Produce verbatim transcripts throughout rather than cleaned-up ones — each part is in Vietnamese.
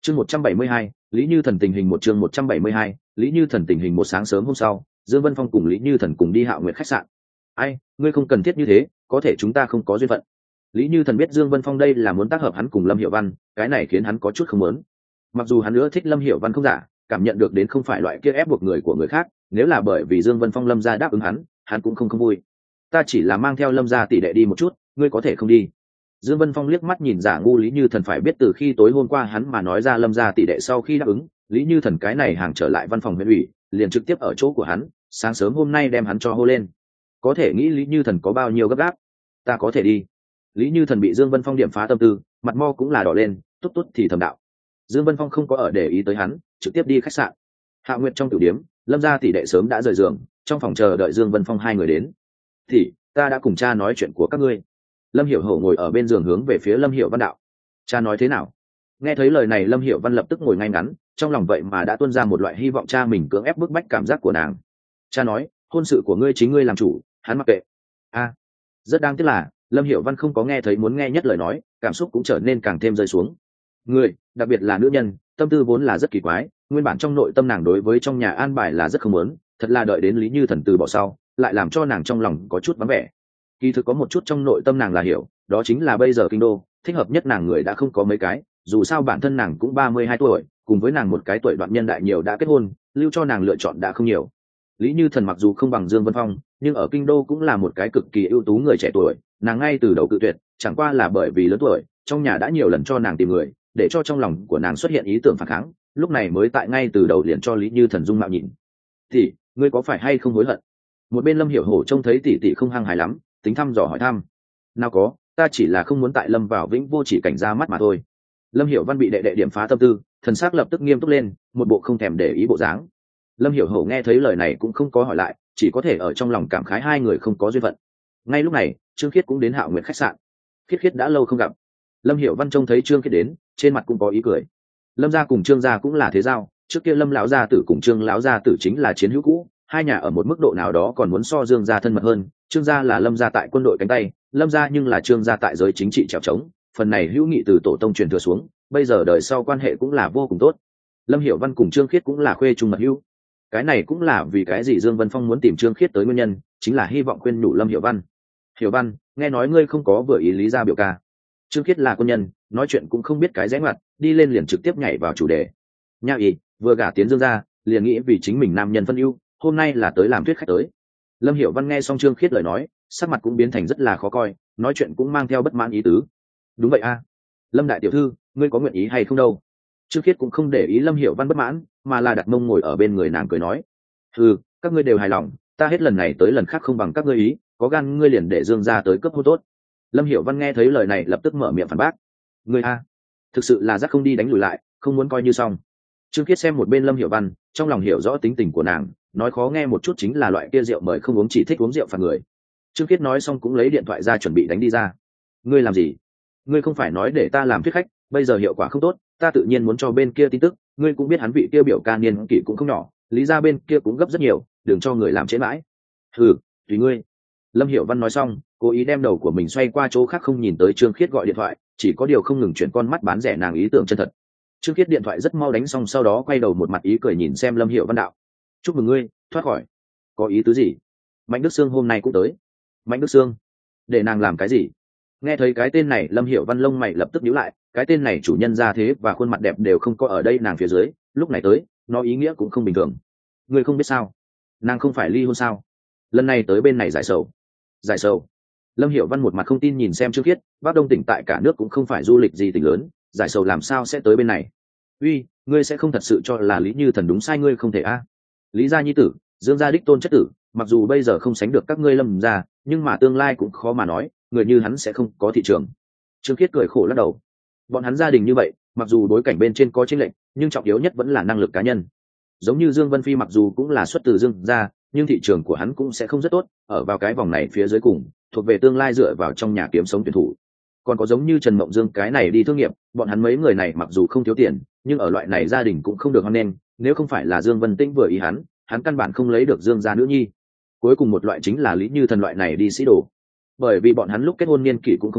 chương một trăm bảy mươi hai, Lý Như Thần tình hình một chương một trăm bảy mươi hai, Lý Như Thần tình hình một sáng sớm hôm sau, Dương Vân Phong cùng Lý Như Thần cùng đi Hạo Nguyệt khách sạn. Ai, ngươi không cần thiết như thế, có thể chúng ta không có duyên phận. Lý Như Thần biết Dương Vân Phong đây là muốn tác hợp hắn cùng Lâm Hiểu Văn, cái này khiến hắn có chút không muốn. Mặc dù hắn nữa thích Lâm Hiểu Văn không giả, cảm nhận được đến không phải loại kia ép buộc người của người khác, nếu là bởi vì Dương Vân Phong Lâm gia đáp ứng hắn, hắn cũng không không vui. Ta chỉ là mang theo Lâm gia tỷ đệ đi một chút, ngươi có thể không đi. Dương Vân Phong liếc mắt nhìn giả ngu Lý Như Thần, phải biết từ khi tối hôm qua hắn mà nói ra Lâm gia tỷ đệ sau khi đáp ứng, Lý Như Thần cái này hàng trở lại văn phòng huyện ủy, liền trực tiếp ở chỗ của hắn, sáng sớm hôm nay đem hắn cho hô lên. Có thể nghĩ Lý Như Thần có bao nhiêu gấp gáp. Ta có thể đi. Lý Như Thần bị Dương Vân Phong điểm phá tâm tư, mặt mo cũng là đỏ lên, tốt tốt thì thầm đạo. Dương Vân Phong không có ở để ý tới hắn, trực tiếp đi khách sạn. Hạ Nguyệt trong tiểu điếm, Lâm gia tỷ đệ sớm đã rời giường, trong phòng chờ đợi Dương Vân Phong hai người đến. Thì ta đã cùng cha nói chuyện của các ngươi. Lâm Hiểu Hổ ngồi ở bên giường hướng về phía Lâm Hiểu Văn đạo. Cha nói thế nào? Nghe thấy lời này Lâm Hiểu Văn lập tức ngồi ngay ngắn, trong lòng vậy mà đã tuôn ra một loại hy vọng cha mình cưỡng ép bức bách cảm giác của nàng. Cha nói, hôn sự của ngươi chính ngươi làm chủ, hắn mặc kệ. A, rất đáng tiếc là Lâm Hiểu Văn không có nghe thấy muốn nghe nhất lời nói, cảm xúc cũng trở nên càng thêm rơi xuống. Người, đặc biệt là nữ nhân, tâm tư vốn là rất kỳ quái, nguyên bản trong nội tâm nàng đối với trong nhà an bài là rất không muốn, thật là đợi đến Lý Như Thần từ bỏ sau, lại làm cho nàng trong lòng có chút vắng vẻ. Kỳ thực có một chút trong nội tâm nàng là hiểu, đó chính là bây giờ kinh đô thích hợp nhất nàng người đã không có mấy cái, dù sao bản thân nàng cũng ba mươi hai tuổi, cùng với nàng một cái tuổi đoạn nhân đại nhiều đã kết hôn, lưu cho nàng lựa chọn đã không nhiều. Lý Như Thần mặc dù không bằng Dương Vân Phong, nhưng ở kinh đô cũng là một cái cực kỳ ưu tú người trẻ tuổi, nàng ngay từ đầu cự tuyệt, chẳng qua là bởi vì lớn tuổi, trong nhà đã nhiều lần cho nàng tìm người, để cho trong lòng của nàng xuất hiện ý tưởng phản kháng, lúc này mới tại ngay từ đầu liền cho Lý Như Thần dung mạo nhìn. Thì, ngươi có phải hay không hối hận? Một bên Lâm Hiểu Hổ trông thấy tỷ tỷ không hăng hài lắm, tính thăm dò hỏi thăm. Nào có, ta chỉ là không muốn tại Lâm vào vĩnh vô chỉ cảnh ra mắt mà thôi. Lâm Hiểu Văn bị đệ đệ điểm phá tâm tư, thần sắc lập tức nghiêm túc lên, một bộ không thèm để ý bộ dáng. Lâm Hiểu Hổ nghe thấy lời này cũng không có hỏi lại, chỉ có thể ở trong lòng cảm khái hai người không có duyên phận. Ngay lúc này, Trương Khiết cũng đến Hạo Nguyệt khách sạn. Khiết Khiết đã lâu không gặp. Lâm Hiểu Văn trông thấy Trương Khiết đến, trên mặt cũng có ý cười. Lâm gia cùng Trương gia cũng là thế giao, trước kia Lâm lão gia tử cùng Trương lão gia tử chính là chiến hữu cũ, hai nhà ở một mức độ nào đó còn muốn so Dương gia thân mật hơn. Trương gia là Lâm gia tại quân đội cánh tay, Lâm gia nhưng là Trương gia tại giới chính trị trèo trống, phần này hữu nghị từ tổ tông truyền thừa xuống, bây giờ đời sau quan hệ cũng là vô cùng tốt. Lâm Hiểu Văn cùng Trương Khiết cũng là khuê trung mật hữu. Cái này cũng là vì cái gì Dương Vân Phong muốn tìm Trương Khiết tới nguyên nhân, chính là hy vọng khuyên nhủ Lâm Hiểu Văn. Hiểu Văn, nghe nói ngươi không có vừa ý Lý gia biểu ca. Trương Khiết là quân nhân, nói chuyện cũng không biết cái rẽ ngoặt, đi lên liền trực tiếp nhảy vào chủ đề. Nha ý, vừa gả tiến Dương gia, liền nghĩ vì chính mình nam nhân phân ưu, hôm nay là tới làm thuyết khách tới. Lâm Hiểu Văn nghe xong Trương Khiết lời nói, sắc mặt cũng biến thành rất là khó coi, nói chuyện cũng mang theo bất mãn ý tứ. Đúng vậy a, Lâm đại tiểu thư, ngươi có nguyện ý hay không đâu? Trương Khiết cũng không để ý Lâm Hiểu Văn bất mãn, mà là đặt mông ngồi ở bên người nàng cười nói. Ừ, các ngươi đều hài lòng, ta hết lần này tới lần khác không bằng các ngươi ý, có gan ngươi liền để Dương gia tới cấp hôn tốt. Lâm Hiểu Văn nghe thấy lời này lập tức mở miệng phản bác. Ngươi a, thực sự là giác không đi đánh lùi lại, không muốn coi như xong. Trương Khiết xem một bên Lâm Hiểu Văn, trong lòng hiểu rõ tính tình của nàng, nói khó nghe một chút chính là loại kia rượu mời không uống chỉ thích uống rượu phạt người. Trương Khiết nói xong cũng lấy điện thoại ra chuẩn bị đánh đi ra. Ngươi làm gì? Ngươi không phải nói để ta làm thuyết khách, bây giờ hiệu quả không tốt, ta tự nhiên muốn cho bên kia tin tức, ngươi cũng biết hắn vị kia biểu ca niên kỷ cũng không nhỏ, Lý gia bên kia cũng gấp rất nhiều, đừng cho người làm trễ mãi. Hừ, tùy ngươi. Lâm Hiểu Văn nói xong, cố ý đem đầu của mình xoay qua chỗ khác không nhìn tới Trương Khiết gọi điện thoại, chỉ có điều không ngừng chuyển con mắt bán rẻ nàng ý tưởng chân thật. Trương Khiết điện thoại rất mau đánh xong, sau đó quay đầu một mặt ý cười nhìn xem Lâm Hiểu Văn đạo. Chúc mừng ngươi, thoát khỏi. Có ý tứ gì? Mạnh Đức Sương hôm nay cũng tới. Mạnh Đức Sương? Để nàng làm cái gì? Nghe thấy cái tên này Lâm Hiểu Văn lông mày lập tức nhíu lại, cái tên này chủ nhân ra thế và khuôn mặt đẹp đều không có ở đây nàng phía dưới, lúc này tới, nó ý nghĩa cũng không bình thường. Ngươi không biết sao? Nàng không phải ly hôn sao? Lần này tới bên này giải sầu. Giải sầu? Lâm Hiểu Văn một mặt không tin nhìn xem Trương Khiết, Bắc Đông tỉnh tại cả nước cũng không phải du lịch gì tỉnh lớn, giải sầu làm sao sẽ tới bên này? Uy, ngươi sẽ không thật sự cho là Lý Như Thần đúng sai ngươi không thể a? À? Lý gia nhi tử, Dương gia đích tôn chất tử, mặc dù bây giờ không sánh được các ngươi Lâm gia, nhưng mà tương lai cũng khó mà nói, người như hắn sẽ không có thị trường. Trương Khiết cười khổ lắc đầu. Bọn hắn gia đình như vậy, mặc dù đối cảnh bên trên có chênh lệch, nhưng trọng yếu nhất vẫn là năng lực cá nhân. Giống như Dương Vân Phi mặc dù cũng là xuất từ Dương gia, nhưng thị trường của hắn cũng sẽ không rất tốt, ở vào cái vòng này phía dưới cùng, thuộc về tương lai dựa vào trong nhà kiếm sống tuyển thủ. Còn có giống như Trần Mộng Dương cái này đi thương nghiệp, bọn hắn mấy người này mặc dù không thiếu tiền, nhưng ở loại này gia đình cũng không được hoan nghênh, nếu không phải là Dương Vân Tĩnh vừa ý hắn, hắn căn bản không lấy được Dương gia nữ nhi. Cuối cùng một loại chính là Lý Như Thần loại này đi sĩ đồ. Bởi vì bọn hắn lúc kết hôn niên kỷ cũng không lớn,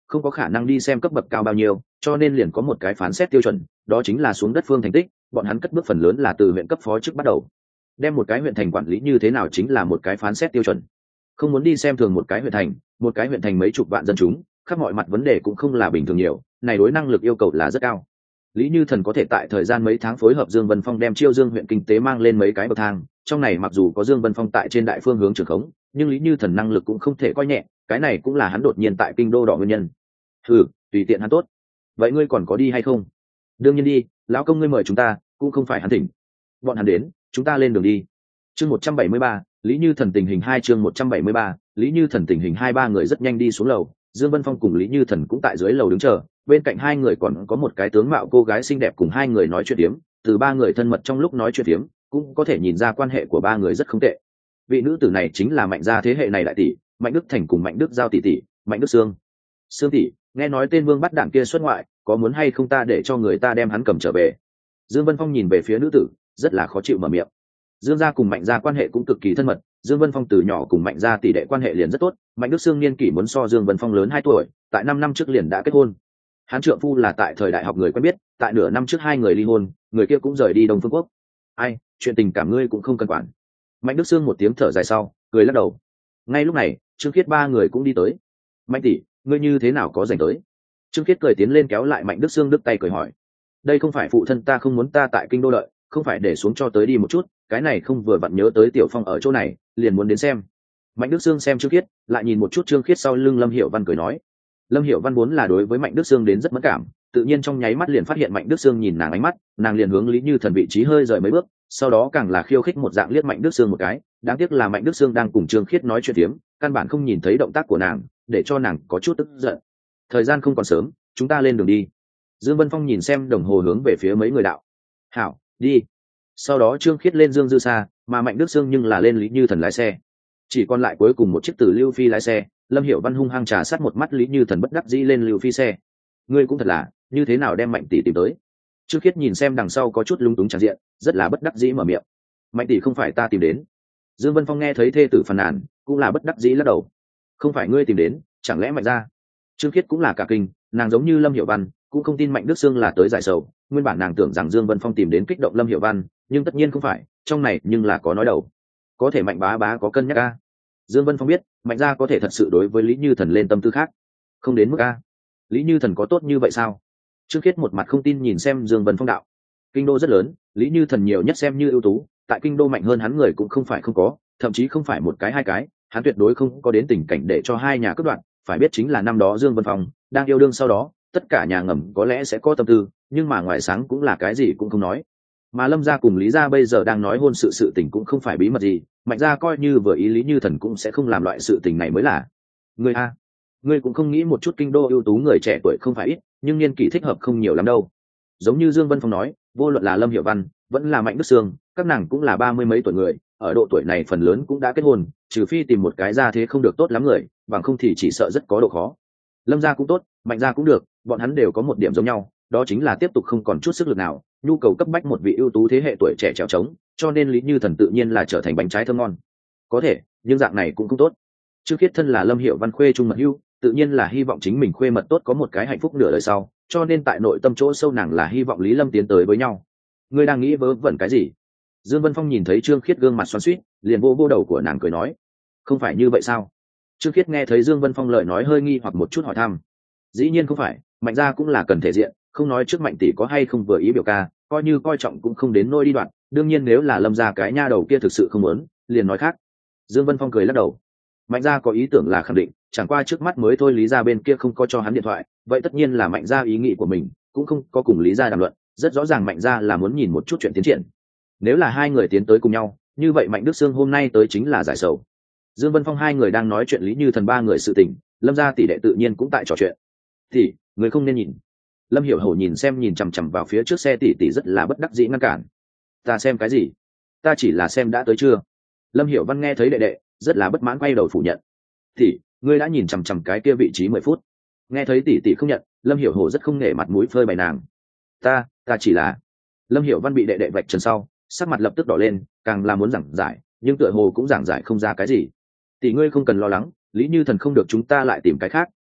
không có khả năng đi xem cấp bậc cao bao nhiêu, cho nên liền có một cái phán xét tiêu chuẩn, đó chính là xuống đất phương thành tích, bọn hắn cất bước phần lớn là từ huyện cấp phó chức bắt đầu. Đem một cái huyện thành quản lý như thế nào chính là một cái phán xét tiêu chuẩn. Không muốn đi xem thường một cái huyện thành, một cái huyện thành mấy chục vạn dân chúng, khắp mọi mặt vấn đề cũng không là bình thường nhiều, này đối năng lực yêu cầu là rất cao. Lý Như Thần có thể tại thời gian mấy tháng phối hợp Dương Vân Phong đem Chiêu Dương huyện kinh tế mang lên mấy cái bậc thang, trong này mặc dù có Dương Vân Phong tại trên đại phương hướng trường khống, nhưng Lý Như Thần năng lực cũng không thể coi nhẹ, cái này cũng là hắn đột nhiên tại kinh đô đỏ nguyên nhân. Hừ, tùy tiện hắn tốt. Vậy ngươi còn có đi hay không? Đương nhiên đi, lão công ngươi mời chúng ta, cũng không phải hắn thỉnh. Bọn hắn đến, chúng ta lên đường đi. Chương một trăm bảy mươi ba, Lý Như Thần tình hình hai chương một trăm bảy mươi ba, Lý Như Thần tình hình hai ba người rất nhanh đi xuống lầu, Dương Vân Phong cùng Lý Như Thần cũng tại dưới lầu đứng chờ, bên cạnh hai người còn có một cái tướng mạo cô gái xinh đẹp cùng hai người nói chuyện tiếm, từ ba người thân mật trong lúc nói chuyện tiếm, cũng có thể nhìn ra quan hệ của ba người rất không tệ. Vị nữ tử này chính là Mạnh gia thế hệ này đại tỷ, Mạnh Đức Thành cùng Mạnh Đức Giao tỷ tỷ, Mạnh Đức Sương. Sương tỷ, nghe nói tên Vương Bắt Đảng kia xuất ngoại, có muốn hay không ta để cho người ta đem hắn cầm trở về? Dương Vân Phong nhìn về phía nữ tử, rất là khó chịu mở miệng. Dương gia cùng Mạnh gia quan hệ cũng cực kỳ thân mật, Dương Vân Phong từ nhỏ cùng Mạnh gia tỷ đệ quan hệ liền rất tốt, Mạnh Đức Sương niên kỷ muốn so Dương Vân Phong lớn hai tuổi, tại năm năm trước liền đã kết hôn. Hắn trượng phu là tại thời đại học người quen biết, tại nửa năm trước hai người ly hôn, người kia cũng rời đi Đông Phương Quốc. Ai, chuyện tình cảm ngươi cũng không cần quản. Mạnh Đức Sương một tiếng thở dài sau, cười lắc đầu. Ngay lúc này, Trương Khiết ba người cũng đi tới. Mạnh tỷ, ngươi như thế nào có rảnh tới? Trương Khiết cười tiến lên kéo lại Mạnh Đức Sương đứt tay cười hỏi. Đây không phải phụ thân ta không muốn ta tại kinh đô đợi, không phải để xuống cho tới đi một chút, cái này không vừa vặn nhớ tới Tiểu Phong ở chỗ này, liền muốn đến xem. Mạnh Đức Sương xem Trương Khiết, lại nhìn một chút Trương Khiết sau lưng Lâm Hiểu Văn cười nói. Lâm Hiểu Văn vốn là đối với Mạnh Đức Sương đến rất mất cảm, tự nhiên trong nháy mắt liền phát hiện Mạnh Đức Sương nhìn nàng ánh mắt, nàng liền hướng Lý Như Thần vị trí hơi rời mấy bước, sau đó càng là khiêu khích một dạng liếc Mạnh Đức Sương một cái, đáng tiếc là Mạnh Đức Sương đang cùng Trương Khiết nói chuyện tiếm, căn bản không nhìn thấy động tác của nàng, để cho nàng có chút tức giận. Thời gian không còn sớm, chúng ta lên đường đi. Dương Vân Phong nhìn xem đồng hồ hướng về phía mấy người đạo. Hảo, đi. Sau đó Trương Khiết lên Dương Dư Sa, mà Mạnh Đức Sương nhưng là lên Lý Như Thần lái xe. Chỉ còn lại cuối cùng một chiếc Từ Lưu Phi lái xe, Lâm Hiểu Văn hung hăng trà sát một mắt Lý Như Thần bất đắc dĩ lên Lưu Phi xe. Ngươi cũng thật là, như thế nào đem Mạnh tỷ tìm tới? Trương Khiết nhìn xem đằng sau có chút lung túng tràn diện, rất là bất đắc dĩ mở miệng. Mạnh tỷ không phải ta tìm đến. Dương Vân Phong nghe thấy thê tử phàn nàn, cũng là bất đắc dĩ lắc đầu. Không phải ngươi tìm đến, chẳng lẽ Mạnh gia? Trương Khiết cũng là cả kinh, nàng giống như Lâm Hiểu Văn, cũng không tin Mạnh Đức Sương là tới giải sầu, nguyên bản nàng tưởng rằng Dương Vân Phong tìm đến kích động Lâm Hiểu Văn, nhưng tất nhiên không phải, trong này nhưng là có nói đầu. Có thể Mạnh bá bá có cân nhắc a. Dương Vân Phong biết, Mạnh gia có thể thật sự đối với Lý Như Thần lên tâm tư khác, không đến mức a. Lý Như Thần có tốt như vậy sao? Trương Khiết một mặt không tin nhìn xem Dương Vân Phong đạo. Kinh đô rất lớn, Lý Như Thần nhiều nhất xem như ưu tú, tại kinh đô mạnh hơn hắn người cũng không phải không có, thậm chí không phải một cái hai cái, hắn tuyệt đối không có đến tình cảnh để cho hai nhà cướp đoạt, phải biết chính là năm đó Dương Vân Phong đang yêu đương sau đó, tất cả nhà ngầm có lẽ sẽ có tâm tư, nhưng mà ngoài sáng cũng là cái gì cũng không nói. Mà Lâm gia cùng Lý gia bây giờ đang nói hôn sự sự tình cũng không phải bí mật gì, Mạnh gia coi như vừa ý Lý Như Thần cũng sẽ không làm loại sự tình này mới là. Ngươi a, ngươi cũng không nghĩ một chút kinh đô ưu tú người trẻ tuổi không phải ít, nhưng niên kỷ thích hợp không nhiều lắm đâu. Giống như Dương Vân Phong nói, vô luận là Lâm Hiểu Văn, vẫn là Mạnh Đức Sương, các nàng cũng là ba mươi mấy tuổi người, ở độ tuổi này phần lớn cũng đã kết hôn, trừ phi tìm một cái gia thế không được tốt lắm người, bằng không thì chỉ sợ rất có độ khó. Lâm gia cũng tốt, Mạnh gia cũng được, bọn hắn đều có một điểm giống nhau, đó chính là tiếp tục không còn chút sức lực nào, nhu cầu cấp bách một vị ưu tú thế hệ tuổi trẻ trèo trống, cho nên Lý Như Thần tự nhiên là trở thành bánh trái thơm ngon. Có thể, nhưng dạng này cũng không tốt. Trương Khiết thân là Lâm Hiểu Văn khuê trung mật hưu, tự nhiên là hy vọng chính mình khuê mật tốt có một cái hạnh phúc nửa đời sau, cho nên tại nội tâm chỗ sâu nàng là hy vọng Lý Lâm tiến tới với nhau. Ngươi đang nghĩ vớ vẩn cái gì? Dương Vân Phong nhìn thấy Trương Khiết gương mặt xoắn xuýt, liền vô vô đầu của nàng cười nói, không phải như vậy sao? Trương Khiết nghe thấy Dương Vân Phong lời nói hơi nghi hoặc một chút hỏi thăm. Dĩ nhiên không phải, Mạnh gia cũng là cần thể diện, không nói trước Mạnh tỷ có hay không vừa ý biểu ca, coi như coi trọng cũng không đến nôi đi đoạn, đương nhiên nếu là Lâm gia cái nha đầu kia thực sự không muốn, liền nói khác. Dương Vân Phong cười lắc đầu. Mạnh gia có ý tưởng là khẳng định, chẳng qua trước mắt mới thôi Lý gia bên kia không có cho hắn điện thoại, vậy tất nhiên là Mạnh gia ý nghĩ của mình, cũng không có cùng Lý gia đàm luận, rất rõ ràng Mạnh gia là muốn nhìn một chút chuyện tiến triển. Nếu là hai người tiến tới cùng nhau, như vậy Mạnh Đức Sương hôm nay tới chính là giải sầu. Dương Vân Phong hai người đang nói chuyện Lý Như Thần ba người sự tình, Lâm gia tỷ đệ tự nhiên cũng tại trò chuyện. Thì, người không nên nhìn. Lâm Hiểu Hổ nhìn xem nhìn chằm chằm vào phía trước xe tỷ tỷ rất là bất đắc dĩ ngăn cản. Ta xem cái gì? Ta chỉ là xem đã tới chưa? Lâm Hiểu Văn nghe thấy đệ đệ, rất là bất mãn quay đầu phủ nhận. Thì, ngươi đã nhìn chằm chằm cái kia vị trí mười phút. Nghe thấy tỷ tỷ không nhận, Lâm Hiểu Hổ rất không nể mặt mũi phơi bày nàng. Ta, ta chỉ là. Lâm Hiểu Văn bị đệ đệ vạch trần sau, sắc mặt lập tức đỏ lên, càng là muốn giảng giải, nhưng tựa hồ cũng giảng giải không ra cái gì. Tỷ ngươi không cần lo lắng, Lý Như Thần không được chúng ta lại tìm cái khác,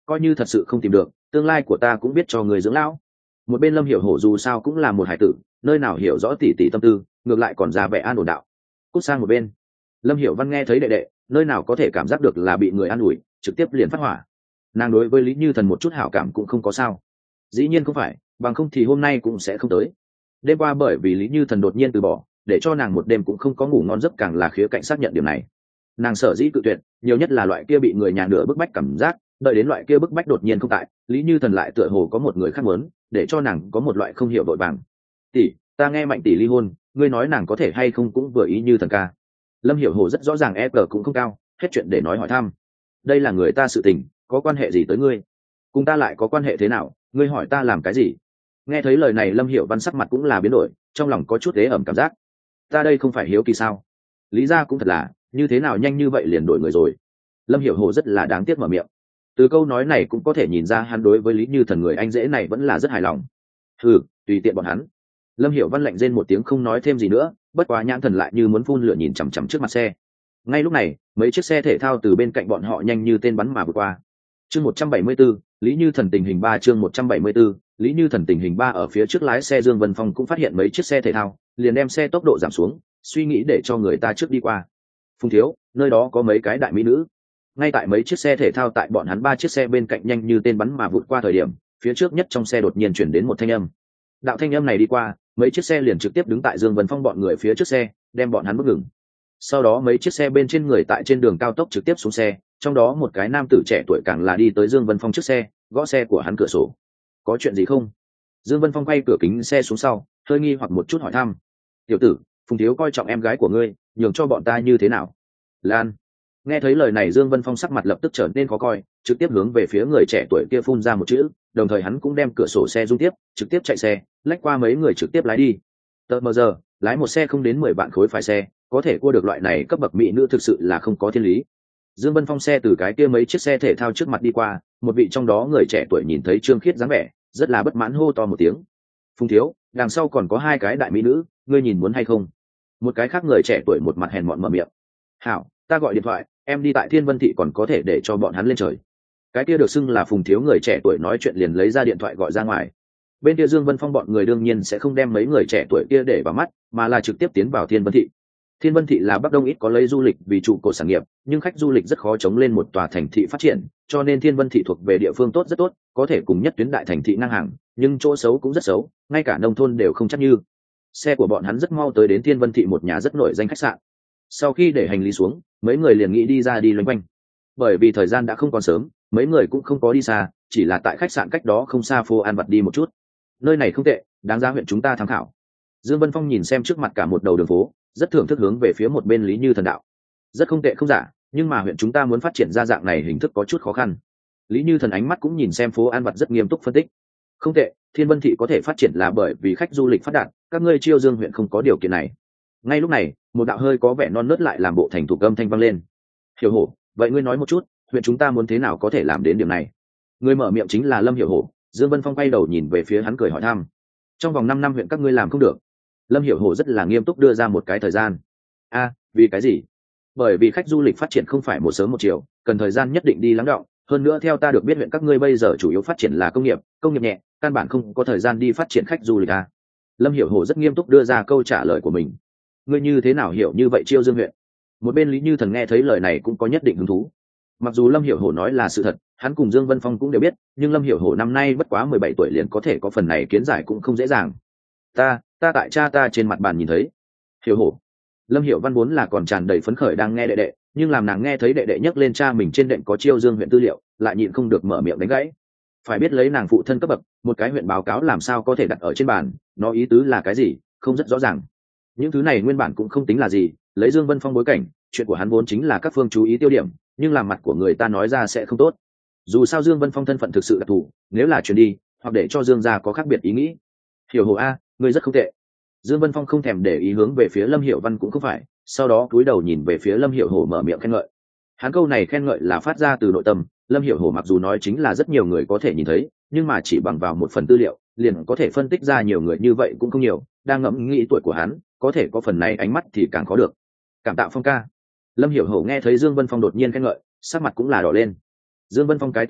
coi như thật sự không tìm được, tương lai của ta cũng biết cho người dưỡng lão. Một bên Lâm Hiểu Hổ dù sao cũng là một hải tử, nơi nào hiểu rõ tỉ tỉ tâm tư, ngược lại còn ra vẻ an ổn đạo. Cút sang một bên. Lâm Hiểu Văn nghe thấy đệ đệ, nơi nào có thể cảm giác được là bị người an ủi, trực tiếp liền phát hỏa. Nàng đối với Lý Như Thần một chút hảo cảm cũng không có sao. Dĩ nhiên không phải, bằng không thì hôm nay cũng sẽ không tới. Đêm qua bởi vì Lý Như Thần đột nhiên từ bỏ, để cho nàng một đêm cũng không có ngủ ngon giấc, càng là khía cạnh xác nhận điểm này. Nàng sở dĩ cự tuyệt, nhiều nhất là loại kia bị người nhà nửa bức bách cảm giác, đợi đến loại kia bức bách đột nhiên không tại, Lý Như Thần lại tựa hồ có một người khác muốn, để cho nàng có một loại không hiểu vội vàng. Tỷ, ta nghe Mạnh tỷ ly hôn, ngươi nói nàng có thể hay không cũng vừa ý Như Thần ca. Lâm Hiểu Hồ rất rõ ràng e pê cũng không cao, hết chuyện để nói hỏi thăm. Đây là người ta sự tình, có quan hệ gì tới ngươi? Cùng ta lại có quan hệ thế nào, ngươi hỏi ta làm cái gì? Nghe thấy lời này Lâm Hiểu Văn sắc mặt cũng là biến đổi, trong lòng có chút ế ẩm cảm giác. Ta đây không phải hiếu kỳ sao? Lý gia cũng thật là, như thế nào nhanh như vậy liền đổi người rồi? Lâm Hiểu Hồ rất là đáng tiếc mở miệng. Từ câu nói này cũng có thể nhìn ra hắn đối với Lý Như Thần người anh rể này vẫn là rất hài lòng. Hừ, tùy tiện bọn hắn. Lâm Hiểu Văn lạnh rên một tiếng không nói thêm gì nữa, bất quá nhãn thần lại như muốn phun lửa nhìn chằm chằm trước mặt xe. Ngay lúc này, mấy chiếc xe thể thao từ bên cạnh bọn họ nhanh như tên bắn mà vượt qua. Chương một trăm bảy mươi 174, Lý Như Thần tình hình ba chương một trăm bảy mươi 174, Lý Như Thần tình hình ba ở phía trước lái xe Dương Vân Phong cũng phát hiện mấy chiếc xe thể thao, liền đem xe tốc độ giảm xuống, suy nghĩ để cho người ta trước đi qua. Phùng thiếu, nơi đó có mấy cái đại mỹ nữ. Ngay tại mấy chiếc xe thể thao tại bọn hắn ba chiếc xe bên cạnh nhanh như tên bắn mà vụt qua thời điểm, phía trước nhất trong xe đột nhiên chuyển đến một thanh âm. Đạo thanh âm này đi qua, mấy chiếc xe liền trực tiếp đứng tại Dương Vân Phong bọn người phía trước xe, đem bọn hắn bước ngừng. Sau đó mấy chiếc xe bên trên người tại trên đường cao tốc trực tiếp xuống xe, trong đó một cái nam tử trẻ tuổi càng là đi tới Dương Vân Phong trước xe, gõ xe của hắn cửa sổ. Có chuyện gì không? Dương Vân Phong quay cửa kính xe xuống sau, hơi nghi hoặc một chút hỏi thăm. Tiểu tử, Phùng thiếu coi trọng em gái của ngươi, nhường cho bọn ta như thế nào? Lan. Nghe thấy lời này Dương Vân Phong sắc mặt lập tức trở nên khó coi, trực tiếp hướng về phía người trẻ tuổi kia phun ra một chữ, đồng thời hắn cũng đem cửa sổ xe rung tiếp, trực tiếp chạy xe, lách qua mấy người trực tiếp lái đi. Tờ mờ giờ, lái một xe không đến mười vạn khối phải xe, có thể cua được loại này cấp bậc mỹ nữ thực sự là không có thiên lý. Dương Vân Phong xe từ cái kia mấy chiếc xe thể thao trước mặt đi qua, một vị trong đó người trẻ tuổi nhìn thấy Trương Khiết dáng vẻ, rất là bất mãn hô to một tiếng. Phùng thiếu, đằng sau còn có hai cái đại mỹ nữ, ngươi nhìn muốn hay không? Một cái khác người trẻ tuổi một mặt hèn mọn mở miệng. Hảo, ta gọi điện thoại, em đi tại Thiên Vân Thị còn có thể để cho bọn hắn lên trời. Cái kia được xưng là Phùng thiếu người trẻ tuổi nói chuyện liền lấy ra điện thoại gọi ra ngoài. Bên kia Dương Vân Phong bọn người đương nhiên sẽ không đem mấy người trẻ tuổi kia để vào mắt, mà là trực tiếp tiến vào Thiên Vân Thị. Thiên Vân Thị là Bắc Đông ít có lấy du lịch vì trụ cột sản nghiệp, nhưng khách du lịch rất khó chống lên một tòa thành thị phát triển, cho nên Thiên Vân Thị thuộc về địa phương tốt rất tốt, có thể cùng nhất tuyến đại thành thị ngang hàng, nhưng chỗ xấu cũng rất xấu, ngay cả nông thôn đều không chắc như. Xe của bọn hắn rất mau tới đến Thiên Vân Thị một nhà rất nổi danh khách sạn. Sau khi để hành lý xuống, mấy người liền nghĩ đi ra đi loanh quanh. Bởi vì thời gian đã không còn sớm, mấy người cũng không có đi xa, chỉ là tại khách sạn cách đó không xa phố ăn vặt đi một chút. Nơi này không tệ, đáng giá huyện chúng ta tham khảo. Dương Vân Phong nhìn xem trước mặt cả một đầu đường phố, rất thưởng thức hướng về phía một bên Lý Như Thần đạo. Rất không tệ không giả, nhưng mà huyện chúng ta muốn phát triển ra dạng này hình thức có chút khó khăn. Lý Như Thần ánh mắt cũng nhìn xem phố ăn vặt rất nghiêm túc phân tích. Không tệ, Thiên Vân Thị có thể phát triển là bởi vì khách du lịch phát đạt, các ngươi Chiêu Dương huyện không có điều kiện này. Ngay lúc này, một đạo hơi có vẻ non nớt lại làm bộ thành thủ âm thanh vang lên. Hiểu Hổ, vậy ngươi nói một chút, huyện chúng ta muốn thế nào có thể làm đến điểm này? Người mở miệng chính là Lâm Hiểu Hổ. Dương Vân Phong quay đầu nhìn về phía hắn cười hỏi thăm. Trong vòng năm năm huyện các ngươi làm không được. Lâm Hiểu Hổ rất là nghiêm túc đưa ra một cái thời gian. A, vì cái gì? Bởi vì khách du lịch phát triển không phải một sớm một chiều, cần thời gian nhất định đi lắng đọng. Hơn nữa theo ta được biết huyện các ngươi bây giờ chủ yếu phát triển là công nghiệp, công nghiệp nhẹ, căn bản không có thời gian đi phát triển khách du lịch a. Lâm Hiểu Hổ rất nghiêm túc đưa ra câu trả lời của mình. Ngươi như thế nào hiểu như vậy Chiêu Dương huyện? Một bên Lý Như Thần nghe thấy lời này cũng có nhất định hứng thú. Mặc dù Lâm Hiểu Hổ nói là sự thật, hắn cùng Dương Vân Phong cũng đều biết, nhưng Lâm Hiểu Hổ năm nay bất quá mười bảy tuổi liền có thể có phần này kiến giải cũng không dễ dàng. Ta, ta tại cha ta trên mặt bàn nhìn thấy. Hiểu Hổ. Lâm Hiểu Văn vốn là còn tràn đầy phấn khởi đang nghe đệ đệ, nhưng làm nàng nghe thấy đệ đệ nhắc lên cha mình trên đệm có Chiêu Dương huyện tư liệu, lại nhịn không được mở miệng đánh gãy. Phải biết lấy nàng phụ thân cấp bậc, một cái huyện báo cáo làm sao có thể đặt ở trên bàn, nó ý tứ là cái gì, không rất rõ ràng. Những thứ này nguyên bản cũng không tính là gì, lấy Dương Vân Phong bối cảnh, chuyện của hắn vốn chính là các phương chú ý tiêu điểm, nhưng làm mặt của người ta nói ra sẽ không tốt. Dù sao Dương Vân Phong thân phận thực sự đặc thù, nếu là chuyển đi, hoặc để cho Dương gia có khác biệt ý nghĩ. Hiểu Hổ a, ngươi rất không tệ. Dương Vân Phong không thèm để ý hướng về phía Lâm Hiểu Văn cũng không phải, sau đó cúi đầu nhìn về phía Lâm Hiểu Hổ mở miệng khen ngợi. Hắn câu này khen ngợi là phát ra từ nội tâm, Lâm Hiểu Hổ mặc dù nói chính là rất nhiều người có thể nhìn thấy, nhưng mà chỉ bằng vào một phần tư liệu, liền có thể phân tích ra nhiều người như vậy cũng không nhiều, đang ngẫm nghĩ tuổi của hắn, có thể có phần này ánh mắt thì càng khó được. Cảm tạ Phong ca. Lâm Hiểu Hổ nghe thấy Dương Vân Phong đột nhiên khen ngợi, sắc mặt cũng là đỏ lên. Dương Vân Phong cái tên này,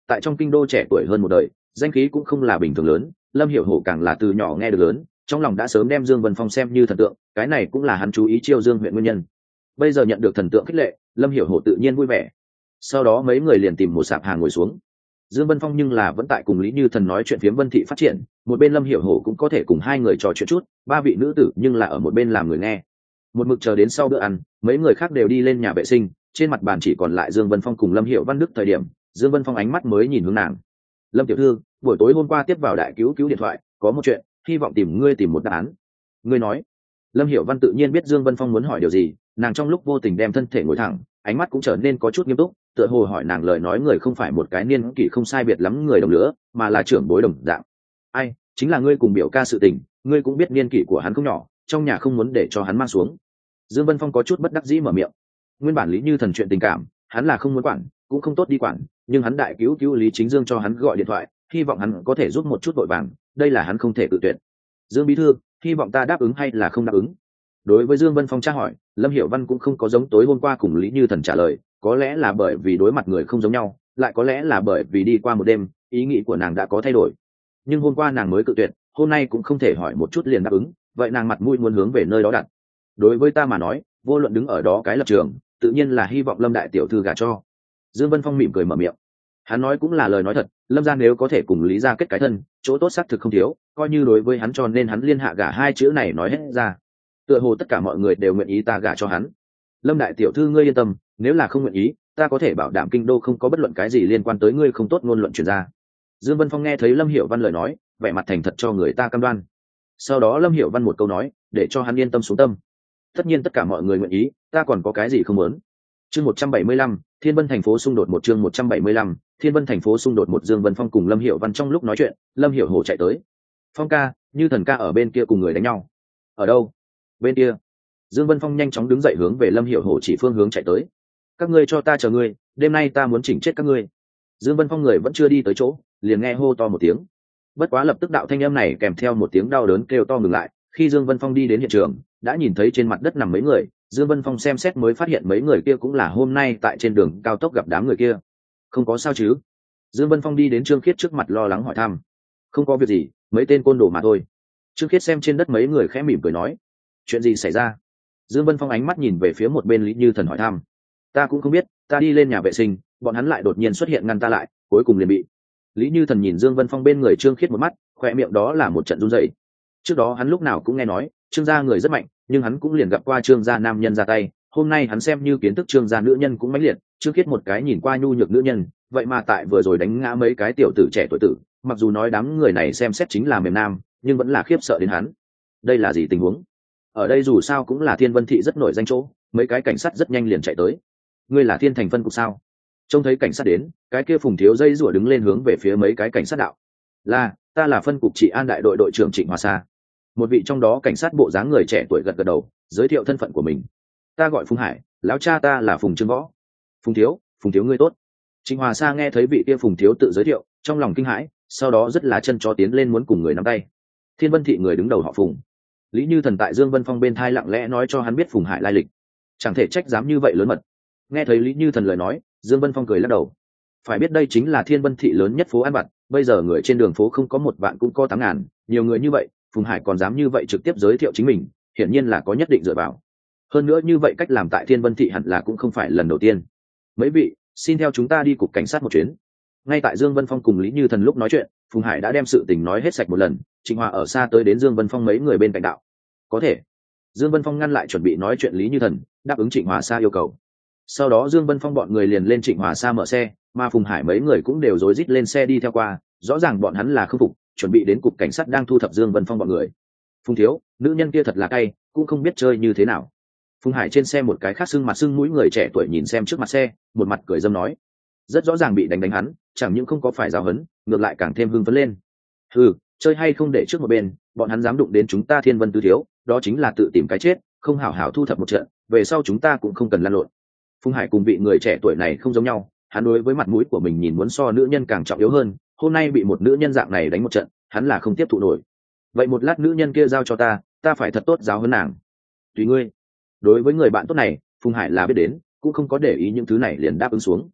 tại trong kinh đô trẻ tuổi hơn một đời, danh khí cũng không là bình thường lớn. Lâm Hiểu Hổ càng là từ nhỏ nghe được lớn, trong lòng đã sớm đem Dương Vân Phong xem như thần tượng, cái này cũng là hắn chú ý chiêu Dương huyện nguyên nhân. Bây giờ nhận được thần tượng khích lệ, Lâm Hiểu Hổ tự nhiên vui vẻ. Sau đó mấy người liền tìm một sạp hàng ngồi xuống. Dương Vân Phong nhưng là vẫn tại cùng Lý Như Thần nói chuyện phiếm Vân thị phát triển, một bên Lâm Hiểu Hổ cũng có thể cùng hai người trò chuyện chút, ba vị nữ tử nhưng là ở một bên làm người nghe. Một mực chờ đến sau bữa ăn, mấy người khác đều đi lên nhà vệ sinh, trên mặt bàn chỉ còn lại Dương Vân Phong cùng Lâm Hiểu Văn Đức. Thời điểm Dương Vân Phong ánh mắt mới nhìn hướng nàng. Lâm tiểu thư, buổi tối hôm qua tiếp vào đại cứu cứu điện thoại, có một chuyện, hy vọng tìm ngươi tìm một đáp án. Ngươi nói. Lâm Hiểu Văn tự nhiên biết Dương Vân Phong muốn hỏi điều gì, nàng trong lúc vô tình đem thân thể ngồi thẳng, ánh mắt cũng trở nên có chút nghiêm túc, tựa hồ hỏi nàng lời nói người không phải một cái niên kỷ không sai biệt lắm người đồng lứa, mà là trưởng bối đồng dạng. Ai, chính là ngươi cùng biểu ca sự tình, ngươi cũng biết niên kỷ của hắn không nhỏ, trong nhà không muốn để cho hắn mang xuống. Dương Vân Phong có chút bất đắc dĩ mở miệng. Nguyên bản Lý Như Thần chuyện tình cảm, hắn là không muốn quản, cũng không tốt đi quản, nhưng hắn đại cứu cứu Lý Chính Dương cho hắn gọi điện thoại, hy vọng hắn có thể giúp một chút vội vàng, đây là hắn không thể tự tuyệt. Dương bí thư, hy vọng ta đáp ứng hay là không đáp ứng? Đối với Dương Vân Phong tra hỏi, Lâm Hiểu Văn cũng không có giống tối hôm qua cùng Lý Như Thần trả lời, có lẽ là bởi vì đối mặt người không giống nhau, lại có lẽ là bởi vì đi qua một đêm, ý nghĩ của nàng đã có thay đổi. Nhưng hôm qua nàng mới cự tuyệt, hôm nay cũng không thể hỏi một chút liền đáp ứng, vậy nàng mặt mũi muốn hướng về nơi đó đặt. Đối với ta mà nói, vô luận đứng ở đó cái lập trường, tự nhiên là hy vọng Lâm đại tiểu thư gả cho. Dương Vân Phong mỉm cười mở miệng. Hắn nói cũng là lời nói thật, Lâm gia nếu có thể cùng Lý gia kết cái thân, chỗ tốt xác thực không thiếu, coi như đối với hắn cho nên hắn liên hạ gả hai chữ này nói hết ra. Tựa hồ tất cả mọi người đều nguyện ý ta gả cho hắn. Lâm đại tiểu thư ngươi yên tâm, nếu là không nguyện ý, ta có thể bảo đảm kinh đô không có bất luận cái gì liên quan tới ngươi không tốt ngôn luận truyền ra. Dương Vân Phong nghe thấy Lâm Hiểu Văn lời nói, vẻ mặt thành thật cho người ta cam đoan. Sau đó Lâm Hiểu Văn một câu nói, để cho hắn yên tâm xuống tâm. Tất nhiên tất cả mọi người nguyện ý, ta còn có cái gì không muốn. Chương một trăm bảy mươi lăm, Thiên Vân thành phố xung đột một chương một trăm bảy mươi lăm, Thiên Vân thành phố xung đột một. Dương Vân Phong cùng Lâm Hiểu Văn trong lúc nói chuyện, Lâm Hiểu Hổ chạy tới. Phong ca, Như Thần ca ở bên kia cùng người đánh nhau. Ở đâu? Bên kia. Dương Vân Phong nhanh chóng đứng dậy hướng về Lâm Hiểu Hổ chỉ phương hướng chạy tới. Các ngươi cho ta chờ ngươi, đêm nay ta muốn chỉnh chết các ngươi. Dương Vân Phong người vẫn chưa đi tới chỗ, liền nghe hô to một tiếng. Bất quá lập tức đạo thanh âm này kèm theo một tiếng đau đớn kêu to ngừng lại, khi Dương Vân Phong đi đến hiện trường, đã nhìn thấy trên mặt đất nằm mấy người. Dương Vân Phong xem xét mới phát hiện mấy người kia cũng là hôm nay tại trên đường cao tốc gặp đám người kia. Không có sao chứ? Dương Vân Phong đi đến Trương Khiết trước mặt lo lắng hỏi thăm. Không có việc gì, mấy tên côn đồ mà thôi. Trương Khiết xem trên đất mấy người khẽ mỉm cười nói. Chuyện gì xảy ra? Dương Vân Phong ánh mắt nhìn về phía một bên Lý Như Thần hỏi thăm. Ta cũng không biết, ta đi lên nhà vệ sinh, bọn hắn lại đột nhiên xuất hiện ngăn ta lại, cuối cùng liền bị. Lý Như Thần nhìn Dương Vân Phong bên người Trương Khiết một mắt, khỏe miệng đó là một trận run rẩy. Trước đó hắn lúc nào cũng nghe nói Trương gia người rất mạnh, nhưng hắn cũng liền gặp qua Trương gia nam nhân ra tay, hôm nay hắn xem như kiến thức Trương gia nữ nhân cũng mãnh liệt. Trương Khiết một cái nhìn qua nhu nhược nữ nhân, vậy mà tại vừa rồi đánh ngã mấy cái tiểu tử trẻ tuổi tử, mặc dù nói đám người này xem xét chính là mềm nam, nhưng vẫn là khiếp sợ đến hắn. Đây là gì tình huống? Ở đây dù sao cũng là Thiên Vân thị rất nổi danh chỗ, mấy cái cảnh sát rất nhanh liền chạy tới. Ngươi là Thiên thành phân cục sao? Trông thấy cảnh sát đến, cái kia Phùng Thiếu dây rủa đứng lên hướng về phía mấy cái cảnh sát đạo. Là, ta là phân cục trị an đại đội đội trưởng Trịnh Hòa Sa. Một vị trong đó cảnh sát bộ dáng người trẻ tuổi gật gật đầu, giới thiệu thân phận của mình. Ta gọi Phùng Hải, lão cha ta là Phùng Trương Võ. Phùng Thiếu, Phùng Thiếu ngươi tốt. Trịnh Hòa Sa nghe thấy vị kia Phùng Thiếu tự giới thiệu, trong lòng kinh hãi, sau đó rất là chân chó tiến lên muốn cùng người nắm tay. Thiên Vân thị người đứng đầu họ Phùng. Lý Như Thần tại Dương Vân Phong bên thai lặng lẽ nói cho hắn biết Phùng Hải lai lịch. Chẳng thể trách dám như vậy lớn mật. Nghe thấy Lý Như Thần lời nói, Dương Vân Phong cười lắc đầu. Phải biết đây chính là Thiên Vân thị lớn nhất phố ăn vặt, bây giờ người trên đường phố không có một vạn cũng có tám ngàn, nhiều người như vậy, Phùng Hải còn dám như vậy trực tiếp giới thiệu chính mình, hiển nhiên là có nhất định dựa vào. Hơn nữa như vậy cách làm tại Thiên Vân thị hẳn là cũng không phải lần đầu tiên. Mấy vị, xin theo chúng ta đi cục cảnh sát một chuyến. Ngay tại Dương Vân Phong cùng Lý Như Thần lúc nói chuyện, Phùng Hải đã đem sự tình nói hết sạch một lần. Trịnh Hòa ở xa tới đến Dương Vân Phong mấy người bên cạnh đạo. Có thể. Dương Vân Phong ngăn lại chuẩn bị nói chuyện Lý Như Thần, đáp ứng Trịnh Hòa Sa yêu cầu. Sau đó Dương Vân Phong bọn người liền lên Trịnh Hòa Sa mở xe, mà Phùng Hải mấy người cũng đều rối rít lên xe đi theo qua, rõ ràng bọn hắn là không phục, chuẩn bị đến cục cảnh sát đang thu thập Dương Vân Phong bọn người. Phùng Thiếu, nữ nhân kia thật là cay, cũng không biết chơi như thế nào. Phùng Hải trên xe một cái khác sưng mặt sưng mũi người trẻ tuổi nhìn xem trước mặt xe, một mặt cười dâm nói. Rất rõ ràng bị đánh đánh hắn, chẳng những không có phải giáo hấn, ngược lại càng thêm hưng phấn lên. Ừ, chơi hay không để trước một bên, bọn hắn dám đụng đến chúng ta Thiên Vân tứ thiếu, đó chính là tự tìm cái chết, không hảo hảo thu thập một trận, về sau chúng ta cũng không cần lăn lộn. Phùng Hải cùng vị người trẻ tuổi này không giống nhau, hắn đối với mặt mũi của mình nhìn muốn so nữ nhân càng trọng yếu hơn, hôm nay bị một nữ nhân dạng này đánh một trận, hắn là không tiếp thụ nổi. Vậy một lát nữ nhân kia giao cho ta, ta phải thật tốt giáo hơn nàng. Tùy ngươi. Đối với người bạn tốt này, Phùng Hải là biết đến, cũng không có để ý những thứ này liền đáp ứng xuống.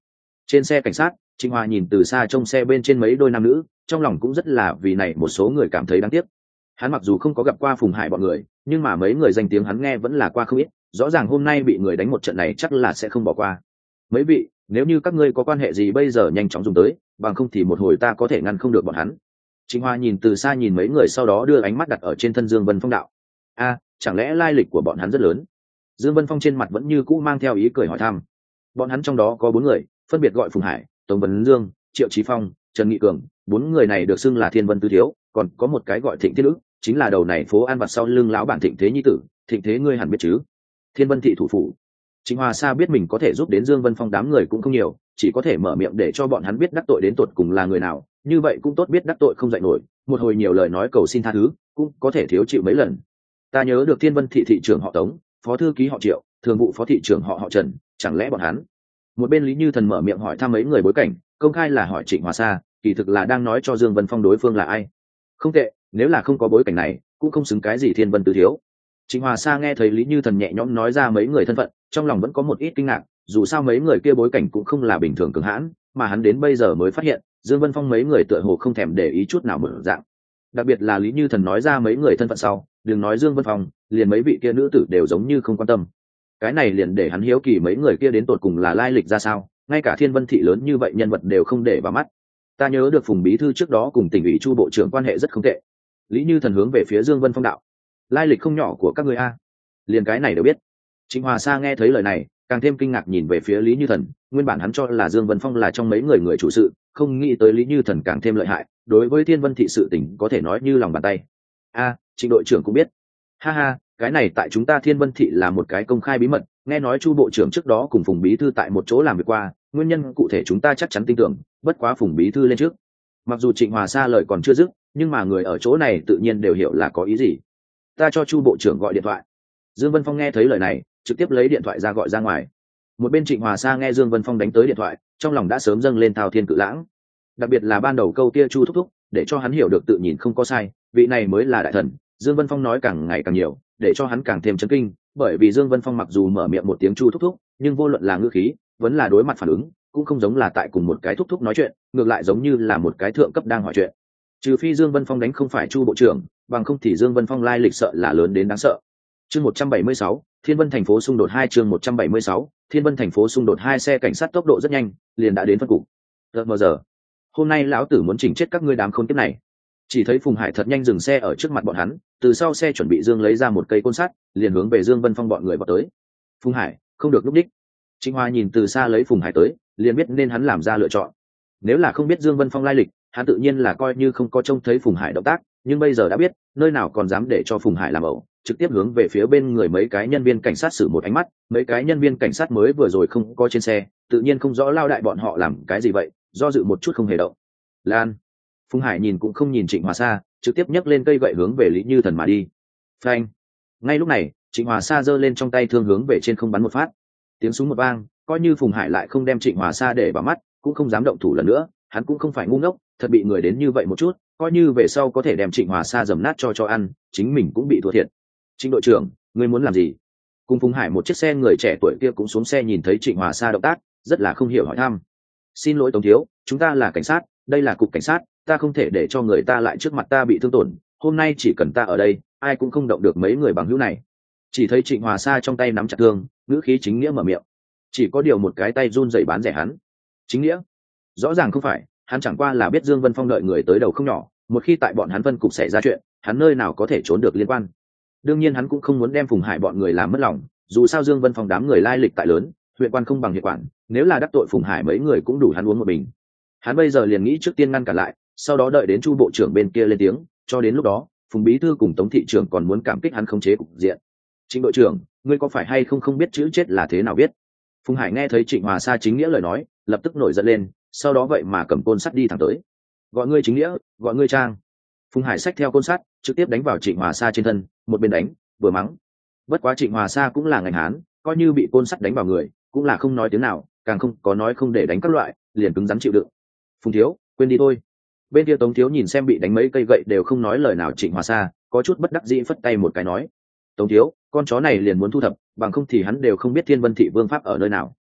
Trên xe cảnh sát, Trịnh Hòa nhìn từ xa trông xe bên trên mấy đôi nam nữ, trong lòng cũng rất là vì này một số người cảm thấy đáng tiếc. Hắn mặc dù không có gặp qua Phùng Hải bọn người, nhưng mà mấy người danh tiếng hắn nghe vẫn là qua không ít, rõ ràng hôm nay bị người đánh một trận này chắc là sẽ không bỏ qua. Mấy vị, nếu như các ngươi có quan hệ gì bây giờ nhanh chóng dùng tới, bằng không thì một hồi ta có thể ngăn không được bọn hắn. Trịnh Hoa nhìn từ xa nhìn mấy người, sau đó đưa ánh mắt đặt ở trên thân Dương Vân Phong đạo: a, chẳng lẽ lai lịch của bọn hắn rất lớn? Dương Vân Phong trên mặt vẫn như cũ mang theo ý cười hỏi thăm. Bọn hắn trong đó có bốn người, phân biệt gọi Phùng Hải, Tống Vấn Dương, Triệu Chí Phong, Trần Nghị Cường, bốn người này được xưng là Thiên Vân Tứ Thiếu, còn có một cái gọi Thịnh Thiên Nữ, chính là đầu này phố An Vặt sau lưng lão bản Thịnh Thế nhi tử. Thịnh Thế ngươi hẳn biết chứ? Thiên Vân thị thủ phủ. Trịnh Hoa Sa biết mình có thể giúp đến Dương Vân Phong đám người cũng không nhiều, chỉ có thể mở miệng để cho bọn hắn biết đắc tội đến tột cùng là người nào, như vậy cũng tốt biết đắc tội không dạy nổi, một hồi nhiều lời nói cầu xin tha thứ, cũng có thể thiếu chịu mấy lần. Ta nhớ được Thiên Vân thị thị trưởng họ Tống, phó thư ký họ Triệu, thường vụ phó thị trưởng họ họ Trần, chẳng lẽ bọn hắn? Một bên Lý Như Thần mở miệng hỏi thăm mấy người bối cảnh, công khai là hỏi Trịnh Hoa Sa, kỳ thực là đang nói cho Dương Vân Phong đối phương là ai. Không tệ, nếu là không có bối cảnh này, cũng không xứng cái gì Thiên Vân Tứ Thiếu. Trịnh Hoa Sa nghe thấy Lý Như Thần nhẹ nhõm nói ra mấy người thân phận, trong lòng vẫn có một ít kinh ngạc, dù sao mấy người kia bối cảnh cũng không là bình thường cường hãn, mà hắn đến bây giờ mới phát hiện, Dương Vân Phong mấy người tựa hồ không thèm để ý chút nào mở dạng. Đặc biệt là Lý Như Thần nói ra mấy người thân phận sau, đừng nói Dương Vân Phong, liền mấy vị kia nữ tử đều giống như không quan tâm. Cái này liền để hắn hiếu kỳ mấy người kia đến tột cùng là lai lịch ra sao, ngay cả Thiên Vân thị lớn như vậy nhân vật đều không để vào mắt. Ta nhớ được Phùng bí thư trước đó cùng tỉnh ủy Chu bộ trưởng quan hệ rất không tệ. Lý Như Thần hướng về phía Dương Vân Phong đạo: lai lịch không nhỏ của các ngươi a, liền cái này đều biết. Trịnh Hòa Sa nghe thấy lời này, càng thêm kinh ngạc nhìn về phía Lý Như Thần, nguyên bản hắn cho là Dương Vân Phong là trong mấy người người chủ sự, không nghĩ tới Lý Như Thần càng thêm lợi hại, đối với Thiên Vân thị sự tình có thể nói như lòng bàn tay. A, Trịnh đội trưởng cũng biết. Ha ha, cái này tại chúng ta Thiên Vân thị là một cái công khai bí mật, nghe nói Chu bộ trưởng trước đó cùng Phùng bí thư tại một chỗ làm việc qua, nguyên nhân cụ thể chúng ta chắc chắn tin tưởng, bất quá Phùng bí thư lên trước. Mặc dù Trịnh Hòa Sa lời còn chưa dứt, nhưng mà người ở chỗ này tự nhiên đều hiểu là có ý gì. Ta cho Chu bộ trưởng gọi điện thoại. Dương Vân Phong nghe thấy lời này, trực tiếp lấy điện thoại ra gọi ra ngoài. Một bên Trịnh Hòa Sa nghe Dương Vân Phong đánh tới điện thoại, trong lòng đã sớm dâng lên thao thiên cự lãng. Đặc biệt là ban đầu câu kia Chu thúc thúc, để cho hắn hiểu được tự nhìn không có sai, vị này mới là đại thần. Dương Vân Phong nói càng ngày càng nhiều, để cho hắn càng thêm chấn kinh, bởi vì Dương Vân Phong mặc dù mở miệng một tiếng Chu thúc thúc, nhưng vô luận là ngữ khí, vẫn là đối mặt phản ứng, cũng không giống là tại cùng một cái thúc thúc nói chuyện, ngược lại giống như là một cái thượng cấp đang hỏi chuyện. Trừ phi Dương Vân Phong đánh không phải Chu bộ trưởng, bằng không thì Dương Vân Phong lai lịch sợ là lớn đến đáng sợ. Chương một trăm bảy mươi sáu, Thiên Vân thành phố xung đột hai chương một trăm bảy mươi sáu, Thiên Vân thành phố xung đột hai xe cảnh sát tốc độ rất nhanh, liền đã đến phân cục. Đợt mờ giờ, hôm nay lão tử muốn chỉnh chết các ngươi đám khốn kiếp này. Chỉ thấy Phùng Hải thật nhanh dừng xe ở trước mặt bọn hắn, từ sau xe chuẩn bị Dương lấy ra một cây côn sắt, liền hướng về Dương Vân Phong bọn người vào tới. Phùng Hải, không được lúc đích. Trịnh Hoa nhìn từ xa lấy Phùng Hải tới, liền biết nên hắn làm ra lựa chọn. Nếu là không biết Dương Vân Phong lai lịch, hắn tự nhiên là coi như không có trông thấy Phùng Hải động tác, nhưng bây giờ đã biết, nơi nào còn dám để cho Phùng Hải làm ẩu, trực tiếp hướng về phía bên người mấy cái nhân viên cảnh sát sử một ánh mắt. Mấy cái nhân viên cảnh sát mới vừa rồi không có trên xe, tự nhiên không rõ lao đại bọn họ làm cái gì vậy, do dự một chút không hề động. Lan. Phùng Hải nhìn cũng không nhìn Trịnh Hòa Sa, trực tiếp nhấc lên cây gậy hướng về Lý Như Thần mà đi. Phanh. Ngay lúc này, Trịnh Hòa Sa giơ lên trong tay thương hướng về trên không bắn một phát. Tiếng súng một vang, coi như Phùng Hải lại không đem Trịnh Hòa Sa để vào mắt, cũng không dám động thủ lần nữa, hắn cũng không phải ngu ngốc, thật bị người đến như vậy một chút, coi như về sau có thể đem Trịnh Hòa Sa dầm nát cho cho ăn, chính mình cũng bị thua thiệt. Trịnh đội trưởng, ngươi muốn làm gì? Cùng Phùng Hải một chiếc xe người trẻ tuổi kia cũng xuống xe nhìn thấy Trịnh Hòa Sa động tác, rất là không hiểu hỏi thăm. Xin lỗi Tống thiếu, chúng ta là cảnh sát, đây là cục cảnh sát, ta không thể để cho người ta lại trước mặt ta bị thương tổn, hôm nay chỉ cần ta ở đây, ai cũng không động được mấy người bằng hữu này. Chỉ thấy Trịnh Hòa Sa trong tay nắm chặt thương, ngữ khí chính nghĩa mở miệng. Chỉ có điều một cái tay run rẩy bán rẻ hắn. Chính nghĩa? Rõ ràng không phải, hắn chẳng qua là biết Dương Vân Phong đợi người tới đầu không nhỏ, một khi tại bọn hắn phân cục xảy ra chuyện, hắn nơi nào có thể trốn được liên quan. Đương nhiên hắn cũng không muốn đem Phùng Hải bọn người làm mất lòng, dù sao Dương Vân Phong đám người lai lịch tại lớn, huyện quan không bằng huyện quản, nếu là đắc tội Phùng Hải mấy người cũng đủ hắn uống một bình. Hắn bây giờ liền nghĩ trước tiên ngăn cản lại, sau đó đợi đến Chu bộ trưởng bên kia lên tiếng, cho đến lúc đó, Phùng bí thư cùng Tống thị trưởng còn muốn cảm kích hắn khống chế cục diện. Trịnh đội trưởng, ngươi có phải hay không không biết chữ chết là thế nào viết? Phùng Hải nghe thấy Trịnh Hòa Sa chính nghĩa lời nói, lập tức nổi giận lên, sau đó vậy mà cầm côn sắt đi thẳng tới. Gọi ngươi chính nghĩa, gọi ngươi trang. Phùng Hải xách theo côn sắt, trực tiếp đánh vào Trịnh Hòa Sa trên thân, một bên đánh, vừa mắng. Bất quá Trịnh Hòa Sa cũng là ngành hán, coi như bị côn sắt đánh vào người, cũng là không nói tiếng nào, càng không có nói không để đánh các loại, liền cứng rắn chịu đựng. Phùng thiếu, quên đi thôi. Bên kia Tống thiếu nhìn xem bị đánh mấy cây gậy đều không nói lời nào Trịnh Hòa Sa, có chút bất đắc dĩ phất tay một cái nói: Tống thiếu, con chó này liền muốn thu thập, bằng không thì hắn đều không biết Thiên Vân thị vương pháp ở nơi nào.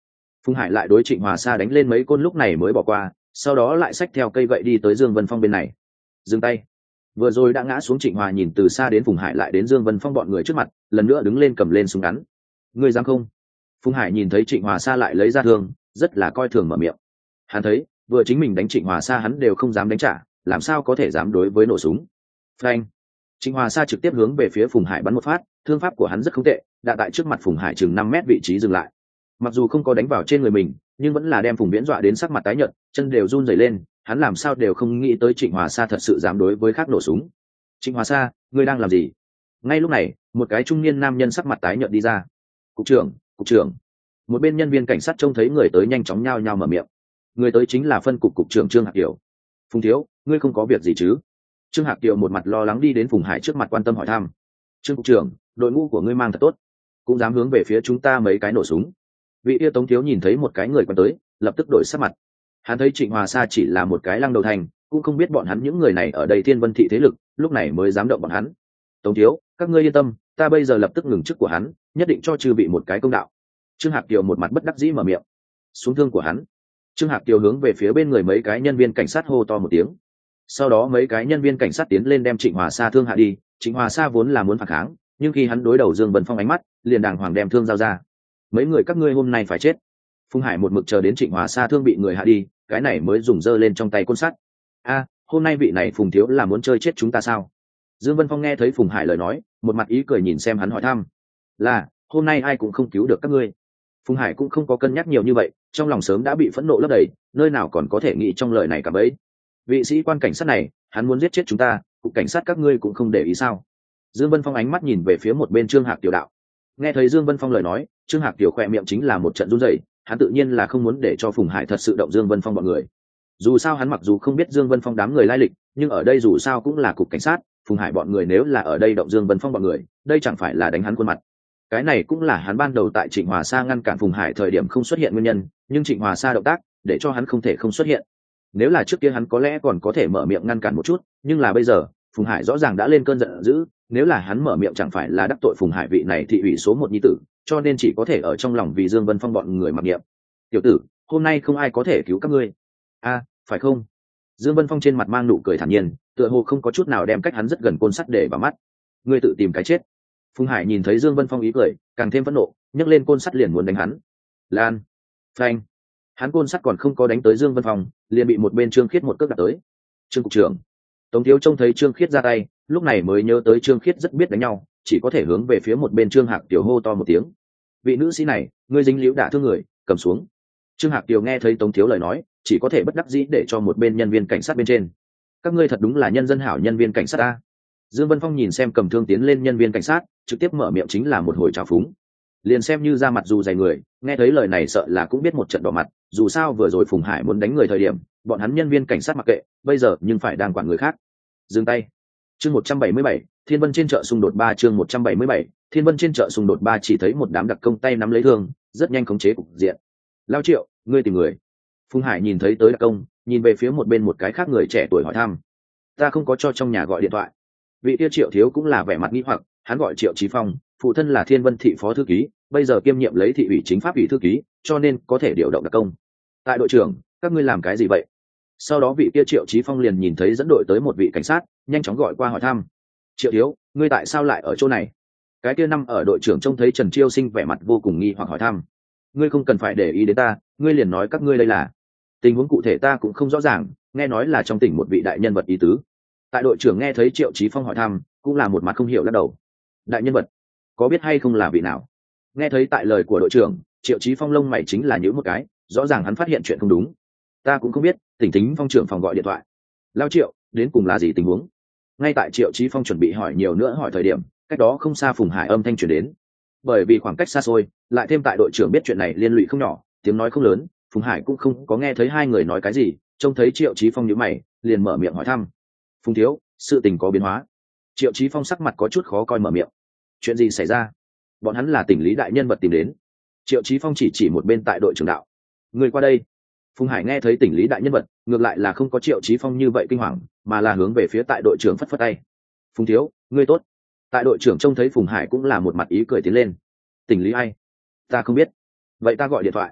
Phùng Hải lại đối Trịnh Hòa Sa đánh lên mấy côn lúc này mới bỏ qua, sau đó lại xách theo cây gậy đi tới Dương Vân Phong bên này. Dừng tay. Vừa rồi đã ngã xuống Trịnh Hòa nhìn từ xa đến Phùng Hải lại đến Dương Vân Phong bọn người trước mặt, lần nữa đứng lên cầm lên súng ngắn. Ngươi dám không? Phùng Hải nhìn thấy Trịnh Hòa Sa lại lấy ra thương, rất là coi thường mở miệng. Hắn thấy, vừa chính mình đánh Trịnh Hòa Sa hắn đều không dám đánh trả, làm sao có thể dám đối với nổ súng. Phanh. Trịnh Hòa Sa trực tiếp hướng về phía Phùng Hải bắn một phát, thương pháp của hắn rất không tệ, đã tại trước mặt Phùng Hải chừng năm mét vị trí dừng lại. Mặc dù không có đánh vào trên người mình, nhưng vẫn là đem Phùng Viễn dọa đến sắc mặt tái nhợt, chân đều run rẩy lên, hắn làm sao đều không nghĩ tới Trịnh Hòa Sa thật sự dám đối với khác nổ súng. Trịnh Hòa Sa, ngươi đang làm gì? Ngay lúc này, một cái trung niên nam nhân sắc mặt tái nhợt đi ra. Cục trưởng, cục trưởng. Một bên nhân viên cảnh sát trông thấy người tới nhanh chóng nhao nhao mở miệng. Người tới chính là phân cục cục trưởng Trương Hạc Kiều. Phùng thiếu, ngươi không có việc gì chứ? Trương Hạc Kiều một mặt lo lắng đi đến Phùng Hải trước mặt quan tâm hỏi thăm. Trương cục trưởng, đội ngũ của ngươi mang thật tốt, cũng dám hướng về phía chúng ta mấy cái nổ súng. Vị yêu Tống thiếu nhìn thấy một cái người quen tới, lập tức đổi sắc mặt. Hắn thấy Trịnh Hòa Sa chỉ là một cái lăng đầu thành, cũng không biết bọn hắn những người này ở đây Thiên Vân thị thế lực, lúc này mới dám động bọn hắn. Tống thiếu, các ngươi yên tâm, ta bây giờ lập tức ngừng chức của hắn, nhất định cho chư vị một cái công đạo. Trương Hạc Kiều một mặt bất đắc dĩ mở miệng. Xuống thương của hắn. Trương Hạc Kiều hướng về phía bên người mấy cái nhân viên cảnh sát hô to một tiếng. Sau đó mấy cái nhân viên cảnh sát tiến lên đem Trịnh Hòa Sa thương hạ đi. Trịnh Hòa Sa vốn là muốn phản kháng, nhưng khi hắn đối đầu Dương Vân Phong ánh mắt, liền đàng hoàng đem thương giao ra. Mấy người các ngươi hôm nay phải chết. Phùng Hải một mực chờ đến Trịnh Hòa Sa thương bị người hạ đi, cái này mới dùng dơ lên trong tay côn sắt. A, hôm nay vị này Phùng thiếu là muốn chơi chết chúng ta sao? Dương Vân Phong nghe thấy Phùng Hải lời nói, một mặt ý cười nhìn xem hắn hỏi thăm. Là, hôm nay ai cũng không cứu được các ngươi. Phùng Hải cũng không có cân nhắc nhiều như vậy, trong lòng sớm đã bị phẫn nộ lấp đầy, nơi nào còn có thể nghĩ trong lời này cả bấy. Vị sĩ quan cảnh sát này, hắn muốn giết chết chúng ta, cục cảnh sát các ngươi cũng không để ý sao? Dương Vân Phong ánh mắt nhìn về phía một bên Trương Hạc Tiểu đạo. Nghe thấy Dương Vân Phong lời nói, Trương Hạc Tiểu khỏe miệng chính là một trận run rẩy, hắn tự nhiên là không muốn để cho Phùng Hải thật sự động Dương Vân Phong bọn người. Dù sao hắn mặc dù không biết Dương Vân Phong đám người lai lịch, nhưng ở đây dù sao cũng là cục cảnh sát, Phùng Hải bọn người nếu là ở đây động Dương Vân Phong bọn người, đây chẳng phải là đánh hắn khuôn mặt. Cái này cũng là hắn ban đầu tại Trịnh Hòa Sa ngăn cản Phùng Hải thời điểm không xuất hiện nguyên nhân, nhưng Trịnh Hòa Sa động tác để cho hắn không thể không xuất hiện. Nếu là trước kia hắn có lẽ còn có thể mở miệng ngăn cản một chút, nhưng là bây giờ Phùng Hải rõ ràng đã lên cơn giận dữ, nếu là hắn mở miệng chẳng phải là đắc tội Phùng Hải vị này thị ủy số một nhi tử, cho nên chỉ có thể ở trong lòng vì Dương Vân Phong bọn người mặc niệm. Tiểu tử, hôm nay không ai có thể cứu các ngươi. A, phải không? Dương Vân Phong trên mặt mang nụ cười thản nhiên, tựa hồ không có chút nào đem cách hắn rất gần côn sắt để vào mắt. Ngươi tự tìm cái chết. Phùng Hải nhìn thấy Dương Vân Phong ý cười, càng thêm phẫn nộ, nhấc lên côn sắt liền muốn đánh hắn. Lan, phanh. Hắn côn sắt còn không có đánh tới Dương Vân Phong, liền bị một bên Trương Khiết một cước đạp tới. Trương cục trưởng. Tống thiếu trông thấy Trương Khiết ra tay, lúc này mới nhớ tới Trương Khiết rất biết đánh nhau, chỉ có thể hướng về phía một bên Trương Hạc Tiểu hô to một tiếng. Vị nữ sĩ này, ngươi dính liễu đả thương người, cầm xuống. Trương Hạc Tiểu nghe thấy Tống thiếu lời nói, chỉ có thể bất đắc dĩ để cho một bên nhân viên cảnh sát bên trên. Các ngươi thật đúng là nhân dân hảo nhân viên cảnh sát a. Dương Vân Phong nhìn xem cầm thương tiến lên nhân viên cảnh sát, trực tiếp mở miệng chính là một hồi trào phúng. Liền xem như ra mặt dù dày người, nghe thấy lời này sợ là cũng biết một trận đỏ mặt, dù sao vừa rồi Phùng Hải muốn đánh người thời điểm, bọn hắn nhân viên cảnh sát mặc kệ, bây giờ nhưng phải đang quản người khác. Dừng tay. Chương một trăm bảy mươi bảy, Thiên Vân trên chợ xung đột ba chương một trăm bảy mươi bảy, Thiên Vân trên chợ xung đột ba chỉ thấy một đám đặc công tay nắm lấy thương, rất nhanh khống chế cục diện. Lao Triệu, ngươi tìm người. Phùng Hải nhìn thấy tới đặc công, nhìn về phía một bên một cái khác người trẻ tuổi hỏi thăm. Ta không có cho trong nhà gọi điện thoại. Vị tiêu Triệu thiếu cũng là vẻ mặt nghi hoặc, hắn gọi Triệu Chí Phong, phụ thân là Thiên Vân thị phó thư ký, bây giờ kiêm nhiệm lấy thị ủy chính pháp ủy thư ký, cho nên có thể điều động đặc công. Tại đội trưởng, các ngươi làm cái gì vậy? Sau đó vị kia Triệu Chí Phong liền nhìn thấy dẫn đội tới một vị cảnh sát, nhanh chóng gọi qua hỏi thăm. Triệu thiếu, ngươi tại sao lại ở chỗ này? Cái kia năm ở đội trưởng trông thấy Trần Chiêu Sinh vẻ mặt vô cùng nghi hoặc hỏi thăm. Ngươi không cần phải để ý đến ta, ngươi liền nói các ngươi đây là. Tình huống cụ thể ta cũng không rõ ràng, nghe nói là trong tỉnh một vị đại nhân vật ý tứ. Tại đội trưởng nghe thấy Triệu Chí Phong hỏi thăm, cũng là một mặt không hiểu lắc đầu. Đại nhân vật, có biết hay không là vị nào? Nghe thấy tại lời của đội trưởng, Triệu Chí Phong lông mày chính là nhíu một cái, rõ ràng hắn phát hiện chuyện không đúng. Ta cũng không biết, tỉnh tính phong trưởng phòng gọi điện thoại. Lao Triệu, đến cùng là gì tình huống? Ngay tại Triệu Chí Phong chuẩn bị hỏi nhiều nữa hỏi thời điểm, cách đó không xa Phùng Hải âm thanh truyền đến. Bởi vì khoảng cách xa xôi, lại thêm tại đội trưởng biết chuyện này liên lụy không nhỏ, tiếng nói không lớn, Phùng Hải cũng không có nghe thấy hai người nói cái gì, trông thấy Triệu Chí Phong nhíu mày, liền mở miệng hỏi thăm. Phùng thiếu, sự tình có biến hóa. Triệu Chí Phong sắc mặt có chút khó coi mở miệng. Chuyện gì xảy ra? Bọn hắn là tỉnh lý đại nhân vật tìm đến. Triệu Chí Phong chỉ chỉ một bên tại đội trưởng đạo. Người qua đây. Phùng Hải nghe thấy tỉnh lý đại nhân vật, ngược lại là không có Triệu Chí Phong như vậy kinh hoàng, mà là hướng về phía tại đội trưởng phất phất tay. Phùng thiếu, ngươi tốt. Tại đội trưởng trông thấy Phùng Hải cũng là một mặt ý cười tiến lên. Tỉnh lý ai? Ta không biết. Vậy ta gọi điện thoại.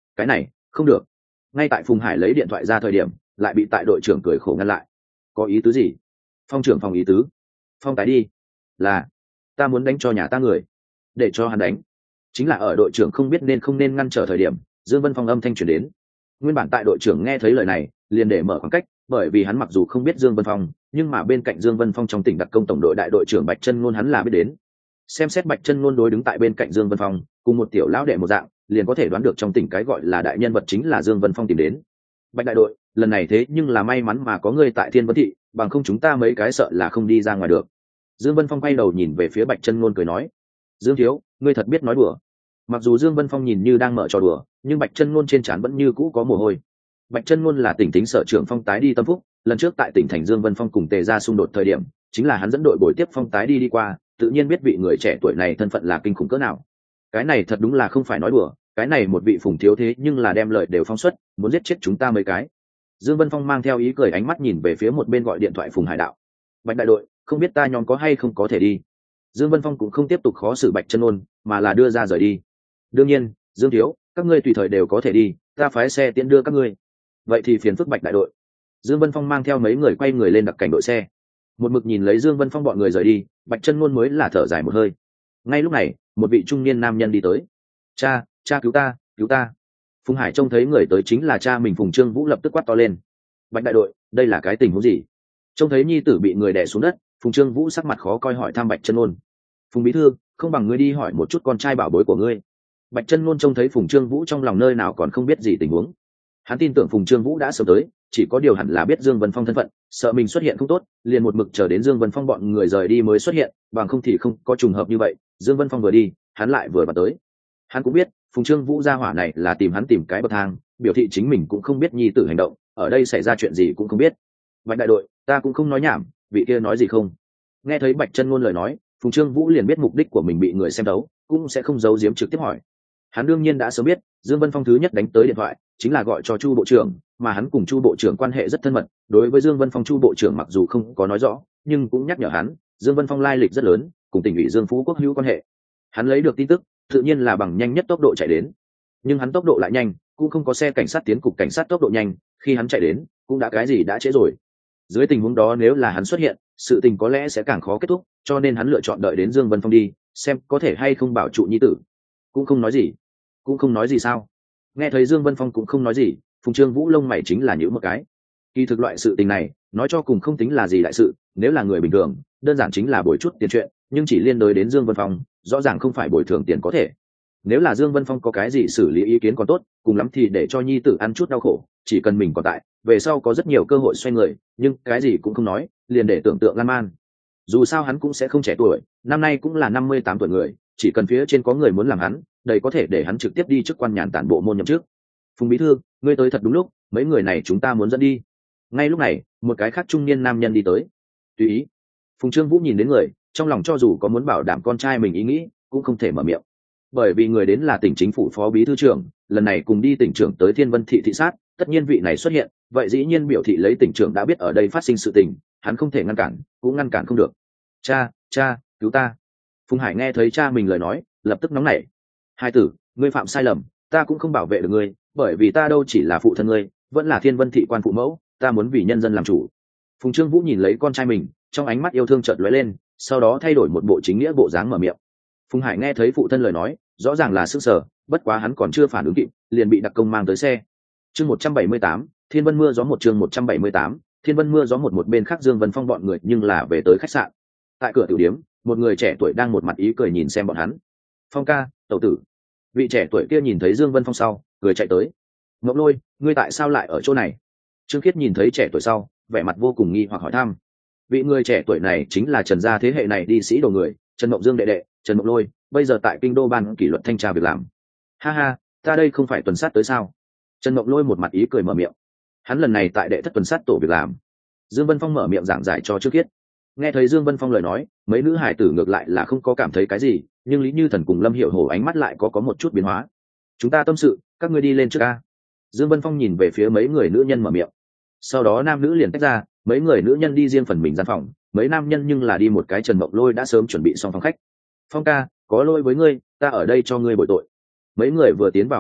cái này không được. Ngay tại Phùng Hải lấy điện thoại ra thời điểm lại bị tại đội trưởng cười khổ ngăn lại. Có ý tứ gì? Phong trưởng phòng ý tứ. Phong tái đi. Là ta muốn đánh cho nhà ta người, để cho hắn đánh. Chính là ở đội trưởng không biết nên không nên ngăn trở thời điểm, Dương Vân Phong âm thanh truyền đến. Nguyên bản tại đội trưởng nghe thấy lời này liền để mở khoảng cách, bởi vì hắn mặc dù không biết Dương Vân Phong, nhưng mà bên cạnh Dương Vân Phong trong tỉnh đặc công tổng đội đại đội trưởng Bạch Chân Ngôn hắn là biết đến. Xem xét Bạch Chân Ngôn đối đứng tại bên cạnh Dương Vân Phong cùng một tiểu lão đệ một dạng, liền có thể đoán được trong tỉnh cái gọi là đại nhân vật chính là Dương Vân Phong tìm đến. Bạch đại đội, lần này thế nhưng là may mắn mà có ngươi tại Thiên Vân thị, bằng không chúng ta mấy cái sợ là không đi ra ngoài được. Dương Vân Phong quay đầu nhìn về phía Bạch Chân Ngôn cười nói, Dương thiếu, ngươi thật biết nói đùa. Mặc dù Dương Vân Phong nhìn như đang mở trò đùa, nhưng Bạch Chân Ngôn trên trán vẫn như cũ có mồ hôi. Bạch Chân Ngôn là tỉnh tính sở trưởng Phong tái đi Tâm Phúc, lần trước tại tỉnh thành Dương Vân Phong cùng Tề gia xung đột thời điểm, chính là hắn dẫn đội bồi tiếp Phong tái đi đi qua, tự nhiên biết vị người trẻ tuổi này thân phận là kinh khủng cỡ nào. Cái này thật đúng là không phải nói đùa, cái này một vị Phùng thiếu thế nhưng là đem lợi đều phong xuất, muốn giết chết chúng ta mấy cái. Dương Vân Phong mang theo ý cười ánh mắt nhìn về phía một bên gọi điện thoại Phùng Hải đạo. Bạch đại đội, không biết ta nhóm có hay không có thể đi. Dương Vân Phong cũng không tiếp tục khó xử Bạch Chân Ngôn, mà là đưa ra rời đi. Đương nhiên, Dương thiếu, các ngươi tùy thời đều có thể đi, ta phái xe tiễn đưa các ngươi. Vậy thì phiền phức Bạch đại đội. Dương Vân Phong mang theo mấy người quay người lên đặc cảnh đội xe. Một mực nhìn lấy Dương Vân Phong bọn người rời đi, Bạch Chân Ngôn mới là thở dài một hơi. Ngay lúc này, một vị trung niên nam nhân đi tới. Cha, cha cứu ta, cứu ta. Phùng Hải trông thấy người tới chính là cha mình Phùng Trương Vũ, lập tức quát to lên. Bạch đại đội, đây là cái tình huống gì? Trông thấy nhi tử bị người đè xuống đất, Phùng Trương Vũ sắc mặt khó coi hỏi thăm Bạch Chân Ngôn. Phùng bí thư, không bằng ngươi đi hỏi một chút con trai bảo bối của ngươi. Bạch Chân Ngôn trông thấy Phùng Trương Vũ trong lòng nơi nào còn không biết gì tình huống. Hắn tin tưởng Phùng Trương Vũ đã sớm tới, chỉ có điều hẳn là biết Dương Vân Phong thân phận, sợ mình xuất hiện không tốt, liền một mực chờ đến Dương Vân Phong bọn người rời đi mới xuất hiện, bằng không thì không có trùng hợp như vậy, Dương Vân Phong vừa đi, hắn lại vừa vào tới. Hắn cũng biết, Phùng Trương Vũ gia hỏa này là tìm hắn tìm cái bậc thang, biểu thị chính mình cũng không biết nhi tử hành động, ở đây xảy ra chuyện gì cũng không biết. Bạch đại đội, ta cũng không nói nhảm, vị kia nói gì không? Nghe thấy Bạch Chân Ngôn lời nói, Phùng Trương Vũ liền biết mục đích của mình bị người xem thấu, cũng sẽ không giấu giếm trực tiếp hỏi. Hắn đương nhiên đã sớm biết, Dương Vân Phong thứ nhất đánh tới điện thoại chính là gọi cho Chu bộ trưởng, mà hắn cùng Chu bộ trưởng quan hệ rất thân mật, đối với Dương Vân Phong Chu bộ trưởng mặc dù không có nói rõ, nhưng cũng nhắc nhở hắn, Dương Vân Phong lai lịch rất lớn, cùng tỉnh ủy Dương Phú Quốc hữu quan hệ. Hắn lấy được tin tức, tự nhiên là bằng nhanh nhất tốc độ chạy đến. Nhưng hắn tốc độ lại nhanh, cũng không có xe cảnh sát tiến cục cảnh sát tốc độ nhanh, khi hắn chạy đến, cũng đã cái gì đã trễ rồi. Dưới tình huống đó nếu là hắn xuất hiện, sự tình có lẽ sẽ càng khó kết thúc, cho nên hắn lựa chọn đợi đến Dương Vân Phong đi, xem có thể hay không bảo trụ nhi tử. Cũng không nói gì. Cũng không nói gì sao? Nghe thấy Dương Vân Phong cũng không nói gì, Phùng Trương Vũ lông mày chính là nhíu một cái. Kỳ thực loại sự tình này, nói cho cùng không tính là gì đại sự, nếu là người bình thường, đơn giản chính là bồi chút tiền chuyện, nhưng chỉ liên đới đến Dương Vân Phong, rõ ràng không phải bồi thường tiền có thể. Nếu là Dương Vân Phong có cái gì xử lý ý kiến còn tốt, cùng lắm thì để cho nhi tử ăn chút đau khổ, chỉ cần mình còn tại, về sau có rất nhiều cơ hội xoay người, nhưng cái gì cũng không nói, liền để tưởng tượng lan man. Dù sao hắn cũng sẽ không trẻ tuổi, năm nay cũng là năm mươi tám tuổi người, chỉ cần phía trên có người muốn làm hắn, đầy có thể để hắn trực tiếp đi chức quan nhàn tản bộ môn nhậm chức. Phùng bí thư, ngươi tới thật đúng lúc, mấy người này chúng ta muốn dẫn đi. Ngay lúc này, một cái khác trung niên nam nhân đi tới. Tùy ý. Phùng Trương Vũ nhìn đến người, trong lòng cho dù có muốn bảo đảm con trai mình ý nghĩ, cũng không thể mở miệng. Bởi vì người đến là tỉnh chính phủ phó bí thư trưởng, lần này cùng đi tỉnh trưởng tới Thiên Vân thị thị sát, tất nhiên vị này xuất hiện, vậy dĩ nhiên biểu thị lấy tỉnh trưởng đã biết ở đây phát sinh sự tình, hắn không thể ngăn cản, cũng ngăn cản không được. Cha, cha, cứu ta. Phùng Hải nghe thấy cha mình lời nói, lập tức nóng nảy. Hai tử, ngươi phạm sai lầm, ta cũng không bảo vệ được ngươi, bởi vì ta đâu chỉ là phụ thân ngươi, vẫn là Thiên Vân thị quan phụ mẫu, ta muốn vì nhân dân làm chủ. Phùng Trương Vũ nhìn lấy con trai mình, trong ánh mắt yêu thương chợt lóe lên, sau đó thay đổi một bộ chính nghĩa bộ dáng mở miệng. Phùng Hải nghe thấy phụ thân lời nói, rõ ràng là sức sở, bất quá hắn còn chưa phản ứng kịp, liền bị đặc công mang tới xe. Chương một trăm bảy mươi tám, Thiên Vân mưa gió một chương một trăm bảy mươi tám, Thiên Vân mưa gió một một bên khác Dương Vân Phong bọn người nhưng là về tới khách sạn. Tại cửa tiểu điếm, một người trẻ tuổi đang một mặt ý cười nhìn xem bọn hắn. Phong ca, tẩu tử. Vị trẻ tuổi kia nhìn thấy Dương Vân Phong sau, cười chạy tới. Ngọc Lôi, ngươi tại sao lại ở chỗ này? Trương Khiết nhìn thấy trẻ tuổi sau, vẻ mặt vô cùng nghi hoặc hỏi thăm. Vị người trẻ tuổi này chính là Trần gia thế hệ này đi sĩ đồ người, Trần Mộng Dương đệ đệ, Trần Mộng Lôi, bây giờ tại kinh đô ban kỷ luật thanh tra việc làm. Ha ha, ta đây không phải tuần sát tới sao? Trần Mộng Lôi một mặt ý cười mở miệng. Hắn lần này tại đệ thất tuần sát tổ việc làm. Dương Vân Phong mở miệng giảng giải cho Trương Khiết. Nghe thấy Dương Vân Phong lời nói, mấy nữ hải tử ngược lại là không có cảm thấy cái gì, nhưng Lý Như Thần cùng Lâm Hiểu Hổ ánh mắt lại có có một chút biến hóa. Chúng ta tâm sự, các ngươi đi lên trước a. Dương Vân Phong nhìn về phía mấy người nữ nhân mở miệng. Sau đó nam nữ liền tách ra, mấy người nữ nhân đi riêng phần mình gian phòng, mấy nam nhân nhưng là đi một cái. Trần Mộng Lôi đã sớm chuẩn bị xong phòng khách. Phong ca, có lỗi với ngươi, ta ở đây cho ngươi bồi tội. Mấy người vừa tiến vào phòng khách,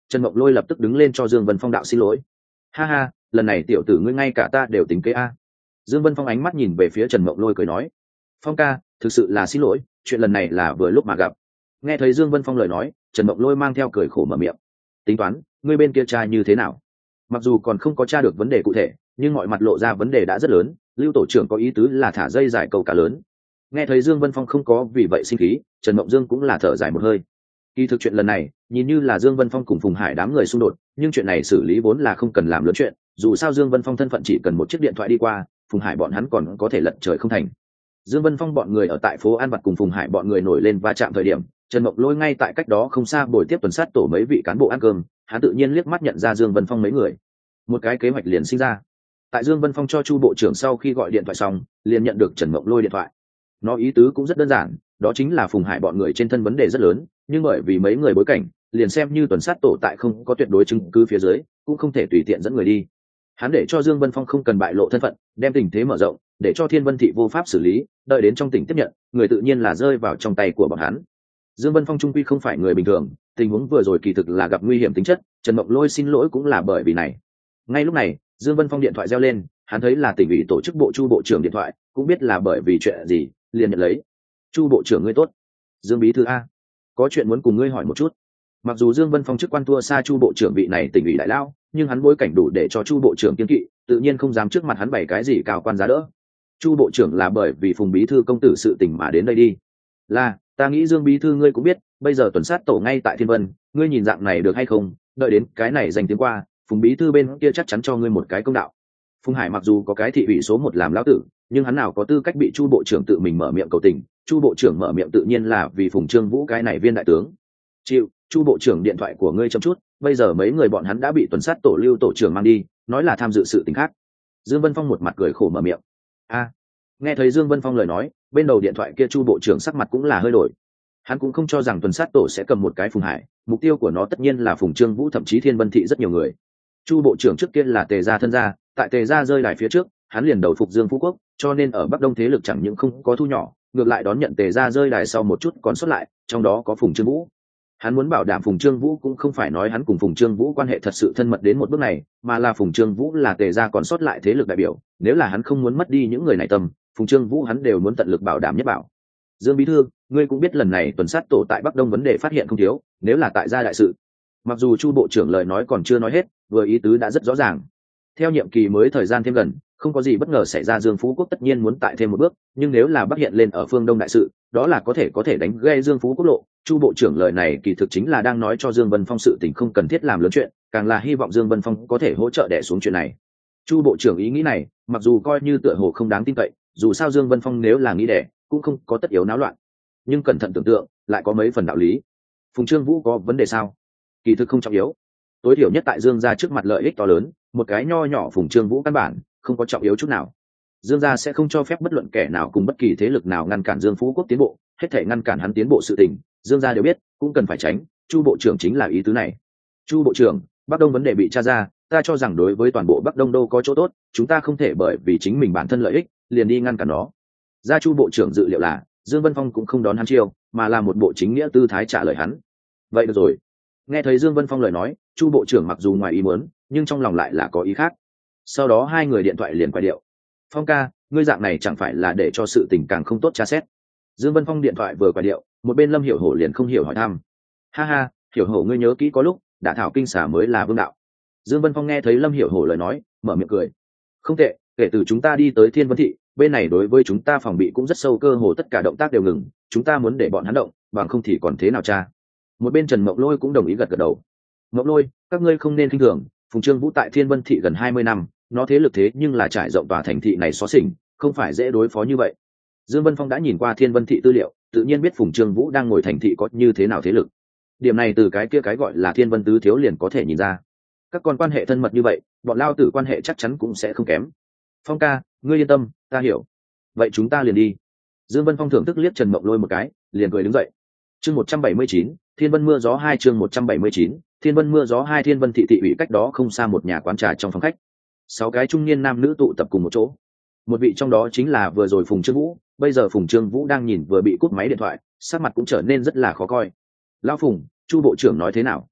Trần Mộng Lôi lập tức đứng lên cho Dương Vân Phong đạo xin lỗi. Ha ha, lần này tiểu tử ngươi ngay cả ta đều tính kế a. Dương Vân Phong ánh mắt nhìn về phía Trần Mộng Lôi cười nói, Phong ca, thực sự là xin lỗi, chuyện lần này là vừa lúc mà gặp. Nghe thấy Dương Vân Phong lời nói, Trần Mộng Lôi mang theo cười khổ mở miệng, tính toán, ngươi bên kia trai như thế nào? Mặc dù còn không có tra được vấn đề cụ thể, nhưng mọi mặt lộ ra vấn đề đã rất lớn. Lưu tổ trưởng có ý tứ là thả dây giải câu cá lớn. Nghe thấy Dương Vân Phong không có vì vậy sinh khí, Trần Mộng Dương cũng là thở dài một hơi. Kỳ thực chuyện lần này nhìn như là Dương Vân Phong cùng Phùng Hải đám người xung đột, nhưng chuyện này xử lý vốn là không cần làm lớn chuyện. Dù sao Dương Vân Phong thân phận chỉ cần một chiếc điện thoại đi qua, Phùng Hải bọn hắn còn có thể lật trời không thành. Dương Vân Phong bọn người ở tại phố An Bặt cùng Phùng Hải bọn người nổi lên va chạm thời điểm, Trần Mộng Lôi ngay tại cách đó không xa buổi tiếp tuần sát tổ mấy vị cán bộ ăn cơm, hắn tự nhiên liếc mắt nhận ra Dương Vân Phong mấy người. Một cái kế hoạch liền sinh ra. Tại Dương Vân Phong cho Chu bộ trưởng sau khi gọi điện thoại xong, liền nhận được Trần Mộng Lôi điện thoại. Nó ý tứ cũng rất đơn giản, đó chính là Phùng Hải bọn người trên thân vấn đề rất lớn, nhưng bởi vì mấy người bối cảnh, liền xem như tuần sát tổ tại không có tuyệt đối chứng cứ phía dưới, cũng không thể tùy tiện dẫn người đi. Hắn để cho Dương Vân Phong không cần bại lộ thân phận, đem tình thế mở rộng, để cho Thiên Vân thị vô pháp xử lý, đợi đến trong tỉnh tiếp nhận, người tự nhiên là rơi vào trong tay của bọn hắn. Dương Vân Phong trung quy không phải người bình thường, tình huống vừa rồi kỳ thực là gặp nguy hiểm tính chất, Trần Mộng Lôi xin lỗi cũng là bởi vì này. Ngay lúc này, Dương Vân Phong điện thoại reo lên, hắn thấy là tỉnh ủy tổ chức bộ Chu bộ trưởng điện thoại, cũng biết là bởi vì chuyện gì, liền nhận lấy. Chu bộ trưởng ngươi tốt. Dương bí thư a, có chuyện muốn cùng ngươi hỏi một chút. Mặc dù Dương Vân Phong chức quan thua xa Chu bộ trưởng vị này tỉnh ủy đại lao, nhưng hắn bối cảnh đủ để cho Chu bộ trưởng kiên kỵ, tự nhiên không dám trước mặt hắn bày cái gì cao quan giá đỡ. Chu bộ trưởng là bởi vì Phùng bí thư công tử sự tình mà đến đây đi. Là, ta nghĩ Dương bí thư ngươi cũng biết, bây giờ tuần sát tổ ngay tại Thiên Vân, ngươi nhìn dạng này được hay không? Đợi đến cái này giành tiếng qua, Phùng bí thư bên kia chắc chắn cho ngươi một cái công đạo. Phùng Hải mặc dù có cái thị ủy số một làm lão tử, nhưng hắn nào có tư cách bị Chu bộ trưởng tự mình mở miệng cầu tình. Chu bộ trưởng mở miệng tự nhiên là vì Phùng Trương Vũ cái này viên đại tướng. Chịu, Chu bộ trưởng điện thoại của ngươi chậm chút, bây giờ mấy người bọn hắn đã bị tuần sát tổ Lưu tổ trưởng mang đi, nói là tham dự sự tình khác. Dương Vân Phong một mặt cười khổ mở miệng. A, nghe thấy Dương Vân Phong lời nói, bên đầu điện thoại kia Chu bộ trưởng sắc mặt cũng là hơi đổi. Hắn cũng không cho rằng tuần sát tổ sẽ cầm một cái Phùng Hải, mục tiêu của nó tất nhiên là Phùng Trương Vũ, thậm chí Thiên Vân thị rất nhiều người. Chu bộ trưởng trước kia là Tề gia thân gia, tại Tề gia rơi đài phía trước, hắn liền đầu phục Dương Phú Quốc, cho nên ở Bắc Đông thế lực chẳng những không có thu nhỏ, ngược lại đón nhận Tề gia rơi đài sau một chút còn sót lại, trong đó có Phùng Trương Vũ. Hắn muốn bảo đảm Phùng Trương Vũ cũng không phải nói hắn cùng Phùng Trương Vũ quan hệ thật sự thân mật đến một bước này, mà là Phùng Trương Vũ là Tề gia còn sót lại thế lực đại biểu, nếu là hắn không muốn mất đi những người này tâm, Phùng Trương Vũ hắn đều muốn tận lực bảo đảm nhất bảo. Dương bí thư, ngươi cũng biết lần này tuần sát tổ tại Bắc Đông vấn đề phát hiện không thiếu, nếu là tại gia đại sự. Mặc dù Chu bộ trưởng lời nói còn chưa nói hết, vừa ý tứ đã rất rõ ràng. Theo nhiệm kỳ mới thời gian thêm gần, không có gì bất ngờ xảy ra, Dương Phú Quốc tất nhiên muốn tại thêm một bước, nhưng nếu là Bắc hiện lên ở phương Đông đại sự, đó là có thể có thể đánh gây Dương Phú Quốc lộ. Chu bộ trưởng lời này kỳ thực chính là đang nói cho Dương Vân Phong sự tình không cần thiết làm lớn chuyện, càng là hy vọng Dương Vân Phong có thể hỗ trợ đè xuống chuyện này. Chu bộ trưởng ý nghĩ này, mặc dù coi như tựa hồ không đáng tin cậy, dù sao Dương Vân Phong nếu là nghĩ đẻ, cũng không có tất yếu náo loạn. Nhưng cẩn thận tưởng tượng, lại có mấy phần đạo lý. Phùng Trương Vũ có vấn đề sao? Kỳ thực không trọng yếu. Tối thiểu nhất tại Dương gia trước mặt lợi ích to lớn, một cái nho nhỏ Phùng Trương Vũ căn bản không có trọng yếu chút nào. Dương gia sẽ không cho phép bất luận kẻ nào cùng bất kỳ thế lực nào ngăn cản Dương Phú Quốc tiến bộ, hết thể ngăn cản hắn tiến bộ sự tình, Dương gia đều biết, cũng cần phải tránh. Chu bộ trưởng chính là ý tứ này. Chu bộ trưởng, Bắc Đông vấn đề bị tra ra, ta cho rằng đối với toàn bộ Bắc Đông đô có chỗ tốt, chúng ta không thể bởi vì chính mình bản thân lợi ích liền đi ngăn cản nó. Gia Chu bộ trưởng dự liệu là Dương Vân Phong cũng không đón hắn chiêu, mà là một bộ chính nghĩa tư thái trả lời hắn. Vậy được rồi. Nghe thấy Dương Vân Phong lời nói, Chu bộ trưởng mặc dù ngoài ý muốn, nhưng trong lòng lại là có ý khác. Sau đó hai người điện thoại liền quay điệu. Phong ca, ngươi dạng này chẳng phải là để cho sự tình càng không tốt tra xét. Dương Vân Phong điện thoại vừa quay điệu, một bên Lâm Hiểu Hổ liền không hiểu hỏi thăm. Ha ha, Hiểu Hổ ngươi nhớ kỹ có lúc, đã thảo kinh xà mới là vương đạo. Dương Vân Phong nghe thấy Lâm Hiểu Hổ lời nói, mở miệng cười. Không tệ, kể từ chúng ta đi tới Thiên Vân thị, bên này đối với chúng ta phòng bị cũng rất sâu, cơ hồ tất cả động tác đều ngừng, chúng ta muốn để bọn hắn động, bằng không thì còn thế nào cha. Một bên Trần Mộng Lôi cũng đồng ý gật gật đầu. Mộng Lôi, các ngươi không nên khinh thường, Phùng Trương Vũ tại Thiên Vân thị gần hai mươi năm, nó thế lực thế nhưng là trải rộng tòa thành thị này xóa xỉnh, không phải dễ đối phó như vậy. Dương Vân Phong đã nhìn qua Thiên Vân thị tư liệu, tự nhiên biết Phùng Trương Vũ đang ngồi thành thị có như thế nào thế lực. Điểm này từ cái kia cái gọi là Thiên Vân tứ thiếu liền có thể nhìn ra. Các con quan hệ thân mật như vậy, bọn lao tử quan hệ chắc chắn cũng sẽ không kém. Phong ca, ngươi yên tâm, ta hiểu. Vậy chúng ta liền đi. Dương Vân Phong thưởng thức liếc Trần Mộng Lôi một cái, liền cười đứng dậy. Chương một trăm bảy mươi chín, Thiên Vân mưa gió hai, chương một trăm bảy mươi chín, Thiên Vân mưa gió hai. Thiên Vân thị thị ủy cách đó không xa một nhà quán trà trong phòng khách. Sáu cái trung niên nam nữ tụ tập cùng một chỗ. Một vị trong đó chính là vừa rồi Phùng Trương Vũ, bây giờ Phùng Trương Vũ đang nhìn vừa bị cúp máy điện thoại, sắc mặt cũng trở nên rất là khó coi. Lão Phùng, Chu bộ trưởng nói thế nào?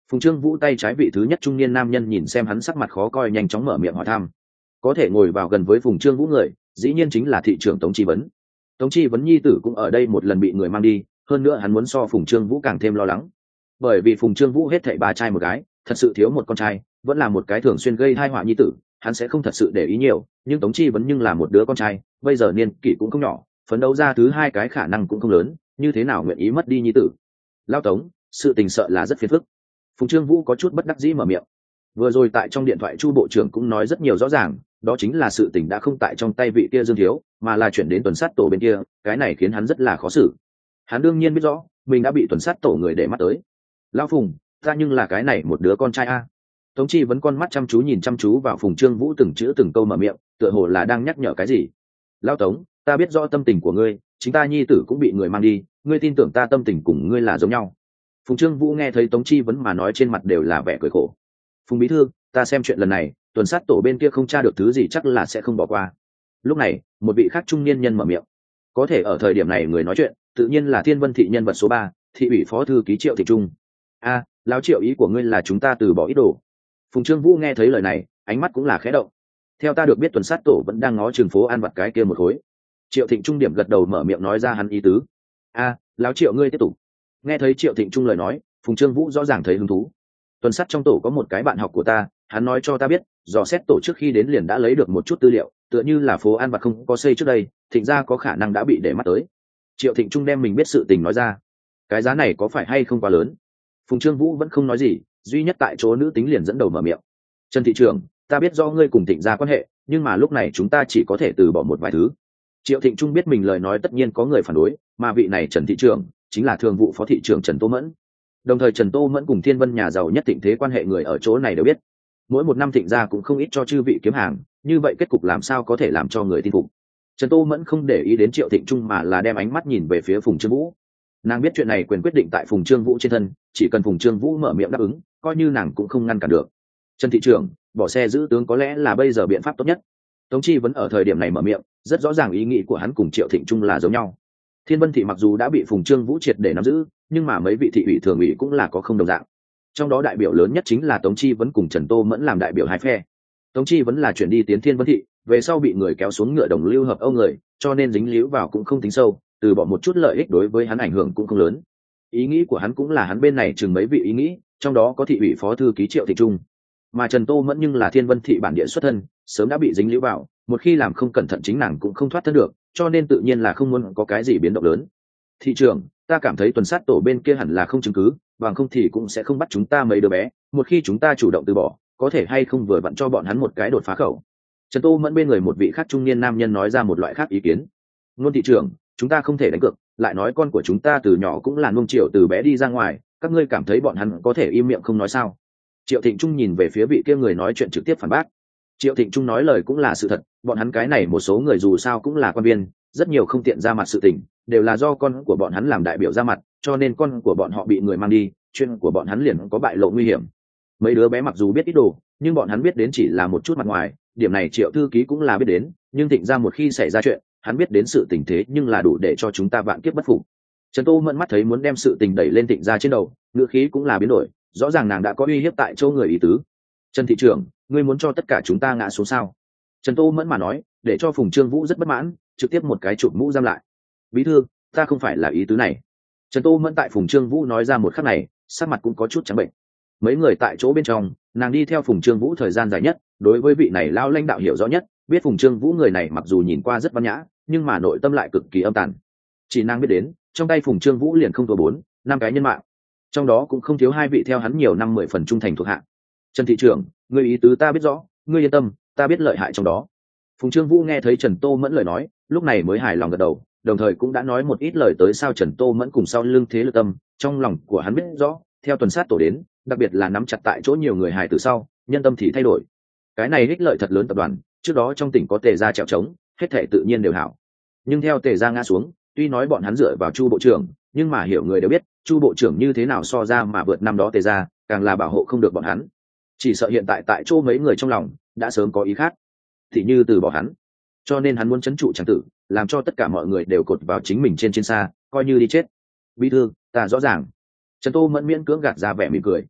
Phùng Trương Vũ tay trái vị thứ nhất trung niên nam nhân nhìn xem hắn sắc mặt khó coi, nhanh chóng mở miệng hỏi thăm. Có thể ngồi vào gần với Phùng Trương Vũ người, dĩ nhiên chính là thị trưởng Tống Chi Vấn. Tống Chi Vấn nhi tử cũng ở đây một lần bị người mang đi, hơn nữa hắn muốn so Phùng Trương Vũ càng thêm lo lắng, bởi vì Phùng Trương Vũ hết thảy ba trai một gái, thật sự thiếu một con trai, vẫn là một cái thường xuyên gây tai họa nhi tử, hắn sẽ không thật sự để ý nhiều, nhưng Tống Chi Vấn nhưng là một đứa con trai, bây giờ niên kỷ cũng không nhỏ, phấn đấu ra thứ hai cái khả năng cũng không lớn, như thế nào nguyện ý mất đi nhi tử. Lao Tống, sự tình sợ là rất phiền phức. Phùng Trương Vũ có chút bất đắc dĩ mở miệng. Vừa rồi tại trong điện thoại Chu bộ trưởng cũng nói rất nhiều rõ ràng, đó chính là sự tình đã không tại trong tay vị kia Dương Thiếu, mà là chuyển đến tuần sát tổ bên kia, cái này khiến hắn rất là khó xử. Hắn đương nhiên biết rõ, mình đã bị tuần sát tổ người để mắt tới. Lão Phùng, ta nhưng là cái này một đứa con trai a. Tống Chi Vấn con mắt chăm chú nhìn chăm chú vào Phùng Trương Vũ từng chữ từng câu mở miệng, tựa hồ là đang nhắc nhở cái gì. Lão Tống, ta biết rõ tâm tình của ngươi, chính ta nhi tử cũng bị người mang đi, ngươi tin tưởng ta tâm tình cùng ngươi là giống nhau. Phùng Trương Vũ nghe thấy Tống Chi Vấn mà nói, trên mặt đều là vẻ cười khổ. Phùng bí thư, ta xem chuyện lần này tuần sát tổ bên kia không tra được thứ gì chắc là sẽ không bỏ qua. Lúc này một vị khác trung niên nhân mở miệng. Có thể ở thời điểm này người nói chuyện tự nhiên là Thiên Vân thị nhân vật số ba, thị ủy phó thư ký Triệu Thị Trung. A, lão Triệu, ý của ngươi là chúng ta từ bỏ ý đồ. Phùng Trương Vũ nghe thấy lời này, ánh mắt cũng là khẽ động. Theo ta được biết tuần sát tổ vẫn đang ngó chừng phố ăn vặt cái kia một khối. Triệu Thịnh Trung điểm gật đầu mở miệng nói ra hắn ý tứ. A, lão Triệu, ngươi tiếp tục. Nghe thấy Triệu Thịnh Trung lời nói, Phùng Trương Vũ rõ ràng thấy hứng thú. Tuần sát trong tổ có một cái bạn học của ta, hắn nói cho ta biết, dò xét tổ trước khi đến liền đã lấy được một chút tư liệu, tựa như là phố ăn vặt không có xây trước đây, Thịnh gia có khả năng đã bị để mắt tới. Triệu Thịnh Trung đem mình biết sự tình nói ra. Cái giá này có phải hay không quá lớn? Phùng Trương Vũ vẫn không nói gì, duy nhất tại chỗ nữ tính liền dẫn đầu mở miệng. Trần thị trưởng, ta biết do ngươi cùng Thịnh gia quan hệ, nhưng mà lúc này chúng ta chỉ có thể từ bỏ một vài thứ. Triệu Thịnh Trung biết mình lời nói tất nhiên có người phản đối, mà vị này Trần thị trưởng chính là thường vụ phó thị trưởng Trần Tô Mẫn. Đồng thời Trần Tô Mẫn cùng Thiên Vân nhà giàu nhất Thịnh thế quan hệ người ở chỗ này đều biết. Mỗi một năm Thịnh gia cũng không ít cho chư vị kiếm hàng, như vậy kết cục làm sao có thể làm cho người tin phục. Trần Tô Mẫn không để ý đến Triệu Thịnh Trung mà là đem ánh mắt nhìn về phía Phùng Trương Vũ. Nàng biết chuyện này quyền quyết định tại Phùng Trương Vũ trên thân, chỉ cần Phùng Trương Vũ mở miệng đáp ứng, coi như nàng cũng không ngăn cản được. Trần thị trưởng, bỏ xe giữ tướng có lẽ là bây giờ biện pháp tốt nhất. Tống Chi vẫn ở thời điểm này mở miệng, rất rõ ràng ý nghĩ của hắn cùng Triệu Thịnh Trung là giống nhau. Thiên Vân thị mặc dù đã bị Phùng Trương Vũ triệt để nắm giữ, nhưng mà mấy vị thị ủy thường ủy cũng là có không đồng dạng. Trong đó đại biểu lớn nhất chính là Tống Chi vẫn cùng Trần Tô Mẫn làm đại biểu hai phe. Tống Chi vẫn là chuyển đi tiến Thiên Vân thị, về sau bị người kéo xuống ngựa đồng lưu hợp âu người, cho nên dính líu vào cũng không tính sâu, từ bỏ một chút lợi ích đối với hắn ảnh hưởng cũng không lớn. Ý nghĩ của hắn cũng là hắn bên này chừng mấy vị ý nghĩ, trong đó có thị ủy phó thư ký Triệu Thị Trung, mà Trần Tô Mẫn nhưng là Thiên Vân thị bản địa xuất thân, sớm đã bị dính líu vào, một khi làm không cẩn thận chính nàng cũng không thoát thân được, cho nên tự nhiên là không muốn có cái gì biến động lớn. Thị trưởng, ta cảm thấy tuần sát tổ bên kia hẳn là không chứng cứ, bằng không thì cũng sẽ không bắt chúng ta mấy đứa bé, một khi chúng ta chủ động từ bỏ, có thể hay không vừa vặn cho bọn hắn một cái đột phá khẩu. Trần Tô Mẫn bên người một vị khác trung niên nam nhân nói ra một loại khác ý kiến. Ngôn thị trưởng, chúng ta không thể đánh cược, lại nói con của chúng ta từ nhỏ cũng là nuông chiều từ bé đi ra ngoài, các ngươi cảm thấy bọn hắn có thể im miệng không nói sao? Triệu Thịnh Trung nhìn về phía vị kia người nói chuyện trực tiếp phản bác. Triệu Thịnh Trung nói lời cũng là sự thật, bọn hắn cái này một số người dù sao cũng là quan viên, rất nhiều không tiện ra mặt sự tình, đều là do con của bọn hắn làm đại biểu ra mặt, cho nên con của bọn họ bị người mang đi, chuyện của bọn hắn liền có bại lộ nguy hiểm. Mấy đứa bé mặc dù biết ít đồ, nhưng bọn hắn biết đến chỉ là một chút mặt ngoài, điểm này Triệu thư ký cũng là biết đến, nhưng Thịnh ra một khi xảy ra chuyện, hắn biết đến sự tình thế nhưng là đủ để cho chúng ta vạn kiếp bất phục. Trần Tô Mẫn mắt thấy muốn đem sự tình đẩy lên Thịnh ra trên đầu, ngữ khí cũng là biến đổi, rõ ràng nàng đã có uy hiếp tại chỗ người ý tứ. Trần thị trưởng, ngươi muốn cho tất cả chúng ta ngã xuống sao? Trần Tô Mẫn mà nói, để cho Phùng Trương Vũ rất bất mãn, trực tiếp một cái chụp mũ giam lại. Bí thư, ta không phải là ý tứ này. Trần Tô Mẫn tại Phùng Trương Vũ nói ra một khắc này, sắc mặt cũng có chút trắng bệnh. Mấy người tại chỗ bên trong, nàng đi theo Phùng Trương Vũ thời gian dài nhất, đối với vị này lao lãnh đạo hiểu rõ nhất, biết Phùng Trương Vũ người này mặc dù nhìn qua rất văn nhã, nhưng mà nội tâm lại cực kỳ âm tàn. Chỉ nàng biết đến, trong tay Phùng Trương Vũ liền không thua bốn, năm cái nhân mạng, trong đó cũng không thiếu hai vị theo hắn nhiều năm mười phần trung thành thuộc hạ. Trần thị trưởng, ngươi ý tứ ta biết rõ, ngươi yên tâm, ta biết lợi hại trong đó. Phùng Trương Vũ nghe thấy Trần Tô Mẫn lời nói, lúc này mới hài lòng gật đầu, đồng thời cũng đã nói một ít lời tới sao Trần Tô Mẫn cùng sau lưng thế lực tâm, trong lòng của hắn biết rõ, theo tuần sát tổ đến, đặc biệt là nắm chặt tại chỗ nhiều người hài từ sau, nhân tâm thì thay đổi. Cái này ích lợi thật lớn tập đoàn, trước đó trong tỉnh có Tề gia trèo trống, hết thảy tự nhiên đều hảo. Nhưng theo Tề gia ngã xuống, tuy nói bọn hắn dựa vào Chu bộ trưởng, nhưng mà hiểu người đều biết, Chu bộ trưởng như thế nào so ra mà vượt năm đó Tề gia, càng là bảo hộ không được bọn hắn. Chỉ sợ hiện tại tại chỗ mấy người trong lòng đã sớm có ý khác, thì như từ bỏ hắn, cho nên hắn muốn trấn trụ tràng tử, làm cho tất cả mọi người đều cột vào chính mình trên trên xa, coi như đi chết. Bí thư, ta rõ ràng. Trần Tô Mẫn miễn cưỡng gạt ra vẻ mỉm cười.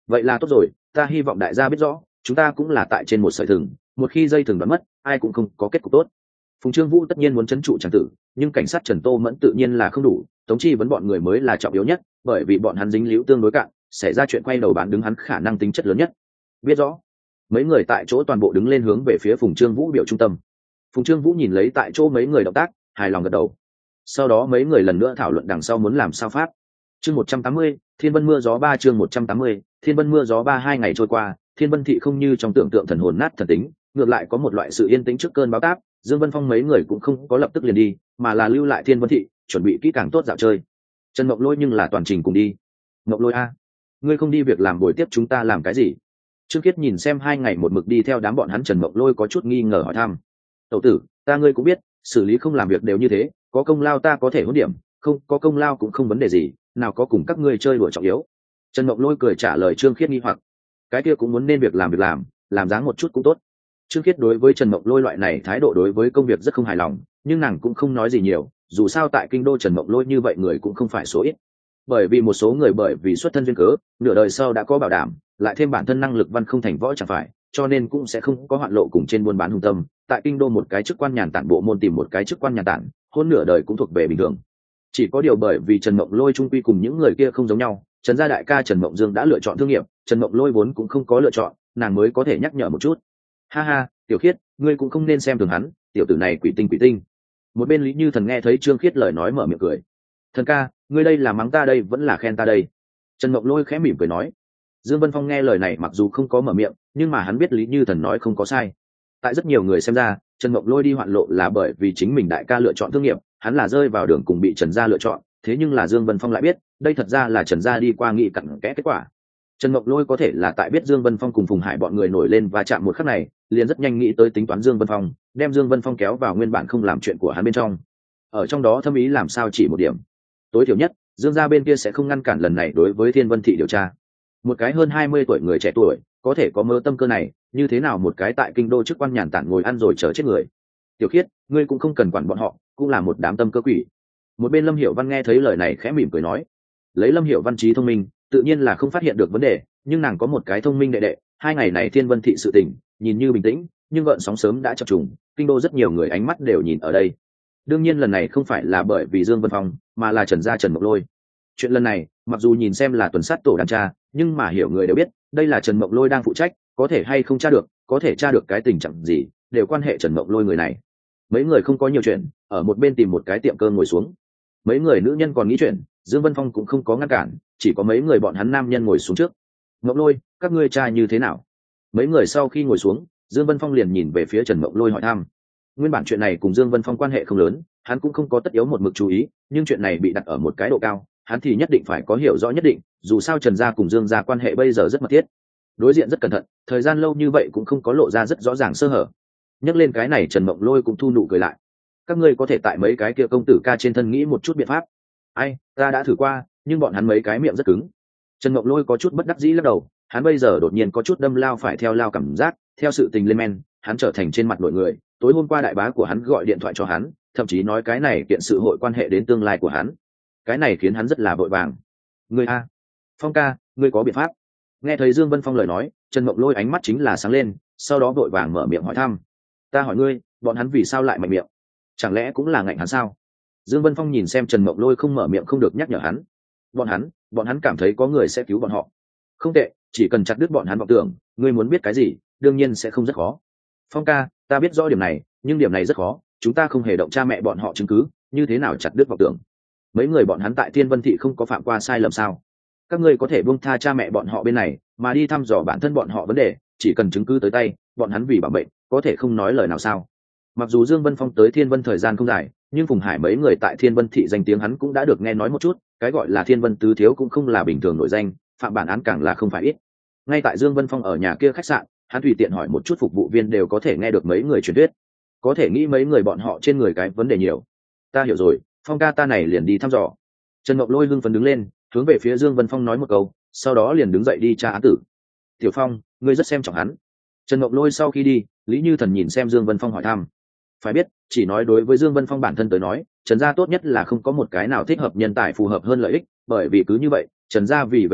vậy là tốt rồi, ta hy vọng đại gia biết rõ chúng ta cũng là tại trên một sợi thừng, một khi dây thừng đoán mất ai cũng không có kết cục tốt. Phùng Trương Vũ tất nhiên muốn trấn trụ tràng tử, nhưng cảnh sát Trần Tô Mẫn tự nhiên là không đủ, tống chi vấn bọn người mới là trọng yếu nhất, bởi vì bọn hắn dính líu tương đối cạn, xảy ra chuyện quay đầu bán đứng hắn khả năng tính chất lớn nhất. Biết rõ. Mấy người tại chỗ toàn bộ đứng lên hướng về phía Phùng Trương Vũ biểu trung tâm. Phùng Trương Vũ nhìn lấy tại chỗ mấy người động tác, hài lòng gật đầu. Sau đó mấy người lần nữa thảo luận đằng sau muốn làm sao pháp. Chương một trăm tám mươi, Thiên Vân mưa gió ba chương một trăm tám mươi, Thiên Vân mưa gió ba hai ngày trôi qua, Thiên Vân thị không như trong tưởng tượng thần hồn nát thần tính, ngược lại có một loại sự yên tĩnh trước cơn bão táp. Dương Vân Phong mấy người cũng không có lập tức liền đi, mà là lưu lại Thiên Vân thị, chuẩn bị kỹ càng tốt dạo chơi. Trần Ngọc Lôi nhưng là toàn trình cùng đi. Ngọc Lôi a, ngươi không đi việc làm buổi tiếp chúng ta làm cái gì? Trương Kiết nhìn xem hai ngày một mực đi theo đám bọn hắn, Trần Ngọc Lôi có chút nghi ngờ hỏi thăm. Tẩu tử, ta ngươi cũng biết, xử lý không làm việc đều như thế, có công lao ta có thể hỗn điểm, không có công lao cũng không vấn đề gì, nào có cùng các ngươi chơi đùa trọng yếu. Trần Ngọc Lôi cười trả lời Trương Khiết nghi hoặc. Cái kia cũng muốn nên việc làm việc làm, làm dáng một chút cũng tốt. Trương Khiết đối với Trần Ngọc Lôi loại này thái độ đối với công việc rất không hài lòng, nhưng nàng cũng không nói gì nhiều, dù sao tại kinh đô Trần Ngọc Lôi như vậy người cũng không phải số ít. Bởi vì một số người bởi vì xuất thân duyên cớ, nửa đời sau đã có bảo đảm, lại thêm bản thân năng lực văn không thành võ chẳng phải, cho nên cũng sẽ không có hoạn lộ cùng trên buôn bán hung tâm. Tại kinh đô một cái chức quan nhàn tản bộ môn tìm một cái chức quan nhàn tản, hôn nửa đời cũng thuộc về bình thường. Chỉ có điều bởi vì Trần Mộng Lôi trung quy cùng những người kia không giống nhau, Trần gia đại ca Trần Mộng Dương đã lựa chọn thương nghiệp, Trần Mộng Lôi vốn cũng không có lựa chọn, nàng mới có thể nhắc nhở một chút. Ha ha, Tiểu Khiết, ngươi cũng không nên xem thường hắn, tiểu tử này quỷ tinh quỷ tinh. Một bên Lý Như Thần nghe thấy Trương Khiết lời nói mở miệng cười. Thần ca, ngươi đây là mắng ta đây vẫn là khen ta đây? Trần Mộng Lôi khẽ mỉm cười nói. Dương Vân Phong nghe lời này mặc dù không có mở miệng, nhưng mà hắn biết Lý Như Thần nói không có sai. Tại rất nhiều người xem ra, Trần Mộng Lôi đi hoạn lộ là bởi vì chính mình đại ca lựa chọn thương nghiệp, hắn là rơi vào đường cùng bị Trần gia lựa chọn, thế nhưng là Dương Vân Phong lại biết, đây thật ra là Trần gia đi qua nghị cặn kẽ kết quả. Trần Mộng Lôi có thể là tại biết Dương Vân Phong cùng Phùng Hải bọn người nổi lên và chạm một khắc này, liền rất nhanh nghĩ tới tính toán Dương Vân Phong, đem Dương Vân Phong kéo vào nguyên bản không làm chuyện của hắn bên trong. Ở trong đó thâm ý làm sao chỉ một điểm. Tối thiểu nhất, Dương gia bên kia sẽ không ngăn cản lần này đối với Thiên Vân thị điều tra. Một cái hơn hai mươi tuổi người trẻ tuổi, có thể có mơ tâm cơ này, như thế nào một cái tại kinh đô chức quan nhàn tản ngồi ăn rồi chờ chết người. Tiểu Khiết, ngươi cũng không cần quản bọn họ, cũng là một đám tâm cơ quỷ. Một bên Lâm Hiểu Văn nghe thấy lời này khẽ mỉm cười nói. Lấy Lâm Hiểu Văn trí thông minh, tự nhiên là không phát hiện được vấn đề, nhưng nàng có một cái thông minh đệ đệ, hai ngày này Thiên Vân thị sự tình, nhìn như bình tĩnh, nhưng gợn sóng sớm đã chập trùng, kinh đô rất nhiều người ánh mắt đều nhìn ở đây. Đương nhiên lần này không phải là bởi vì Dương Vân Phong, mà là Trần gia Trần Mộng Lôi. Chuyện lần này, mặc dù nhìn xem là tuần sát tổ đàn tra, nhưng mà hiểu người đều biết, đây là Trần Mộng Lôi đang phụ trách, có thể hay không tra được, có thể tra được cái tình trạng gì, đều quan hệ Trần Mộng Lôi người này. Mấy người không có nhiều chuyện, ở một bên tìm một cái tiệm cơm ngồi xuống. Mấy người nữ nhân còn nghĩ chuyện, Dương Vân Phong cũng không có ngăn cản, chỉ có mấy người bọn hắn nam nhân ngồi xuống trước. Mộng Lôi, các ngươi trai như thế nào? Mấy người sau khi ngồi xuống, Dương Vân Phong liền nhìn về phía Trần Mộng Lôi hỏi thăm. Nguyên bản chuyện này cùng Dương Vân Phong quan hệ không lớn, hắn cũng không có tất yếu một mực chú ý, nhưng chuyện này bị đặt ở một cái độ cao, hắn thì nhất định phải có hiểu rõ nhất định, dù sao Trần gia cùng Dương gia quan hệ bây giờ rất mật thiết. Đối diện rất cẩn thận, thời gian lâu như vậy cũng không có lộ ra rất rõ ràng sơ hở. Nhắc lên cái này Trần Mộng Lôi cũng thu nụ cười lại. Các ngươi có thể tại mấy cái kia công tử ca trên thân nghĩ một chút biện pháp. Ai, ta đã thử qua, nhưng bọn hắn mấy cái miệng rất cứng. Trần Mộng Lôi có chút bất đắc dĩ lắc đầu, hắn bây giờ đột nhiên có chút đâm lao phải theo lao cảm giác, theo sự tình lên men, hắn trở thành trên mặt nội người. Tối hôm qua đại bá của hắn gọi điện thoại cho hắn, thậm chí nói cái này kiện sự hội quan hệ đến tương lai của hắn. Cái này khiến hắn rất là vội vàng. Ngươi a, Phong ca, ngươi có biện pháp? Nghe thấy Dương Vân Phong lời nói, Trần Mộng Lôi ánh mắt chính là sáng lên, sau đó vội vàng mở miệng hỏi thăm. Ta hỏi ngươi, bọn hắn vì sao lại mạnh miệng? Chẳng lẽ cũng là ngạnh hắn sao? Dương Vân Phong nhìn xem Trần Mộng Lôi không mở miệng không được nhắc nhở hắn. Bọn hắn, bọn hắn cảm thấy có người sẽ cứu bọn họ. Không tệ, chỉ cần chặt đứt bọn hắn vọng tưởng, ngươi muốn biết cái gì, đương nhiên sẽ không rất khó. Phong ca, ta biết rõ điểm này, nhưng điểm này rất khó, chúng ta không hề động cha mẹ bọn họ chứng cứ, như thế nào chặt đứt vọng tưởng? Mấy người bọn hắn tại Thiên Vân thị không có phạm qua sai lầm sao? Các ngươi có thể buông tha cha mẹ bọn họ bên này, mà đi thăm dò bản thân bọn họ vấn đề, chỉ cần chứng cứ tới tay, bọn hắn vì bảo mệnh, có thể không nói lời nào sao? Mặc dù Dương Vân Phong tới Thiên Vân thời gian không dài, nhưng Phùng Hải mấy người tại Thiên Vân thị danh tiếng hắn cũng đã được nghe nói một chút, cái gọi là Thiên Vân tứ thiếu cũng không là bình thường nổi danh, phạm bản án càng là không phải ít. Ngay tại Dương Vân Phong ở nhà kia khách sạn, hắn tùy tiện hỏi một chút phục vụ viên đều có thể nghe được mấy người truyền thuyết. Có thể nghĩ mấy người bọn họ trên người cái vấn đề nhiều. Ta hiểu rồi, Phong ca ta này liền đi thăm dò. Trần Ngọc Lôi hưng phấn đứng lên, hướng về phía Dương Vân Phong nói một câu, sau đó liền đứng dậy đi tra án tử. Tiểu Phong, ngươi rất xem trọng hắn. Trần Ngọc Lôi sau khi đi, Lý Như Thần nhìn xem Dương Vân Phong hỏi thăm. Phải biết, chỉ nói đối với Dương Vân Phong bản thân tới nói, Trần gia tốt nhất là không có một cái nào thích hợp nhân tài phù hợp hơn lợi ích, bởi vì cứ như vậy, Trần gia vì về sau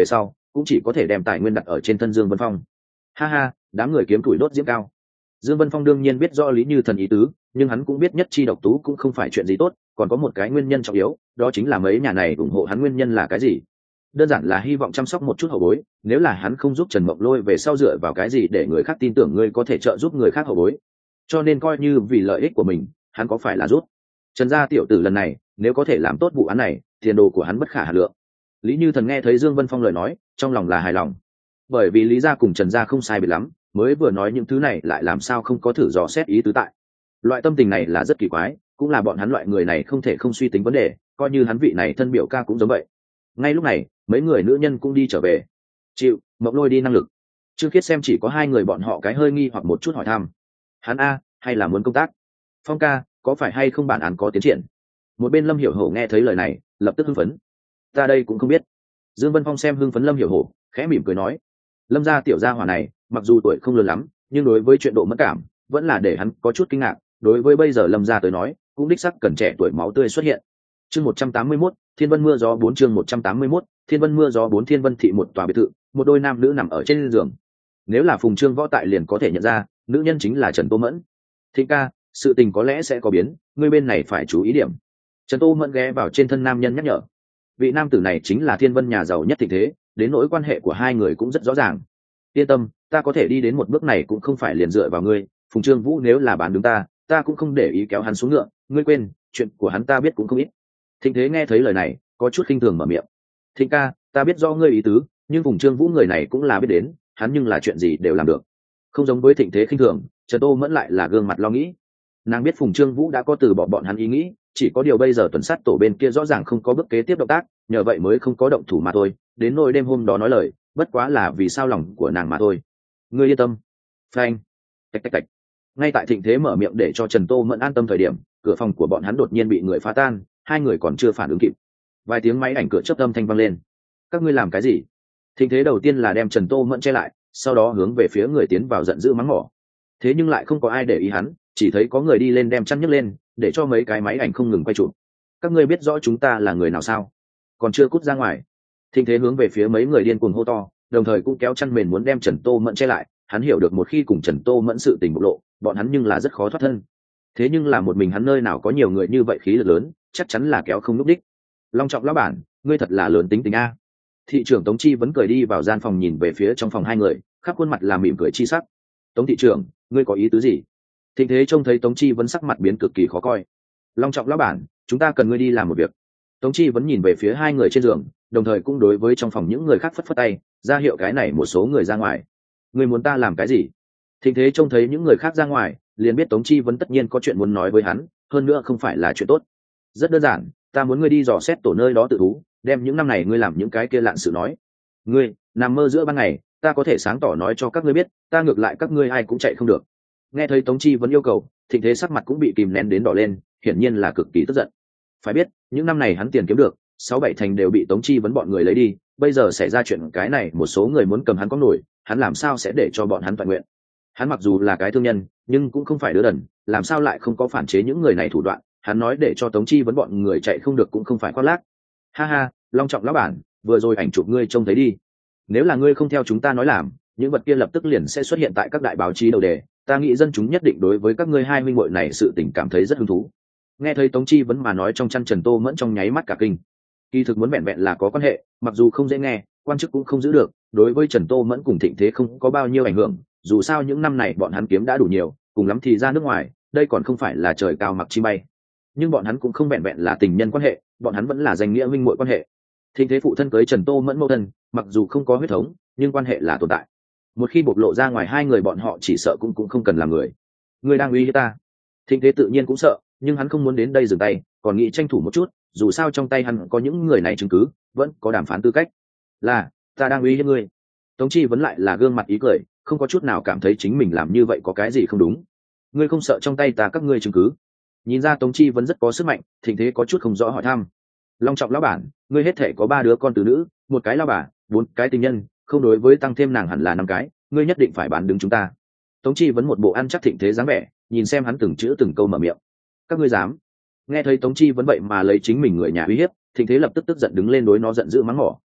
cũng chỉ có thể đem tài nguyên đặt ở trên thân Dương Vân Phong. Ha ha, đám người kiếm tuổi đốt diễm cao. Dương Vân Phong đương nhiên biết rõ Lý Như Thần ý tứ, nhưng hắn cũng biết nhất chi độc tú cũng không phải chuyện gì tốt, còn có một cái nguyên nhân trọng yếu, đó chính là mấy nhà này ủng hộ hắn nguyên nhân là cái gì? Đơn giản là hy vọng chăm sóc một chút hậu bối, nếu là hắn không giúp Trần Mộng Lôi về sau dựa vào cái gì để người khác tin tưởng ngươi có thể trợ giúp người khác hậu bối. Cho nên coi như vì lợi ích của mình, hắn có phải là rút. Trần gia tiểu tử lần này, nếu có thể làm tốt vụ án này, tiền đồ của hắn bất khả hà lượng. Lý Như Thần nghe thấy Dương Vân Phong lời nói, trong lòng là hài lòng. Bởi vì Lý gia cùng Trần gia không sai biệt lắm, mới vừa nói những thứ này lại làm sao không có thử dò xét ý tứ tại. Loại tâm tình này là rất kỳ quái, cũng là bọn hắn loại người này không thể không suy tính vấn đề, coi như hắn vị này thân biểu ca cũng giống vậy. Ngay lúc này, mấy người nữ nhân cũng đi trở về. Chịu, Mộng Lôi đi năng lực. Trương Khiết xem chỉ có hai người bọn họ cái hơi nghi hoặc một chút hỏi thăm. Hắn a, hay là muốn công tác? Phong ca, có phải hay không bản án có tiến triển? Một bên Lâm Hiểu Hổ nghe thấy lời này, lập tức hưng phấn. Ta đây cũng không biết. Dương Vân Phong xem hưng phấn Lâm Hiểu Hổ, khẽ mỉm cười nói. Lâm gia tiểu gia hỏa này, mặc dù tuổi không lớn lắm, nhưng đối với chuyện độ mất cảm, vẫn là để hắn có chút kinh ngạc. Đối với bây giờ Lâm gia tới nói, cũng đích sắc cần trẻ tuổi máu tươi xuất hiện. Chương một trăm tám mươi mốt, Thiên Vân mưa gió bốn chương một trăm tám mươi mốt, Thiên Vân mưa gió bốn Thiên Vân thị một tòa biệt thự, một đôi nam nữ nằm ở trên giường. Nếu là Phùng Trương Võ tại liền có thể nhận ra, nữ nhân chính là Trần Tô Mẫn. Thịnh ca, sự tình có lẽ sẽ có biến, ngươi bên này phải chú ý điểm. Trần Tô Mẫn ghé vào trên thân nam nhân nhắc nhở. Vị nam tử này chính là Thiên Vân nhà giàu nhất thịnh thế, đến nỗi quan hệ của hai người cũng rất rõ ràng. Yên tâm, ta có thể đi đến một bước này cũng không phải liền dựa vào ngươi. Phùng Trương Vũ nếu là bán đứng ta, ta cũng không để ý kéo hắn xuống ngựa. Ngươi quên, chuyện của hắn ta biết cũng không ít. Thịnh thế nghe thấy lời này, có chút khinh thường mở miệng. Thịnh ca, ta biết do ngươi ý tứ, nhưng Phùng Trương Vũ người này cũng là biết đến, hắn nhưng là chuyện gì đều làm được. Không giống với Thịnh thế khinh thường, Trần Tô Mẫn lại là gương mặt lo nghĩ. Nàng biết Phùng Trương Vũ đã có từ bỏ bọn hắn ý nghĩ, chỉ có điều bây giờ tuần sát tổ bên kia rõ ràng không có bước kế tiếp động tác, nhờ vậy mới không có động thủ mà thôi. Đến nỗi đêm hôm đó nói lời, bất quá là vì sao lòng của nàng mà thôi. Ngươi yên tâm. Phanh. Tạch tạch tạch. Ngay tại Thịnh thế mở miệng để cho Trần Tô Mẫn an tâm thời điểm, cửa phòng của bọn hắn đột nhiên bị người phá tan, hai người còn chưa phản ứng kịp. Vài tiếng máy ảnh cửa chớp âm thanh vang lên. Các ngươi làm cái gì? Thịnh thế đầu tiên là đem Trần Tô Mẫn che lại, sau đó hướng về phía người tiến vào giận dữ mắng mỏ. Thế nhưng lại không có ai để ý hắn, chỉ thấy có người đi lên đem chăn nhấc lên, để cho mấy cái máy ảnh không ngừng quay chụp. Các ngươi biết rõ chúng ta là người nào sao? Còn chưa cút ra ngoài. Thịnh thế hướng về phía mấy người điên cuồng hô to, đồng thời cũng kéo chăn mền muốn đem Trần Tô Mẫn che lại. Hắn hiểu được một khi cùng Trần Tô Mẫn sự tình bộc lộ, bọn hắn nhưng là rất khó thoát thân. Thế nhưng là một mình hắn nơi nào có nhiều người như vậy khí lực lớn, chắc chắn là kéo không lúc đích. Long Trọng lão bản, ngươi thật là lớn tính tình a. Thị trưởng Tống Chi vẫn cười đi vào gian phòng nhìn về phía trong phòng hai người, khắp khuôn mặt là mỉm cười chi sắc. Tống thị trưởng, ngươi có ý tứ gì? Thịnh thế trông thấy Tống Chi vẫn sắc mặt biến cực kỳ khó coi. Long Trọng lão bản, chúng ta cần ngươi đi làm một việc. Tống Chi vẫn nhìn về phía hai người trên giường, đồng thời cũng đối với trong phòng những người khác phất phất tay, ra hiệu cái này một số người ra ngoài. Ngươi muốn ta làm cái gì? Thịnh thế trông thấy những người khác ra ngoài, liền biết Tống Chi vẫn tất nhiên có chuyện muốn nói với hắn, hơn nữa không phải là chuyện tốt. Rất đơn giản, ta muốn ngươi đi dò xét tổ nơi đó tự thú, đem những năm này ngươi làm những cái kia lạn sự nói. Ngươi nằm mơ giữa ban ngày, ta có thể sáng tỏ nói cho các ngươi biết, ta ngược lại các ngươi ai cũng chạy không được. Nghe thấy Tống Chi vẫn yêu cầu, Thịnh thế sắc mặt cũng bị kìm nén đến đỏ lên, hiển nhiên là cực kỳ tức giận. Phải biết, những năm này hắn tiền kiếm được, sáu bảy thành đều bị Tống Chi vẫn bọn người lấy đi, bây giờ xảy ra chuyện cái này một số người muốn cầm hắn có nổi, hắn làm sao sẽ để cho bọn hắn toàn nguyện? Hắn mặc dù là cái thương nhân, nhưng cũng không phải đứa đần, làm sao lại không có phản chế những người này thủ đoạn? Hắn nói để cho Tống Chi vẫn bọn người chạy không được cũng không phải khoác lác. Ha ha, Long Trọng lão bản, vừa rồi ảnh chụp ngươi trông thấy đi. Nếu là ngươi không theo chúng ta nói làm, những vật kia lập tức liền sẽ xuất hiện tại các đại báo chí đầu đề. Ta nghĩ dân chúng nhất định đối với các ngươi hai minh muội này sự tình cảm thấy rất hứng thú. Nghe thấy Tống Chi vẫn mà nói trong chăn Trần Tô Mẫn trong nháy mắt cả kinh. Kỳ thực muốn vẹn vẹn là có quan hệ, mặc dù không dễ nghe, quan chức cũng không giữ được. Đối với Trần Tô Mẫn cùng Thịnh thế không có bao nhiêu ảnh hưởng, dù sao những năm này bọn hắn kiếm đã đủ nhiều, cùng lắm thì ra nước ngoài, đây còn không phải là trời cao mặc chi bay. Nhưng bọn hắn cũng không vẹn vẹn là tình nhân quan hệ, bọn hắn vẫn là danh nghĩa minh muội quan hệ. Thịnh thế phụ thân cưới Trần Tô Mẫn mẫu thân, mặc dù không có huyết thống, nhưng quan hệ là tồn tại. Một khi bộc lộ ra ngoài hai người bọn họ chỉ sợ cũng cũng không cần làm người. Người đang uy hiếp ta. Thịnh thế tự nhiên cũng sợ, nhưng hắn không muốn đến đây dừng tay, còn nghĩ tranh thủ một chút, dù sao trong tay hắn có những người này chứng cứ, vẫn có đàm phán tư cách. Là, ta đang uy hiếp ngươi. Tống Chi vẫn lại là gương mặt ý cười, không có chút nào cảm thấy chính mình làm như vậy có cái gì không đúng. Ngươi không sợ trong tay ta các ngươi chứng cứ? Nhìn ra Tống Chi vẫn rất có sức mạnh, Thịnh thế có chút không rõ hỏi thăm. Long Trọng lão bản, ngươi hết thể có ba đứa con từ nữ, một cái lao bà, bốn cái tình nhân, không đối với tăng thêm nàng hẳn là năm cái, ngươi nhất định phải bán đứng chúng ta. Tống Chi vẫn một bộ ăn chắc Thịnh thế dáng vẻ, nhìn xem hắn từng chữ từng câu mở miệng. Các ngươi dám? Nghe thấy Tống Chi vẫn vậy mà lấy chính mình người nhà uy hiếp, Thịnh thế lập tức tức giận đứng lên đối nó giận dữ mắng mỏ.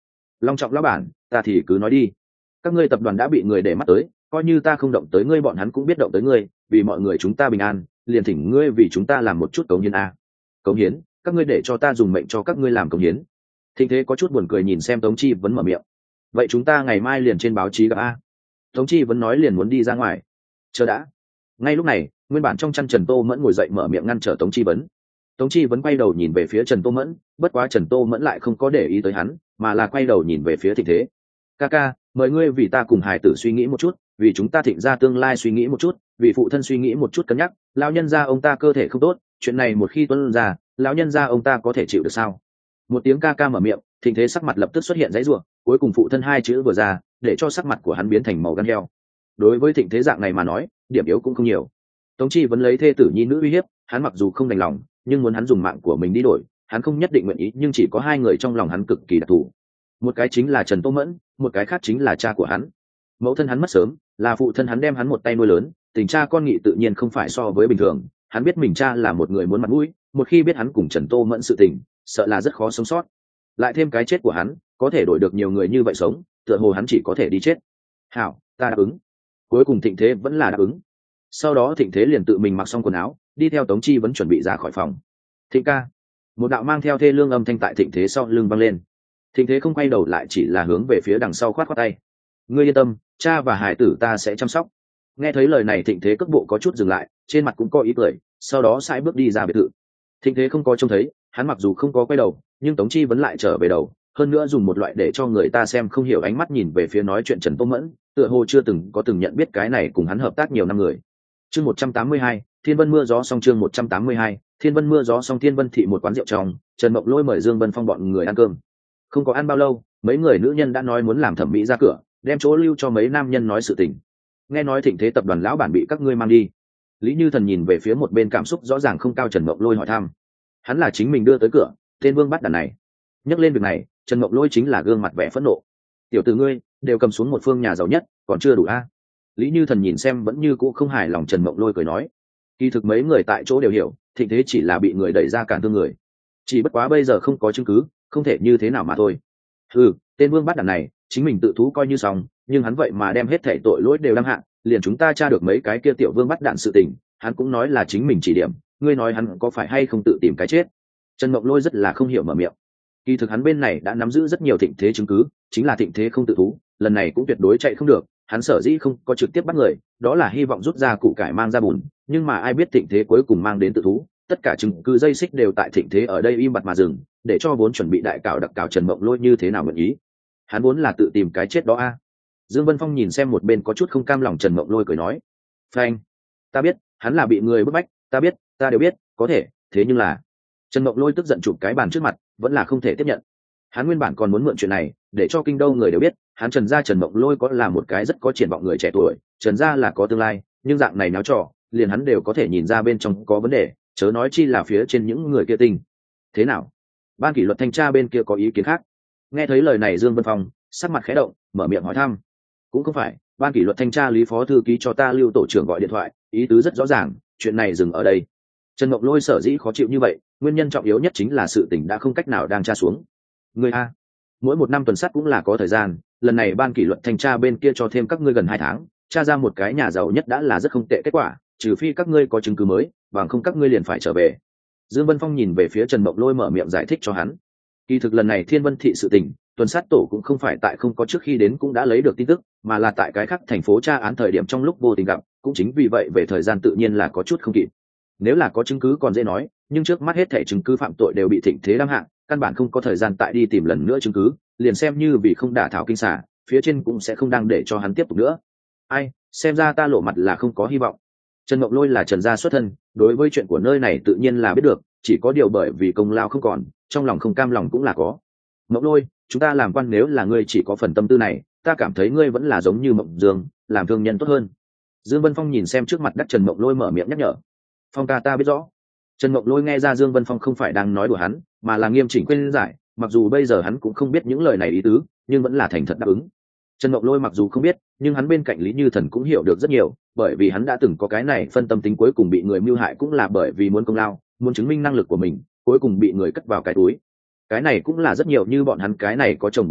Long trọng lão bản, ta thì cứ nói đi. Các ngươi tập đoàn đã bị người để mắt tới, coi như ta không động tới ngươi bọn hắn cũng biết động tới ngươi, vì mọi người chúng ta bình an, liền thỉnh ngươi vì chúng ta làm một chút cống hiến a. Cống hiến? Các ngươi để cho ta dùng mệnh cho các ngươi làm cống hiến. Thịnh Thế có chút buồn cười nhìn xem Tống Chi vẫn mở miệng. Vậy chúng ta ngày mai liền trên báo chí gặp a. Tống Chi vẫn nói liền muốn đi ra ngoài. Chờ đã. Ngay lúc này, nguyên bản trong chăn Trần Tô Mẫn ngồi dậy mở miệng ngăn trở Tống Chi vấn. Tống Chi vẫn quay đầu nhìn về phía Trần Tô Mẫn, bất quá Trần Tô Mẫn lại không có để ý tới hắn, mà là quay đầu nhìn về phía Thịnh Thế. Ca ca, mời ngươi vì ta cùng hài tử suy nghĩ một chút, vì chúng ta Thịnh gia tương lai suy nghĩ một chút, vì phụ thân suy nghĩ một chút cân nhắc. Lão nhân gia ông ta cơ thể không tốt, chuyện này một khi tuân ra, lão nhân gia ông ta có thể chịu được sao? Một tiếng ca ca mở miệng, Thịnh Thế sắc mặt lập tức xuất hiện dãy rủa, cuối cùng phụ thân hai chữ vừa ra, để cho sắc mặt của hắn biến thành màu gan heo. Đối với Thịnh Thế dạng này mà nói, điểm yếu cũng không nhiều. Tống Chi vẫn lấy thê tử nhi nữ uy hiếp, hắn mặc dù không đành lòng, nhưng muốn hắn dùng mạng của mình đi đổi, hắn không nhất định nguyện ý, nhưng chỉ có hai người trong lòng hắn cực kỳ đặc thù. Một cái chính là Trần Tô Mẫn, một cái khác chính là cha của hắn. Mẫu thân hắn mất sớm, là phụ thân hắn đem hắn một tay nuôi lớn, tình cha con nghị tự nhiên không phải so với bình thường. Hắn biết mình cha là một người muốn mặt mũi, một khi biết hắn cùng Trần Tô Mẫn sự tình, sợ là rất khó sống sót. Lại thêm cái chết của hắn, có thể đổi được nhiều người như vậy sống, tựa hồ hắn chỉ có thể đi chết. Hảo, ta đáp ứng. Cuối cùng Thịnh Thế vẫn là đáp ứng. Sau đó Thịnh Thế liền tự mình mặc xong quần áo, đi theo Tống Chi vẫn chuẩn bị ra khỏi phòng. Thịnh ca. Một đạo mang theo thê lương âm thanh tại Thịnh Thế sau lưng vang lên. Thịnh Thế không quay đầu lại, chỉ là hướng về phía đằng sau khoát khoát tay. Ngươi yên tâm, cha và hải tử ta sẽ chăm sóc. Nghe thấy lời này Thịnh Thế cước bộ có chút dừng lại, trên mặt cũng có ý cười, sau đó sải bước đi ra biệt thự. Thịnh Thế không có trông thấy, hắn mặc dù không có quay đầu, nhưng Tống Chi vẫn lại trở về đầu, hơn nữa dùng một loại để cho người ta xem không hiểu ánh mắt nhìn về phía nói chuyện Trần Tô Mẫn, tựa hồ chưa từng có từng nhận biết cái này cùng hắn hợp tác nhiều năm người. Chương một trăm tám mươi hai, Thiên Vân mưa gió song chương một trăm tám mươi hai, Thiên Vân mưa gió song Thiên Vân thị một quán rượu trong, Trần Mộng Lôi mời Dương Vân Phong bọn người ăn cơm. Không có ăn bao lâu, mấy người nữ nhân đã nói muốn làm thẩm mỹ ra cửa, đem chỗ lưu cho mấy nam nhân nói sự tình. Nghe nói Thịnh Thế tập đoàn lão bản bị các ngươi mang đi. Lý Như Thần nhìn về phía một bên cảm xúc rõ ràng không cao Trần Mộng Lôi hỏi thăm. Hắn là chính mình đưa tới cửa, tên Vương bắt đàn này. Nhắc lên việc này, Trần Mộng Lôi chính là gương mặt vẻ phẫn nộ. Tiểu tử ngươi, đều cầm xuống một phương nhà giàu nhất, còn chưa đủ a? Lý Như Thần nhìn xem vẫn như cũ không hài lòng Trần Mộng Lôi cười nói. Kỳ thực mấy người tại chỗ đều hiểu, Thịnh Thế chỉ là bị người đẩy ra cản thương người. Chỉ bất quá bây giờ không có chứng cứ, không thể như thế nào mà thôi. Ừ, tên Vương bắt đàn này, chính mình tự thú coi như xong, nhưng hắn vậy mà đem hết thảy tội lỗi đều đăng hạng, liền chúng ta tra được mấy cái kia tiểu Vương bắt đạn sự tình, hắn cũng nói là chính mình chỉ điểm, ngươi nói hắn có phải hay không tự tìm cái chết? Trần Mộng Lôi rất là không hiểu mở miệng. Kỳ thực hắn bên này đã nắm giữ rất nhiều Thịnh Thế chứng cứ, chính là Thịnh Thế không tự thú, lần này cũng tuyệt đối chạy không được, hắn sở dĩ không có trực tiếp bắt người, đó là hy vọng rút ra củ cải mang ra bùn, nhưng mà ai biết Thịnh Thế cuối cùng mang đến tự thú, tất cả chứng cứ dây xích đều tại Thịnh Thế ở đây im bặt mà dừng, để cho vốn chuẩn bị đại cảo đặc cảo Trần Mộng Lôi như thế nào nguyện ý. Hắn vốn là tự tìm cái chết đó a. Dương Vân Phong nhìn xem một bên có chút không cam lòng Trần Mộng Lôi cười nói. Phanh, ta biết, hắn là bị người bức bách, ta biết, ta đều biết, có thể, thế nhưng là... Trần Mộng Lôi tức giận chụp cái bàn trước mặt, vẫn là không thể tiếp nhận. Hắn nguyên bản còn muốn mượn chuyện này, để cho kinh đô người đều biết, hắn Trần gia Trần Mộng Lôi có là một cái rất có triển vọng người trẻ tuổi, Trần gia là có tương lai, nhưng dạng này náo trò, liền hắn đều có thể nhìn ra bên trong có vấn đề, chớ nói chi là phía trên những người kia tinh. Thế nào? Ban kỷ luật thanh tra bên kia có ý kiến khác? Nghe thấy lời này Dương Vân Phong sắc mặt khẽ động, mở miệng hỏi thăm. Cũng không phải, ban kỷ luật thanh tra Lý phó thư ký cho ta Lưu tổ trưởng gọi điện thoại, ý tứ rất rõ ràng, chuyện này dừng ở đây. Trần Mộng Lôi sở dĩ khó chịu như vậy, nguyên nhân trọng yếu nhất chính là sự tình đã không cách nào đang tra xuống. Người a, mỗi một năm tuần sát cũng là có thời gian, lần này ban kỷ luật thanh tra bên kia cho thêm các ngươi gần hai tháng, tra ra một cái nhà giàu nhất đã là rất không tệ kết quả, trừ phi các ngươi có chứng cứ mới, bằng không các ngươi liền phải trở về. Dương Vân Phong nhìn về phía Trần Mộng Lôi mở miệng giải thích cho hắn. Kỳ thực lần này Thiên Vân thị sự tình, tuần sát tổ cũng không phải tại không có trước khi đến cũng đã lấy được tin tức, mà là tại cái khác thành phố tra án thời điểm trong lúc vô tình gặp, cũng chính vì vậy về thời gian tự nhiên là có chút không kịp. Nếu là có chứng cứ còn dễ nói, nhưng trước mắt hết thảy chứng cứ phạm tội đều bị Thịnh Thế đăng hạng, căn bản không có thời gian tại đi tìm lần nữa chứng cứ, liền xem như vì không đả thảo kinh xà, phía trên cũng sẽ không đang để cho hắn tiếp tục nữa. Ai, xem ra ta lộ mặt là không có hy vọng. Trần Mộng Lôi là Trần gia xuất thân, đối với chuyện của nơi này tự nhiên là biết được, chỉ có điều bởi vì công lao không còn, trong lòng không cam lòng cũng là có. Mộng Lôi, chúng ta làm quan nếu là ngươi chỉ có phần tâm tư này, ta cảm thấy ngươi vẫn là giống như Mộng Dương, làm thương nhân tốt hơn. Dương Vân Phong nhìn xem trước mặt đắc Trần Mộng Lôi mở miệng nhắc nhở. Phong ca ta biết rõ. Trần Mộng Lôi nghe ra Dương Vân Phong không phải đang nói đùa hắn, mà là nghiêm chỉnh khuyên giải, mặc dù bây giờ hắn cũng không biết những lời này ý tứ, nhưng vẫn là thành thật đáp ứng. Trần Mộng Lôi mặc dù không biết, nhưng hắn bên cạnh Lý Như Thần cũng hiểu được rất nhiều, bởi vì hắn đã từng có cái này phân tâm tính cuối cùng bị người mưu hại cũng là bởi vì muốn công lao, muốn chứng minh năng lực của mình, cuối cùng bị người cất vào cái túi. Cái này cũng là rất nhiều như bọn hắn cái này có chồng bối cảnh,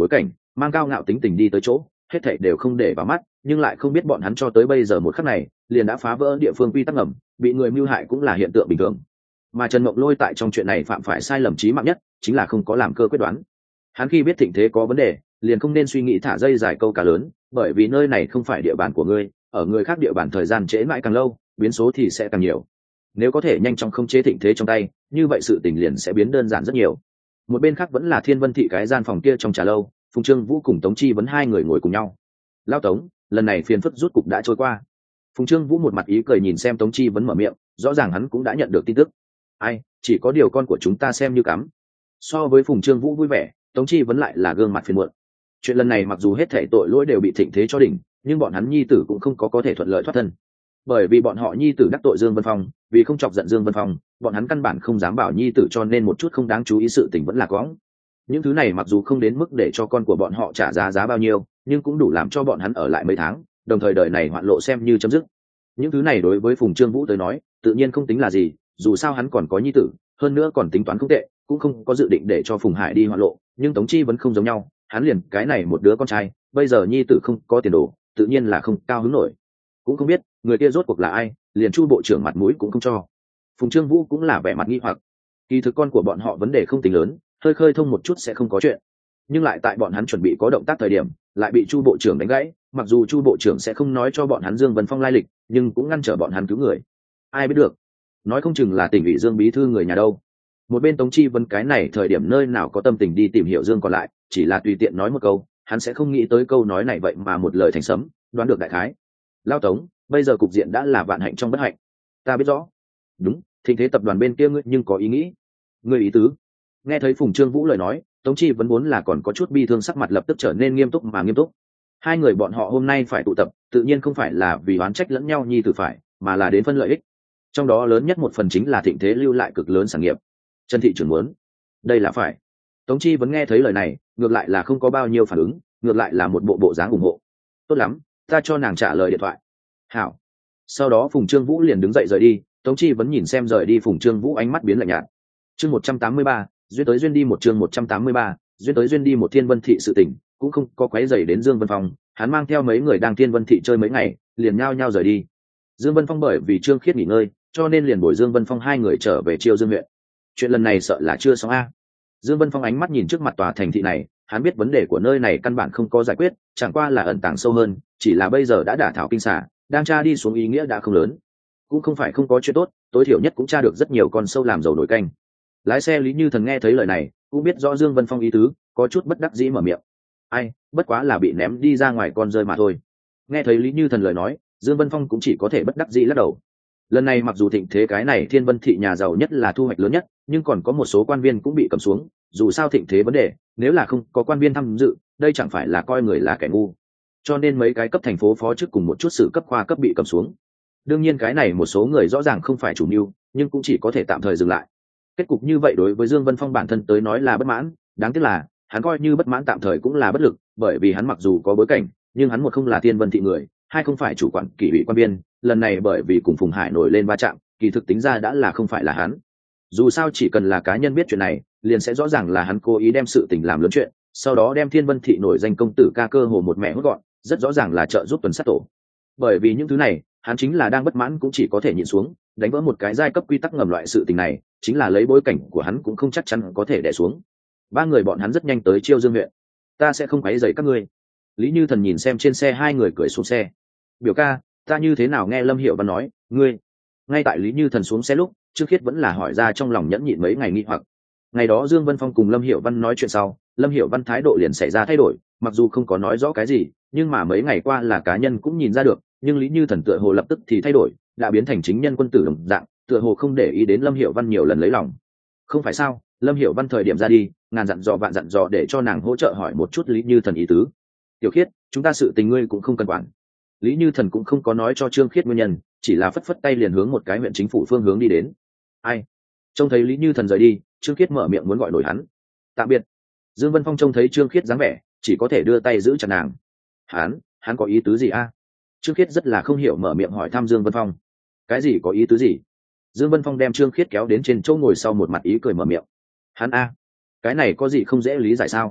mang cao ngạo tính tình đi tới chỗ, hết thảy đều không để vào mắt, nhưng lại không biết bọn hắn cho tới bây giờ một khắc này liền đã phá vỡ địa phương quy tắc ngầm, bị người mưu hại cũng là hiện tượng bình thường. Mà Trần Mộng Lôi tại trong chuyện này phạm phải sai lầm chí mạng nhất, chính là không có làm cơ quyết đoán. Hắn khi biết thịnh thế có vấn đề, liền không nên suy nghĩ thả dây dài câu cá lớn, bởi vì nơi này không phải địa bàn của ngươi, ở người khác địa bàn thời gian trễ mãi càng lâu, biến số thì sẽ càng nhiều. Nếu có thể nhanh chóng khống chế thịnh thế trong tay, như vậy sự tình liền sẽ biến đơn giản rất nhiều. Một bên khác vẫn là Thiên Vân thị cái gian phòng kia trong trà lâu, Phùng Trương Vũ cùng Tống Chi Vấn hai người ngồi cùng nhau. Lao Tống, lần này phiền phức rút cục đã trôi qua. Phùng Trương Vũ một mặt ý cười nhìn xem Tống Chi Vấn mở miệng, rõ ràng hắn cũng đã nhận được tin tức. Ai, chỉ có điều con của chúng ta xem như cắm. So với Phùng Trương Vũ vui vẻ, Tống Chi Vấn lại là gương mặt phiền muộn. Chuyện lần này mặc dù hết thảy tội lỗi đều bị thịnh thế cho đỉnh, nhưng bọn hắn nhi tử cũng không có có thể thuận lợi thoát thân. Bởi vì bọn họ nhi tử đắc tội Dương Vân Phong, vì không chọc giận Dương Vân Phong, bọn hắn căn bản không dám bảo nhi tử, cho nên một chút không đáng chú ý sự tình vẫn là có. Những thứ này mặc dù không đến mức để cho con của bọn họ trả giá giá bao nhiêu, nhưng cũng đủ làm cho bọn hắn ở lại mấy tháng, đồng thời đời này hoạn lộ xem như chấm dứt. Những thứ này đối với Phùng Trương Vũ tới nói, tự nhiên không tính là gì, dù sao hắn còn có nhi tử, hơn nữa còn tính toán không tệ, cũng không có dự định để cho Phùng Hải đi hoạn lộ, nhưng Tống Chi vẫn không giống nhau, hắn liền cái này một đứa con trai, bây giờ nhi tử không có tiền đồ, tự nhiên là không cao hứng nổi. Cũng không biết người kia rốt cuộc là ai, liền Chu bộ trưởng mặt mũi cũng không cho. Phùng Trương Vũ cũng là vẻ mặt nghi hoặc. Kỳ thực con của bọn họ vấn đề không tính lớn, hơi khơi thông một chút sẽ không có chuyện, nhưng lại tại bọn hắn chuẩn bị có động tác thời điểm, lại bị Chu bộ trưởng đánh gãy. Mặc dù Chu bộ trưởng sẽ không nói cho bọn hắn Dương Vân Phong lai lịch, nhưng cũng ngăn trở bọn hắn cứu người. Ai biết được, nói không chừng là tỉnh ủy Dương bí thư người nhà đâu. Một bên Tống Chi Vân cái này thời điểm nơi nào có tâm tình đi tìm hiểu Dương còn lại, chỉ là tùy tiện nói một câu, hắn sẽ không nghĩ tới câu nói này vậy mà một lời thành sấm, đoán được đại khái. Lao Tống, bây giờ cục diện đã là vạn hạnh trong bất hạnh. Ta biết rõ. Đúng, thịnh thế tập đoàn bên kia ngươi nhưng có ý nghĩ. Ngươi ý tứ? Nghe thấy Phùng Trương Vũ lời nói, Tống Chi vẫn muốn là còn có chút bi thương, sắc mặt lập tức trở nên nghiêm túc mà nghiêm túc. Hai người bọn họ hôm nay phải tụ tập, tự nhiên không phải là vì oán trách lẫn nhau nhi tử phải, mà là đến phân lợi ích. Trong đó lớn nhất một phần chính là thịnh thế lưu lại cực lớn sản nghiệp. Trần thị trưởng muốn, đây là phải. Tống Chi vẫn nghe thấy lời này, ngược lại là không có bao nhiêu phản ứng, ngược lại là một bộ bộ dáng ủng hộ. Tốt lắm, ta cho nàng trả lời điện thoại. Hảo. Sau đó Phùng Trương Vũ liền đứng dậy rời đi, Tống Chi vẫn nhìn xem rời đi Phùng Trương Vũ, ánh mắt biến lạnh nhạt. Chương một trăm tám mươi ba, duyên tới duyên đi, một chương một trăm tám mươi ba, duyên tới duyên đi. Một Thiên Vân thị sự tình cũng không có quấy rầy đến Dương Vân Phong, hắn mang theo mấy người đang Thiên Vân thị chơi mấy ngày, liền nhao nhao rời đi. Dương Vân Phong bởi vì Trương Khiết nghỉ ngơi, cho nên liền bồi Dương Vân Phong hai người trở về Chiêu Dương huyện. Chuyện lần này sợ là chưa xong a. Dương Vân Phong ánh mắt nhìn trước mặt tòa thành thị này, hắn biết vấn đề của nơi này căn bản không có giải quyết, chẳng qua là ẩn tàng sâu hơn, chỉ là bây giờ đã đả thảo kinh xà, đang tra đi xuống ý nghĩa đã không lớn. Cũng không phải không có chuyện tốt, tối thiểu nhất cũng tra được rất nhiều con sâu làm dầu nổi canh. Lái xe Lý Như Thần nghe thấy lời này, cũng biết rõ Dương Vân Phong ý tứ, có chút bất đắc dĩ mở miệng. Ai, bất quá là bị ném đi ra ngoài con rơi mà thôi. Nghe thấy Lý Như Thần lời nói, Dương Vân Phong cũng chỉ có thể bất đắc dĩ lắc đầu. Lần này mặc dù thịnh thế cái này Thiên Vân thị nhà giàu nhất là thu hoạch lớn nhất, nhưng còn có một số quan viên cũng bị cầm xuống. Dù sao thịnh thế vấn đề, nếu là không có quan viên tham dự, đây chẳng phải là coi người là kẻ ngu. Cho nên mấy cái cấp thành phố phó chức cùng một chút sự cấp khoa cấp bị cầm xuống. Đương nhiên cái này một số người rõ ràng không phải chủ mưu, nhưng cũng chỉ có thể tạm thời dừng lại. Kết cục như vậy đối với Dương Vân Phong bản thân tới nói là bất mãn, đáng tiếc là hắn coi như bất mãn tạm thời cũng là bất lực, bởi vì hắn mặc dù có bối cảnh, nhưng hắn một không là Thiên Vân thị người, hai không phải chủ quản kỷ ủy quan viên, lần này bởi vì cùng Phùng Hải nổi lên va chạm, kỳ thực tính ra đã là không phải là hắn. Dù sao chỉ cần là cá nhân biết chuyện này, liền sẽ rõ ràng là hắn cố ý đem sự tình làm lớn chuyện, sau đó đem Thiên Vân thị nổi danh công tử ca cơ hồ một mẹ hốt gọn, rất rõ ràng là trợ giúp tuần sát tổ. Bởi vì những thứ này, hắn chính là đang bất mãn cũng chỉ có thể nhịn xuống, đánh vỡ một cái giai cấp quy tắc ngầm loại sự tình này, chính là lấy bối cảnh của hắn cũng không chắc chắn có thể đè xuống. Ba người bọn hắn rất nhanh tới Chiêu Dương huyện. Ta sẽ không quấy rầy các ngươi. Lý Như Thần nhìn xem trên xe hai người cười xuống xe. Biểu ca, ta như thế nào nghe Lâm Hiểu Văn nói, ngươi. Ngay tại Lý Như Thần xuống xe lúc, Trương Khiết vẫn là hỏi ra trong lòng nhẫn nhịn mấy ngày nghi hoặc. Ngày đó Dương Vân Phong cùng Lâm Hiểu Văn nói chuyện sau, Lâm Hiểu Văn thái độ liền xảy ra thay đổi, mặc dù không có nói rõ cái gì, nhưng mà mấy ngày qua là cá nhân cũng nhìn ra được, nhưng Lý Như Thần tựa hồ lập tức thì thay đổi, đã biến thành chính nhân quân tử đồng dạng, tựa hồ không để ý đến Lâm Hiểu Văn nhiều lần lấy lòng. Không phải sao? Lâm Hiểu Văn thời điểm ra đi, ngàn dặn dò vạn dặn dò để cho nàng hỗ trợ hỏi một chút Lý Như Thần ý tứ. Tiểu Khiết, chúng ta sự tình ngươi cũng không cần quản. Lý Như Thần cũng không có nói cho Trương Khiết nguyên nhân, chỉ là phất phất tay liền hướng một cái huyện chính phủ phương hướng đi đến. Ai? Trông thấy Lý Như Thần rời đi, Trương Khiết mở miệng muốn gọi nổi hắn. Tạm biệt. Dương Vân Phong trông thấy Trương Khiết dáng vẻ, chỉ có thể đưa tay giữ chặt nàng. Hắn, hắn có ý tứ gì a? Trương Khiết rất là không hiểu mở miệng hỏi thăm Dương Vân Phong. Cái gì có ý tứ gì? Dương Vân Phong đem Trương Khiết kéo đến trên chỗ ngồi sau một mặt ý cười mở miệng. Hắn a, cái này có gì không dễ lý giải sao?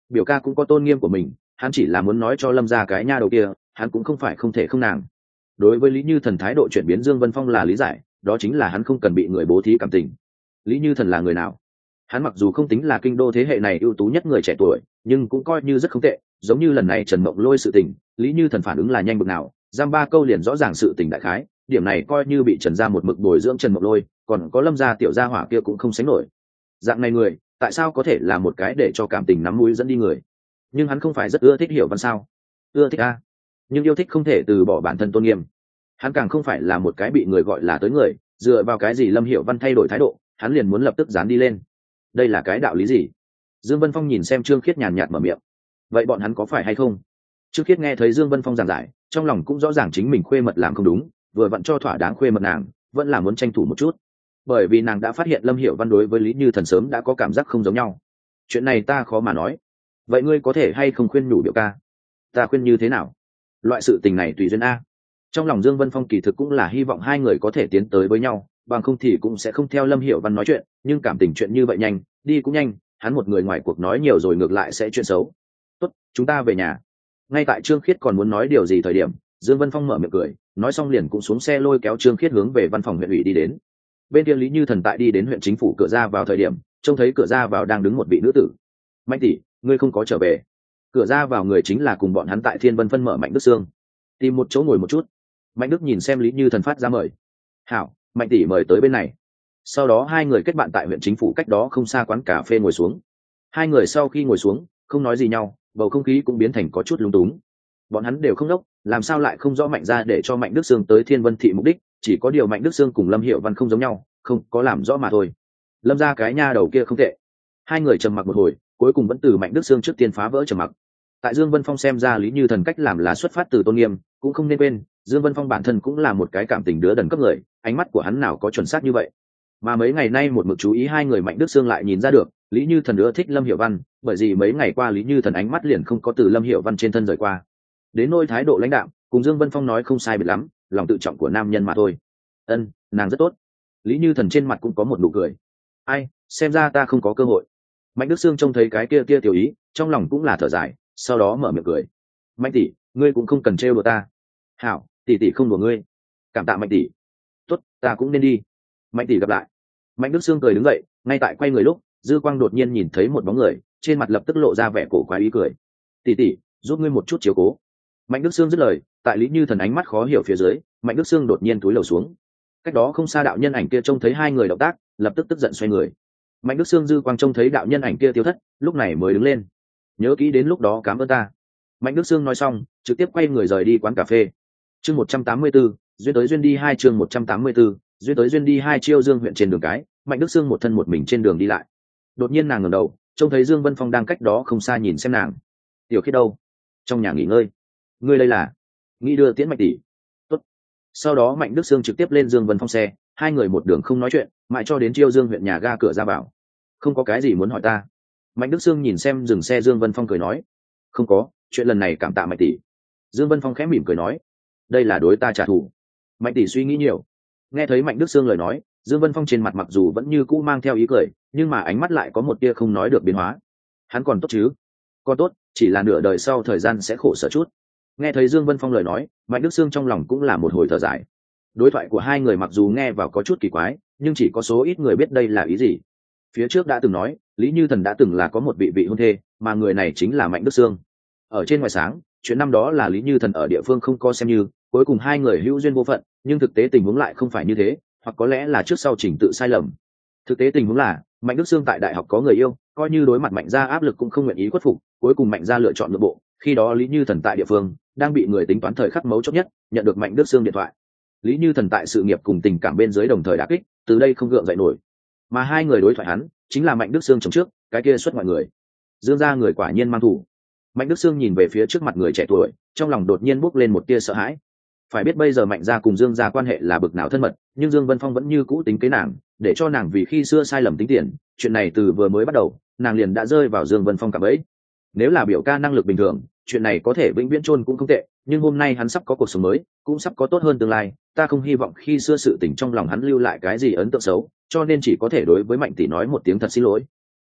biểu ca cũng có tôn nghiêm của mình, hắn chỉ là muốn nói cho Lâm gia cái nha đầu kia, hắn cũng không phải không thể không nàng. Đối với Lý Như Thần thái độ chuyển biến Dương Vân Phong là lý giải, đó chính là hắn không cần bị người bố thí cảm tình. Lý Như Thần là người nào? Hắn mặc dù không tính là kinh đô thế hệ này ưu tú nhất người trẻ tuổi, nhưng cũng coi như rất không tệ. Giống như lần này Trần Mộng Lôi sự tình, Lý Như Thần phản ứng là nhanh bực nào, giam ba câu liền rõ ràng sự tình đại khái. Điểm này coi như bị Trần gia một mực bồi dưỡng Trần Mộng Lôi, còn có Lâm gia tiểu gia hỏa kia cũng không sánh nổi. Dạng này người, tại sao có thể là một cái để cho cảm tình nắm mũi dẫn đi người? Nhưng hắn không phải rất ưa thích Hiểu Văn sao? Ưa thích a, nhưng yêu thích không thể từ bỏ bản thân tôn nghiêm. Hắn càng không phải là một cái bị người gọi là tới người, dựa vào cái gì Lâm Hiểu Văn thay đổi thái độ, hắn liền muốn lập tức dán đi lên. Đây là cái đạo lý gì? Dương Vân Phong nhìn xem Trương Khiết nhàn nhạt mở miệng. Vậy bọn hắn có phải hay không? Trương Khiết nghe thấy Dương Vân Phong giảng giải, trong lòng cũng rõ ràng chính mình khuê mật làm không đúng, vừa vặn cho thỏa đáng khuê mật nàng, vẫn là muốn tranh thủ một chút. Bởi vì nàng đã phát hiện Lâm Hiểu Văn đối với Lý Như Thần sớm đã có cảm giác không giống nhau. Chuyện này ta khó mà nói. Vậy ngươi có thể hay không khuyên nhủ biểu ca? Ta khuyên như thế nào? Loại sự tình này tùy duyên a. Trong lòng Dương Vân Phong kỳ thực cũng là hy vọng hai người có thể tiến tới với nhau, bằng không thì cũng sẽ không theo Lâm Hiểu Văn nói chuyện, nhưng cảm tình chuyện như vậy nhanh, đi cũng nhanh, hắn một người ngoài cuộc nói nhiều rồi ngược lại sẽ chuyện xấu. Tốt, chúng ta về nhà. Ngay tại Trương Khiết còn muốn nói điều gì thời điểm, Dương Vân Phong mở miệng cười, nói xong liền cũng xuống xe lôi kéo Trương Khiết hướng về văn phòng huyện ủy đi đến. Bên kia Lý Như Thần tại đi đến huyện chính phủ cửa ra vào thời điểm, trông thấy cửa ra vào đang đứng một vị nữ tử. Mạnh tỷ, ngươi không có trở về? Cửa ra vào người chính là cùng bọn hắn tại Thiên Vân phân mở Mạnh Đức Sương. Tìm một chỗ ngồi một chút. Mạnh Đức nhìn xem Lý Như Thần phát ra mời. Hảo, Mạnh tỷ mời tới bên này. Sau đó hai người kết bạn tại huyện chính phủ cách đó không xa quán cà phê ngồi xuống. Hai người sau khi ngồi xuống, không nói gì nhau, bầu không khí cũng biến thành có chút lúng túng. Bọn hắn đều không đốc, làm sao lại không rõ Mạnh ra để cho Mạnh Đức Sương tới Thiên Vân thị mục đích, chỉ có điều Mạnh Đức Sương cùng Lâm Hiểu Văn không giống nhau, không có làm rõ mà thôi. Lâm ra cái nha đầu kia không tệ. Hai người trầm mặc một hồi, cuối cùng vẫn từ Mạnh Đức Sương trước tiên phá vỡ trầm mặc. Tại Dương Vân Phong xem ra Lý Như Thần cách làm là xuất phát từ tôn nghiêm, cũng không nên quên Dương Vân Phong bản thân cũng là một cái cảm tình đứa đần cấp người, ánh mắt của hắn nào có chuẩn xác như vậy. Mà mấy ngày nay một mực chú ý hai người Mạnh Đức Sương lại nhìn ra được Lý Như Thần ưa thích Lâm Hiểu Văn, bởi vì mấy ngày qua Lý Như Thần ánh mắt liền không có từ Lâm Hiểu Văn trên thân rời qua. Đến nôi thái độ lãnh đạm, cùng Dương Vân Phong nói không sai biệt lắm, lòng tự trọng của nam nhân mà thôi. Ân, nàng rất tốt. Lý Như Thần trên mặt cũng có một nụ cười. Ai, xem ra ta không có cơ hội. Mạnh Đức Sương trông thấy cái kia kia tiểu ý, trong lòng cũng là thở dài, sau đó mở miệng cười. Mạnh tỷ, ngươi cũng không cần trêu đùa ta. Hảo, tỷ tỷ không đùa ngươi. Cảm tạ Mạnh tỷ. Tốt, ta cũng nên đi. Mạnh tỷ gặp lại. Mạnh Đức Sương cười đứng dậy, ngay tại quay người lúc, Dư Quang đột nhiên nhìn thấy một bóng người, trên mặt lập tức lộ ra vẻ cổ quái ý cười. Tỷ tỷ, giúp ngươi một chút chiếu cố. Mạnh Đức Sương dứt lời, tại Lý Như Thần ánh mắt khó hiểu phía dưới, Mạnh Đức Sương đột nhiên cúi đầu xuống. Cách đó không xa đạo nhân ảnh kia trông thấy hai người động tác, lập tức tức giận xoay người. Mạnh Đức Sương Dư Quang trông thấy đạo nhân ảnh kia tiêu thất, lúc này mới đứng lên. Nhớ kỹ đến lúc đó cảm ơn ta. Mạnh Đức Sương nói xong, trực tiếp quay người rời đi quán cà phê. Chương một trăm tám mươi tư, duyên tới duyên đi hai chương một trăm tám mươi tư, duyên tới duyên đi hai Chiêu Dương huyện trên đường cái, Mạnh Đức Sương một thân một mình trên đường đi lại. Đột nhiên nàng ngẩng đầu, trông thấy Dương Vân Phong đang cách đó không xa nhìn xem nàng. Tiểu Khiết đâu? Trong nhà nghỉ ngơi. Ngươi đây là? Nghĩ đưa Tiễn Mạnh tỷ. Tốt. Sau đó Mạnh Đức Sương trực tiếp lên Dương Vân Phong xe, hai người một đường không nói chuyện, mãi cho đến Chiêu Dương huyện nhà ga cửa ra vào. Không có cái gì muốn hỏi ta. Mạnh Đức Sương nhìn xem dừng xe Dương Vân Phong cười nói. Không có, chuyện lần này cảm tạ Mạnh tỷ. Dương Vân Phong khẽ mỉm cười nói. Đây là đối ta trả thù. Mạnh tỷ suy nghĩ nhiều. Nghe thấy Mạnh Đức Sương lời nói, Dương Vân Phong trên mặt mặc dù vẫn như cũ mang theo ý cười, nhưng mà ánh mắt lại có một tia không nói được biến hóa. Hắn còn tốt chứ? Còn tốt, chỉ là nửa đời sau thời gian sẽ khổ sở chút. Nghe thấy Dương Vân Phong lời nói, Mạnh Đức Sương trong lòng cũng là một hồi thở dài. Đối thoại của hai người mặc dù nghe vào có chút kỳ quái, nhưng chỉ có số ít người biết đây là ý gì. Phía trước đã từng nói, Lý Như Thần đã từng là có một vị vị hôn thê, mà người này chính là Mạnh Đức Sương. Ở trên ngoài sáng, chuyện năm đó là Lý Như Thần ở địa phương không có xem như, cuối cùng hai người hữu duyên vô phận, nhưng thực tế tình huống lại không phải như thế, hoặc có lẽ là trước sau trình tự sai lầm. Thực tế tình huống là, Mạnh Đức Sương tại đại học có người yêu, coi như đối mặt Mạnh gia áp lực cũng không nguyện ý khuất phục, cuối cùng Mạnh gia lựa chọn nội bộ, khi đó Lý Như Thần tại địa phương đang bị người tính toán thời khắc mấu chốt nhất, nhận được Mạnh Đức Sương điện thoại. Lý Như Thần tại sự nghiệp cùng tình cảm bên dưới đồng thời đả kích, từ đây không gượng dậy nổi. Mà hai người đối thoại hắn, chính là Mạnh Đức Sương chồng trước, cái kia xuất ngoại người. Dương gia người quả nhiên mang thủ. Mạnh Đức Sương nhìn về phía trước mặt người trẻ tuổi, trong lòng đột nhiên bốc lên một tia sợ hãi. Phải biết bây giờ Mạnh gia cùng Dương gia quan hệ là bực nào thân mật, nhưng Dương Vân Phong vẫn như cũ tính kế nàng, để cho nàng vì khi xưa sai lầm tính tiền. Chuyện này từ vừa mới bắt đầu, nàng liền đã rơi vào Dương Vân Phong cạm bẫy. Nếu là biểu ca năng lực bình thường, chuyện này có thể vĩnh viễn chôn cũng không tệ, nhưng hôm nay hắn sắp có cuộc sống mới, cũng sắp có tốt hơn tương lai, ta không hy vọng khi xưa sự tình trong lòng hắn lưu lại cái gì ấn tượng xấu, cho nên chỉ có thể đối với Mạnh tỷ nói một tiếng thật xin lỗi.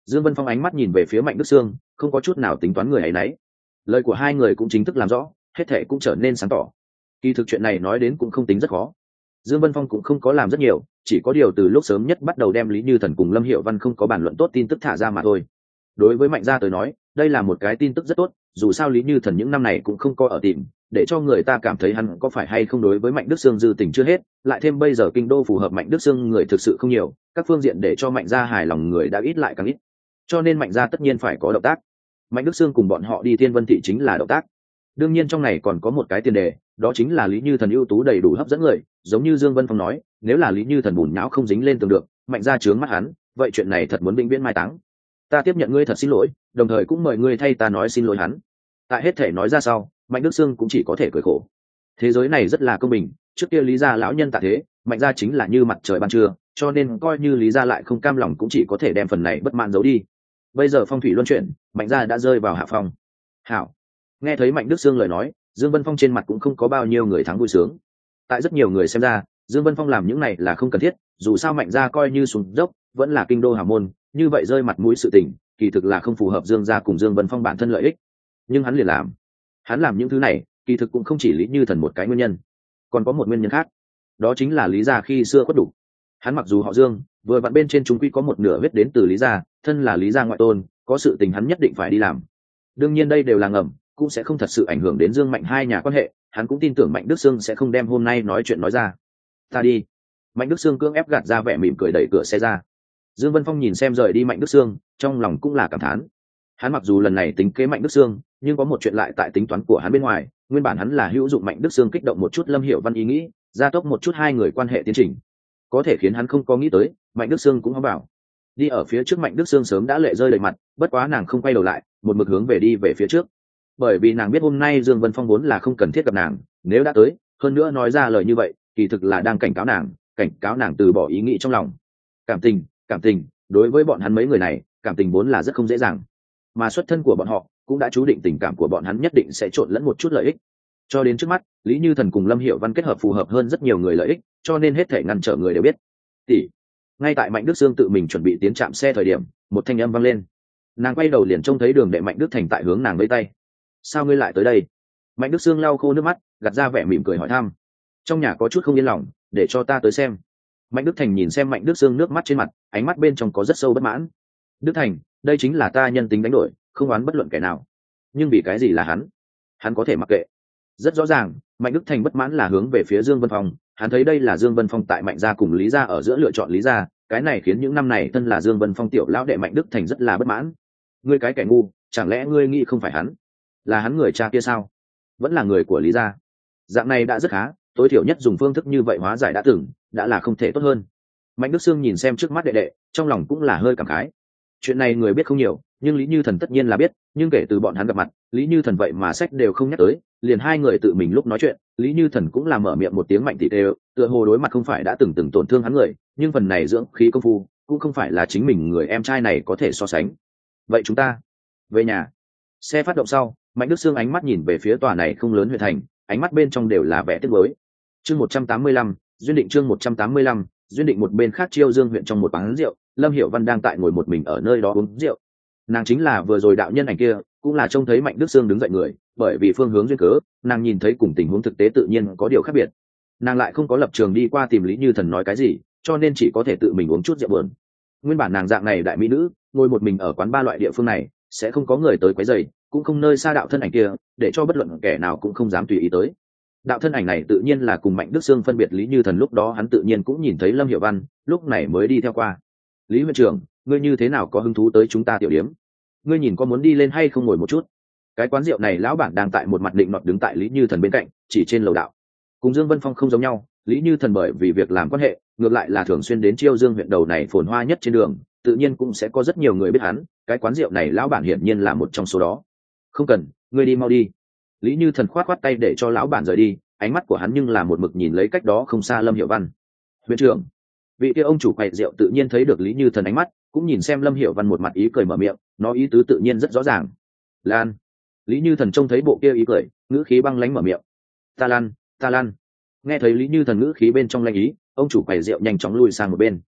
Dương Vân Phong ánh mắt nhìn về phía Mạnh Đức Sương, không có chút nào tính toán người ấy nấy. Lời của hai người cũng chính thức làm rõ, hết thảy cũng trở nên sáng tỏ. Kỳ thực chuyện này nói đến cũng không tính rất khó. Dương Vân Phong cũng không có làm rất nhiều, chỉ có điều từ lúc sớm nhất bắt đầu đem Lý Như Thần cùng Lâm Hiểu Văn không có bàn luận tốt tin tức thả ra mà thôi. Đối với Mạnh gia tới nói, đây là một cái tin tức rất tốt, dù sao Lý Như Thần những năm này cũng không có ở tìm, để cho người ta cảm thấy hắn có phải hay không đối với Mạnh Đức Sương dư tình chưa hết, lại thêm bây giờ kinh đô phù hợp Mạnh Đức Sương người thực sự không nhiều, các phương diện để cho Mạnh gia hài lòng người đã ít lại càng ít. Cho nên Mạnh gia tất nhiên phải có động tác. Mạnh Đức Sương cùng bọn họ đi Thiên Vân thị chính là động tác. Đương nhiên trong này còn có một cái tiền đề, đó chính là Lý Như Thần ưu tú đầy đủ hấp dẫn người, giống như Dương Vân Phong nói, nếu là Lý Như Thần bùn nhão không dính lên tường được, Mạnh gia chướng mắt hắn, vậy chuyện này thật muốn vĩnh viễn mai táng. Ta tiếp nhận ngươi thật xin lỗi, đồng thời cũng mời ngươi thay ta nói xin lỗi hắn. Tại hết thể nói ra sau, Mạnh Đức Sương cũng chỉ có thể cười khổ. Thế giới này rất là công bình, trước kia Lý gia lão nhân tạ thế, Mạnh gia chính là như mặt trời ban trưa, cho nên coi như Lý gia lại không cam lòng cũng chỉ có thể đem phần này bất mãn giấu đi. Bây giờ phong thủy luân chuyển, Mạnh gia đã rơi vào hạ phong. Hảo. Nghe thấy Mạnh Đức Sương lời nói, Dương Vân Phong trên mặt cũng không có bao nhiêu người thắng vui sướng. Tại rất nhiều người xem ra, Dương Vân Phong làm những này là không cần thiết, dù sao Mạnh gia coi như xuống dốc, vẫn là kinh đô hào môn, như vậy rơi mặt mũi sự tình, kỳ thực là không phù hợp Dương gia cùng Dương Vân Phong bản thân lợi ích. Nhưng hắn liền làm. Hắn làm những thứ này, kỳ thực cũng không chỉ Lý Như Thần một cái nguyên nhân, còn có một nguyên nhân khác, đó chính là Lý gia khi xưa khuất đủ. Hắn mặc dù họ Dương, vừa vặn bên trên chúng quy có một nửa huyết đến từ Lý gia, thân là Lý gia ngoại tôn, có sự tình hắn nhất định phải đi làm. Đương nhiên đây đều là ngầm, cũng sẽ không thật sự ảnh hưởng đến Dương Mạnh hai nhà quan hệ, hắn cũng tin tưởng Mạnh Đức Sương sẽ không đem hôm nay nói chuyện nói ra. Ta đi. Mạnh Đức Sương cưỡng ép gạt ra vẻ mỉm cười đẩy cửa xe ra. Dương Vân Phong nhìn xem rời đi Mạnh Đức Sương, trong lòng cũng là cảm thán. Hắn mặc dù lần này tính kế Mạnh Đức Sương, nhưng có một chuyện lại tại tính toán của hắn bên ngoài, nguyên bản hắn là hữu dụng Mạnh Đức Sương kích động một chút Lâm Hiểu Văn ý nghĩ, gia tốc một chút hai người quan hệ tiến trình. Có thể khiến hắn không có nghĩ tới, Mạnh Đức Sương cũng hóng bảo. Đi ở phía trước Mạnh Đức Sương sớm đã lệ rơi đầy mặt, bất quá nàng không quay đầu lại, một mực hướng về đi về phía trước. Bởi vì nàng biết hôm nay Dương Vân Phong vốn là không cần thiết gặp nàng, nếu đã tới, hơn nữa nói ra lời như vậy, kỳ thực là đang cảnh cáo nàng, cảnh cáo nàng từ bỏ ý nghĩ trong lòng. Cảm tình, cảm tình, đối với bọn hắn mấy người này, cảm tình vốn là rất không dễ dàng. Mà xuất thân của bọn họ cũng đã chú định tình cảm của bọn hắn nhất định sẽ trộn lẫn một chút lợi ích. Cho đến trước mắt, Lý Như Thần cùng Lâm Hiểu Văn kết hợp phù hợp hơn rất nhiều người lợi ích, cho nên hết thể ngăn trở người đều biết. Tỷ. Ngay tại Mạnh Đức Sương tự mình chuẩn bị tiến trạm xe thời điểm, một thanh âm vang lên. Nàng quay đầu liền trông thấy Đường Đệ Mạnh Đức Thành tại hướng nàng vẫy tay. Sao ngươi lại tới đây? Mạnh Đức Sương lau khô nước mắt, gạt ra vẻ mỉm cười hỏi thăm. Trong nhà có chút không yên lòng, để cho ta tới xem. Mạnh Đức Thành nhìn xem Mạnh Đức Sương nước mắt trên mặt, ánh mắt bên trong có rất sâu bất mãn. Đức Thành, đây chính là ta nhân tính đánh đổi, không oán bất luận kẻ nào. Nhưng vì cái gì là hắn? Hắn có thể mặc kệ. Rất rõ ràng, Mạnh Đức Thành bất mãn là hướng về phía Dương Vân Phong, hắn thấy đây là Dương Vân Phong tại Mạnh gia cùng Lý gia ở giữa lựa chọn Lý gia, cái này khiến những năm này thân là Dương Vân Phong tiểu lão đệ Mạnh Đức Thành rất là bất mãn. Ngươi cái kẻ ngu, chẳng lẽ ngươi nghĩ không phải hắn? Là hắn người cha kia sao? Vẫn là người của Lý gia. Dạng này đã rất khá, tối thiểu nhất dùng phương thức như vậy hóa giải đã từng, đã là không thể tốt hơn. Mạnh Đức Sương nhìn xem trước mắt đệ đệ, trong lòng cũng là hơi cảm khái. Chuyện này người biết không nhiều, nhưng Lý Như Thần tất nhiên là biết, nhưng kể từ bọn hắn gặp mặt, Lý Như Thần vậy mà sách đều không nhắc tới, liền hai người tự mình lúc nói chuyện, Lý Như Thần cũng là mở miệng một tiếng mạnh tỉ tê, tựa hồ đối mặt không phải đã từng từng tổn thương hắn người, nhưng phần này dưỡng khí công phu, cũng không phải là chính mình người em trai này có thể so sánh. Vậy chúng ta về nhà. Xe phát động sau, Mạnh Đức Sương ánh mắt nhìn về phía tòa này không lớn huyện thành, ánh mắt bên trong đều là vẻ tiếc nuối. Chương một trăm tám mươi lăm, duyên định chương một trăm tám mươi lăm, duyên định một bên khác Chiêu Dương huyện trong một quán rượu, Lâm Hiểu Văn đang tại ngồi một mình ở nơi đó uống rượu. Nàng chính là vừa rồi đạo nhân ảnh kia, cũng là trông thấy Mạnh Đức Sương đứng dậy người, bởi vì phương hướng duyên cớ, nàng nhìn thấy cùng tình huống thực tế tự nhiên có điều khác biệt. Nàng lại không có lập trường đi qua tìm Lý Như Thần nói cái gì, cho nên chỉ có thể tự mình uống chút rượu buồn. Nguyên bản nàng dạng này đại mỹ nữ, ngồi một mình ở quán ba loại địa phương này, sẽ không có người tới quấy rầy, cũng không nơi xa đạo thân ảnh kia, để cho bất luận kẻ nào cũng không dám tùy ý tới. Đạo thân ảnh này tự nhiên là cùng Mạnh Đức Sương phân biệt Lý Như Thần, lúc đó hắn tự nhiên cũng nhìn thấy Lâm Hiểu Văn, lúc này mới đi theo qua. Lý huyện trưởng, ngươi như thế nào có hứng thú tới chúng ta tiểu điếm? Ngươi nhìn có muốn đi lên hay không ngồi một chút? Cái quán rượu này lão bản đang tại một mặt định nọt đứng tại Lý Như Thần bên cạnh, chỉ trên lầu đạo. Cùng Dương Vân Phong không giống nhau, Lý Như Thần bởi vì việc làm quan hệ, ngược lại là thường xuyên đến Chiêu Dương huyện đầu này phồn hoa nhất trên đường, tự nhiên cũng sẽ có rất nhiều người biết hắn. Cái quán rượu này lão bản hiển nhiên là một trong số đó. Không cần, ngươi đi mau đi. Lý Như Thần khoát khoát tay để cho lão bản rời đi, ánh mắt của hắn nhưng là một mực nhìn lấy cách đó không xa Lâm Hiểu Văn. Huyện trưởng, vị kia ông chủ quầy rượu tự nhiên thấy được Lý Như Thần ánh mắt, cũng nhìn xem Lâm Hiểu Văn một mặt ý cười mở miệng, nó ý tứ tự nhiên rất rõ ràng. Lan. Lý Như Thần trông thấy bộ kia ý cười, ngữ khí băng lãnh mở miệng. Ta lan, ta lan. Nghe thấy Lý Như Thần ngữ khí bên trong lanh ý, ông chủ quầy rượu nhanh chóng lùi sang một bên.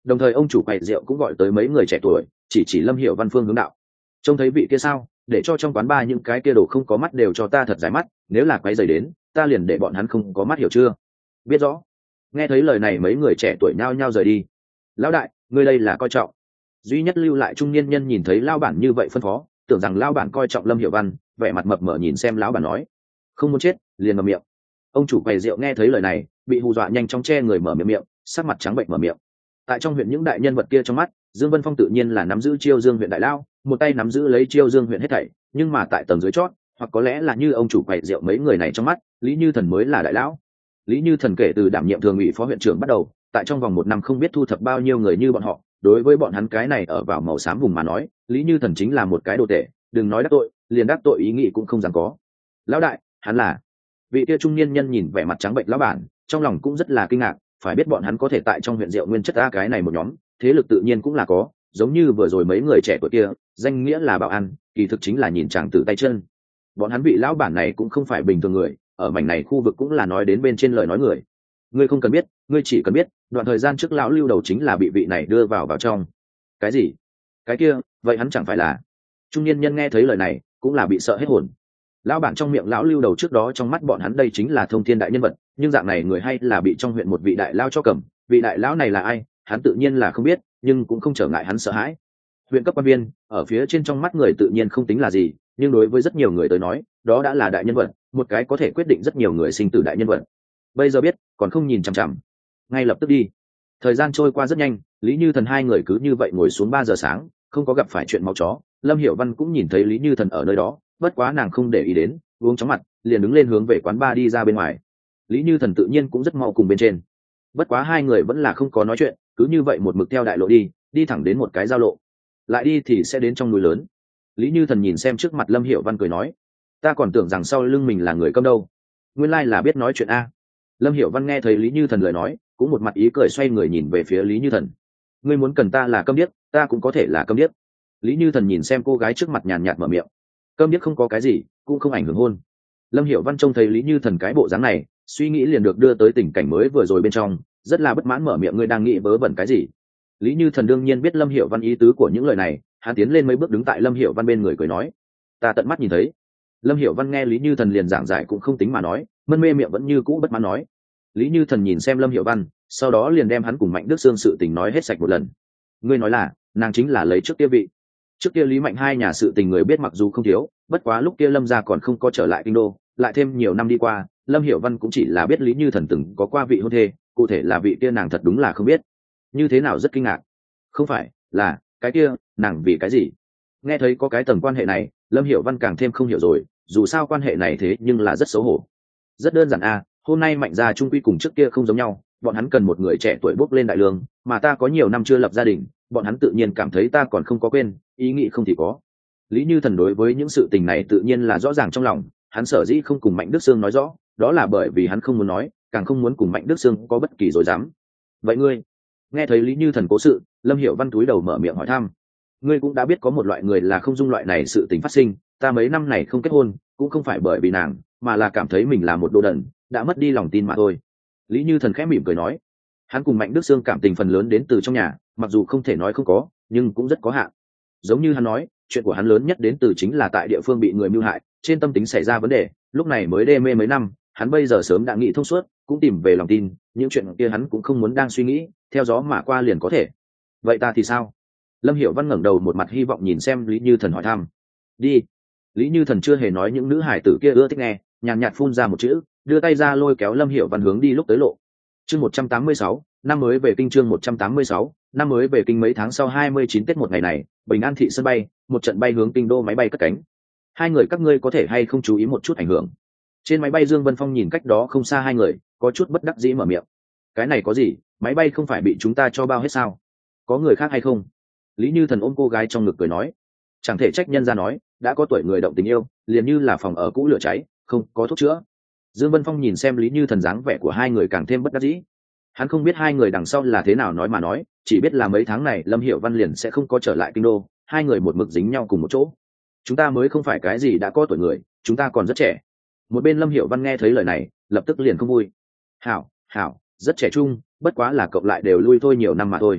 đồng thời ông chủ quầy rượu cũng gọi tới mấy người trẻ tuổi, chỉ chỉ Lâm Hiểu Văn phương hướng đạo. Trông thấy vị kia sao, để cho trong quán bar những cái kia đồ không có mắt đều cho ta thật dài mắt, nếu là quấy rầy đến ta liền để bọn hắn không có mắt, hiểu chưa? Biết rõ. Nghe thấy lời này mấy người trẻ tuổi nhao nhao rời đi. Lão đại, ngươi đây là coi trọng. Duy nhất lưu lại trung niên nhân nhìn thấy lão bản như vậy phân phó, tưởng rằng lão bản coi trọng Lâm Hiểu Văn, vẻ mặt mập mờ nhìn xem lão bản nói, không muốn chết liền ngậm miệng. Ông chủ quầy rượu nghe thấy lời này bị hù dọa nhanh chóng che người mở miệng miệng, sắc mặt trắng bệnh mở miệng. Tại trong huyện những đại nhân vật kia trong mắt, Dương Vân Phong tự nhiên là nắm giữ Chiêu Dương huyện đại lao, một tay nắm giữ lấy Chiêu Dương huyện hết thảy, nhưng mà tại tầng dưới chót, hoặc có lẽ là như ông chủ quầy rượu mấy người này trong mắt, Lý Như Thần mới là đại lão. Lý Như Thần kể từ đảm nhiệm thường ủy phó huyện trưởng bắt đầu, tại trong vòng một năm không biết thu thập bao nhiêu người như bọn họ, đối với bọn hắn cái này ở vào màu xám vùng mà nói, Lý Như Thần chính là một cái đồ tệ, đừng nói đắc tội, liền đắc tội ý nghĩ cũng không dám có. Lão đại, hắn là vị kia trung niên nhân nhìn vẻ mặt trắng bệnh lão bản, trong lòng cũng rất là kinh ngạc, phải biết bọn hắn có thể tại trong huyện rượu nguyên chất a cái này một nhóm, thế lực tự nhiên cũng là có, giống như vừa rồi mấy người trẻ tuổi kia, danh nghĩa là bảo an, kỳ thực chính là nhìn chàng tự tay chân. Bọn hắn vị lão bản này cũng không phải bình thường người, ở mảnh này khu vực cũng là nói đến bên trên lời nói người. Ngươi không cần biết, ngươi chỉ cần biết, đoạn thời gian trước lão lưu đầu chính là bị vị này đưa vào vào trong. Cái gì? Cái kia, vậy hắn chẳng phải là? Trung niên nhân nghe thấy lời này, cũng là bị sợ hết hồn. Lão bản trong miệng lão lưu đầu trước đó trong mắt bọn hắn đây chính là thông thiên đại nhân vật, nhưng dạng này người hay là bị trong huyện một vị đại lao cho cầm, vị đại lão này là ai, hắn tự nhiên là không biết, nhưng cũng không trở ngại hắn sợ hãi. Huyện cấp quan viên, ở phía trên trong mắt người tự nhiên không tính là gì, nhưng đối với rất nhiều người tới nói, đó đã là đại nhân vật, một cái có thể quyết định rất nhiều người sinh tử đại nhân vật. Bây giờ biết, còn không nhìn chằm chằm, ngay lập tức đi. Thời gian trôi qua rất nhanh, Lý Như Thần hai người cứ như vậy ngồi xuống ba giờ sáng, không có gặp phải chuyện máu chó. Lâm Hiểu Văn cũng nhìn thấy Lý Như Thần ở nơi đó, bất quá nàng không để ý đến, uống chóng mặt, liền đứng lên hướng về quán bar đi ra bên ngoài. Lý Như Thần tự nhiên cũng rất mau cùng bên trên, bất quá hai người vẫn là không có nói chuyện, cứ như vậy một mực theo đại lộ đi, đi thẳng đến một cái giao lộ, lại đi thì sẽ đến trong núi lớn. Lý Như Thần nhìn xem trước mặt Lâm Hiểu Văn cười nói, ta còn tưởng rằng sau lưng mình là người câm đâu, nguyên lai là biết nói chuyện a. Lâm Hiểu Văn nghe thấy Lý Như Thần lời nói, cũng một mặt ý cười xoay người nhìn về phía Lý Như Thần. Ngươi muốn cần ta là câm điếc, ta cũng có thể là câm điếc. Lý Như Thần nhìn xem cô gái trước mặt nhàn nhạt mở miệng, câm điếc không có cái gì, cũng không ảnh hưởng hôn. Lâm Hiểu Văn trông thấy Lý Như Thần cái bộ dáng này, suy nghĩ liền được đưa tới tình cảnh mới vừa rồi bên trong, rất là bất mãn mở miệng, ngươi đang nghĩ vớ vẩn cái gì? Lý Như Thần đương nhiên biết Lâm Hiểu Văn ý tứ của những lời này, hắn tiến lên mấy bước đứng tại Lâm Hiểu Văn bên người cười nói, ta tận mắt nhìn thấy. Lâm Hiểu Văn nghe Lý Như Thần liền giảng giải cũng không tính mà nói, mân mê miệng vẫn như cũ bất mãn nói. Lý Như Thần nhìn xem Lâm Hiểu Văn, sau đó liền đem hắn cùng Mạnh Đức Sương sự tình nói hết sạch một lần. Ngươi nói là, nàng chính là lấy trước kia vị. Trước kia Lý Mạnh hai nhà sự tình người biết mặc dù không thiếu, bất quá lúc kia Lâm gia còn không có trở lại kinh đô, lại thêm nhiều năm đi qua, Lâm Hiểu Văn cũng chỉ là biết Lý Như Thần từng có qua vị hôn thê, cụ thể là vị kia nàng thật đúng là không biết. Như thế nào rất kinh ngạc. Không phải, là, cái kia, nàng vì cái gì? Nghe thấy có cái tầng quan hệ này, Lâm Hiểu Văn càng thêm không hiểu rồi, dù sao quan hệ này thế nhưng là rất xấu hổ. Rất đơn giản a, hôm nay Mạnh gia trung quy cùng trước kia không giống nhau, bọn hắn cần một người trẻ tuổi bước lên đại lương, mà ta có nhiều năm chưa lập gia đình, bọn hắn tự nhiên cảm thấy ta còn không có quên, ý nghĩ không thì có. Lý Như Thần đối với những sự tình này tự nhiên là rõ ràng trong lòng, hắn sở dĩ không cùng Mạnh Đức Sương nói rõ, đó là bởi vì hắn không muốn nói, càng không muốn cùng Mạnh Đức Sương có bất kỳ dối dám. Vậy ngươi? Nghe thấy Lý Như Thần cố sự, Lâm Hiểu Văn túi đầu mở miệng hỏi thăm. Ngươi cũng đã biết có một loại người là không dung loại này sự tình phát sinh, ta mấy năm này không kết hôn, cũng không phải bởi vì nàng, mà là cảm thấy mình là một đồ đần, đã mất đi lòng tin mà thôi. Lý Như Thần khẽ mỉm cười nói, hắn cùng Mạnh Đức Sương cảm tình phần lớn đến từ trong nhà, mặc dù không thể nói không có, nhưng cũng rất có hạn. Giống như hắn nói, chuyện của hắn lớn nhất đến từ chính là tại địa phương bị người mưu hại, trên tâm tính xảy ra vấn đề, lúc này mới đê mê mấy năm, hắn bây giờ sớm đã nghĩ thông suốt, cũng tìm về lòng tin, những chuyện kia hắn cũng không muốn đang suy nghĩ, theo gió mà qua liền có thể. Vậy ta thì sao? Lâm Hiểu Văn ngẩng đầu một mặt hy vọng nhìn xem Lý Như Thần hỏi thăm. Đi. Lý Như Thần chưa hề nói những nữ hải tử kia ưa thích nghe, nhàn nhạt phun ra một chữ, đưa tay ra lôi kéo Lâm Hiểu Văn hướng đi lúc tới lộ. Chương một trăm tám mươi sáu, năm mới về kinh, chương một trăm tám mươi sáu, năm mới về kinh. Mấy tháng sau hai mươi chín Tết một ngày này, Bình An thị sân bay, một trận bay hướng kinh đô máy bay cất cánh. Hai người các ngươi có thể hay không chú ý một chút ảnh hưởng? Trên máy bay Dương Vân Phong nhìn cách đó không xa hai người, có chút bất đắc dĩ mở miệng. Cái này có gì, máy bay không phải bị chúng ta cho bao hết sao? Có người khác hay không? Lý Như Thần ôm cô gái trong ngực cười nói, chẳng thể trách nhân ra nói, đã có tuổi người động tình yêu, liền như là phòng ở cũ lửa cháy, không có thuốc chữa. Dương Vân Phong nhìn xem Lý Như Thần dáng vẻ của hai người càng thêm bất đắc dĩ. Hắn không biết hai người đằng sau là thế nào nói mà nói, chỉ biết là mấy tháng này Lâm Hiểu Văn liền sẽ không có trở lại kinh đô, hai người một mực dính nhau cùng một chỗ. Chúng ta mới không phải cái gì đã có tuổi người, chúng ta còn rất trẻ. Một bên Lâm Hiểu Văn nghe thấy lời này, lập tức liền không vui. Hảo, hảo, rất trẻ trung, bất quá là cộng lại đều lui thôi nhiều năm mà thôi.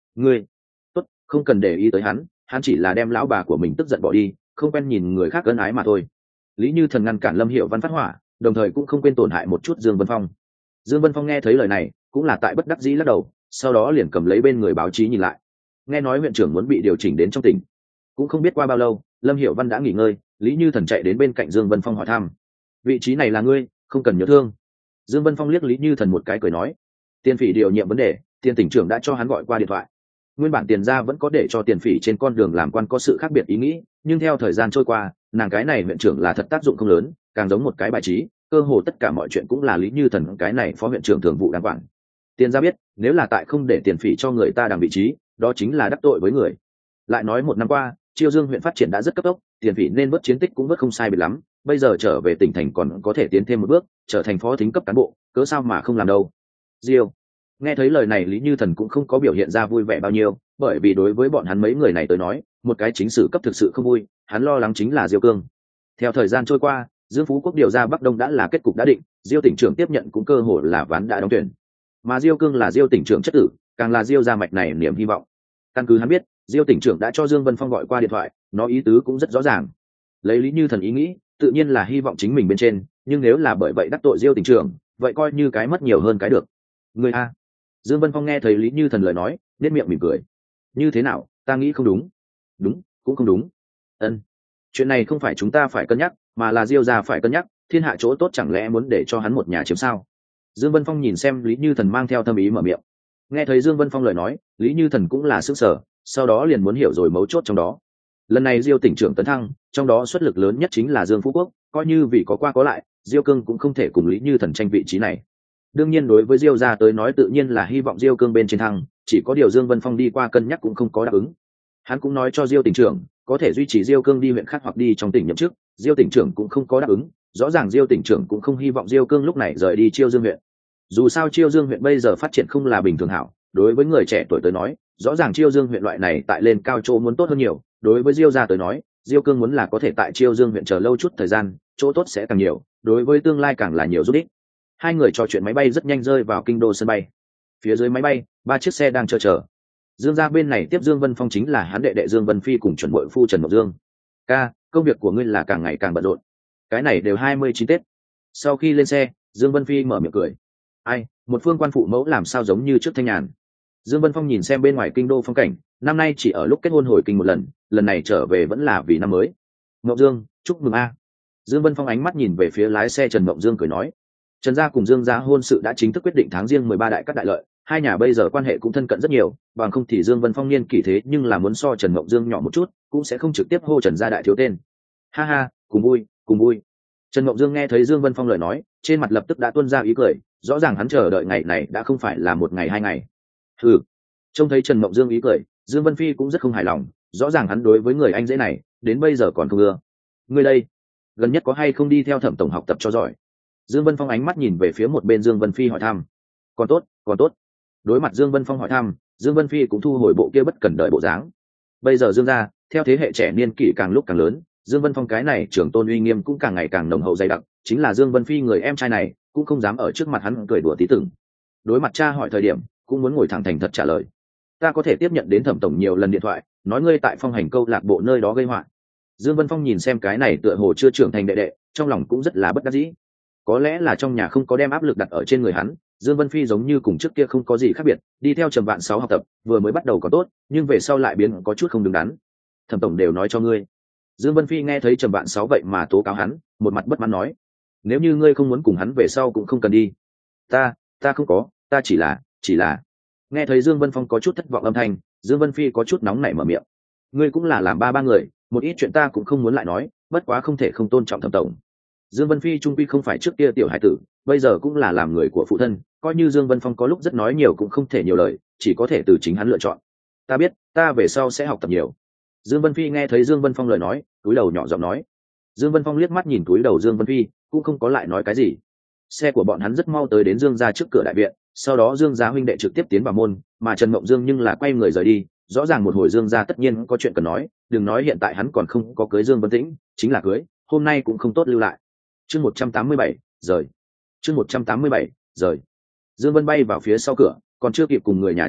ngươi tốt, không cần để ý tới hắn, hắn chỉ là đem lão bà của mình tức giận bỏ đi, không quen nhìn người khác ân ái mà thôi. Lý Như Thần ngăn cản Lâm Hiểu Văn phát hỏa, đồng thời cũng không quên tổn hại một chút Dương Vân Phong. Dương Vân Phong nghe thấy lời này cũng là tại bất đắc dĩ lắc đầu, sau đó liền cầm lấy bên người báo chí nhìn lại. Nghe nói huyện trưởng muốn bị điều chỉnh đến trong tỉnh. Cũng không biết qua bao lâu, Lâm Hiểu Văn đã nghỉ ngơi, Lý Như Thần chạy đến bên cạnh Dương Vân Phong hỏi thăm: vị trí này là ngươi, không cần nhớ thương. Dương Vân Phong liếc Lý Như Thần một cái cười nói: Tiền Phỉ điều nhiệm vấn đề, Tiền tỉnh trưởng đã cho hắn gọi qua điện thoại. Nguyên bản Tiền gia vẫn có để cho Tiền Phỉ trên con đường làm quan có sự khác biệt ý nghĩ, nhưng theo thời gian trôi qua, nàng cái này huyện trưởng là thật tác dụng không lớn, càng giống một cái bài trí, cơ hồ tất cả mọi chuyện cũng là Lý Như Thần cái này phó huyện trưởng thường vụ đang quản. Tiền gia biết, nếu là tại không để Tiền Phỉ cho người ta đằng vị trí, đó chính là đắc tội với người. Lại nói một năm qua, Chiêu Dương huyện phát triển đã rất cấp tốc, Tiền Phỉ nên vớt chiến tích cũng vớt không sai biệt lắm, bây giờ trở về tỉnh thành còn có thể tiến thêm một bước, trở thành phó thính cấp cán bộ, cớ sao mà không làm đâu. Diêu. Nghe thấy lời này Lý Như Thần cũng không có biểu hiện ra vui vẻ bao nhiêu, bởi vì đối với bọn hắn mấy người này tới nói, một cái chính sử cấp thực sự không vui, hắn lo lắng chính là Diêu Cương. Theo thời gian trôi qua, Dương Phú Quốc điều ra Bắc Đông đã là kết cục đã định, Diêu tỉnh trưởng tiếp nhận cũng cơ hội là ván đã đóng tuyển. Mà Diêu Cương là Diêu tỉnh trưởng chất tử, càng là Diêu gia mạch này niềm hy vọng. Căn cứ hắn biết, Diêu tỉnh trưởng đã cho Dương Vân Phong gọi qua điện thoại, nó ý tứ cũng rất rõ ràng. Lấy Lý Như Thần ý nghĩ, tự nhiên là hy vọng chính mình bên trên, nhưng nếu là bởi vậy đắc tội Diêu tỉnh trưởng, vậy coi như cái mất nhiều hơn cái được. Người a. Dương Vân Phong nghe thấy Lý Như Thần lời nói, nét miệng mỉm cười. Như thế nào, ta nghĩ không đúng. Đúng, cũng không đúng. Ân. Chuyện này không phải chúng ta phải cân nhắc, mà là Diêu gia phải cân nhắc, thiên hạ chỗ tốt chẳng lẽ muốn để cho hắn một nhà chiếm sao? Dương Vân Phong nhìn xem Lý Như Thần mang theo thâm ý mở miệng. Nghe thấy Dương Vân Phong lời nói, Lý Như Thần cũng là sức sở, sau đó liền muốn hiểu rồi mấu chốt trong đó. Lần này Diêu tỉnh trưởng tấn thăng, trong đó xuất lực lớn nhất chính là Dương Phú Quốc, coi như vì có qua có lại, Diêu Cương cũng không thể cùng Lý Như Thần tranh vị trí này. Đương nhiên đối với Diêu gia tới nói tự nhiên là hy vọng Diêu Cương bên trên thăng, chỉ có điều Dương Vân Phong đi qua cân nhắc cũng không có đáp ứng. Hắn cũng nói cho Diêu tỉnh trưởng, có thể duy trì Diêu Cương đi huyện khác hoặc đi trong tỉnh nhậm chức, Diêu tỉnh trưởng cũng không có đáp ứng, rõ ràng Diêu tỉnh trưởng cũng không hy vọng Diêu Cương lúc này rời đi Chiêu Dương huyện. Dù sao Chiêu Dương huyện bây giờ phát triển không là bình thường hảo, đối với người trẻ tuổi tới nói, rõ ràng Chiêu Dương huyện loại này tại lên cao chỗ muốn tốt hơn nhiều, đối với Diêu gia tới nói, Diêu Cương muốn là có thể tại Chiêu Dương huyện chờ lâu chút thời gian, chỗ tốt sẽ càng nhiều, đối với tương lai càng là nhiều giúp ích. Hai người trò chuyện máy bay rất nhanh rơi vào kinh đô sân bay. Phía dưới máy bay, ba chiếc xe đang chờ chờ. Dương gia bên này tiếp Dương Vân Phong chính là hắn đệ đệ Dương Vân Phi cùng chuẩn bội phu Trần Mộc Dương. Ca, công việc của ngươi là càng ngày càng bận rộn. Cái này đều hai mươi chín Tết. Sau khi lên xe, Dương Vân Phi mở miệng cười. Ai, một phương quan phụ mẫu làm sao giống như trước thanh nhàn. Dương Vân Phong nhìn xem bên ngoài kinh đô phong cảnh, năm nay chỉ ở lúc kết hôn hồi kinh một lần, lần này trở về vẫn là vì năm mới. Mộng Dương, chúc mừng a. Dương Vân Phong ánh mắt nhìn về phía lái xe Trần Mộng Dương cười nói. Trần gia cùng Dương gia hôn sự đã chính thức quyết định tháng riêng mười ba đại các đại lợi, hai nhà bây giờ quan hệ cũng thân cận rất nhiều, bằng không thì Dương Vân Phong niên kỷ thế nhưng là muốn so Trần Mộng Dương nhỏ một chút, cũng sẽ không trực tiếp hô Trần gia đại thiếu tên. Ha ha, cùng vui, cùng vui. Trần Mộng Dương nghe thấy Dương Vân Phong lời nói, trên mặt lập tức đã tuôn ra ý cười, rõ ràng hắn chờ đợi ngày này đã không phải là một ngày hai ngày. Hừ. Trông thấy Trần Mộng Dương ý cười, Dương Vân Phi cũng rất không hài lòng, rõ ràng hắn đối với người anh dễ này, đến bây giờ còn không ưa. Ngươi đây, gần nhất có hay không đi theo Thẩm tổng học tập cho giỏi? Dương Vân Phong ánh mắt nhìn về phía một bên Dương Vân Phi hỏi thăm. Còn tốt, còn tốt. Đối mặt Dương Vân Phong hỏi thăm, Dương Vân Phi cũng thu hồi bộ kia bất cần đợi bộ dáng. Bây giờ Dương gia, theo thế hệ trẻ niên kỷ càng lúc càng lớn, Dương Vân Phong cái này trưởng tôn uy nghiêm cũng càng ngày càng nồng hậu dày đặc, chính là Dương Vân Phi người em trai này, cũng không dám ở trước mặt hắn cười đùa tí tưởng. Đối mặt cha hỏi thời điểm, cũng muốn ngồi thẳng thành thật trả lời. Ta có thể tiếp nhận đến Thẩm tổng nhiều lần điện thoại, nói ngươi tại Phong Hành câu lạc bộ nơi đó gây họa. Dương Vân Phong nhìn xem cái này tựa hồ chưa trưởng thành đệ đệ, trong lòng cũng rất là bất đắc dĩ. Có lẽ là trong nhà không có đem áp lực đặt ở trên người hắn, Dương Vân Phi giống như cùng trước kia không có gì khác biệt, đi theo Trầm Vạn Sáu học tập, vừa mới bắt đầu có tốt, nhưng về sau lại biến có chút không đứng đắn. Thẩm tổng đều nói cho ngươi. Dương Vân Phi nghe thấy Trầm Vạn Sáu vậy mà tố cáo hắn, một mặt bất mãn nói: nếu như ngươi không muốn cùng hắn về sau cũng không cần đi. Ta, ta không có, ta chỉ là, chỉ là. Nghe thấy Dương Vân Phong có chút thất vọng âm thanh, Dương Vân Phi có chút nóng nảy mở miệng. Ngươi cũng là làm ba ba người, một ít chuyện ta cũng không muốn lại nói, bất quá không thể không tôn trọng Thẩm tổng. Dương Vân Phi trung quy không phải trước kia tiểu hải tử, bây giờ cũng là làm người của phụ thân, coi như Dương Vân Phong có lúc rất nói nhiều cũng không thể nhiều lời, chỉ có thể từ chính hắn lựa chọn. Ta biết, ta về sau sẽ học tập nhiều. Dương Vân Phi nghe thấy Dương Vân Phong lời nói, cúi đầu nhỏ giọng nói. Dương Vân Phong liếc mắt nhìn cúi đầu Dương Vân Phi, cũng không có lại nói cái gì. Xe của bọn hắn rất mau tới đến Dương gia trước cửa đại viện, sau đó Dương gia huynh đệ trực tiếp tiến vào môn, mà Trần Mộng Dương nhưng là quay người rời đi, rõ ràng một hồi Dương gia tất nhiên có chuyện cần nói, đừng nói hiện tại hắn còn không có cưới Dương Vân Tĩnh, chính là cưới, hôm nay cũng không tốt lưu lại. Chương một trăm tám mươi bảy, rời. Chương một trăm tám mươi bảy, rời. Dương Vân bay vào phía sau cửa, còn chưa kịp cùng người nhà chào hỏi,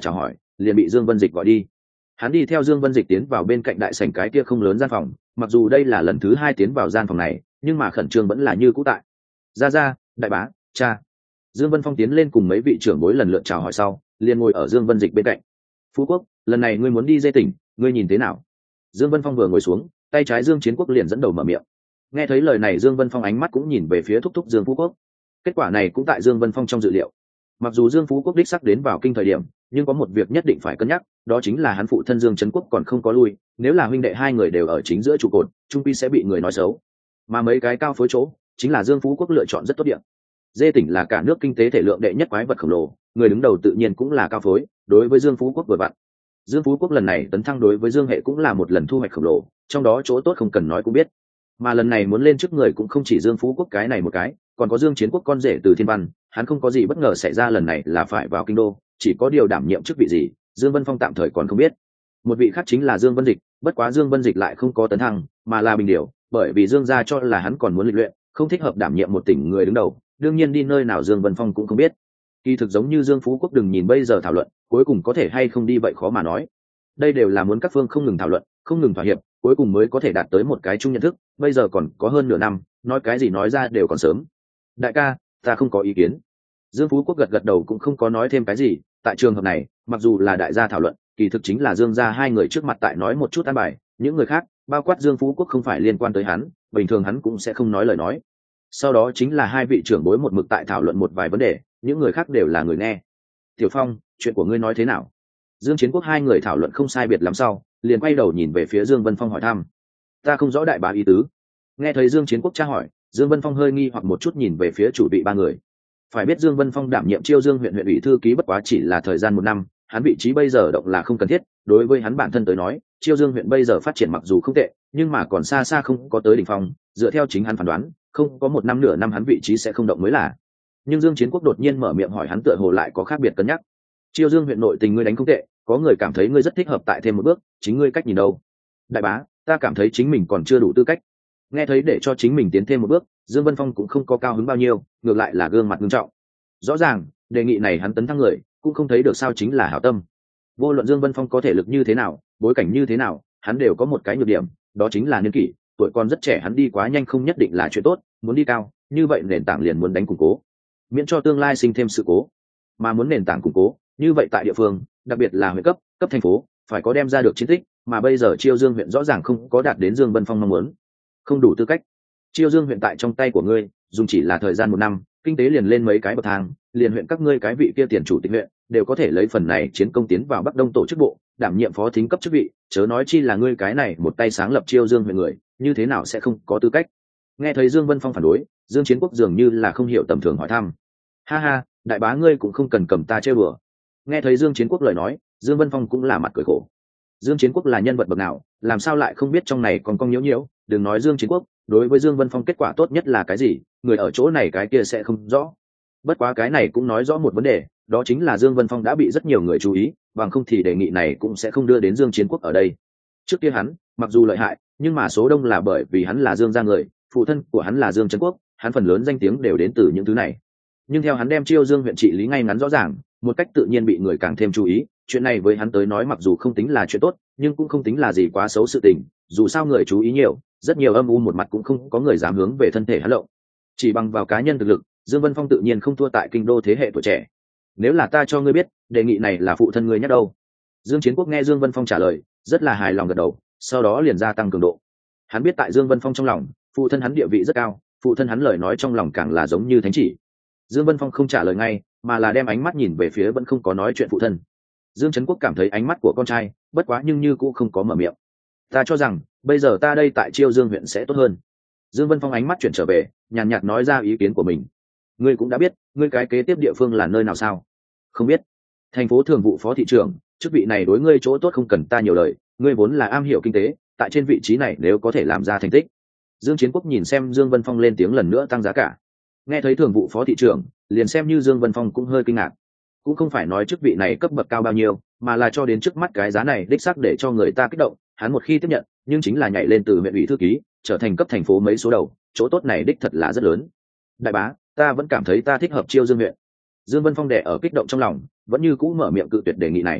liền bị Dương Vân Dịch gọi đi. Hắn đi theo Dương Vân Dịch tiến vào bên cạnh đại sảnh cái kia không lớn gian phòng, mặc dù đây là lần thứ hai tiến vào gian phòng này, nhưng mà khẩn trương vẫn là như cũ tại. Ra ra, đại bá, cha. Dương Vân Phong tiến lên cùng mấy vị trưởng bối lần lượt chào hỏi sau, liền ngồi ở Dương Vân Dịch bên cạnh. Phú Quốc, lần này ngươi muốn đi Dê tỉnh, ngươi nhìn thế nào? Dương Vân Phong vừa ngồi xuống, tay trái Dương Chiến Quốc liền dẫn đầu mở miệng. Nghe thấy lời này, Dương Vân Phong ánh mắt cũng nhìn về phía thúc thúc Dương Phú Quốc. Kết quả này cũng tại Dương Vân Phong trong dự liệu. Mặc dù Dương Phú Quốc đích sắc đến vào kinh thời điểm, nhưng có một việc nhất định phải cân nhắc, đó chính là hắn phụ thân Dương Trấn Quốc còn không có lui, nếu là huynh đệ hai người đều ở chính giữa trụ cột, trung quy sẽ bị người nói xấu. Mà mấy cái cao phối chỗ, chính là Dương Phú Quốc lựa chọn rất tốt điểm. Dê tỉnh là cả nước kinh tế thể lượng đệ nhất quái vật khổng lồ, người đứng đầu tự nhiên cũng là cao phối, đối với Dương Phú Quốc vừa vặn. Dương Phú Quốc lần này tấn thăng đối với Dương Hệ cũng là một lần thu hoạch khổng lồ, trong đó chỗ tốt không cần nói cũng biết. Mà lần này muốn lên trước người cũng không chỉ Dương Phú Quốc cái này một cái, còn có Dương Chiến Quốc con rể từ Thiên Văn, hắn không có gì bất ngờ xảy ra lần này là phải vào kinh đô, chỉ có điều đảm nhiệm chức vị gì, Dương Vân Phong tạm thời còn không biết. Một vị khác chính là Dương Vân Dịch, bất quá Dương Vân Dịch lại không có tấn thăng, mà là bình điều, bởi vì Dương gia cho là hắn còn muốn lịch luyện, không thích hợp đảm nhiệm một tỉnh người đứng đầu, đương nhiên đi nơi nào Dương Vân Phong cũng không biết. Kỳ thực giống như Dương Phú Quốc đừng nhìn bây giờ thảo luận, cuối cùng có thể hay không đi vậy khó mà nói. Đây đều là muốn các phương không ngừng thảo luận, không ngừng thỏa hiệp, cuối cùng mới có thể đạt tới một cái chung nhận thức, bây giờ còn có hơn nửa năm, nói cái gì nói ra đều còn sớm. Đại ca, ta không có ý kiến. Dương Phú Quốc gật gật đầu cũng không có nói thêm cái gì, tại trường hợp này, mặc dù là đại gia thảo luận, kỳ thực chính là Dương gia hai người trước mặt tại nói một chút an bài, những người khác, bao quát Dương Phú Quốc không phải liên quan tới hắn, bình thường hắn cũng sẽ không nói lời nói. Sau đó chính là hai vị trưởng bối một mực tại thảo luận một vài vấn đề, những người khác đều là người nghe. Tiểu Phong, chuyện của ngươi nói thế nào? Dương Chiến Quốc hai người thảo luận không sai biệt lắm sau, liền quay đầu nhìn về phía Dương Vân Phong hỏi thăm. Ta không rõ đại bá ý tứ. Nghe thấy Dương Chiến Quốc tra hỏi, Dương Vân Phong hơi nghi hoặc một chút nhìn về phía chủ vị ba người. Phải biết Dương Vân Phong đảm nhiệm Chiêu Dương huyện huyện ủy thư ký bất quá chỉ là thời gian một năm, hắn vị trí bây giờ động là không cần thiết, đối với hắn bản thân tới nói, Chiêu Dương huyện bây giờ phát triển mặc dù không tệ, nhưng mà còn xa xa không có tới đỉnh phong, dựa theo chính hắn phán đoán, không có một năm nửa năm hắn vị trí sẽ không động mới là. Nhưng Dương Chiến Quốc đột nhiên mở miệng hỏi hắn tựa hồ lại có khác biệt cân nhắc. Chiêu Dương huyện nội tình ngươi đánh không tệ, có người cảm thấy ngươi rất thích hợp tại thêm một bước, chính ngươi cách nhìn đâu? Đại bá, ta cảm thấy chính mình còn chưa đủ tư cách. Nghe thấy để cho chính mình tiến thêm một bước, Dương Vân Phong cũng không có cao hứng bao nhiêu, ngược lại là gương mặt nghiêm trọng. Rõ ràng, đề nghị này hắn tấn thăng người, cũng không thấy được sao chính là hảo tâm. Vô luận Dương Vân Phong có thể lực như thế nào, bối cảnh như thế nào, hắn đều có một cái nhược điểm, đó chính là niên kỷ, tuổi còn rất trẻ hắn đi quá nhanh không nhất định là chuyện tốt, muốn đi cao, như vậy nền tảng liền muốn đánh củng cố, miễn cho tương lai sinh thêm sự cố. Mà muốn nền tảng củng cố, như vậy tại địa phương, đặc biệt là huyện cấp, cấp thành phố, phải có đem ra được chiến tích, mà bây giờ Chiêu Dương huyện rõ ràng không có đạt đến Dương Vân Phong mong muốn, không đủ tư cách. Chiêu Dương huyện tại trong tay của ngươi, dùng chỉ là thời gian một năm, kinh tế liền lên mấy cái bậc thang, liền huyện các ngươi cái vị kia tiền chủ tịch huyện đều có thể lấy phần này chiến công tiến vào Bắc Đông tổ chức bộ, đảm nhiệm phó thính cấp chức vị, chớ nói chi là ngươi cái này một tay sáng lập Chiêu Dương huyện người, như thế nào sẽ không có tư cách? Nghe thấy Dương Vân Phong phản đối, Dương Chiến Quốc dường như là không hiểu tầm thường hỏi thăm. Ha ha, đại bá ngươi cũng không cần cầm ta chơi bừa. Nghe thấy Dương Chiến Quốc lời nói, Dương Vân Phong cũng là mặt cười khổ. Dương Chiến Quốc là nhân vật bậc nào, làm sao lại không biết trong này còn cong nhiễu nhiễu, đừng nói Dương Chiến Quốc, đối với Dương Vân Phong kết quả tốt nhất là cái gì, người ở chỗ này cái kia sẽ không rõ. Bất quá cái này cũng nói rõ một vấn đề, đó chính là Dương Vân Phong đã bị rất nhiều người chú ý, bằng không thì đề nghị này cũng sẽ không đưa đến Dương Chiến Quốc ở đây. Trước kia hắn, mặc dù lợi hại, nhưng mà số đông là bởi vì hắn là Dương gia người, phụ thân của hắn là Dương Trấn Quốc, hắn phần lớn danh tiếng đều đến từ những thứ này. Nhưng theo hắn đem Chiêu Dương huyện trị lý ngay ngắn rõ ràng, một cách tự nhiên bị người càng thêm chú ý, chuyện này với hắn tới nói mặc dù không tính là chuyện tốt, nhưng cũng không tính là gì quá xấu sự tình, dù sao người chú ý nhiều, rất nhiều âm u một mặt cũng không có người dám hướng về thân thể hắn lộng. Chỉ bằng vào cá nhân thực lực, Dương Vân Phong tự nhiên không thua tại kinh đô thế hệ tuổi trẻ. Nếu là ta cho ngươi biết, đề nghị này là phụ thân ngươi nhắc đâu? Dương Chiến Quốc nghe Dương Vân Phong trả lời, rất là hài lòng gật đầu, sau đó liền gia tăng cường độ. Hắn biết tại Dương Vân Phong trong lòng, phụ thân hắn địa vị rất cao, phụ thân hắn lời nói trong lòng càng là giống như thánh chỉ. Dương Vân Phong không trả lời ngay, mà là đem ánh mắt nhìn về phía vẫn không có nói chuyện phụ thân. Dương Trấn Quốc cảm thấy ánh mắt của con trai, bất quá nhưng như cũng không có mở miệng. Ta cho rằng, bây giờ ta đây tại Chiêu Dương huyện sẽ tốt hơn. Dương Vân Phong ánh mắt chuyển trở về, nhàn nhạt nói ra ý kiến của mình. Ngươi cũng đã biết, ngươi cái kế tiếp địa phương là nơi nào sao? Không biết. Thành phố thường vụ phó thị trưởng, chức vị này đối ngươi chỗ tốt không cần ta nhiều lời, ngươi vốn là am hiểu kinh tế, tại trên vị trí này nếu có thể làm ra thành tích. Dương Chiến Quốc nhìn xem Dương Vân Phong lên tiếng lần nữa tăng giá cả. Nghe thấy thường vụ phó thị trưởng, liền xem như Dương Vân Phong cũng hơi kinh ngạc. Cũng không phải nói chức vị này cấp bậc cao bao nhiêu, mà là cho đến trước mắt cái giá này đích xác để cho người ta kích động, hắn một khi tiếp nhận, nhưng chính là nhảy lên từ huyện ủy thư ký, trở thành cấp thành phố mấy số đầu, chỗ tốt này đích thật là rất lớn. Đại bá, ta vẫn cảm thấy ta thích hợp Chiêu Dương huyện. Dương Vân Phong đè ở kích động trong lòng, vẫn như cũ mở miệng cự tuyệt đề nghị này.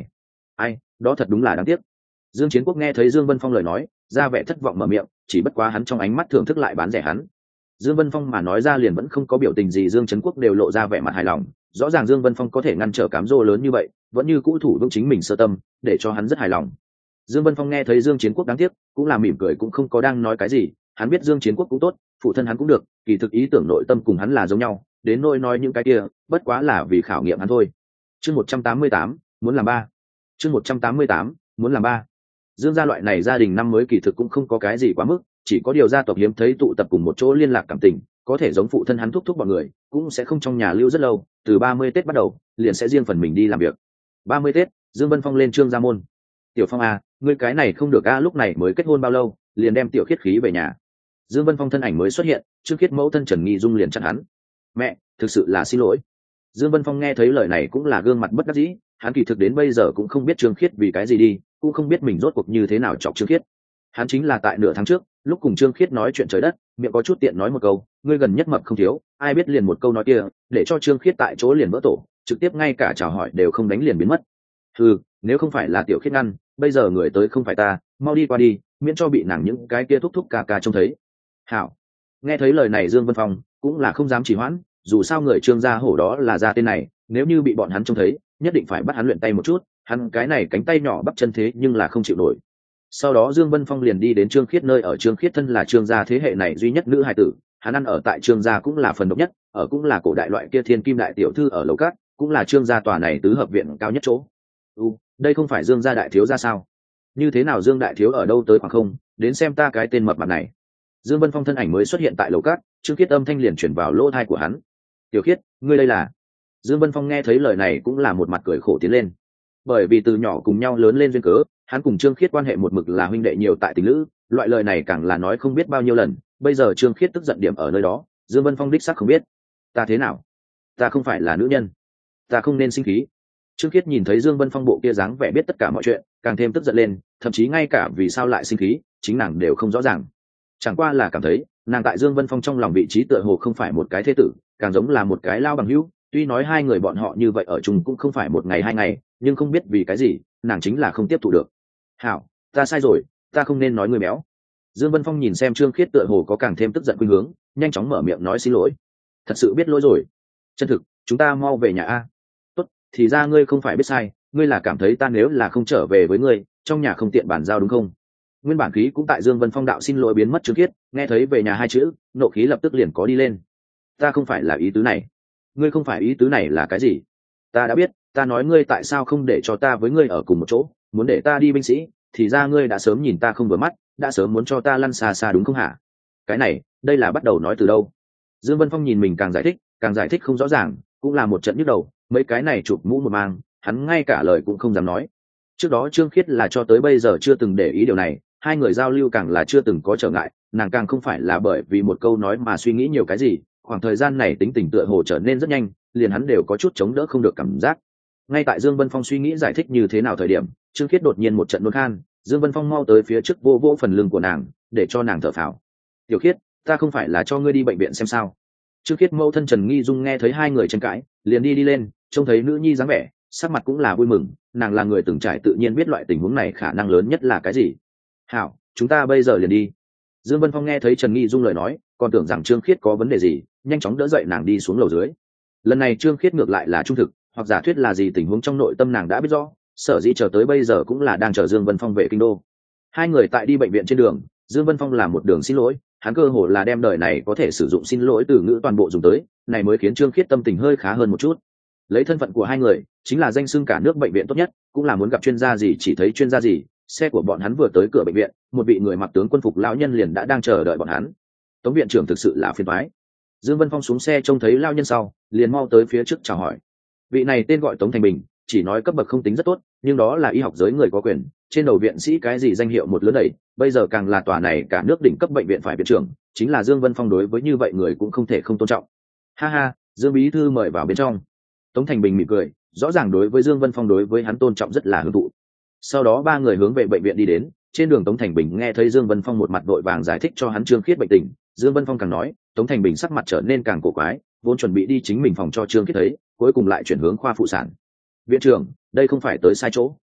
Ai, đó thật đúng là đáng tiếc. Dương Chiến Quốc nghe thấy Dương Vân Phong lời nói, ra vẻ thất vọng mở miệng, chỉ bất quá hắn trong ánh mắt thưởng thức lại bán rẻ hắn. Dương Vân Phong mà nói ra liền vẫn không có biểu tình gì, Dương Trấn Quốc đều lộ ra vẻ mặt hài lòng, rõ ràng Dương Vân Phong có thể ngăn trở cám dỗ lớn như vậy, vẫn như cũ thủ vững chính mình sơ tâm, để cho hắn rất hài lòng. Dương Vân Phong nghe thấy Dương Chiến Quốc đáng tiếc, cũng là mỉm cười cũng không có đang nói cái gì, hắn biết Dương Chiến Quốc cũng tốt, phụ thân hắn cũng được, kỳ thực ý tưởng nội tâm cùng hắn là giống nhau, đến nỗi nói những cái kia, bất quá là vì khảo nghiệm hắn thôi. Chương một trăm tám mươi tám, muốn làm ba. Chương một trăm tám mươi tám, muốn làm ba. Dương gia loại này gia đình năm mới kỳ thực cũng không có cái gì quá mức, chỉ có điều gia tộc hiếm thấy tụ tập cùng một chỗ liên lạc cảm tình, có thể giống phụ thân hắn thúc thúc bọn người, cũng sẽ không trong nhà lưu rất lâu, từ ba mươi Tết bắt đầu, liền sẽ riêng phần mình đi làm việc. ba mươi Tết, Dương Vân Phong lên Trương gia môn. Tiểu Phong à, ngươi cái này không được a, lúc này mới kết hôn bao lâu, liền đem Tiểu Khiết khí về nhà. Dương Vân Phong thân ảnh mới xuất hiện, Trương Khiết mẫu thân Trần Nghi Dung liền chặn hắn. Mẹ, thực sự là xin lỗi. Dương Vân Phong nghe thấy lời này cũng là gương mặt bất đắc dĩ, hắn kỳ thực đến bây giờ cũng không biết Trương Khiết vì cái gì đi, cũng không biết mình rốt cuộc như thế nào chọc Trương Khiết. Hắn chính là tại nửa tháng trước, lúc cùng Trương Khiết nói chuyện trời đất, miệng có chút tiện nói một câu, ngươi gần nhất mập không thiếu, ai biết liền một câu nói kia, để cho Trương Khiết tại chỗ liền vỡ tổ, trực tiếp ngay cả chào hỏi đều không đánh liền biến mất. Ừ, nếu không phải là Tiểu Khiết ngăn, bây giờ người tới không phải ta, mau đi qua đi, miễn cho bị nàng những cái kia thúc thúc ca ca trông thấy. Hảo. Nghe thấy lời này Dương Vân Phong cũng là không dám trì hoãn, dù sao người Trương gia hổ đó là gia tên này, nếu như bị bọn hắn trông thấy, nhất định phải bắt hắn luyện tay một chút, hắn cái này cánh tay nhỏ bắp chân thế nhưng là không chịu nổi. Sau đó Dương Vân Phong liền đi đến Trương Khiết nơi ở. Trương Khiết thân là Trương gia thế hệ này duy nhất nữ hài tử, hắn ăn ở tại Trương gia cũng là phần độc nhất, ở cũng là cổ đại loại kia thiên kim đại tiểu thư ở lầu cát, cũng là Trương gia tòa này tứ hợp viện cao nhất chỗ. Ừ, đây không phải Dương gia đại thiếu gia sao? Như thế nào Dương đại thiếu ở đâu tới khoảng không, đến xem ta cái tên mập mạp này. Dương Vân Phong thân ảnh mới xuất hiện tại lầu cát, Trương Khiết âm thanh liền chuyển vào lỗ tai của hắn. Tiểu Khiết, ngươi đây là? Dương Vân Phong nghe thấy lời này cũng là một mặt cười khổ tiến lên. Bởi vì từ nhỏ cùng nhau lớn lên duyên cớ, hắn cùng Trương Khiết quan hệ một mực là huynh đệ nhiều tại tình lữ, loại lời này càng là nói không biết bao nhiêu lần, bây giờ Trương Khiết tức giận điểm ở nơi đó, Dương Vân Phong đích xác không biết. Ta thế nào? Ta không phải là nữ nhân, ta không nên sinh khí. Trương Khiết nhìn thấy Dương Vân Phong bộ kia dáng vẻ biết tất cả mọi chuyện, càng thêm tức giận lên, thậm chí ngay cả vì sao lại sinh khí, chính nàng đều không rõ ràng. Chẳng qua là cảm thấy, nàng tại Dương Vân Phong trong lòng vị trí tựa hồ không phải một cái thế tử, càng giống là một cái lao bằng hữu, tuy nói hai người bọn họ như vậy ở chung cũng không phải một ngày hai ngày, nhưng không biết vì cái gì, nàng chính là không tiếp thụ được. Hảo, ta sai rồi, ta không nên nói người béo. Dương Vân Phong nhìn xem Trương Khiết tựa hồ có càng thêm tức giận khuynh hướng, nhanh chóng mở miệng nói xin lỗi. Thật sự biết lỗi rồi. Chân thực, chúng ta mau về nhà a. Tốt, thì ra ngươi không phải biết sai, ngươi là cảm thấy ta nếu là không trở về với ngươi, trong nhà không tiện bàn giao đúng không? Nguyên bản khí cũng tại Dương Vân Phong đạo xin lỗi biến mất. Trương Khiết nghe thấy về nhà hai chữ, nộ khí lập tức liền có đi lên. Ta không phải là ý tứ này. Ngươi không phải ý tứ này là cái gì? Ta đã biết, ta nói ngươi tại sao không để cho ta với ngươi ở cùng một chỗ, muốn để ta đi binh sĩ, thì ra ngươi đã sớm nhìn ta không vừa mắt, đã sớm muốn cho ta lăn xa xa đúng không hả? Cái này, đây là bắt đầu nói từ đâu? Dương Vân Phong nhìn mình càng giải thích, càng giải thích không rõ ràng, cũng là một trận nhức đầu, mấy cái này chụp mũ một mang, hắn ngay cả lời cũng không dám nói. Trước đó Trương Khiết là cho tới bây giờ chưa từng để ý điều này, hai người giao lưu càng là chưa từng có trở ngại, nàng càng không phải là bởi vì một câu nói mà suy nghĩ nhiều cái gì, khoảng thời gian này tính tình tựa hồ trở nên rất nhanh, liền hắn đều có chút chống đỡ không được cảm giác. Ngay tại Dương Vân Phong suy nghĩ giải thích như thế nào thời điểm, Trương Khiết đột nhiên một trận nôn khan, Dương Vân Phong mau tới phía trước vô vô phần lưng của nàng, để cho nàng thở phào. Tiểu Khiết, ta không phải là cho ngươi đi bệnh viện xem sao? Trương Khiết mẫu thân Trần Nghi Dung nghe thấy hai người tranh cãi, liền đi đi lên, trông thấy nữ nhi dáng vẻ, sắc mặt cũng là vui mừng, nàng là người từng trải tự nhiên biết loại tình huống này khả năng lớn nhất là cái gì. Hảo, chúng ta bây giờ liền đi. Dương Vân Phong nghe thấy Trần Nghi Dung lời nói, còn tưởng rằng Trương Khiết có vấn đề gì, nhanh chóng đỡ dậy nàng đi xuống lầu dưới. Lần này Trương Khiết ngược lại là trung thực, hoặc giả thuyết là gì tình huống trong nội tâm nàng đã biết rõ, sở dĩ chờ tới bây giờ cũng là đang chờ Dương Vân Phong về kinh đô. Hai người tại đi bệnh viện trên đường, Dương Vân Phong làm một đường xin lỗi, hắn cơ hồ là đem đời này có thể sử dụng xin lỗi từ ngữ toàn bộ dùng tới, này mới khiến Trương Khiết tâm tình hơi khá hơn một chút. Lấy thân phận của hai người, chính là danh xưng cả nước bệnh viện tốt nhất, cũng là muốn gặp chuyên gia gì chỉ thấy chuyên gia gì. Xe của bọn hắn vừa tới cửa bệnh viện, một vị người mặc tướng quân phục lão nhân liền đã đang chờ đợi bọn hắn. Tống viện trưởng thực sự là phiền toái. Dương Vân Phong xuống xe trông thấy lão nhân sau, liền mau tới phía trước chào hỏi. Vị này tên gọi Tống Thành Bình, chỉ nói cấp bậc không tính rất tốt, nhưng đó là y học giới người có quyền, trên đầu viện sĩ cái gì danh hiệu một lớn đầy, bây giờ càng là tòa này cả nước đỉnh cấp bệnh viện phải viện trưởng, chính là Dương Vân Phong đối với như vậy người cũng không thể không tôn trọng. Ha ha, Dương bí thư mời vào bên trong. Tống Thành Bình mỉm cười, rõ ràng đối với Dương Vân Phong đối với hắn tôn trọng rất là hưởng thụ. Sau đó ba người hướng về bệnh viện đi đến, trên đường Tống Thành Bình nghe thấy Dương Vân Phong một mặt vội vàng giải thích cho hắn Trương Khiết bệnh tình, Dương Vân Phong càng nói, Tống Thành Bình sắc mặt trở nên càng cổ quái, vốn chuẩn bị đi chính mình phòng cho Trương Khiết thấy, cuối cùng lại chuyển hướng khoa phụ sản. Viện trưởng, đây không phải tới sai chỗ.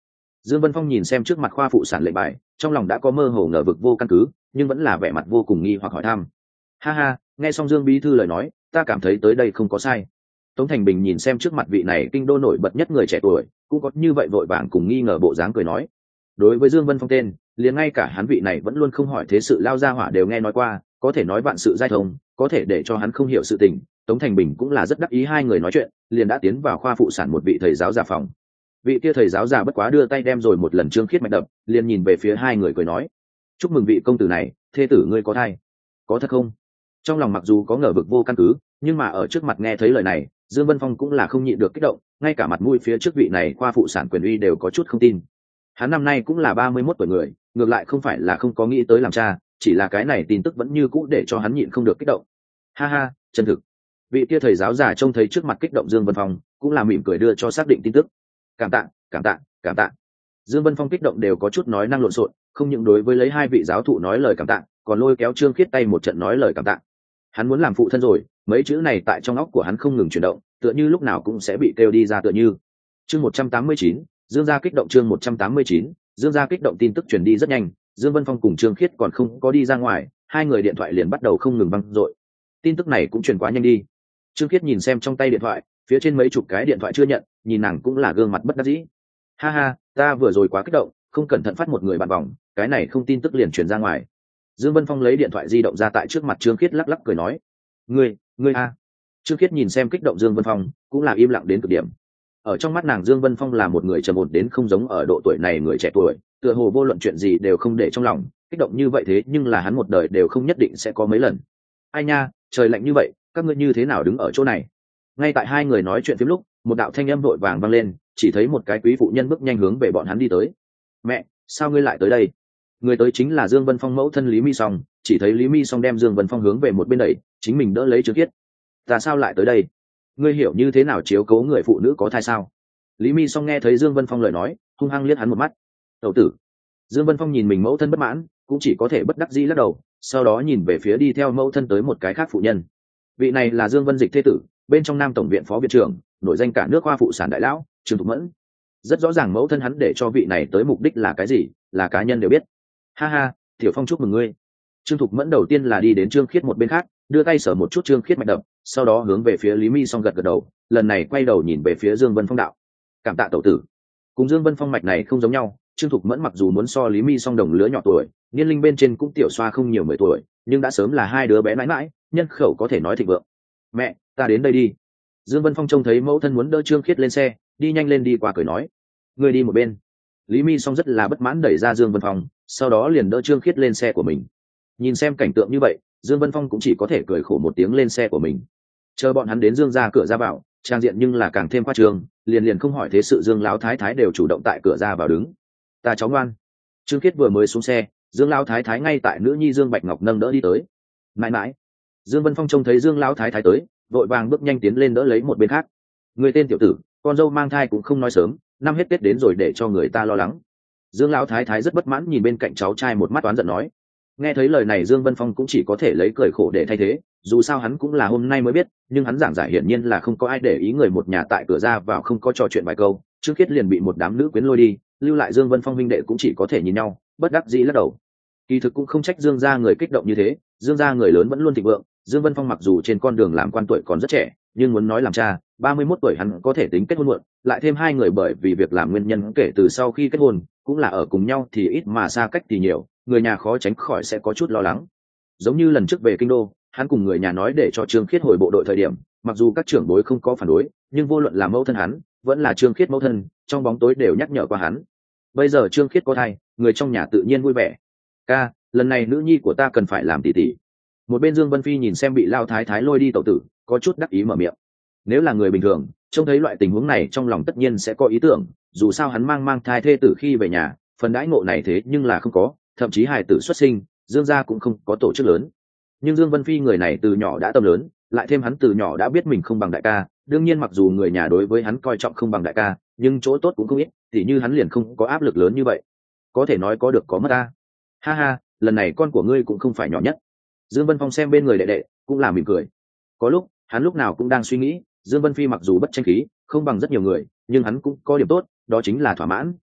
Dương Vân Phong nhìn xem trước mặt khoa phụ sản lệnh bài, trong lòng đã có mơ hồ ngờ vực vô căn cứ, nhưng vẫn là vẻ mặt vô cùng nghi hoặc hỏi thăm. Ha ha, nghe xong Dương bí thư lời nói, ta cảm thấy tới đây không có sai. Tống Thành Bình nhìn xem trước mặt vị này kinh đô nổi bật nhất người trẻ tuổi, cũng có như vậy vội vàng cùng nghi ngờ bộ dáng cười nói. Đối với Dương Vân Phong tên, liền ngay cả hắn vị này vẫn luôn không hỏi thế sự lao ra hỏa đều nghe nói qua, có thể nói vạn sự giai thông, có thể để cho hắn không hiểu sự tình. Tống Thành Bình cũng là rất đắc ý hai người nói chuyện, liền đã tiến vào khoa phụ sản một vị thầy giáo già phòng. Vị kia thầy giáo già bất quá đưa tay đem rồi một lần Trương Khiết mạch đập, liền nhìn về phía hai người cười nói: chúc mừng vị công tử này, thê tử ngươi có thai. Có thật không? Trong lòng mặc dù có ngờ vực vô căn cứ, nhưng mà ở trước mặt nghe thấy lời này, Dương Vân Phong cũng là không nhịn được kích động, ngay cả mặt mũi phía trước vị này khoa phụ sản quyền uy đều có chút không tin. Hắn năm nay cũng là ba mươi mốt tuổi người, ngược lại không phải là không có nghĩ tới làm cha, chỉ là cái này tin tức vẫn như cũ để cho hắn nhịn không được kích động. Ha ha, chân thực. Vị kia thầy giáo già trông thấy trước mặt kích động Dương Vân Phong, cũng là mỉm cười đưa cho xác định tin tức. Cảm tạ, cảm tạ, cảm tạ. Dương Vân Phong kích động đều có chút nói năng lộn xộn, không những đối với lấy hai vị giáo thụ nói lời cảm tạ, còn lôi kéo Trương Khiết tay một trận nói lời cảm tạ. Hắn muốn làm phụ thân rồi, mấy chữ này tại trong óc của hắn không ngừng chuyển động, tựa như lúc nào cũng sẽ bị kêu đi ra tựa như. Chương một trăm tám mươi chín, Dương gia kích động chương một trăm tám mươi chín, Dương gia kích động tin tức truyền đi rất nhanh, Dương Vân Phong cùng Trương Khiết còn không có đi ra ngoài, hai người điện thoại liền bắt đầu không ngừng vang dội. Tin tức này cũng truyền quá nhanh đi. Trương Khiết nhìn xem trong tay điện thoại, phía trên mấy chục cái điện thoại chưa nhận, nhìn nàng cũng là gương mặt bất đắc dĩ. Ha ha, ta vừa rồi quá kích động, không cẩn thận phát một người bạn vòng, cái này không tin tức liền truyền ra ngoài. Dương Vân Phong lấy điện thoại di động ra tại trước mặt Trương Khiết lắc lắc cười nói: ngươi ngươi a. Trương Khiết nhìn xem kích động Dương Vân Phong, cũng là im lặng đến cực điểm. Ở trong mắt nàng Dương Vân Phong là một người trầm ổn đến không giống ở độ tuổi này người trẻ tuổi, tựa hồ vô luận chuyện gì đều không để trong lòng, kích động như vậy thế nhưng là hắn một đời đều không nhất định sẽ có mấy lần. Ai nha, trời lạnh như vậy, các ngươi như thế nào đứng ở chỗ này? Ngay tại hai người nói chuyện phím lúc, một đạo thanh âm vội vàng vang lên, chỉ thấy một cái quý phụ nhân bước nhanh hướng về bọn hắn đi tới. Mẹ, sao ngươi lại tới đây? Người tới chính là Dương Vân Phong mẫu thân Lý Mi Song, chỉ thấy Lý Mi Song đem Dương Vân Phong hướng về một bên đẩy, chính mình đỡ lấy Trương Khiết. Ta sao lại tới đây? Ngươi hiểu như thế nào chiếu cố người phụ nữ có thai sao? Lý Mi Song nghe thấy Dương Vân Phong lời nói, hung hăng liếc hắn một mắt. Tẩu tử. Dương Vân Phong nhìn mình mẫu thân bất mãn, cũng chỉ có thể bất đắc dĩ lắc đầu, sau đó nhìn về phía đi theo mẫu thân tới một cái khác phụ nhân. Vị này là Dương Vân Dịch thê tử, bên trong Nam tổng viện phó viện trưởng, nổi danh cả nước khoa phụ sản đại lão, Trương Thục Mẫn. Rất rõ ràng mẫu thân hắn để cho vị này tới mục đích là cái gì, là cá nhân đều biết. Ha ha, Tiểu Phong chúc mừng ngươi. Trương Thục Mẫn đầu tiên là đi đến Trương Khiết một bên khác, đưa tay sờ một chút Trương Khiết mạch đập, sau đó hướng về phía Lý Mi Song gật gật đầu, lần này quay đầu nhìn về phía Dương Vân Phong đạo: cảm tạ tẩu tử. Cùng Dương Vân Phong mạch này không giống nhau, Trương Thục Mẫn mặc dù muốn so Lý Mi Song đồng lứa nhỏ tuổi, niên linh bên trên cũng tiểu xoa không nhiều mười tuổi, nhưng đã sớm là hai đứa bé mãi mãi, nhân khẩu có thể nói thịnh vượng. Mẹ, ta đến đây đi. Dương Vân Phong trông thấy mẫu thân muốn đỡ Trương Khiết lên xe, đi nhanh lên đi qua cười nói: ngươi đi một bên. Lý Mi Song rất là bất mãn đẩy ra Dương Vân Phong, sau đó liền đỡ Trương Khiết lên xe của mình. Nhìn xem cảnh tượng như vậy, Dương Vân Phong cũng chỉ có thể cười khổ một tiếng lên xe của mình. Chờ bọn hắn đến Dương ra cửa ra vào, trang diện nhưng là càng thêm khoa trương, liền liền không hỏi thế sự Dương lão thái thái đều chủ động tại cửa ra vào đứng. Ta cháu ngoan. Trương Khiết vừa mới xuống xe, Dương lão thái thái ngay tại nữ nhi Dương Bạch Ngọc nâng đỡ đi tới. Mãi mãi. Dương Vân Phong trông thấy Dương lão thái thái tới, vội vàng bước nhanh tiến lên đỡ lấy một bên khác. Người tên tiểu tử, con dâu mang thai cũng không nói sớm, năm hết Tết đến rồi để cho người ta lo lắng. Dương lão thái thái rất bất mãn nhìn bên cạnh cháu trai một mắt oán giận nói. Nghe thấy lời này Dương Vân Phong cũng chỉ có thể lấy cười khổ để thay thế, dù sao hắn cũng là hôm nay mới biết, nhưng hắn giảng giải hiển nhiên là không có ai để ý người một nhà tại cửa ra vào không có trò chuyện vài câu, Trương Khiết liền bị một đám nữ quyến lôi đi, lưu lại Dương Vân Phong huynh đệ cũng chỉ có thể nhìn nhau, bất đắc dĩ lắc đầu. Kỳ thực cũng không trách Dương gia người kích động như thế, Dương gia người lớn vẫn luôn thịnh vượng, Dương Vân Phong mặc dù trên con đường làm quan tuổi còn rất trẻ, nhưng muốn nói làm cha, ba mươi mốt tuổi hắn có thể tính kết hôn muộn, lại thêm hai người bởi vì việc làm nguyên nhân kể từ sau khi kết hôn, cũng là ở cùng nhau thì ít mà xa cách thì nhiều, người nhà khó tránh khỏi sẽ có chút lo lắng. Giống như lần trước về kinh đô, hắn cùng người nhà nói để cho Trương Khiết hồi bộ đội thời điểm, mặc dù các trưởng bối không có phản đối, nhưng vô luận là mẫu thân hắn, vẫn là Trương Khiết mẫu thân, trong bóng tối đều nhắc nhở qua hắn. Bây giờ Trương Khiết có thai, người trong nhà tự nhiên vui vẻ. Ca, lần này nữ nhi của ta cần phải làm tỷ tỷ. Một bên Dương Vân Phi nhìn xem bị Lao Thái Thái lôi đi tẩu tử, có chút đắc ý mở miệng. Nếu là người bình thường, trông thấy loại tình huống này trong lòng tất nhiên sẽ có ý tưởng, dù sao hắn mang mang thai thê tử khi về nhà, phần đãi ngộ này thế nhưng là không có, thậm chí hài tử xuất sinh, Dương gia cũng không có tổ chức lớn. Nhưng Dương Vân Phi người này từ nhỏ đã tâm lớn, lại thêm hắn từ nhỏ đã biết mình không bằng đại ca, đương nhiên mặc dù người nhà đối với hắn coi trọng không bằng đại ca, nhưng chỗ tốt cũng không ít, tỉ như hắn liền không có áp lực lớn như vậy. Có thể nói có được có mất ta. Ha ha, lần này con của ngươi cũng không phải nhỏ nhất. Dương Vân Phong xem bên người đệ đệ, cũng là mỉm cười. Có lúc, hắn lúc nào cũng đang suy nghĩ, Dương Vân Phi mặc dù bất tranh khí, không bằng rất nhiều người, nhưng hắn cũng có điểm tốt, đó chính là thỏa mãn,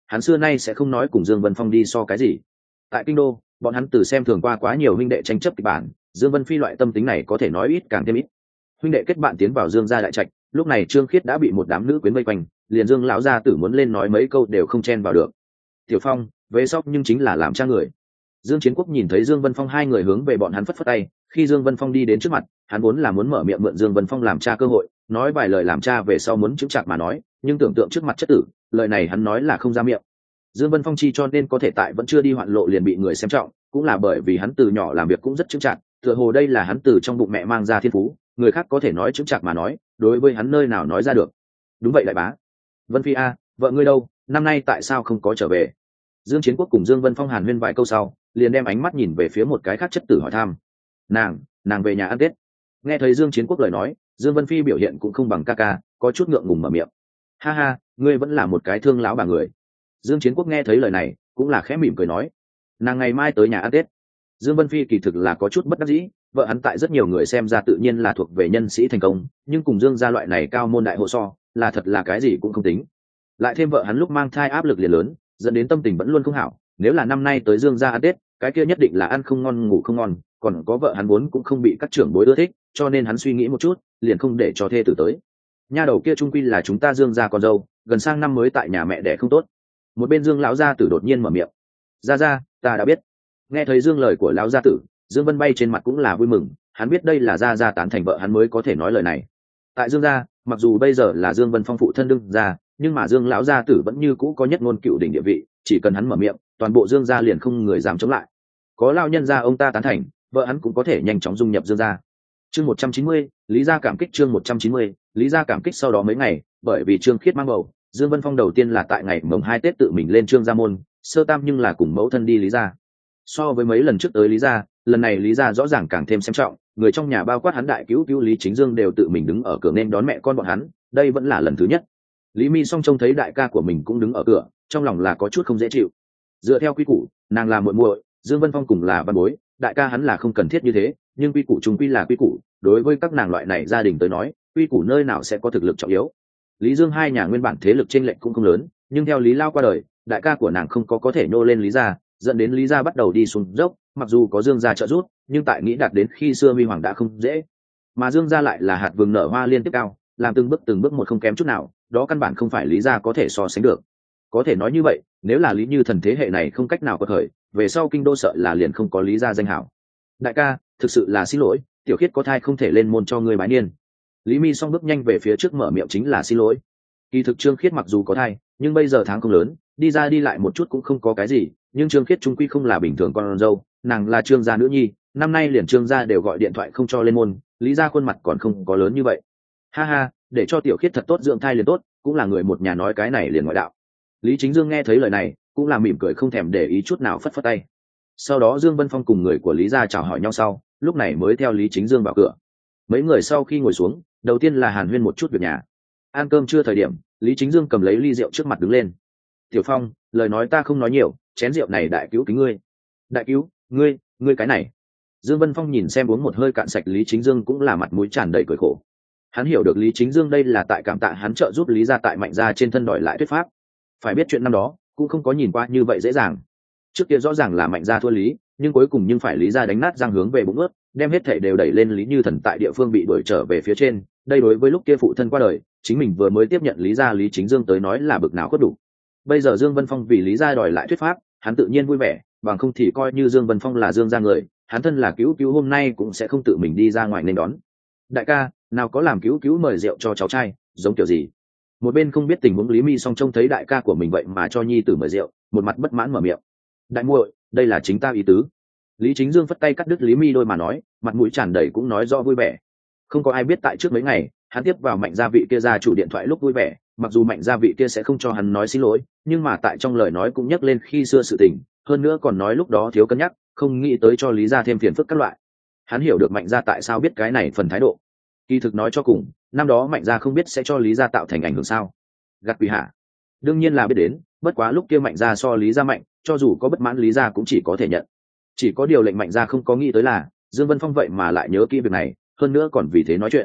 hắn xưa nay sẽ không nói cùng Dương Vân Phong đi so cái gì. Tại kinh đô, bọn hắn từ xem thường qua quá nhiều huynh đệ tranh chấp kịch bản, Dương Vân Phi loại tâm tính này có thể nói ít càng thêm ít. Huynh đệ kết bạn tiến vào Dương gia đại trạch, lúc này Trương Khiết đã bị một đám nữ quyến vây quanh, liền Dương lão gia tử muốn lên nói mấy câu đều không chen vào được. Tiểu Phong, về sóc nhưng chính là làm cha người. Dương Chiến Quốc nhìn thấy Dương Vân Phong hai người hướng về bọn hắn phất phất tay, khi Dương Vân Phong đi đến trước mặt, hắn vốn là muốn mở miệng mượn Dương Vân Phong làm cha cơ hội, nói vài lời làm cha về sau muốn chứng chặt mà nói, nhưng tưởng tượng trước mặt chất tử, lời này hắn nói là không ra miệng. Dương Vân Phong chi cho nên có thể tại vẫn chưa đi hoạn lộ liền bị người xem trọng, cũng là bởi vì hắn từ nhỏ làm việc cũng rất chứng chặt, tựa hồ đây là hắn từ trong bụng mẹ mang ra thiên phú, người khác có thể nói chứng chặt mà nói, đối với hắn nơi nào nói ra được. Đúng vậy đại bá. Vân Phi a, vợ ngươi đâu, năm nay tại sao không có trở về? Dương Chiến Quốc cùng Dương Vân Phong hàn huyên vài câu sau, liền đem ánh mắt nhìn về phía một cái khác chất tử hỏi thăm. Nàng, nàng về nhà ăn Tết. Nghe thấy Dương Chiến Quốc lời nói, Dương Vân Phi biểu hiện cũng không bằng ca ca, có chút ngượng ngùng mở miệng. Ha ha, ngươi vẫn là một cái thương lão bà người. Dương Chiến Quốc nghe thấy lời này, cũng là khẽ mỉm cười nói, nàng ngày mai tới nhà ăn Tết. Dương Vân Phi kỳ thực là có chút bất đắc dĩ, vợ hắn tại rất nhiều người xem ra tự nhiên là thuộc về nhân sĩ thành công, nhưng cùng Dương gia loại này cao môn đại hộ so, là thật là cái gì cũng không tính. Lại thêm vợ hắn lúc mang thai áp lực liền lớn, dẫn đến tâm tình vẫn luôn không hảo. Nếu là năm nay tới Dương gia ăn Tết, cái kia nhất định là ăn không ngon ngủ không ngon, còn có vợ hắn vốn cũng không bị các trưởng bối ưa thích, cho nên hắn suy nghĩ một chút, liền không để cho thê tử tới. Nha đầu kia trung quy là chúng ta Dương gia con dâu, gần sang năm mới tại nhà mẹ đẻ không tốt. Một bên Dương lão gia tử đột nhiên mở miệng. Gia gia, ta đã biết. Nghe thấy Dương lời của lão gia tử, Dương Vân bay trên mặt cũng là vui mừng, hắn biết đây là gia gia tán thành vợ hắn mới có thể nói lời này. Tại Dương gia, mặc dù bây giờ là Dương Vân Phong phụ thân đương gia, nhưng mà Dương lão gia tử vẫn như cũ có nhất ngôn cựu đỉnh địa vị, chỉ cần hắn mở miệng, toàn bộ Dương gia liền không người dám chống lại. Có lão nhân gia ông ta tán thành, vợ hắn cũng có thể nhanh chóng dung nhập Dương gia. Chương một trăm chín mươi, Lý gia cảm kích chương một trăm chín mươi, Lý gia cảm kích sau đó mấy ngày, bởi vì Trương Khiết mang bầu, Dương Vân Phong đầu tiên là tại ngày mồng hai Tết tự mình lên Trương gia môn, sơ tam nhưng là cùng mẫu thân đi Lý gia. So với mấy lần trước tới Lý gia, lần này Lý gia rõ ràng càng thêm xem trọng, người trong nhà bao quát hắn đại cứu cứu Lý Chính Dương đều tự mình đứng ở cửa nên đón mẹ con bọn hắn, đây vẫn là lần thứ nhất. Lý Mi Song trông thấy đại ca của mình cũng đứng ở cửa, trong lòng là có chút không dễ chịu. Dựa theo quy củ, nàng là muội muội, Dương Vân Phong cùng là văn bối, đại ca hắn là không cần thiết như thế, nhưng quy củ chung quy là quy củ, đối với các nàng loại này gia đình tới nói, quy củ nơi nào sẽ có thực lực trọng yếu. Lý Dương hai nhà nguyên bản thế lực trên lệnh cũng không lớn, nhưng theo Lý Lao qua đời, đại ca của nàng không có có thể nô lên Lý gia, dẫn đến Lý gia bắt đầu đi xuống dốc, mặc dù có Dương gia trợ giúp, nhưng tại nghĩ đạt đến khi xưa huy hoàng đã không dễ. Mà Dương gia lại là hạt vừng nở hoa liên tiếp cao, làm từng bước từng bước một không kém chút nào, đó căn bản không phải Lý gia có thể so sánh được. Có thể nói như vậy, nếu là Lý Như Thần thế hệ này không cách nào có khởi, về sau kinh đô sợ là liền không có Lý gia danh hảo. Đại ca, thực sự là xin lỗi, tiểu Khiết có thai không thể lên môn cho ngươi bái niên. Lý Mi Song bước nhanh về phía trước mở miệng chính là xin lỗi. Kỳ thực Trương Khiết mặc dù có thai, nhưng bây giờ tháng không lớn, đi ra đi lại một chút cũng không có cái gì, nhưng Trương Khiết trung quy không là bình thường con dâu, nàng là Trương gia nữ nhi, năm nay liền Trương gia đều gọi điện thoại không cho lên môn, Lý gia khuôn mặt còn không có lớn như vậy. Ha ha, để cho tiểu Khiết thật tốt dưỡng thai liền tốt, cũng là người một nhà nói cái này liền ngoại đạo. Lý Chính Dương nghe thấy lời này, cũng là mỉm cười không thèm để ý chút nào phất phất tay. Sau đó Dương Vân Phong cùng người của Lý gia chào hỏi nhau sau, lúc này mới theo Lý Chính Dương vào cửa. Mấy người sau khi ngồi xuống, đầu tiên là hàn huyên một chút việc nhà. Ăn cơm trưa thời điểm, Lý Chính Dương cầm lấy ly rượu trước mặt đứng lên. Tiểu Phong, lời nói ta không nói nhiều, chén rượu này đại cứu kính ngươi. Đại cứu, ngươi, ngươi cái này. Dương Vân Phong nhìn xem uống một hơi cạn sạch Lý Chính Dương cũng là mặt mũi tràn đầy cười khổ. Hắn hiểu được Lý Chính Dương đây là tại cảm tạ hắn trợ giúp Lý gia tại Mạnh gia trên thân đòi lại thuyết pháp. Phải biết chuyện năm đó cũng không có nhìn qua như vậy dễ dàng. Trước kia rõ ràng là Mạnh gia thua Lý, nhưng cuối cùng nhưng phải Lý gia đánh nát răng hướng về bụng ướt, đem hết thảy đều đẩy lên Lý Như Thần tại địa phương bị đuổi trở về phía trên. Đây đối với lúc kia phụ thân qua đời, chính mình vừa mới tiếp nhận Lý gia Lý Chính Dương tới nói là bực nào có đủ. Bây giờ Dương Vân Phong vì Lý gia đòi lại thuyết pháp, hắn tự nhiên vui vẻ, bằng không thì coi như Dương Vân Phong là Dương gia người, hắn thân là cứu cứu hôm nay cũng sẽ không tự mình đi ra ngoài nên đón. Đại ca, nào có làm cứu cứu mời rượu cho cháu trai, giống kiểu gì? Một bên không biết tình huống Lý Mi Song trông thấy đại ca của mình vậy mà cho nhi tử mời rượu, một mặt bất mãn mở miệng. Đại muội, đây là chính ta ý tứ. Lý Chính Dương phất tay cắt đứt Lý Mi đôi mà nói, mặt mũi tràn đầy cũng nói rõ vui vẻ. Không có ai biết tại trước mấy ngày, hắn tiếp vào Mạnh gia vị kia ra chủ điện thoại lúc vui vẻ, mặc dù Mạnh gia vị kia sẽ không cho hắn nói xin lỗi, nhưng mà tại trong lời nói cũng nhắc lên khi xưa sự tình, hơn nữa còn nói lúc đó thiếu cân nhắc, không nghĩ tới cho Lý gia thêm phiền phức các loại. Hắn hiểu được Mạnh gia tại sao biết cái này phần thái độ. Kỳ thực nói cho cùng, năm đó Mạnh gia không biết sẽ cho Lý gia tạo thành ảnh hưởng sao? Gạt quỷ hả? Đương nhiên là biết đến, bất quá lúc kia Mạnh gia so Lý gia mạnh, cho dù có bất mãn Lý gia cũng chỉ có thể nhận. Chỉ có điều lệnh Mạnh gia không có nghĩ tới là Dương Vân Phong vậy mà lại nhớ kỹ việc này, hơn nữa còn vì thế nói chuyện.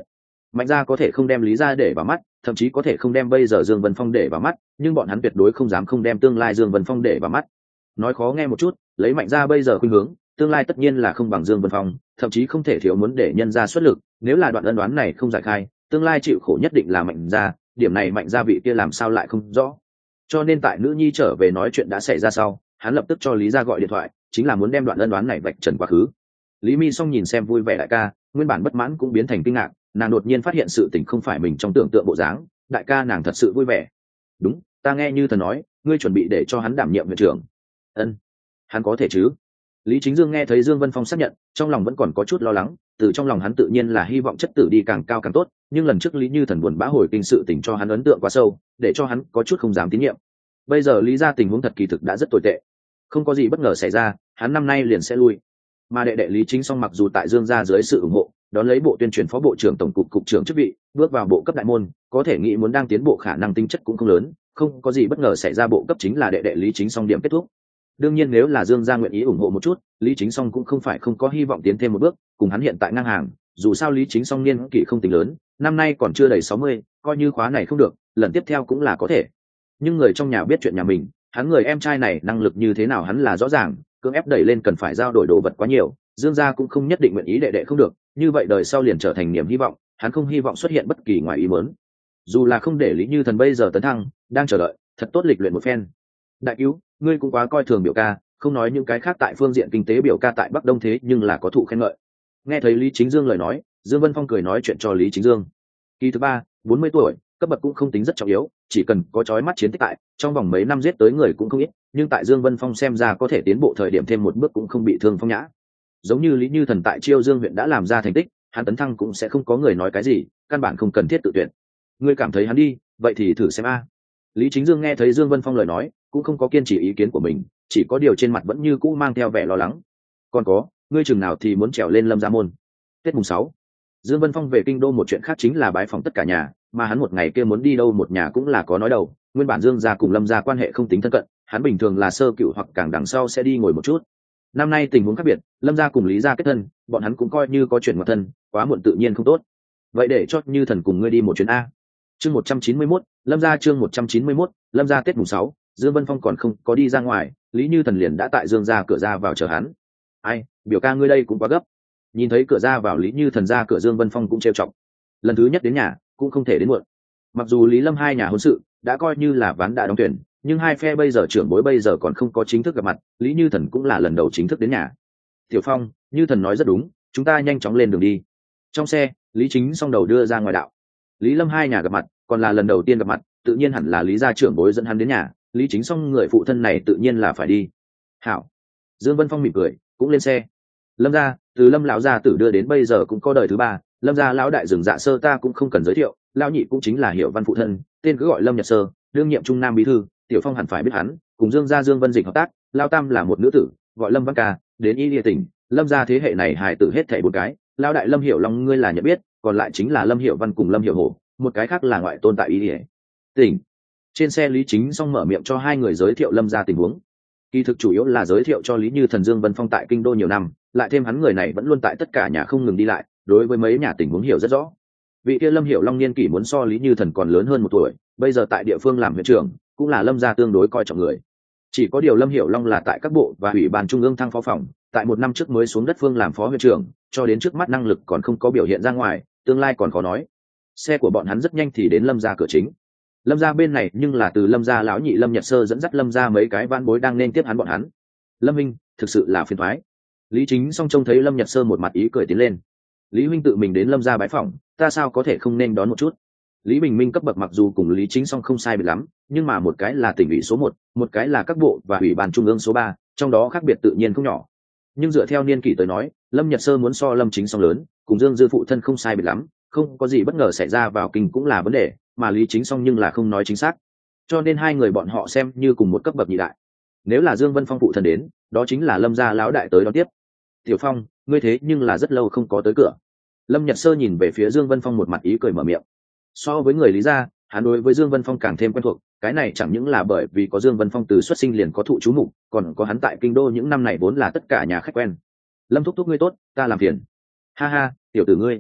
Mạnh gia có thể không đem Lý gia để vào mắt, thậm chí có thể không đem bây giờ Dương Vân Phong để vào mắt, nhưng bọn hắn tuyệt đối không dám không đem tương lai Dương Vân Phong để vào mắt. Nói khó nghe một chút, lấy Mạnh gia bây giờ khuynh hướng, tương lai tất nhiên là không bằng Dương Vân Phong, thậm chí không thể thiếu muốn để nhân gia xuất lực, nếu là đoạn ân đoán này không giải khai, tương lai chịu khổ nhất định là Mạnh gia, điểm này Mạnh gia vị kia làm sao lại không rõ. Cho nên tại nữ nhi trở về nói chuyện đã xảy ra sau, hắn lập tức cho Lý gia gọi điện thoại, chính là muốn đem đoạn ân đoán này vạch trần quá khứ. Lý Mi Song nhìn xem vui vẻ đại ca, nguyên bản bất mãn cũng biến thành kinh ngạc, nàng đột nhiên phát hiện sự tình không phải mình trong tưởng tượng bộ dáng, đại ca nàng thật sự vui vẻ. Đúng, ta nghe như thần nói, ngươi chuẩn bị để cho hắn đảm nhiệm huyện trưởng. Ân, hắn có thể chứ? Lý Chính Dương nghe thấy Dương Vân Phong xác nhận, trong lòng vẫn còn có chút lo lắng, từ trong lòng hắn tự nhiên là hy vọng chất tử đi càng cao càng tốt, nhưng lần trước Lý Như Thần buồn bã hồi kinh sự tình cho hắn ấn tượng quá sâu, để cho hắn có chút không dám tín nhiệm. Bây giờ Lý gia tình huống thật kỳ thực đã rất tồi tệ, không có gì bất ngờ xảy ra, hắn năm nay liền sẽ lui. Mà đệ đệ Lý Chính Song mặc dù tại Dương gia dưới sự ủng hộ, đón lấy bộ tuyên truyền phó bộ trưởng tổng cục cục trưởng chức vị, bước vào bộ cấp đại môn, có thể nghĩ muốn đang tiến bộ khả năng tính chất cũng không lớn, không có gì bất ngờ xảy ra bộ cấp chính là đệ đệ Lý Chính Song điểm kết thúc. Đương nhiên nếu là Dương gia nguyện ý ủng hộ một chút, Lý Chính Song cũng không phải không có hy vọng tiến thêm một bước, cùng hắn hiện tại ngang hàng, dù sao Lý Chính Song niên kỷ không tính lớn, năm nay còn chưa đầy sáu mươi, coi như khóa này không được, lần tiếp theo cũng là có thể. Nhưng người trong nhà biết chuyện nhà mình, hắn người em trai này năng lực như thế nào hắn là rõ ràng, cưỡng ép đẩy lên cần phải giao đổi đồ vật quá nhiều, Dương gia cũng không nhất định nguyện ý đệ đệ không được, như vậy đời sau liền trở thành niềm hy vọng, hắn không hy vọng xuất hiện bất kỳ ngoài ý muốn. Dù là không để Lý Như Thần bây giờ tấn thăng, đang chờ đợi, thật tốt lịch luyện một phen. Đại cứu, ngươi cũng quá coi thường biểu ca, không nói những cái khác tại phương diện kinh tế biểu ca tại Bắc Đông thế nhưng là có thụ khen ngợi. Nghe thấy Lý Chính Dương lời nói, Dương Vân Phong cười nói chuyện cho Lý Chính Dương. Kỳ thứ ba, bốn mươi tuổi, cấp bậc cũng không tính rất trọng yếu, chỉ cần có chói mắt chiến tích tại, trong vòng mấy năm giết tới người cũng không ít, nhưng tại Dương Vân Phong xem ra có thể tiến bộ thời điểm thêm một bước cũng không bị thương phong nhã. Giống như Lý Như Thần tại Chiêu Dương huyện đã làm ra thành tích, hắn tấn thăng cũng sẽ không có người nói cái gì, căn bản không cần thiết tự tuyển. Ngươi cảm thấy hắn đi, vậy thì thử xem a. Lý Chính Dương nghe thấy Dương Vân Phong lời nói, cũng không có kiên trì ý kiến của mình, chỉ có điều trên mặt vẫn như cũ mang theo vẻ lo lắng. Còn có, ngươi chừng nào thì muốn trèo lên Lâm Gia môn. Tết mùng sáu, Dương Vân Phong về kinh đô, một chuyện khác chính là bái phỏng tất cả nhà, mà hắn một ngày kia muốn đi đâu một nhà cũng là có nói đầu. Nguyên bản Dương gia cùng Lâm gia quan hệ không tính thân cận, hắn bình thường là sơ cựu hoặc càng đằng sau sẽ đi ngồi một chút. Năm nay tình huống khác biệt, Lâm gia cùng Lý gia kết thân, bọn hắn cũng coi như có chuyện ngoại thân, quá muộn tự nhiên không tốt. Vậy để cho Như Thần cùng ngươi đi một chuyến a. Chương một trăm chín mươi mốt, Lâm gia chương một trăm chín mươi mốt, Lâm gia Tết mùng sáu, Dương Vân Phong còn không có đi ra ngoài, Lý Như Thần liền đã tại Dương gia cửa ra vào chờ hắn. Ai, biểu ca ngươi đây cũng quá gấp. Nhìn thấy cửa ra vào Lý Như Thần ra cửa, Dương Vân Phong cũng trêu chọc. Lần thứ nhất đến nhà, cũng không thể đến muộn. Mặc dù Lý Lâm hai nhà hôn sự đã coi như là ván đã đóng tuyển, nhưng hai phe bây giờ trưởng bối bây giờ còn không có chính thức gặp mặt, Lý Như Thần cũng là lần đầu chính thức đến nhà. Tiểu Phong, Như Thần nói rất đúng, chúng ta nhanh chóng lên đường đi. Trong xe, Lý Chính Song đầu đưa ra ngoài đạo. Lý Lâm hai nhà gặp mặt, còn là lần đầu tiên gặp mặt, tự nhiên hẳn là Lý gia trưởng bối dẫn hắn đến nhà, Lý Chính Song người phụ thân này tự nhiên là phải đi. Hảo. Dương Vân Phong mỉm cười, cũng lên xe. Lâm gia, từ Lâm lão gia tử đưa đến bây giờ cũng có đời thứ ba, Lâm gia lão đại rừng dạ sơ ta cũng không cần giới thiệu, lão nhị cũng chính là Hiểu Văn phụ thân, tên cứ gọi Lâm Nhật Sơ, đương nhiệm trung nam bí thư, Tiểu Phong hẳn phải biết hắn, cùng Dương gia Dương Vân Dịch hợp tác, lão tam là một nữ tử, gọi Lâm Văn Ca, đến Y Lìa tỉnh, Lâm gia thế hệ này hài tử hết thảy bốn cái, lão đại Lâm Hiểu Long ngươi là nhận biết, còn lại chính là Lâm Hiểu Văn cùng Lâm Hiểu Hổ, một cái khác là ngoại tôn tại Y Lìa tỉnh. Trên xe Lý Chính Song mở miệng cho hai người giới thiệu Lâm gia tình huống. Kỳ thực chủ yếu là giới thiệu cho Lý Như Thần Dương Vân Phong tại kinh đô nhiều năm, lại thêm hắn người này vẫn luôn tại tất cả nhà không ngừng đi lại, đối với mấy nhà tình huống hiểu rất rõ. Vị kia Lâm Hiểu Long niên kỷ muốn so Lý Như Thần còn lớn hơn một tuổi, bây giờ tại địa phương làm huyện trưởng, cũng là Lâm gia tương đối coi trọng người. Chỉ có điều Lâm Hiểu Long là tại các bộ và ủy ban trung ương thăng phó phòng, tại một năm trước mới xuống đất phương làm phó huyện trưởng, cho đến trước mắt năng lực còn không có biểu hiện ra ngoài, tương lai còn khó nói. Xe của bọn hắn rất nhanh thì đến Lâm gia cửa chính. Lâm gia bên này nhưng là từ Lâm gia lão nhị Lâm Nhật Sơ dẫn dắt Lâm gia mấy cái vãn bối đang nên tiếp hắn bọn hắn. Lâm Minh, thực sự là phiền toái. Lý Chính Song trông thấy Lâm Nhật Sơ một mặt ý cười tiến lên. Lý huynh tự mình đến Lâm gia bái phỏng, ta sao có thể không nên đón một chút. Lý Bình Minh cấp bậc mặc dù cùng Lý Chính Song không sai biệt lắm, nhưng mà một cái là tỉnh ủy số một, một cái là các bộ và ủy ban trung ương số ba, trong đó khác biệt tự nhiên không nhỏ. Nhưng dựa theo niên kỷ tới nói, Lâm Nhật Sơ muốn so Lâm Chính Song lớn, cùng Dương Dư phụ thân không sai biệt lắm, không có gì bất ngờ xảy ra vào kinh cũng là vấn đề, mà Lý Chính Song nhưng là không nói chính xác. Cho nên hai người bọn họ xem như cùng một cấp bậc nhị đại. Nếu là Dương Vân Phong phụ thân đến, đó chính là Lâm gia lão đại tới đón tiếp. Tiểu Phong, ngươi thế nhưng là rất lâu không có tới cửa. Lâm Nhật Sơ nhìn về phía Dương Vân Phong một mặt ý cười mở miệng. So với người Lý gia, hắn đối với Dương Vân Phong càng thêm quen thuộc, cái này chẳng những là bởi vì có Dương Vân Phong từ xuất sinh liền có thụ chú mục, còn có hắn tại kinh đô những năm này vốn là tất cả nhà khách quen. Lâm thúc thúc ngươi tốt, ta làm phiền. Ha ha, tiểu tử ngươi.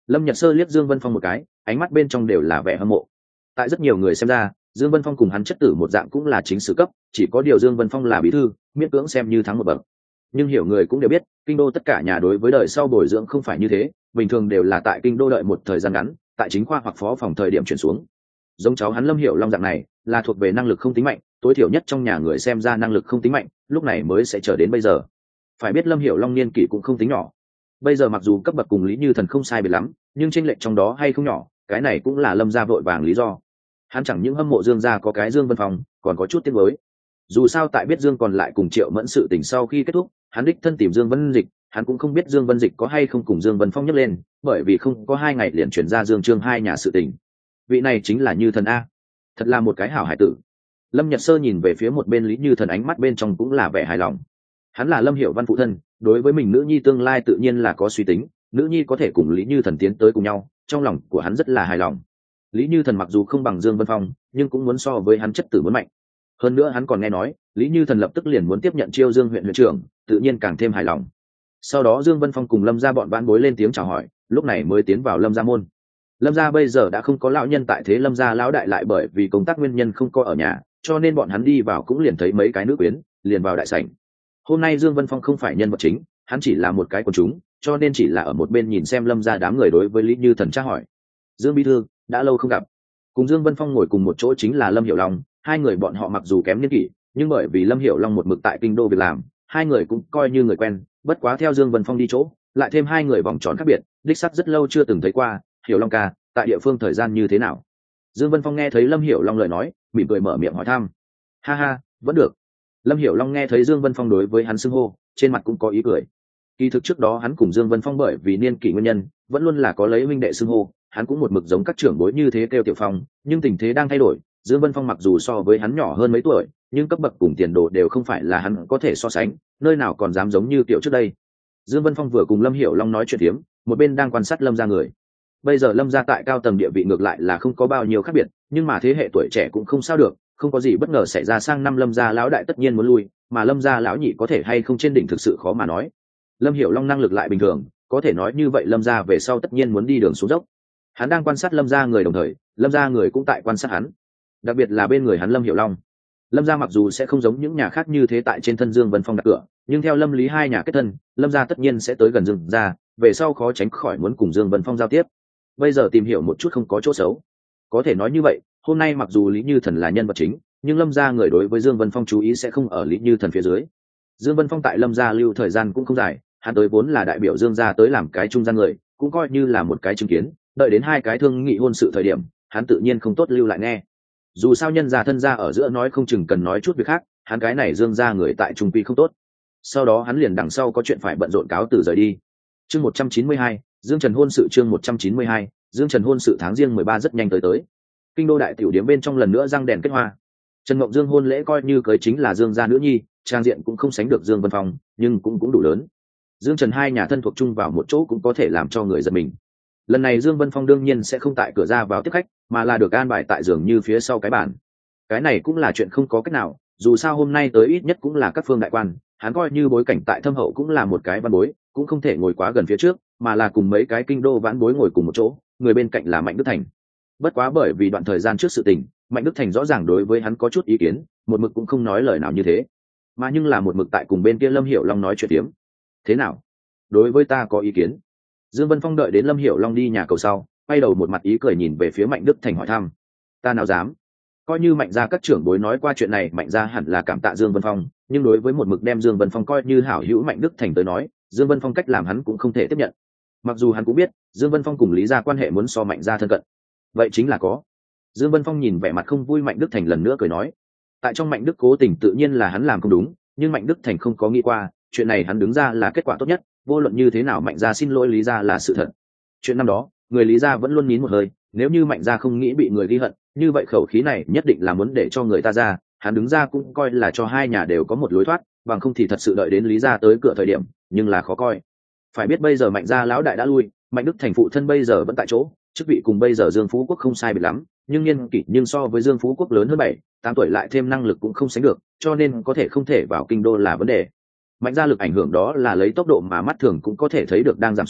Lâm Nhật Sơ liếc Dương Vân Phong một cái, ánh mắt bên trong đều là vẻ hâm mộ. Tại rất nhiều người xem ra, Dương Vân Phong cùng hắn chất tử một dạng cũng là chính sử cấp, chỉ có điều Dương Vân Phong là bí thư, miễn cưỡng xem như thắng một bậc. Nhưng hiểu người cũng đều biết, kinh đô tất cả nhà đối với đời sau bồi dưỡng không phải như thế, bình thường đều là tại kinh đô đợi một thời gian ngắn, tại chính khoa hoặc phó phòng thời điểm chuyển xuống. Giống cháu hắn Lâm Hiểu Long dạng này, là thuộc về năng lực không tính mạnh, tối thiểu nhất trong nhà người xem ra năng lực không tính mạnh, lúc này mới sẽ trở đến bây giờ. Phải biết Lâm Hiểu Long niên kỷ cũng không tính nhỏ. Bây giờ mặc dù cấp bậc cùng Lý Như Thần không sai biệt lắm, nhưng chênh lệch trong đó hay không nhỏ, cái này cũng là Lâm gia vội vàng lý do. Hắn chẳng những hâm mộ Dương gia có cái Dương Vân Phong, còn có chút tiếc nuối. Dù sao tại biết Dương còn lại cùng Triệu Mẫn sự tình sau khi kết thúc, hắn đích thân tìm Dương Vân Dịch, hắn cũng không biết Dương Vân Dịch có hay không cùng Dương Vân Phong nhắc lên, bởi vì không có hai ngày liền chuyển ra Dương Trương hai nhà sự tình. Vị này chính là Như Thần a, thật là một cái hảo hải tử. Lâm Nhật Sơ nhìn về phía một bên Lý Như Thần, ánh mắt bên trong cũng là vẻ hài lòng. Hắn là Lâm Hiểu Văn phụ thân, đối với mình nữ nhi tương lai tự nhiên là có suy tính, nữ nhi có thể cùng Lý Như Thần tiến tới cùng nhau, trong lòng của hắn rất là hài lòng. Lý Như Thần mặc dù không bằng Dương Vân Phong, nhưng cũng muốn so với hắn chất tử muốn mạnh. Hơn nữa hắn còn nghe nói, Lý Như Thần lập tức liền muốn tiếp nhận chiêu Dương huyện huyện trưởng, tự nhiên càng thêm hài lòng. Sau đó Dương Vân Phong cùng Lâm gia bọn vãn bối lên tiếng chào hỏi, lúc này mới tiến vào Lâm gia môn. Lâm gia bây giờ đã không có lão nhân tại thế, Lâm gia lão đại lại bởi vì công tác nguyên nhân không có ở nhà, cho nên bọn hắn đi vào cũng liền thấy mấy cái nữ quyến, liền vào đại sảnh. Hôm nay Dương Vân Phong không phải nhân vật chính, hắn chỉ là một cái quần chúng, cho nên chỉ là ở một bên nhìn xem Lâm gia đám người đối với Lý Như Thần tra hỏi. Dương bí thư, đã lâu không gặp. Cùng Dương Vân Phong ngồi cùng một chỗ chính là Lâm Hiểu Long, hai người bọn họ mặc dù kém niên kỷ, nhưng bởi vì Lâm Hiểu Long một mực tại kinh đô việc làm, hai người cũng coi như người quen, bất quá theo Dương Vân Phong đi chỗ, lại thêm hai người vòng tròn khác biệt, đích xác rất lâu chưa từng thấy qua. Hiểu Long ca, tại địa phương thời gian như thế nào? Dương Vân Phong nghe thấy Lâm Hiểu Long lời nói, mỉm cười mở miệng hỏi thăm. Ha ha, vẫn được. Lâm Hiểu Long nghe thấy Dương Vân Phong đối với hắn xưng hô, trên mặt cũng có ý cười. Kỳ thực trước đó hắn cùng Dương Vân Phong bởi vì niên kỷ nguyên nhân, vẫn luôn là có lấy huynh đệ xưng hô, hắn cũng một mực giống các trưởng bối như thế kêu Tiểu Phong, nhưng tình thế đang thay đổi, Dương Vân Phong mặc dù so với hắn nhỏ hơn mấy tuổi, nhưng cấp bậc cùng tiền đồ đều không phải là hắn có thể so sánh, nơi nào còn dám giống như Tiểu trước đây. Dương Vân Phong vừa cùng Lâm Hiểu Long nói chuyện tiếm, một bên đang quan sát Lâm gia người. Bây giờ Lâm gia tại cao tầng địa vị ngược lại là không có bao nhiêu khác biệt, nhưng mà thế hệ tuổi trẻ cũng không sao được, không có gì bất ngờ xảy ra, sang năm Lâm gia lão đại tất nhiên muốn lui, mà Lâm gia lão nhị có thể hay không trên đỉnh thực sự khó mà nói. Lâm Hiểu Long năng lực lại bình thường, có thể nói như vậy Lâm gia về sau tất nhiên muốn đi đường xuống dốc. Hắn đang quan sát Lâm gia người đồng thời, Lâm gia người cũng tại quan sát hắn, đặc biệt là bên người hắn Lâm Hiểu Long. Lâm gia mặc dù sẽ không giống những nhà khác như thế tại trên thân Dương Vân Phong đặt cửa, nhưng theo Lâm Lý hai nhà kết thân, Lâm gia tất nhiên sẽ tới gần Dương gia, về sau khó tránh khỏi muốn cùng Dương Vân Phong giao tiếp. Bây giờ tìm hiểu một chút không có chỗ xấu. Có thể nói như vậy, hôm nay mặc dù Lý Như Thần là nhân vật chính, nhưng Lâm gia người đối với Dương Vân Phong chú ý sẽ không ở Lý Như Thần phía dưới. Dương Vân Phong tại Lâm gia lưu thời gian cũng không dài, hắn tới vốn là đại biểu Dương gia tới làm cái trung gian người, cũng coi như là một cái chứng kiến, đợi đến hai cái thương nghị hôn sự thời điểm, hắn tự nhiên không tốt lưu lại nghe. Dù sao nhân gia thân gia ở giữa nói không chừng cần nói chút việc khác, hắn cái này Dương gia người tại trung quy không tốt. Sau đó hắn liền đằng sau có chuyện phải bận rộn cáo từ rời đi. Chương một trăm chín mươi hai, Dương Trần hôn sự. Chương một trăm chín mươi hai, Dương Trần hôn sự tháng riêng mười ba rất nhanh tới tới. Kinh đô đại tiểu điếm bên trong lần nữa răng đèn kết hoa. Trần Mộng Dương hôn lễ coi như cưới chính là Dương gia nữ nhi, trang diện cũng không sánh được Dương Vân Phong, nhưng cũng cũng đủ lớn. Dương Trần hai nhà thân thuộc chung vào một chỗ cũng có thể làm cho người giật mình. Lần này Dương Vân Phong đương nhiên sẽ không tại cửa ra vào tiếp khách, mà là được an bài tại giường như phía sau cái bàn. Cái này cũng là chuyện không có cách nào, dù sao hôm nay tới ít nhất cũng là các phương đại quan, hắn coi như bối cảnh tại thâm hậu cũng là một cái văn bối, cũng không thể ngồi quá gần phía trước, mà là cùng mấy cái kinh đô vãn bối ngồi cùng một chỗ, người bên cạnh là Mạnh Đức Thành. Bất quá bởi vì đoạn thời gian trước sự tình, Mạnh Đức Thành rõ ràng đối với hắn có chút ý kiến, một mực cũng không nói lời nào như thế, mà nhưng là một mực tại cùng bên kia Lâm Hiểu Long nói chuyện tiếm. Thế nào? Đối với ta có ý kiến? Dương Vân Phong đợi đến Lâm Hiểu Long đi nhà cầu sau, quay đầu một mặt ý cười nhìn về phía Mạnh Đức Thành hỏi thăm. Ta nào dám? Coi như Mạnh gia các trưởng bối nói qua chuyện này, Mạnh gia hẳn là cảm tạ Dương Vân Phong, nhưng đối với một mực đem Dương Vân Phong coi như hảo hữu Mạnh Đức Thành tới nói, Dương Vân Phong cách làm hắn cũng không thể tiếp nhận. Mặc dù hắn cũng biết Dương Vân Phong cùng Lý gia quan hệ muốn so Mạnh gia thân cận, vậy chính là có. Dương Vân Phong nhìn vẻ mặt không vui Mạnh Đức Thành lần nữa cười nói, tại trong Mạnh Đức cố tình tự nhiên là hắn làm không đúng, nhưng Mạnh Đức Thành không có nghĩ qua chuyện này hắn đứng ra là kết quả tốt nhất, vô luận như thế nào Mạnh gia xin lỗi Lý gia là sự thật. Chuyện năm đó người Lý gia vẫn luôn nín một hơi, nếu như Mạnh gia không nghĩ bị người ghi hận, như vậy khẩu khí này nhất định là muốn để cho người ta ra, hắn đứng ra cũng coi là cho hai nhà đều có một lối thoát, bằng không thì thật sự đợi đến Lý gia tới cửa thời điểm, nhưng là khó coi. Phải biết bây giờ Mạnh gia lão đại đã lui, Mạnh Đức Thành phụ thân bây giờ vẫn tại chỗ, chức vị cùng bây giờ Dương Phú Quốc không sai biệt lắm, nhưng niên kỷ nhưng so với Dương Phú Quốc lớn hơn bảy, tám tuổi, lại thêm năng lực cũng không sánh được, cho nên có thể không thể vào kinh đô là vấn đề. Mạnh gia lực ảnh hưởng đó là lấy tốc độ mà mắt thường cũng có thể thấy được đang giảm xuống,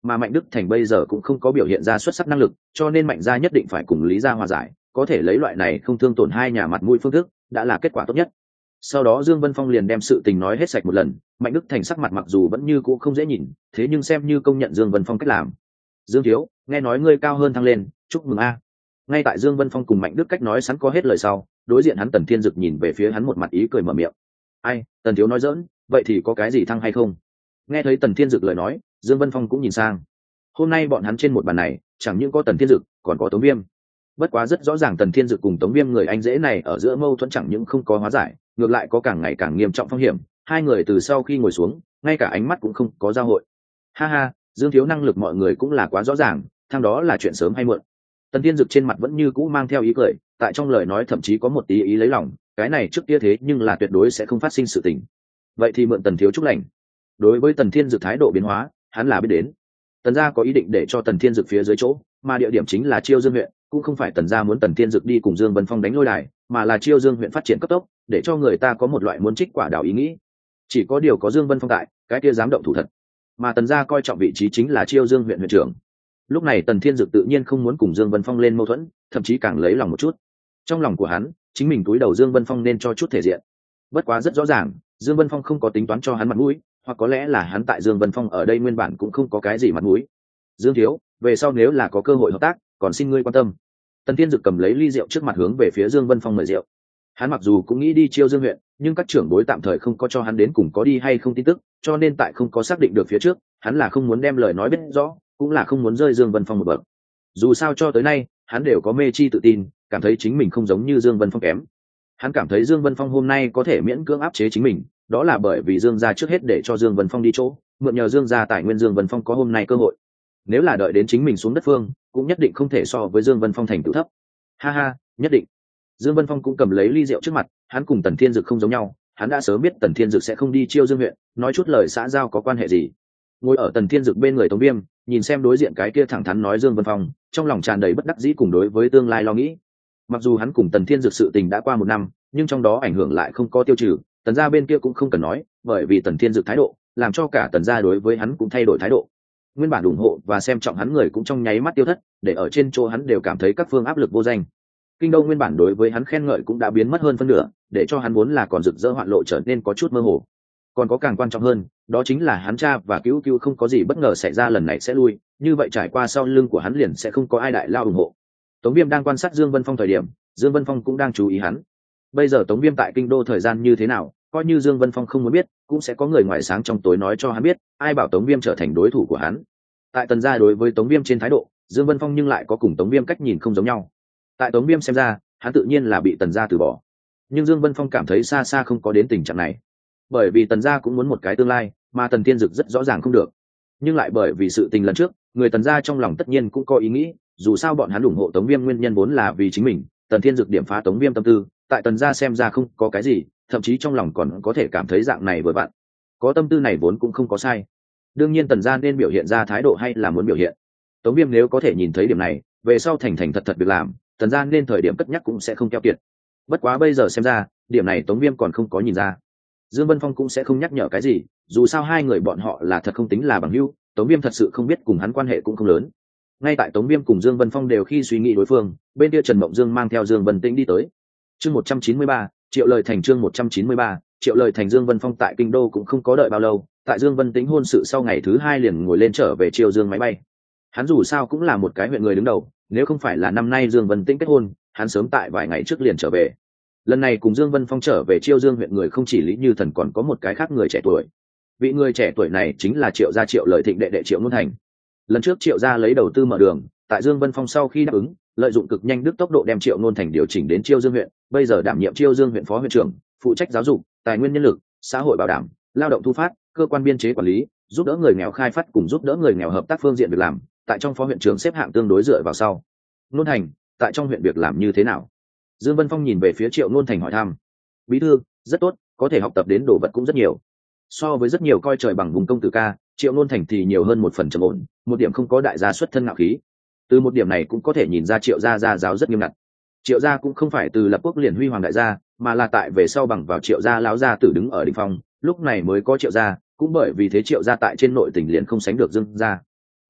mà Mạnh Đức Thành bây giờ cũng không có biểu hiện ra xuất sắc năng lực, cho nên Mạnh gia nhất định phải cùng Lý gia hòa giải, có thể lấy loại này không thương tổn hai nhà mặt mũi phương thức đã là kết quả tốt nhất. Sau đó Dương Vân Phong liền đem sự tình nói hết sạch một lần. Mạnh Đức Thành sắc mặt mặc dù vẫn như cũ không dễ nhìn, thế nhưng xem như công nhận Dương Vân Phong cách làm. Dương thiếu, nghe nói ngươi cao hơn thăng lên, chúc mừng a. Ngay tại Dương Vân Phong cùng Mạnh Đức cách nói sẵn có hết lời sau, đối diện hắn Tần Thiên Dực nhìn về phía hắn một mặt ý cười mở miệng. Ai, Tần thiếu nói giỡn, vậy thì có cái gì thăng hay không? Nghe thấy Tần Thiên Dực lời nói, Dương Vân Phong cũng nhìn sang. Hôm nay bọn hắn trên một bàn này, chẳng những có Tần Thiên Dực, còn có Tống Viêm. Bất quá rất rõ ràng Tần Thiên Dực cùng Tống Viêm người anh dễ này ở giữa mâu thuẫn chẳng những không có hóa giải, ngược lại có càng ngày càng nghiêm trọng phong hiểm. Hai người từ sau khi ngồi xuống, ngay cả ánh mắt cũng không có giao hội. Ha ha, Dương thiếu năng lực mọi người cũng là quá rõ ràng, thang đó là chuyện sớm hay muộn. Tần Thiên Dực trên mặt vẫn như cũ mang theo ý cười, tại trong lời nói thậm chí có một tí ý lấy lòng, cái này trước kia thế nhưng là tuyệt đối sẽ không phát sinh sự tình. Vậy thì mượn Tần thiếu chúc lành. Đối với Tần Thiên Dực thái độ biến hóa, hắn là biết đến. Tần gia có ý định để cho Tần Thiên Dực phía dưới chỗ, mà địa điểm chính là Chiêu Dương huyện, cũng không phải Tần gia muốn Tần Thiên Dực đi cùng Dương Vân Phong đánh lôi đài, mà là Chiêu Dương huyện phát triển cấp tốc, để cho người ta có một loại muốn trích quả đào ý nghĩ. Chỉ có điều có Dương Vân Phong tại, cái kia dám động thủ thật. Mà Tần gia coi trọng vị trí chính là Chiêu Dương huyện huyện trưởng. Lúc này Tần Thiên Dực tự nhiên không muốn cùng Dương Vân Phong lên mâu thuẫn, thậm chí càng lấy lòng một chút. Trong lòng của hắn, chính mình túi đầu Dương Vân Phong nên cho chút thể diện. Bất quá rất rõ ràng, Dương Vân Phong không có tính toán cho hắn mặt mũi, hoặc có lẽ là hắn tại Dương Vân Phong ở đây nguyên bản cũng không có cái gì mặt mũi. Dương thiếu, về sau nếu là có cơ hội hợp tác, còn xin ngươi quan tâm. Tần Thiên Dực cầm lấy ly rượu trước mặt hướng về phía Dương Vân Phong mời rượu. Hắn mặc dù cũng nghĩ đi Chiêu Dương huyện, nhưng các trưởng bối tạm thời không có cho hắn đến cùng có đi hay không tin tức, cho nên tại không có xác định được phía trước, hắn là không muốn đem lời nói biết rõ, cũng là không muốn rơi Dương Vân Phong một bậc. Dù sao cho tới nay, hắn đều có mê chi tự tin, cảm thấy chính mình không giống như Dương Vân Phong kém. Hắn cảm thấy Dương Vân Phong hôm nay có thể miễn cưỡng áp chế chính mình, đó là bởi vì Dương gia trước hết để cho Dương Vân Phong đi chỗ, mượn nhờ Dương gia tài nguyên Dương Vân Phong có hôm nay cơ hội. Nếu là đợi đến chính mình xuống đất phương, cũng nhất định không thể so với Dương Vân Phong thành tựu thấp. Ha ha, nhất định. Dương Vân Phong cũng cầm lấy ly rượu trước mặt, hắn cùng Tần Thiên Dực không giống nhau, hắn đã sớm biết Tần Thiên Dực sẽ không đi Chiêu Dương huyện, nói chút lời xã giao có quan hệ gì. Ngồi ở Tần Thiên Dực bên người Tống Viêm, nhìn xem đối diện cái kia thẳng thắn nói Dương Vân Phong, trong lòng tràn đầy bất đắc dĩ cùng đối với tương lai lo nghĩ. Mặc dù hắn cùng Tần Thiên Dực sự tình đã qua một năm, nhưng trong đó ảnh hưởng lại không có tiêu trừ, Tần gia bên kia cũng không cần nói, bởi vì Tần Thiên Dực thái độ, làm cho cả Tần gia đối với hắn cũng thay đổi thái độ. Nguyên bản ủng hộ và xem trọng hắn người cũng trong nháy mắt tiêu thất, để ở trên chỗ hắn đều cảm thấy các phương áp lực vô danh. Kinh đô nguyên bản đối với hắn khen ngợi cũng đã biến mất hơn phân nửa, để cho hắn vốn là còn rực rỡ hoạn lộ trở nên có chút mơ hồ. Còn có càng quan trọng hơn, đó chính là hắn cha và cứu cứu không có gì bất ngờ xảy ra lần này sẽ lui, như vậy trải qua sau lưng của hắn liền sẽ không có ai đại lao ủng hộ. Tống Viêm đang quan sát Dương Vân Phong thời điểm, Dương Vân Phong cũng đang chú ý hắn. Bây giờ Tống Viêm tại kinh đô thời gian như thế nào, coi như Dương Vân Phong không muốn biết, cũng sẽ có người ngoài sáng trong tối nói cho hắn biết, ai bảo Tống Viêm trở thành đối thủ của hắn. Tại Tần gia đối với Tống Viêm trên thái độ, Dương Vân Phong nhưng lại có cùng Tống Viêm cách nhìn không giống nhau. Tại Tống Viêm xem ra, hắn tự nhiên là bị Tần gia từ bỏ, nhưng Dương Vân Phong cảm thấy xa xa không có đến tình trạng này, bởi vì Tần gia cũng muốn một cái tương lai, mà Tần Thiên Dực rất rõ ràng không được, nhưng lại bởi vì sự tình lần trước, người Tần gia trong lòng tất nhiên cũng có ý nghĩ, dù sao bọn hắn ủng hộ Tống Viêm nguyên nhân vốn là vì chính mình, Tần Thiên Dực điểm phá Tống Viêm tâm tư, tại Tần gia xem ra không có cái gì, thậm chí trong lòng còn có thể cảm thấy dạng này vừa vặn, có tâm tư này vốn cũng không có sai. Đương nhiên Tần gia nên biểu hiện ra thái độ hay là muốn biểu hiện. Tống Viêm nếu có thể nhìn thấy điểm này, về sau thành thành thật thật việc làm, Tần gia nên thời điểm cất nhắc cũng sẽ không keo kiệt. Bất quá bây giờ xem ra, điểm này Tống Viêm còn không có nhìn ra. Dương Vân Phong cũng sẽ không nhắc nhở cái gì, dù sao hai người bọn họ là thật không tính là bằng hữu, Tống Viêm thật sự không biết cùng hắn quan hệ cũng không lớn. Ngay tại Tống Viêm cùng Dương Vân Phong đều khi suy nghĩ đối phương, bên kia Trần Mộng Dương mang theo Dương Vân Tĩnh đi tới. Chương một trăm chín mươi ba, Triệu Lời Thành chương một trăm chín mươi ba, Triệu Lời Thành. Dương Vân Phong tại kinh đô cũng không có đợi bao lâu, tại Dương Vân Tĩnh hôn sự sau ngày thứ hai liền ngồi lên trở về Triều Dương máy bay. Hắn dù sao cũng là một cái huyện người đứng đầu, nếu không phải là năm nay Dương Vân Tĩnh kết hôn, hắn sớm tại vài ngày trước liền trở về. Lần này cùng Dương Vân Phong trở về Chiêu Dương huyện người không chỉ Lý Như Thần còn có một cái khác người trẻ tuổi. Vị người trẻ tuổi này chính là Triệu gia Triệu Lời Thịnh đệ đệ Triệu Ngôn Thành. Lần trước Triệu gia lấy đầu tư mở đường, tại Dương Vân Phong sau khi đáp ứng, lợi dụng cực nhanh đức tốc độ đem Triệu Ngôn Thành điều chỉnh đến Chiêu Dương huyện, bây giờ đảm nhiệm Chiêu Dương huyện phó huyện trưởng, phụ trách giáo dục, tài nguyên nhân lực, xã hội bảo đảm, lao động thu phát, cơ quan biên chế quản lý, giúp đỡ người nghèo khai phát cùng giúp đỡ người nghèo hợp tác phương diện việc làm, tại trong phó huyện trưởng xếp hạng tương đối dựa vào sau. Ngôn Thành, tại trong huyện việc làm như thế nào? Dương Vân Phong nhìn về phía Triệu Ngôn Thành hỏi thăm. Bí thư, rất tốt, có thể học tập đến đồ vật cũng rất nhiều. So với rất nhiều coi trời bằng vùng công tử ca, Triệu Ngôn Thành thì nhiều hơn một phần trầm ổn, một điểm không có đại gia xuất thân ngạo khí. Từ một điểm này cũng có thể nhìn ra Triệu gia gia giáo rất nghiêm ngặt. Triệu gia cũng không phải từ lập quốc liền huy hoàng đại gia, mà là tại về sau bằng vào Triệu gia láo gia tử đứng ở đỉnh phong, lúc này mới có Triệu gia, cũng bởi vì thế Triệu gia tại trên nội tỉnh liền không sánh được Dương gia.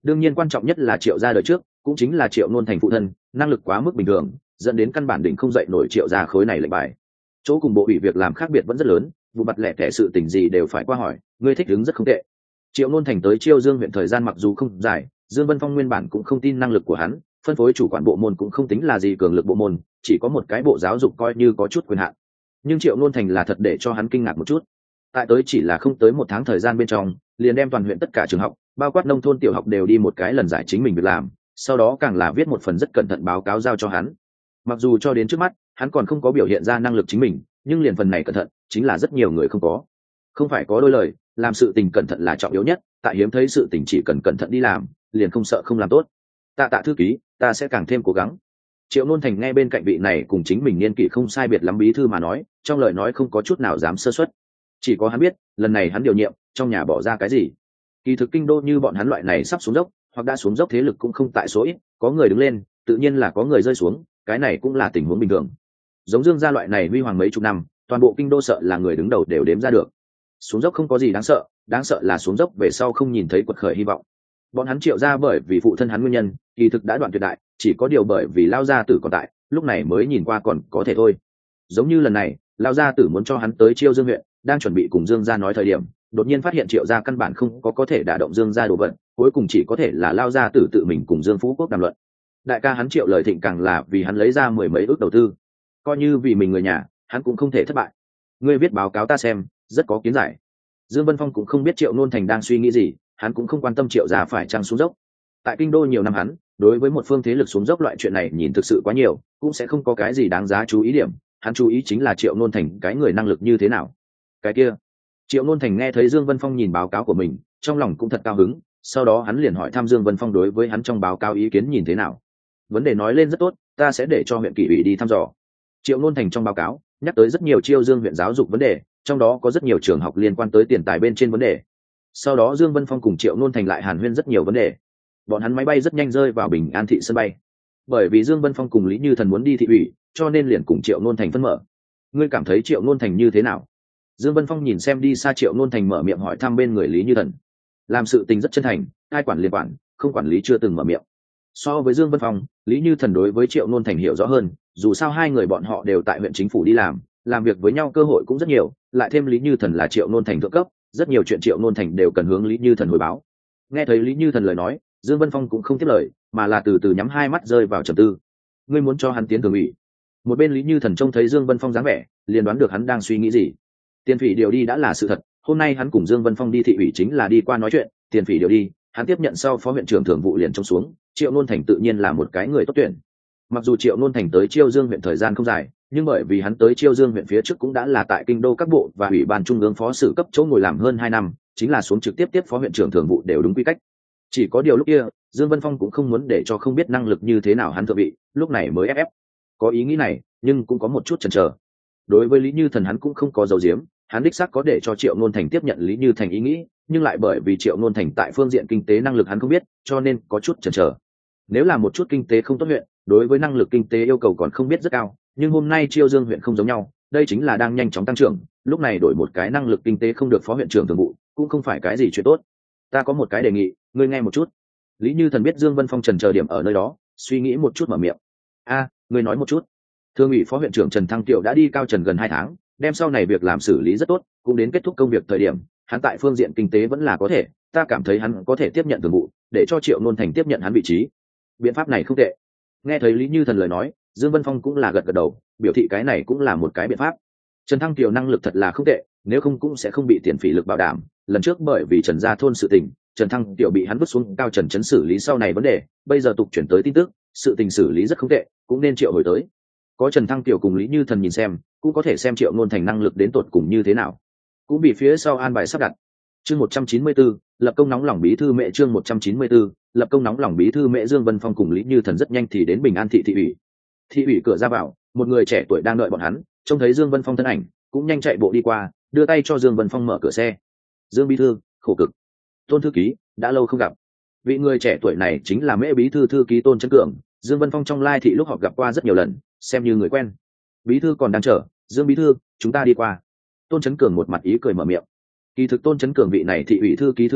đương nhiên quan trọng nhất là Triệu gia đời trước, cũng chính là Triệu Nôn Thành phụ thân, năng lực quá mức bình thường, dẫn đến căn bản đỉnh không dậy nổi Triệu gia khối này lệnh bài. Chỗ cùng bộ ủy việc làm khác biệt vẫn rất lớn, vụ mặt lẻ tẻ sự tình gì đều phải qua hỏi, ngươi thích đứng rất không tệ. Triệu Nôn Thành tới Chiêu Dương huyện thời gian mặc dù không dài, Dương Vân Phong nguyên bản cũng không tin năng lực của hắn, phân phối chủ quản bộ môn cũng không tính là gì cường lực bộ môn, chỉ có một cái bộ giáo dục coi như có chút quyền hạn. Nhưng Triệu Nôn Thành là thật để cho hắn kinh ngạc một chút. Tại tới chỉ là không tới một tháng thời gian bên trong, liền đem toàn huyện tất cả trường học, bao quát nông thôn tiểu học đều đi một cái lần giải chính mình việc làm, sau đó càng là viết một phần rất cẩn thận báo cáo giao cho hắn. Mặc dù cho đến trước mắt, hắn còn không có biểu hiện ra năng lực chính mình, nhưng liền phần này cẩn thận, chính là rất nhiều người không có. Không phải có đôi lời, làm sự tình cẩn thận là trọng yếu nhất, tại hiếm thấy sự tình chỉ cần cẩn thận đi làm, liền không sợ không làm tốt. Tạ Tạ thư ký, ta sẽ càng thêm cố gắng. Triệu Nôn Thành nghe bên cạnh vị này cùng chính mình niên kỷ không sai biệt lắm bí thư mà nói, trong lời nói không có chút nào dám sơ suất. Chỉ có hắn biết, lần này hắn điều nhiệm, trong nhà bỏ ra cái gì. Kỳ thực kinh đô như bọn hắn loại này sắp xuống dốc, hoặc đã xuống dốc thế lực cũng không tại số ít, có người đứng lên, tự nhiên là có người rơi xuống, cái này cũng là tình huống bình thường. Giống Dương gia loại này huy hoàng mấy chục năm, toàn bộ kinh đô sợ là người đứng đầu đều đếm ra được. Xuống dốc không có gì đáng sợ, đáng sợ là xuống dốc về sau không nhìn thấy quật khởi hy vọng. Bọn hắn Triệu gia bởi vì phụ thân hắn nguyên nhân, kỳ thực đã đoạn tuyệt đại, chỉ có điều bởi vì lao gia tử còn tại, lúc này mới nhìn qua còn có thể thôi. Giống như lần này, lao gia tử muốn cho hắn tới Chiêu Dương huyện, đang chuẩn bị cùng Dương gia nói thời điểm, đột nhiên phát hiện Triệu gia căn bản không có có thể đả động Dương gia đồ vật, cuối cùng chỉ có thể là lao gia tử tự mình cùng Dương Phú Quốc đàm luận. Đại ca hắn Triệu Lời Thịnh càng là vì hắn lấy ra mười mấy ước đầu tư, coi như vì mình người nhà, hắn cũng không thể thất bại. Ngươi viết báo cáo ta xem, rất có kiến giải. Dương Vân Phong cũng không biết Triệu Nôn Thành đang suy nghĩ gì, hắn cũng không quan tâm Triệu gia phải chăng xuống dốc. Tại kinh đô nhiều năm hắn, đối với một phương thế lực xuống dốc loại chuyện này nhìn thực sự quá nhiều, cũng sẽ không có cái gì đáng giá chú ý điểm, hắn chú ý chính là Triệu Nôn Thành cái người năng lực như thế nào. Cái kia, Triệu Nôn Thành nghe thấy Dương Vân Phong nhìn báo cáo của mình, trong lòng cũng thật cao hứng, sau đó hắn liền hỏi thăm Dương Vân Phong đối với hắn trong báo cáo ý kiến nhìn thế nào. Vấn đề nói lên rất tốt, ta sẽ để cho huyện kỷ ủy đi thăm dò. Triệu Nôn Thành trong báo cáo nhắc tới rất nhiều Chiêu Dương huyện giáo dục vấn đề, trong đó có rất nhiều trường học liên quan tới tiền tài bên trên vấn đề. Sau đó Dương Vân Phong cùng Triệu Nôn Thành lại hàn huyên rất nhiều vấn đề. Bọn hắn máy bay rất nhanh rơi vào Bình An thị sân bay. Bởi vì Dương Vân Phong cùng Lý Như Thần muốn đi thị ủy, cho nên liền cùng Triệu Nôn Thành phân mở. Ngươi cảm thấy Triệu Nôn Thành như thế nào? Dương Vân Phong nhìn xem đi xa Triệu Nôn Thành mở miệng hỏi thăm bên người Lý Như Thần. Làm sự tình rất chân thành, ai quản liên quản, không quản lý chưa từng mở miệng. So với Dương Vân Phong, Lý Như Thần đối với Triệu Nôn Thành hiểu rõ hơn, dù sao hai người bọn họ đều tại huyện chính phủ đi làm, làm việc với nhau cơ hội cũng rất nhiều, lại thêm Lý Như Thần là Triệu Nôn Thành thượng cấp, rất nhiều chuyện Triệu Nôn Thành đều cần hướng Lý Như Thần hồi báo. Nghe thấy Lý Như Thần lời nói, Dương Vân Phong cũng không tiếp lời, mà là từ từ nhắm hai mắt rơi vào trầm tư. Ngươi muốn cho hắn tiến thường ủy? Một bên Lý Như Thần trông thấy Dương Vân Phong dáng vẻ, liền đoán được hắn đang suy nghĩ gì. Tiền phỉ điều đi đã là sự thật, hôm nay hắn cùng Dương Vân Phong đi thị ủy chính là đi qua nói chuyện, tiền phỉ điều đi, hắn tiếp nhận sau phó huyện trưởng thường vụ liền trông xuống, Triệu Nôn Thành tự nhiên là một cái người tốt tuyển. Mặc dù Triệu Nôn Thành tới Chiêu Dương huyện thời gian không dài, nhưng bởi vì hắn tới Chiêu Dương huyện phía trước cũng đã là tại kinh đô các bộ và ủy ban trung ương phó sử cấp chỗ ngồi làm hơn hai năm, chính là xuống trực tiếp tiếp phó huyện trưởng thường vụ đều đúng quy cách. Chỉ có điều lúc kia, Dương Vân Phong cũng không muốn để cho không biết năng lực như thế nào hắn thượng vị, lúc này mới ép ép. Có ý nghĩ này, nhưng cũng có một chút chần chờ. Đối với Lý Như Thần hắn cũng không có dấu diếm, hắn đích xác có để cho Triệu Nôn Thành tiếp nhận Lý Như Thành ý nghĩ, nhưng lại bởi vì Triệu Nôn Thành tại phương diện kinh tế năng lực hắn không biết, cho nên có chút chần chờ. Nếu là một chút kinh tế không tốt huyện, đối với năng lực kinh tế yêu cầu còn không biết rất cao, nhưng hôm nay Chiêu Dương huyện không giống nhau, đây chính là đang nhanh chóng tăng trưởng, lúc này đổi một cái năng lực kinh tế không được phó huyện trưởng thường vụ, cũng không phải cái gì chuyện tốt. Ta có một cái đề nghị, ngươi nghe một chút. Lý Như Thần biết Dương Vân Phong trần chờ điểm ở nơi đó, suy nghĩ một chút mở miệng. A, ngươi nói một chút. Thương ủy phó huyện trưởng Trần Thăng Tiểu đã đi Cao Trần gần hai tháng, đem sau này việc làm xử lý rất tốt, cũng đến kết thúc công việc thời điểm, hắn tại phương diện kinh tế vẫn là có thể, ta cảm thấy hắn có thể tiếp nhận thường vụ, để cho Triệu Nôn Thành tiếp nhận hắn vị trí. Biện pháp này không tệ. Nghe thấy Lý Như Thần lời nói, Dương Vân Phong cũng là gật gật đầu, biểu thị cái này cũng là một cái biện pháp. Trần Thăng Tiểu năng lực thật là không tệ, nếu không cũng sẽ không bị tiền phỉ lực bảo đảm. Lần trước bởi vì Trần gia thôn sự tình, Trần Thăng Tiểu bị hắn vứt xuống Cao Trần chấn xử lý sau này vấn đề, bây giờ tục chuyển tới tin tức, sự tình xử lý rất không tệ, cũng nên triệu hồi tới. Có Trần Thăng Tiểu cùng Lý Như Thần nhìn xem, cũng có thể xem Triệu Nôn Thành năng lực đến tột cùng như thế nào. Cũng bị phía sau an bài sắp đặt. Chương một trăm chín mươi tư, lập công nóng lòng bí thư mẹ chương một trăm chín mươi tư, lập công nóng lòng bí thư mẹ Dương Vân Phong cùng Lý Như Thần rất nhanh thì đến Bình An thị thị ủy. Thị ủy cửa ra vào, một người trẻ tuổi đang đợi bọn hắn, trông thấy Dương Vân Phong thân ảnh, cũng nhanh chạy bộ đi qua, đưa tay cho Dương Vân Phong mở cửa xe. Dương bí thư, khổ cực. Tôn thư ký, đã lâu không gặp. Vị người trẻ tuổi này chính là Mễ bí thư thư ký Tôn Trấn Cường, Dương Vân Phong trong lai thị lúc họp gặp qua rất nhiều lần, xem như người quen. Bí thư còn đang chờ, Dương bí thư, chúng ta đi qua. Tôn Trấn Cường một mặt ý cười mở miệng. Kỳ thực Tôn Trấn Cường vị này thị ủy thư ký thư ký,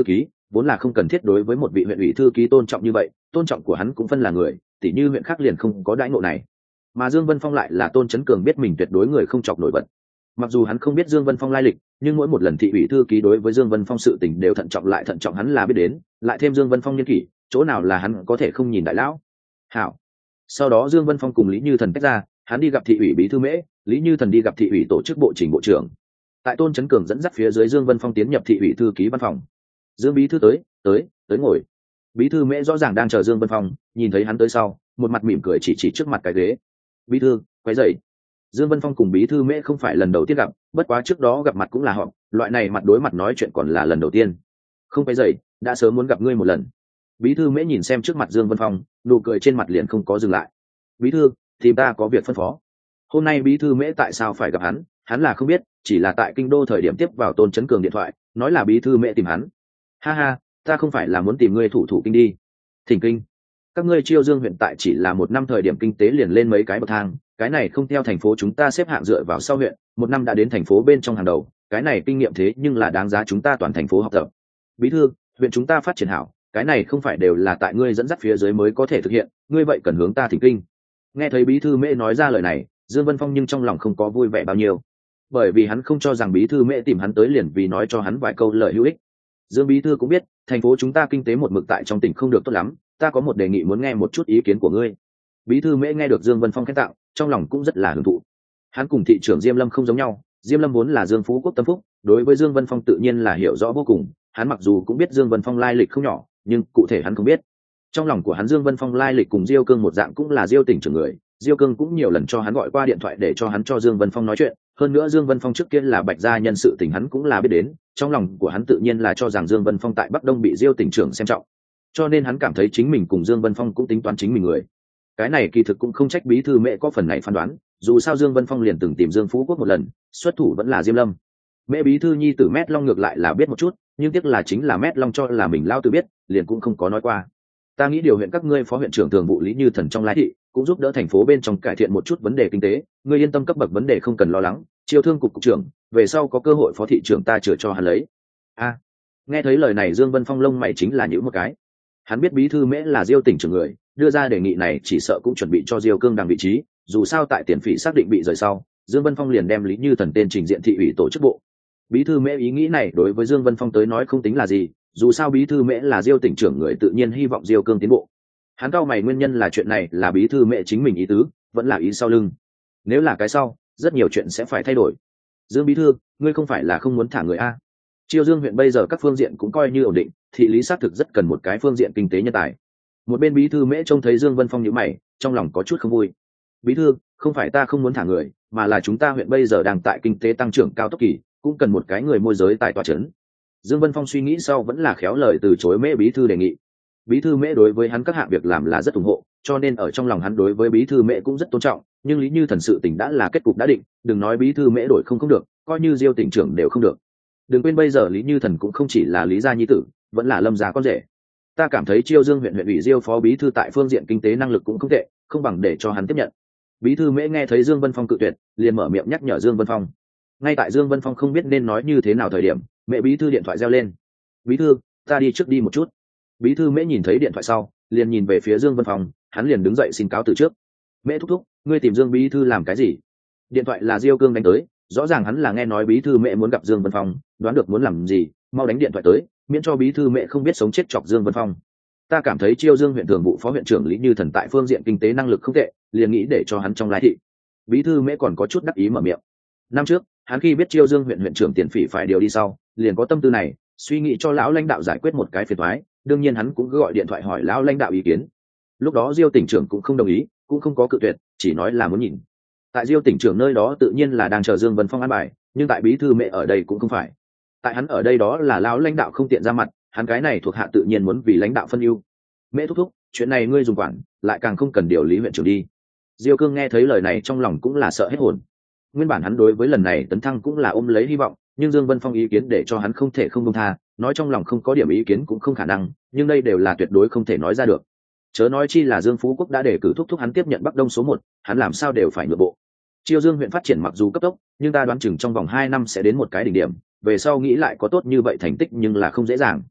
vốn là không cần thiết đối với một vị huyện ủy thư ký tôn trọng như vậy, tôn trọng của hắn cũng phân là người, tỉ như huyện khác liền không có đãi ngộ này. Mà Dương Vân Phong lại là Tôn Chấn Cường biết mình tuyệt đối người không chọc nổi bật. Mặc dù hắn không biết Dương Vân Phong lai lịch, nhưng mỗi một lần thị ủy thư ký đối với Dương Vân Phong sự tình đều thận trọng lại thận trọng, hắn là biết đến, lại thêm Dương Vân Phong nhân kỷ, chỗ nào là hắn có thể không nhìn đại lão. Hảo. Sau đó Dương Vân Phong cùng Lý Như Thần tách ra, hắn đi gặp thị ủy bí thư Mễ, Lý Như Thần đi gặp thị ủy tổ chức bộ trình bộ trưởng. Tại Tôn Chấn Cường dẫn dắt phía dưới, Dương Vân Phong tiến nhập thị ủy thư ký văn phòng. Dương bí thư tới, tới, tới ngồi. Bí thư Mễ rõ ràng đang chờ Dương Vân Phong, nhìn thấy hắn tới sau, một mặt mỉm cười chỉ chỉ trước mặt cái ghế. Bí thư, quấy rầy. Dương Vân Phong cùng bí thư Mễ không phải lần đầu tiên gặp, bất quá trước đó gặp mặt cũng là họ, loại này mặt đối mặt nói chuyện còn là lần đầu tiên. Không quấy rầy, đã sớm muốn gặp ngươi một lần. Bí thư Mễ nhìn xem trước mặt Dương Vân Phong, nụ cười trên mặt liền không có dừng lại. Bí thư, tìm ta có việc phân phó. Hôm nay bí thư Mễ tại sao phải gặp hắn, hắn là không biết, chỉ là tại kinh đô thời điểm tiếp vào Tôn Chấn Cường điện thoại, nói là bí thư Mễ tìm hắn. Ha ha, ta không phải là muốn tìm ngươi thủ thủ kinh đi. Thỉnh kinh. Các ngươi Chiêu Dương huyện tại chỉ là một năm thời điểm kinh tế liền lên mấy cái bậc thang, cái này không theo thành phố chúng ta xếp hạng dựa vào sau huyện, một năm đã đến thành phố bên trong hàng đầu, cái này kinh nghiệm thế nhưng là đáng giá chúng ta toàn thành phố học tập. Bí thư, huyện chúng ta phát triển hảo, cái này không phải đều là tại ngươi dẫn dắt phía dưới mới có thể thực hiện, ngươi vậy cần hướng ta thỉnh kinh. Nghe thấy bí thư Mễ nói ra lời này, Dương Vân Phong nhưng trong lòng không có vui vẻ bao nhiêu, bởi vì hắn không cho rằng bí thư Mễ tìm hắn tới liền vì nói cho hắn vài câu lời hữu ích. Dương bí thư cũng biết, thành phố chúng ta kinh tế một mực tại trong tỉnh không được tốt lắm, ta có một đề nghị muốn nghe một chút ý kiến của ngươi. Bí thư Mễ nghe được Dương Vân Phong khen tặng, trong lòng cũng rất là hưởng thụ. Hắn cùng thị trưởng Diêm Lâm không giống nhau, Diêm Lâm vốn là Dương Phú Quốc tâm phúc, đối với Dương Vân Phong tự nhiên là hiểu rõ vô cùng. Hắn mặc dù cũng biết Dương Vân Phong lai lịch không nhỏ, nhưng cụ thể hắn không biết. Trong lòng của hắn Dương Vân Phong lai lịch cùng Diêu Cương một dạng, cũng là Diêu tỉnh trưởng người. Diêu Cương cũng nhiều lần cho hắn gọi qua điện thoại để cho hắn cho Dương Vân Phong nói chuyện. Hơn nữa Dương Vân Phong trước kia là Bạch gia nhân sự tình hắn cũng là biết đến. Trong lòng của hắn tự nhiên là cho rằng Dương Vân Phong tại Bắc Đông bị Diêu tỉnh trưởng xem trọng, cho nên hắn cảm thấy chính mình cùng Dương Vân Phong cũng tính toán chính mình người. Cái này kỳ thực cũng không trách bí thư Mễ có phần này phán đoán, dù sao Dương Vân Phong liền từng tìm Dương Phú Quốc một lần, xuất thủ vẫn là Diêm Lâm. Mễ bí thư nhi tử Mét Long ngược lại là biết một chút, nhưng tiếc là chính là Mét Long cho là mình lao tự biết, liền cũng không có nói qua. Ta nghĩ điều huyện các ngươi phó huyện trưởng thường vụ Lý Như Thần trong Lai thị, cũng giúp đỡ thành phố bên trong cải thiện một chút vấn đề kinh tế, ngươi yên tâm, cấp bậc vấn đề không cần lo lắng. Chiêu thương cục cục trưởng, về sau có cơ hội phó thị trưởng ta chữa cho hắn lấy. A. À, nghe thấy lời này Dương Vân Phong lông mày chính là nhíu một cái. Hắn biết bí thư Mễ là Diêu tỉnh trưởng người, đưa ra đề nghị này chỉ sợ cũng chuẩn bị cho Diêu Cương đằng vị trí, dù sao tại tiền phỉ xác định bị rời sau, Dương Vân Phong liền đem Lý Như Thần tên trình diện thị ủy tổ chức bộ. Bí thư Mễ ý nghĩ này đối với Dương Vân Phong tới nói không tính là gì, dù sao bí thư Mễ là Diêu tỉnh trưởng người, tự nhiên hy vọng Diêu Cương tiến bộ. Hắn cao mày nguyên nhân là chuyện này là bí thư Mễ chính mình ý tứ, vẫn là ý sau lưng. Nếu là cái sau, rất nhiều chuyện sẽ phải thay đổi. Dương bí thư, ngươi không phải là không muốn thả người a? Chiêu Dương huyện bây giờ các phương diện cũng coi như ổn định, thị lý xác thực rất cần một cái phương diện kinh tế nhân tài. Một bên bí thư Mễ trông thấy Dương Vân Phong nhíu mày, trong lòng có chút không vui. Bí thư, không phải ta không muốn thả người, mà là chúng ta huyện bây giờ đang tại kinh tế tăng trưởng cao tốc kỳ, cũng cần một cái người môi giới tại tòa trấn. Dương Vân Phong suy nghĩ sau vẫn là khéo lời từ chối Mễ bí thư đề nghị. Bí thư Mễ đối với hắn các hạng việc làm là rất ủng hộ, cho nên ở trong lòng hắn đối với bí thư Mễ cũng rất tôn trọng, nhưng Lý Như Thần sự tình đã là kết cục đã định, đừng nói bí thư Mễ đổi không không được, coi như Diêu tỉnh trưởng đều không được. Đừng quên bây giờ Lý Như Thần cũng không chỉ là Lý gia nhi tử, vẫn là Lâm gia con rể. Ta cảm thấy Chiêu Dương huyện huyện ủy Diêu phó bí thư tại phương diện kinh tế năng lực cũng không tệ, không bằng để cho hắn tiếp nhận. Bí thư Mễ nghe thấy Dương Vân Phong cự tuyệt, liền mở miệng nhắc nhở Dương Vân Phong. Ngay tại Dương Vân Phong không biết nên nói như thế nào thời điểm, Mẹ bí thư điện thoại reo lên. Bí thư, ta đi trước đi một chút. Bí thư Mễ nhìn thấy điện thoại sau, liền nhìn về phía Dương Vân Phong, hắn liền đứng dậy xin cáo từ trước. Mễ thúc thúc, ngươi tìm Dương bí thư làm cái gì? Điện thoại là Diêu Cương đánh tới, rõ ràng hắn là nghe nói bí thư Mễ muốn gặp Dương Vân Phong, đoán được muốn làm gì, mau đánh điện thoại tới, miễn cho bí thư Mễ không biết sống chết chọc Dương Vân Phong. Ta cảm thấy Chiêu Dương huyện thường vụ phó huyện trưởng Lý Như Thần tại phương diện kinh tế năng lực không tệ, liền nghĩ để cho hắn trong Lai thị. Bí thư Mễ còn có chút đắc ý mở miệng. Năm trước, hắn khi biết Chiêu Dương huyện huyện trưởng Tiền Phỉ phải điều đi sau, liền có tâm tư này, suy nghĩ cho lão lãnh đạo giải quyết một cái phiền toái, đương nhiên hắn cũng gọi điện thoại hỏi lão lãnh đạo ý kiến. Lúc đó Diêu tỉnh trưởng cũng không đồng ý, cũng không có cự tuyệt, chỉ nói là muốn nhìn. Tại Diêu tỉnh trưởng nơi đó tự nhiên là đang chờ Dương Vân Phong an bài, nhưng tại bí thư Mễ ở đây cũng không phải. Tại hắn ở đây đó là lão lãnh đạo không tiện ra mặt, hắn cái này thuộc hạ tự nhiên muốn vì lãnh đạo phân ưu. Mễ thúc thúc, chuyện này ngươi dùng quản, lại càng không cần điều Lý huyện trưởng đi. Diêu Cương nghe thấy lời này trong lòng cũng là sợ hết hồn. Nguyên bản hắn đối với lần này tấn thăng cũng là ôm lấy hy vọng, nhưng Dương Vân Phong ý kiến để cho hắn không thể không buông tha, nói trong lòng không có điểm ý kiến cũng không khả năng, nhưng đây đều là tuyệt đối không thể nói ra được. Chớ nói chi là Dương Phú Quốc đã đề cử thúc thúc hắn tiếp nhận Bắc Đông số một, hắn làm sao đều phải nhượng bộ. Chiêu Dương huyện phát triển mặc dù cấp tốc, nhưng ta đoán chừng trong vòng hai năm sẽ đến một cái đỉnh điểm, về sau nghĩ lại có tốt như vậy thành tích nhưng là không dễ dàng.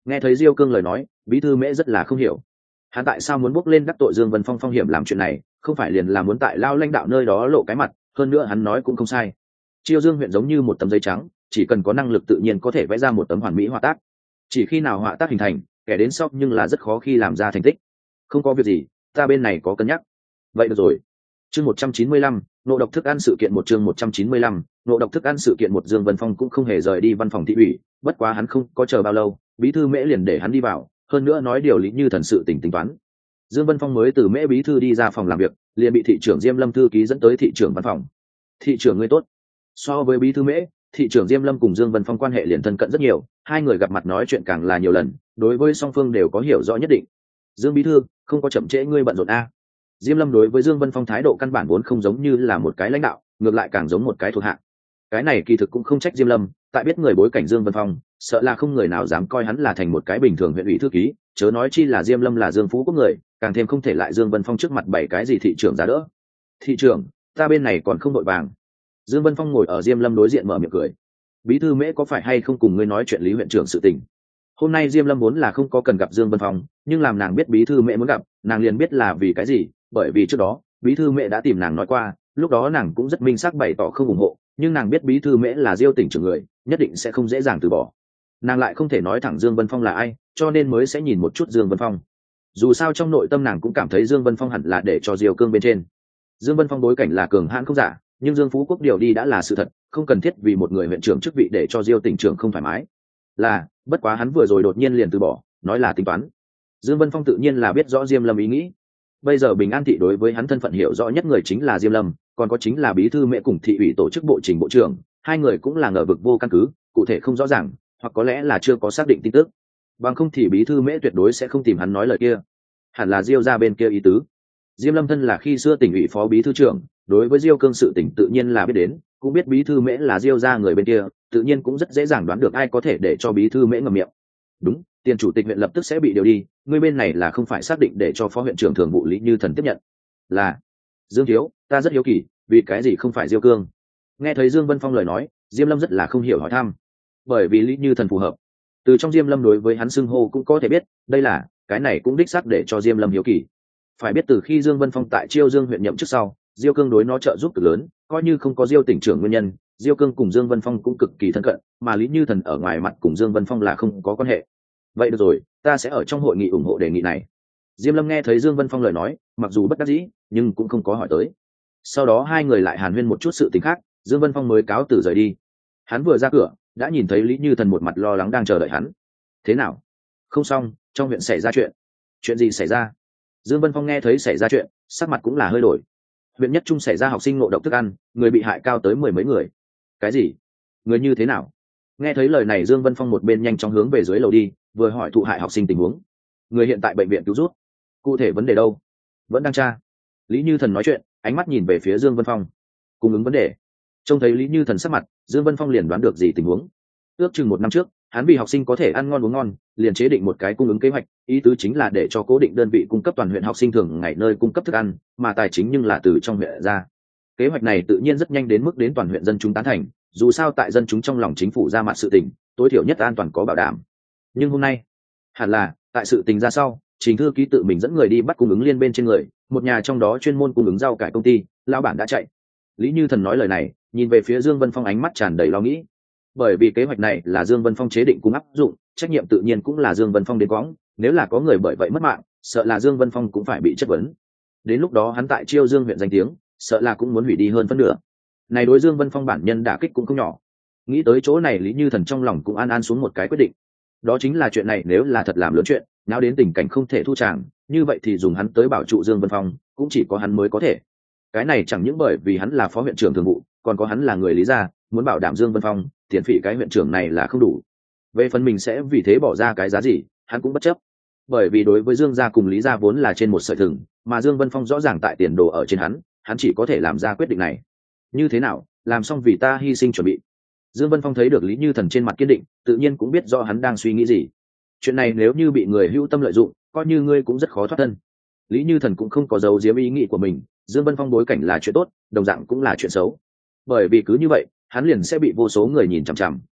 Nghe thấy Diêu Cương lời nói, bí thư Mễ rất là không hiểu, hắn tại sao muốn bước lên đắc tội Dương Vân Phong phong hiểm làm chuyện này, không phải liền là muốn tại Lao lãnh đạo nơi đó lộ cái mặt, hơn nữa hắn nói cũng không sai. Chiêu Dương huyện giống như một tấm giấy trắng, chỉ cần có năng lực tự nhiên có thể vẽ ra một tấm hoàn mỹ họa tác. Chỉ khi nào họa tác hình thành, kẻ đến sau nhưng là rất khó khi làm ra thành tích. Không có việc gì, ta bên này có cân nhắc. Vậy được rồi. Chương một trăm chín mươi lăm, nộ độc thức ăn sự kiện một chương một trăm chín mươi lăm, nộ độc thức ăn sự kiện một Dương Vân Phong cũng không hề rời đi văn phòng thị ủy, bất quá hắn không có chờ bao lâu, bí thư Mễ liền để hắn đi vào, hơn nữa nói điều lý như thần sự tỉnh tính toán. Dương Vân Phong mới từ Mễ bí thư đi ra phòng làm việc, liền bị thị trưởng Diêm Lâm thư ký dẫn tới thị trưởng văn phòng. Thị trưởng ngươi tốt. So với bí thư Mễ, thị trưởng Diêm Lâm cùng Dương Vân Phong quan hệ liền thân cận rất nhiều, hai người gặp mặt nói chuyện càng là nhiều lần, đối với song phương đều có hiểu rõ nhất định. Dương bí thư, không có chậm trễ ngươi bận rộn a. Diêm Lâm đối với Dương Vân Phong thái độ căn bản vốn không giống như là một cái lãnh đạo, ngược lại càng giống một cái thuộc hạ. Cái này kỳ thực cũng không trách Diêm Lâm, tại biết người bối cảnh Dương Vân Phong, sợ là không người nào dám coi hắn là thành một cái bình thường huyện ủy thư ký, chớ nói chi là Diêm Lâm là Dương Phú Quốc người, càng thêm không thể lại Dương Vân Phong trước mặt bảy cái gì thị trưởng giá đỡ. Thị trưởng, ta bên này còn không đội vàng. Dương Vân Phong ngồi ở Diêm Lâm đối diện mở miệng cười. Bí thư Mễ có phải hay không cùng ngươi nói chuyện Lý huyện trưởng sự tình? Hôm nay Diêm Lâm vốn là không có cần gặp Dương Vân Phong, nhưng làm nàng biết bí thư Mễ muốn gặp, nàng liền biết là vì cái gì, bởi vì trước đó bí thư Mễ đã tìm nàng nói qua, lúc đó nàng cũng rất minh xác bày tỏ không ủng hộ, nhưng nàng biết bí thư Mễ là Diêu tỉnh trưởng người, nhất định sẽ không dễ dàng từ bỏ. Nàng lại không thể nói thẳng Dương Vân Phong là ai, cho nên mới sẽ nhìn một chút Dương Vân Phong. Dù sao trong nội tâm nàng cũng cảm thấy Dương Vân Phong hẳn là để cho Diêu Cương bên trên. Dương Vân Phong bối cảnh là cường hãn không giả, nhưng Dương Phú Quốc điều đi đã là sự thật, không cần thiết vì một người huyện trưởng chức vị để cho Diêu tỉnh trưởng không thoải mái. Là, bất quá hắn vừa rồi đột nhiên liền từ bỏ, nói là tính toán. Dương Vân Phong tự nhiên là biết rõ Diêm Lâm ý nghĩ. Bây giờ Bình An thị đối với hắn thân phận hiểu rõ nhất người chính là Diêm Lâm, còn có chính là bí thư Mễ cùng thị ủy tổ chức bộ trình bộ trưởng, hai người cũng là ngờ vực vô căn cứ, cụ thể không rõ ràng, hoặc có lẽ là chưa có xác định tin tức. Bằng không thì bí thư Mễ tuyệt đối sẽ không tìm hắn nói lời kia. Hẳn là Diêu ra bên kia ý tứ. Diêm Lâm thân là khi xưa tỉnh ủy phó bí thư trưởng, đối với Diêu Cương sự tỉnh tự nhiên là biết đến, cũng biết bí thư Mễ là Diêu ra người bên kia, tự nhiên cũng rất dễ dàng đoán được ai có thể để cho bí thư Mễ ngậm miệng. Đúng, tiền chủ tịch huyện lập tức sẽ bị điều đi, người bên này là không phải xác định để cho phó huyện trưởng thường vụ Lý Như Thần tiếp nhận. Là Dương thiếu, ta rất hiếu kỳ, vì cái gì không phải Diêu Cương? Nghe thấy Dương Vân Phong lời nói, Diêm Lâm rất là không hiểu hỏi thăm. Bởi vì Lý Như Thần phù hợp. Từ trong Diêm Lâm đối với hắn xưng hô cũng có thể biết, đây là, cái này cũng đích xác để cho Diêm Lâm hiếu kỳ. Phải biết từ khi Dương Vân Phong tại Chiêu Dương huyện nhậm chức sau, Diêu Cương đối nó trợ giúp cực lớn, coi như không có Diêu tỉnh trưởng nguyên nhân, Diêu Cương cùng Dương Vân Phong cũng cực kỳ thân cận, mà Lý Như Thần ở ngoài mặt cùng Dương Vân Phong là không có quan hệ. Vậy được rồi, ta sẽ ở trong hội nghị ủng hộ đề nghị này. Diêm Lâm nghe thấy Dương Vân Phong lời nói, mặc dù bất đắc dĩ, nhưng cũng không có hỏi tới. Sau đó hai người lại hàn huyên một chút sự tình khác, Dương Vân Phong mới cáo từ rời đi. Hắn vừa ra cửa, đã nhìn thấy Lý Như Thần một mặt lo lắng đang chờ đợi hắn. Thế nào? Không xong, trong huyện xảy ra chuyện. Chuyện gì xảy ra? Dương Vân Phong nghe thấy xảy ra chuyện, sắc mặt cũng là hơi đổi. Huyện Nhất Trung xảy ra học sinh ngộ độc thức ăn, người bị hại cao tới mười mấy người. Cái gì? Người như thế nào? Nghe thấy lời này Dương Vân Phong một bên nhanh chóng hướng về dưới lầu đi, vừa hỏi thụ hại học sinh tình huống. Người hiện tại bệnh viện cứu rút. Cụ thể vấn đề đâu? Vẫn đang tra. Lý Như Thần nói chuyện, ánh mắt nhìn về phía Dương Vân Phong. Cung ứng vấn đề. Trông thấy Lý Như Thần sắc mặt, Dương Vân Phong liền đoán được gì tình huống. Ước chừng một năm trước, hắn vì học sinh có thể ăn ngon uống ngon, liền chế định một cái cung ứng kế hoạch, ý tứ chính là để cho cố định đơn vị cung cấp toàn huyện học sinh thường ngày nơi cung cấp thức ăn, mà tài chính nhưng là từ trong huyện ra. Kế hoạch này tự nhiên rất nhanh đến mức đến toàn huyện dân chúng tán thành, dù sao tại dân chúng trong lòng chính phủ ra mặt sự tình, tối thiểu nhất an toàn có bảo đảm. Nhưng hôm nay, hẳn là tại sự tình ra sau, Trình thư ký tự mình dẫn người đi bắt cung ứng liên bên trên người, một nhà trong đó chuyên môn cung ứng rau cải công ty, lão bản đã chạy. Lý Như Thần nói lời này, nhìn về phía Dương Vân Phong ánh mắt tràn đầy lo nghĩ. Bởi vì kế hoạch này là Dương Vân Phong chế định cung áp dụng, trách nhiệm tự nhiên cũng là Dương Vân Phong đến quõng, nếu là có người bởi vậy mất mạng, sợ là Dương Vân Phong cũng phải bị chất vấn. Đến lúc đó hắn tại Chiêu Dương huyện danh tiếng, sợ là cũng muốn hủy đi hơn phân nửa. Này đối Dương Vân Phong bản nhân đả kích cũng không nhỏ. Nghĩ tới chỗ này Lý Như Thần trong lòng cũng an an xuống một cái quyết định. Đó chính là chuyện này nếu là thật làm lớn chuyện, nào đến tình cảnh không thể thu tràng, như vậy thì dùng hắn tới bảo trụ Dương Vân Phong, cũng chỉ có hắn mới có thể. Cái này chẳng những bởi vì hắn là phó huyện trưởng thường vụ, còn có hắn là người Lý gia, muốn bảo đảm Dương Vân Phong, tiền phỉ cái huyện trưởng này là không đủ. Về phần mình sẽ vì thế bỏ ra cái giá gì, hắn cũng bất chấp. Bởi vì đối với Dương gia cùng Lý gia vốn là trên một sợi thừng, mà Dương Vân Phong rõ ràng tại tiền đồ ở trên hắn, hắn chỉ có thể làm ra quyết định này. Như thế nào, làm xong vì ta hy sinh chuẩn bị. Dương Vân Phong thấy được Lý Như Thần trên mặt kiên định, tự nhiên cũng biết rõ hắn đang suy nghĩ gì. Chuyện này nếu như bị người hữu tâm lợi dụng, coi như ngươi cũng rất khó thoát thân. Lý Như Thần cũng không có giấu giếm ý nghĩ của mình, Dương Vân Phong bối cảnh là chuyện tốt, đồng dạng cũng là chuyện xấu. Bởi vì cứ như vậy, hắn liền sẽ bị vô số người nhìn chằm chằm,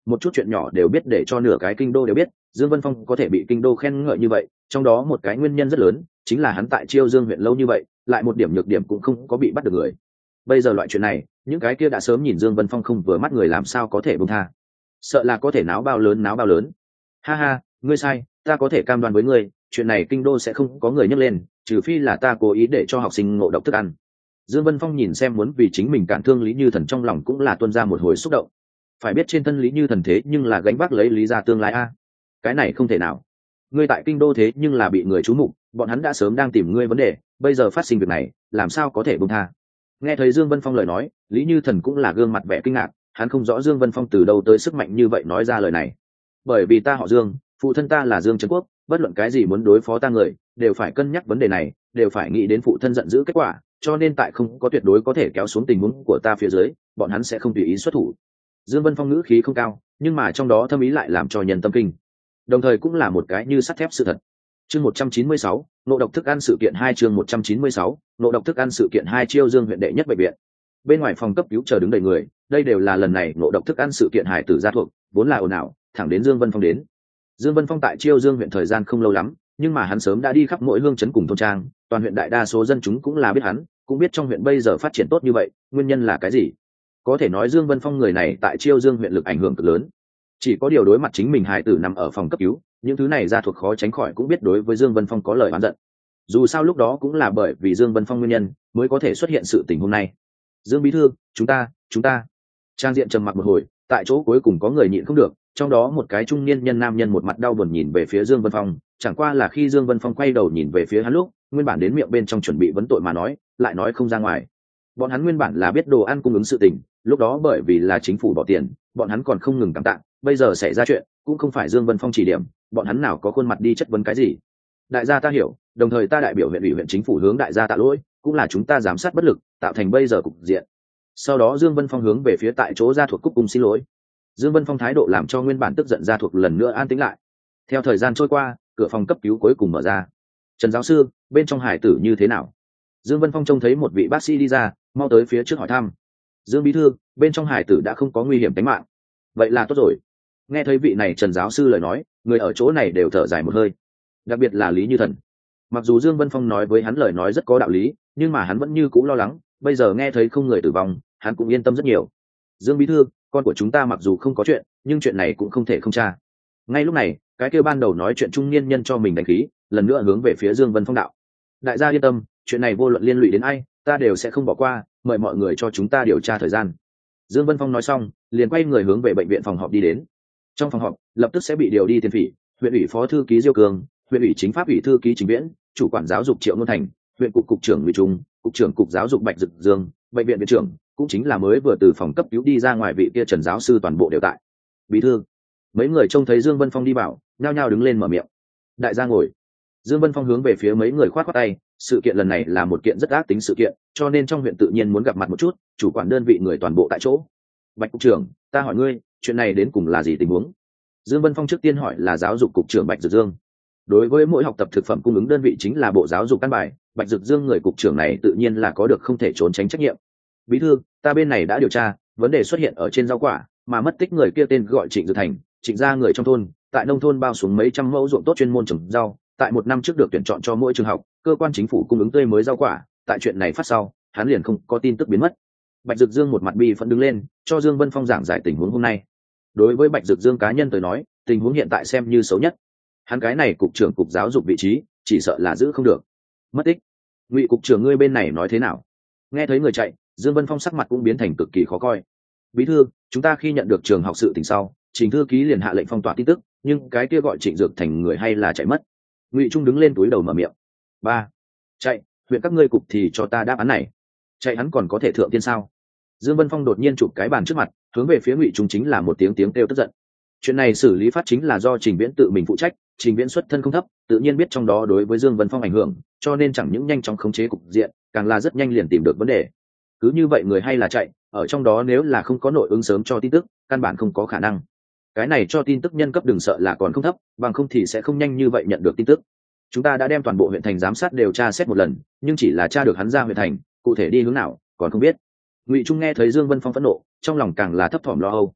một chút chuyện nhỏ đều biết để cho nửa cái kinh đô đều biết Dương Vân Phong có thể bị kinh đô khen ngợi như vậy, trong đó một cái nguyên nhân rất lớn chính là hắn tại Chiêu Dương huyện lâu như vậy, lại một điểm nhược điểm cũng không có bị bắt được người. Bây giờ loại chuyện này, những cái kia đã sớm nhìn Dương Vân Phong không vừa mắt người làm sao có thể buông tha. Sợ là có thể náo bao lớn náo bao lớn. Ha ha, ngươi sai, ta có thể cam đoan với ngươi, chuyện này kinh đô sẽ không có người nhắc lên, trừ phi là ta cố ý để cho học sinh ngộ độc thức ăn. Dương Vân Phong nhìn xem muốn vì chính mình cản thương Lý Như Thần trong lòng cũng là tuôn ra một hồi xúc động. Phải biết trên thân Lý Như Thần thế nhưng là gánh vác lấy Lý gia tương lai a. Cái này không thể nào. Ngươi tại kinh đô thế nhưng là bị người chú mục, bọn hắn đã sớm đang tìm ngươi vấn đề, bây giờ phát sinh việc này, làm sao có thể buông tha. Nghe thấy Dương Vân Phong lời nói, Lý Như Thần cũng là gương mặt vẻ kinh ngạc, hắn không rõ Dương Vân Phong từ đâu tới sức mạnh như vậy nói ra lời này. Bởi vì ta họ Dương, phụ thân ta là Dương Trấn Quốc, bất luận cái gì muốn đối phó ta người, đều phải cân nhắc vấn đề này, đều phải nghĩ đến phụ thân giận dữ kết quả, cho nên tại không có tuyệt đối có thể kéo xuống tình huống của ta phía dưới, bọn hắn sẽ không tùy ý xuất thủ. Dương Vân Phong ngữ khí không cao, nhưng mà trong đó thâm ý lại làm cho nhân tâm kinh, đồng thời cũng là một cái như sắt thép sự thật. Chương một trăm chín mươi sáu, ngộ độc thức ăn sự kiện hai chương một trăm chín mươi sáu, ngộ độc thức ăn sự kiện hai Chiêu Dương huyện đệ nhất bệnh viện. Bên ngoài phòng cấp cứu chờ đứng đầy người, đây đều là lần này ngộ độc thức ăn sự kiện hải tử gia thuộc, vốn là ồn ào, thẳng đến Dương Vân Phong đến. Dương Vân Phong tại Chiêu Dương huyện thời gian không lâu lắm, nhưng mà hắn sớm đã đi khắp mỗi hương trấn cùng thôn trang, toàn huyện đại đa số dân chúng cũng là biết hắn, cũng biết trong huyện bây giờ phát triển tốt như vậy, nguyên nhân là cái gì. Có thể nói Dương Vân Phong người này tại Chiêu Dương huyện lực ảnh hưởng cực lớn. Chỉ có điều đối mặt chính mình hải tử nằm ở phòng cấp cứu, những thứ này gia thuộc khó tránh khỏi cũng biết đối với Dương Vân Phong có lời oán giận. Dù sao lúc đó cũng là bởi vì Dương Vân Phong nguyên nhân mới có thể xuất hiện sự tình hôm nay. Dương bí thư, chúng ta, chúng ta. Trang diện trầm mặc một hồi, tại chỗ cuối cùng có người nhịn không được, trong đó một cái trung niên nhân nam nhân một mặt đau buồn nhìn về phía Dương Vân Phong, chẳng qua là khi Dương Vân Phong quay đầu nhìn về phía hắn lúc, nguyên bản đến miệng bên trong chuẩn bị vấn tội mà nói, lại nói không ra ngoài. Bọn hắn nguyên bản là biết đồ ăn cung ứng sự tình, lúc đó bởi vì là chính phủ bỏ tiền, bọn hắn còn không ngừng cảm tạ, bây giờ xảy ra chuyện, cũng không phải Dương Vân Phong chỉ điểm, bọn hắn nào có khuôn mặt đi chất vấn cái gì. Đại gia ta hiểu, đồng thời ta đại biểu huyện ủy huyện chính phủ hướng đại gia tạ lỗi, cũng là chúng ta giám sát bất lực, tạo thành bây giờ cục diện. Sau đó Dương Vân Phong hướng về phía tại chỗ gia thuộc cúc cung xin lỗi. Dương Vân Phong thái độ làm cho nguyên bản tức giận gia thuộc lần nữa an tĩnh lại. Theo thời gian trôi qua, cửa phòng cấp cứu cuối cùng mở ra. Trần giáo sư, bên trong hải tử như thế nào? Dương Vân Phong trông thấy một vị bác sĩ đi ra, mau tới phía trước hỏi thăm. Dương bí thư, bên trong hải tử đã không có nguy hiểm tính mạng. Vậy là tốt rồi. Nghe thấy vị này Trần giáo sư lời nói, người ở chỗ này đều thở dài một hơi, đặc biệt là Lý Như Thần. Mặc dù Dương Vân Phong nói với hắn lời nói rất có đạo lý, nhưng mà hắn vẫn như cũ lo lắng, bây giờ nghe thấy không người tử vong, hắn cũng yên tâm rất nhiều. Dương bí thư, con của chúng ta mặc dù không có chuyện, nhưng chuyện này cũng không thể không tra. Ngay lúc này, cái kêu ban đầu nói chuyện trung niên nhân cho mình đánh khí, lần nữa hướng về phía Dương Vân Phong đạo. Đại gia yên tâm, chuyện này vô luận liên lụy đến ai, ta đều sẽ không bỏ qua, mời mọi người cho chúng ta điều tra thời gian. Dương Vân Phong nói xong, liền quay người hướng về bệnh viện phòng họp đi đến. Trong phòng họp, lập tức sẽ bị điều đi tiền phỉ, huyện ủy phó thư ký Diêu Cường, huyện ủy chính pháp ủy thư ký Trình Viễn, chủ quản giáo dục Triệu Ngôn Thành, huyện cục cục trưởng Ngụy Trung, cục trưởng cục giáo dục Bạch Dực Dương, bệnh viện viện trưởng, cũng chính là mới vừa từ phòng cấp cứu đi ra ngoài vị kia Trần giáo sư toàn bộ đều tại. Bí thư, mấy người trông thấy Dương Vân Phong đi vào, nhao nhao đứng lên mở miệng. Đại gia ngồi. Dương Vân Phong hướng về phía mấy người khoát khoát tay, sự kiện lần này là một kiện rất ác tính sự kiện, cho nên trong huyện tự nhiên muốn gặp mặt một chút, chủ quản đơn vị người toàn bộ tại chỗ. Bạch cục trưởng, ta hỏi ngươi, chuyện này đến cùng là gì tình huống? Dương Vân Phong trước tiên hỏi là giáo dục cục trưởng Bạch Dực Dương. Đối với mỗi học tập thực phẩm cung ứng đơn vị chính là bộ giáo dục căn bài, Bạch Dực Dương người cục trưởng này tự nhiên là có được không thể trốn tránh trách nhiệm. Bí thư, ta bên này đã điều tra, vấn đề xuất hiện ở trên rau quả, mà mất tích người kia tên gọi Trịnh Dược Thành, Trịnh gia người trong thôn, tại nông thôn bao xuống mấy trăm mẫu ruộng tốt chuyên môn trồng rau, tại một năm trước được tuyển chọn cho mỗi trường học, cơ quan chính phủ cung ứng tươi mới rau quả, tại chuyện này phát sau, hắn liền không có tin tức biến mất. Bạch Dực Dương một mặt bi phẫn đứng lên, cho Dương Vân Phong giảng giải tình huống hôm nay. Đối với Bạch Dực Dương cá nhân tới nói, tình huống hiện tại xem như xấu nhất. Hắn cái này cục trưởng cục giáo dục vị trí, chỉ sợ là giữ không được. Mất tích. Ngụy cục trưởng ngươi bên này nói thế nào? Nghe thấy người chạy, Dương Vân Phong sắc mặt cũng biến thành cực kỳ khó coi. Bí thư, chúng ta khi nhận được trường học sự tình sau, Trình thư ký liền hạ lệnh phong tỏa tin tức, nhưng cái kia gọi Trịnh Dược Thành người hay là chạy mất. Ngụy Trung đứng lên túi đầu mở miệng. Ba. Chạy, huyện các ngươi cục thì cho ta đáp án này. Chạy hắn còn có thể thượng tiên sao? Dương Vân Phong đột nhiên chụp cái bàn trước mặt, hướng về phía Ngụy Trung chính là một tiếng tiếng kêu tức giận. Chuyện này xử lý phát chính là do Trình Viễn tự mình phụ trách, Trình Viễn xuất thân không thấp, tự nhiên biết trong đó đối với Dương Vân Phong ảnh hưởng, cho nên chẳng những nhanh chóng khống chế cục diện, càng là rất nhanh liền tìm được vấn đề. Cứ như vậy người hay là chạy, ở trong đó nếu là không có nội ứng sớm cho tin tức, căn bản không có khả năng. Cái này cho tin tức nhân cấp đừng sợ là còn không thấp, bằng không thì sẽ không nhanh như vậy nhận được tin tức. Chúng ta đã đem toàn bộ huyện thành giám sát đều tra xét một lần, nhưng chỉ là tra được hắn ra huyện thành, cụ thể đi hướng nào còn không biết. Ngụy Trung nghe thấy Dương Vân Phong phẫn nộ, trong lòng càng là thấp thỏm lo âu.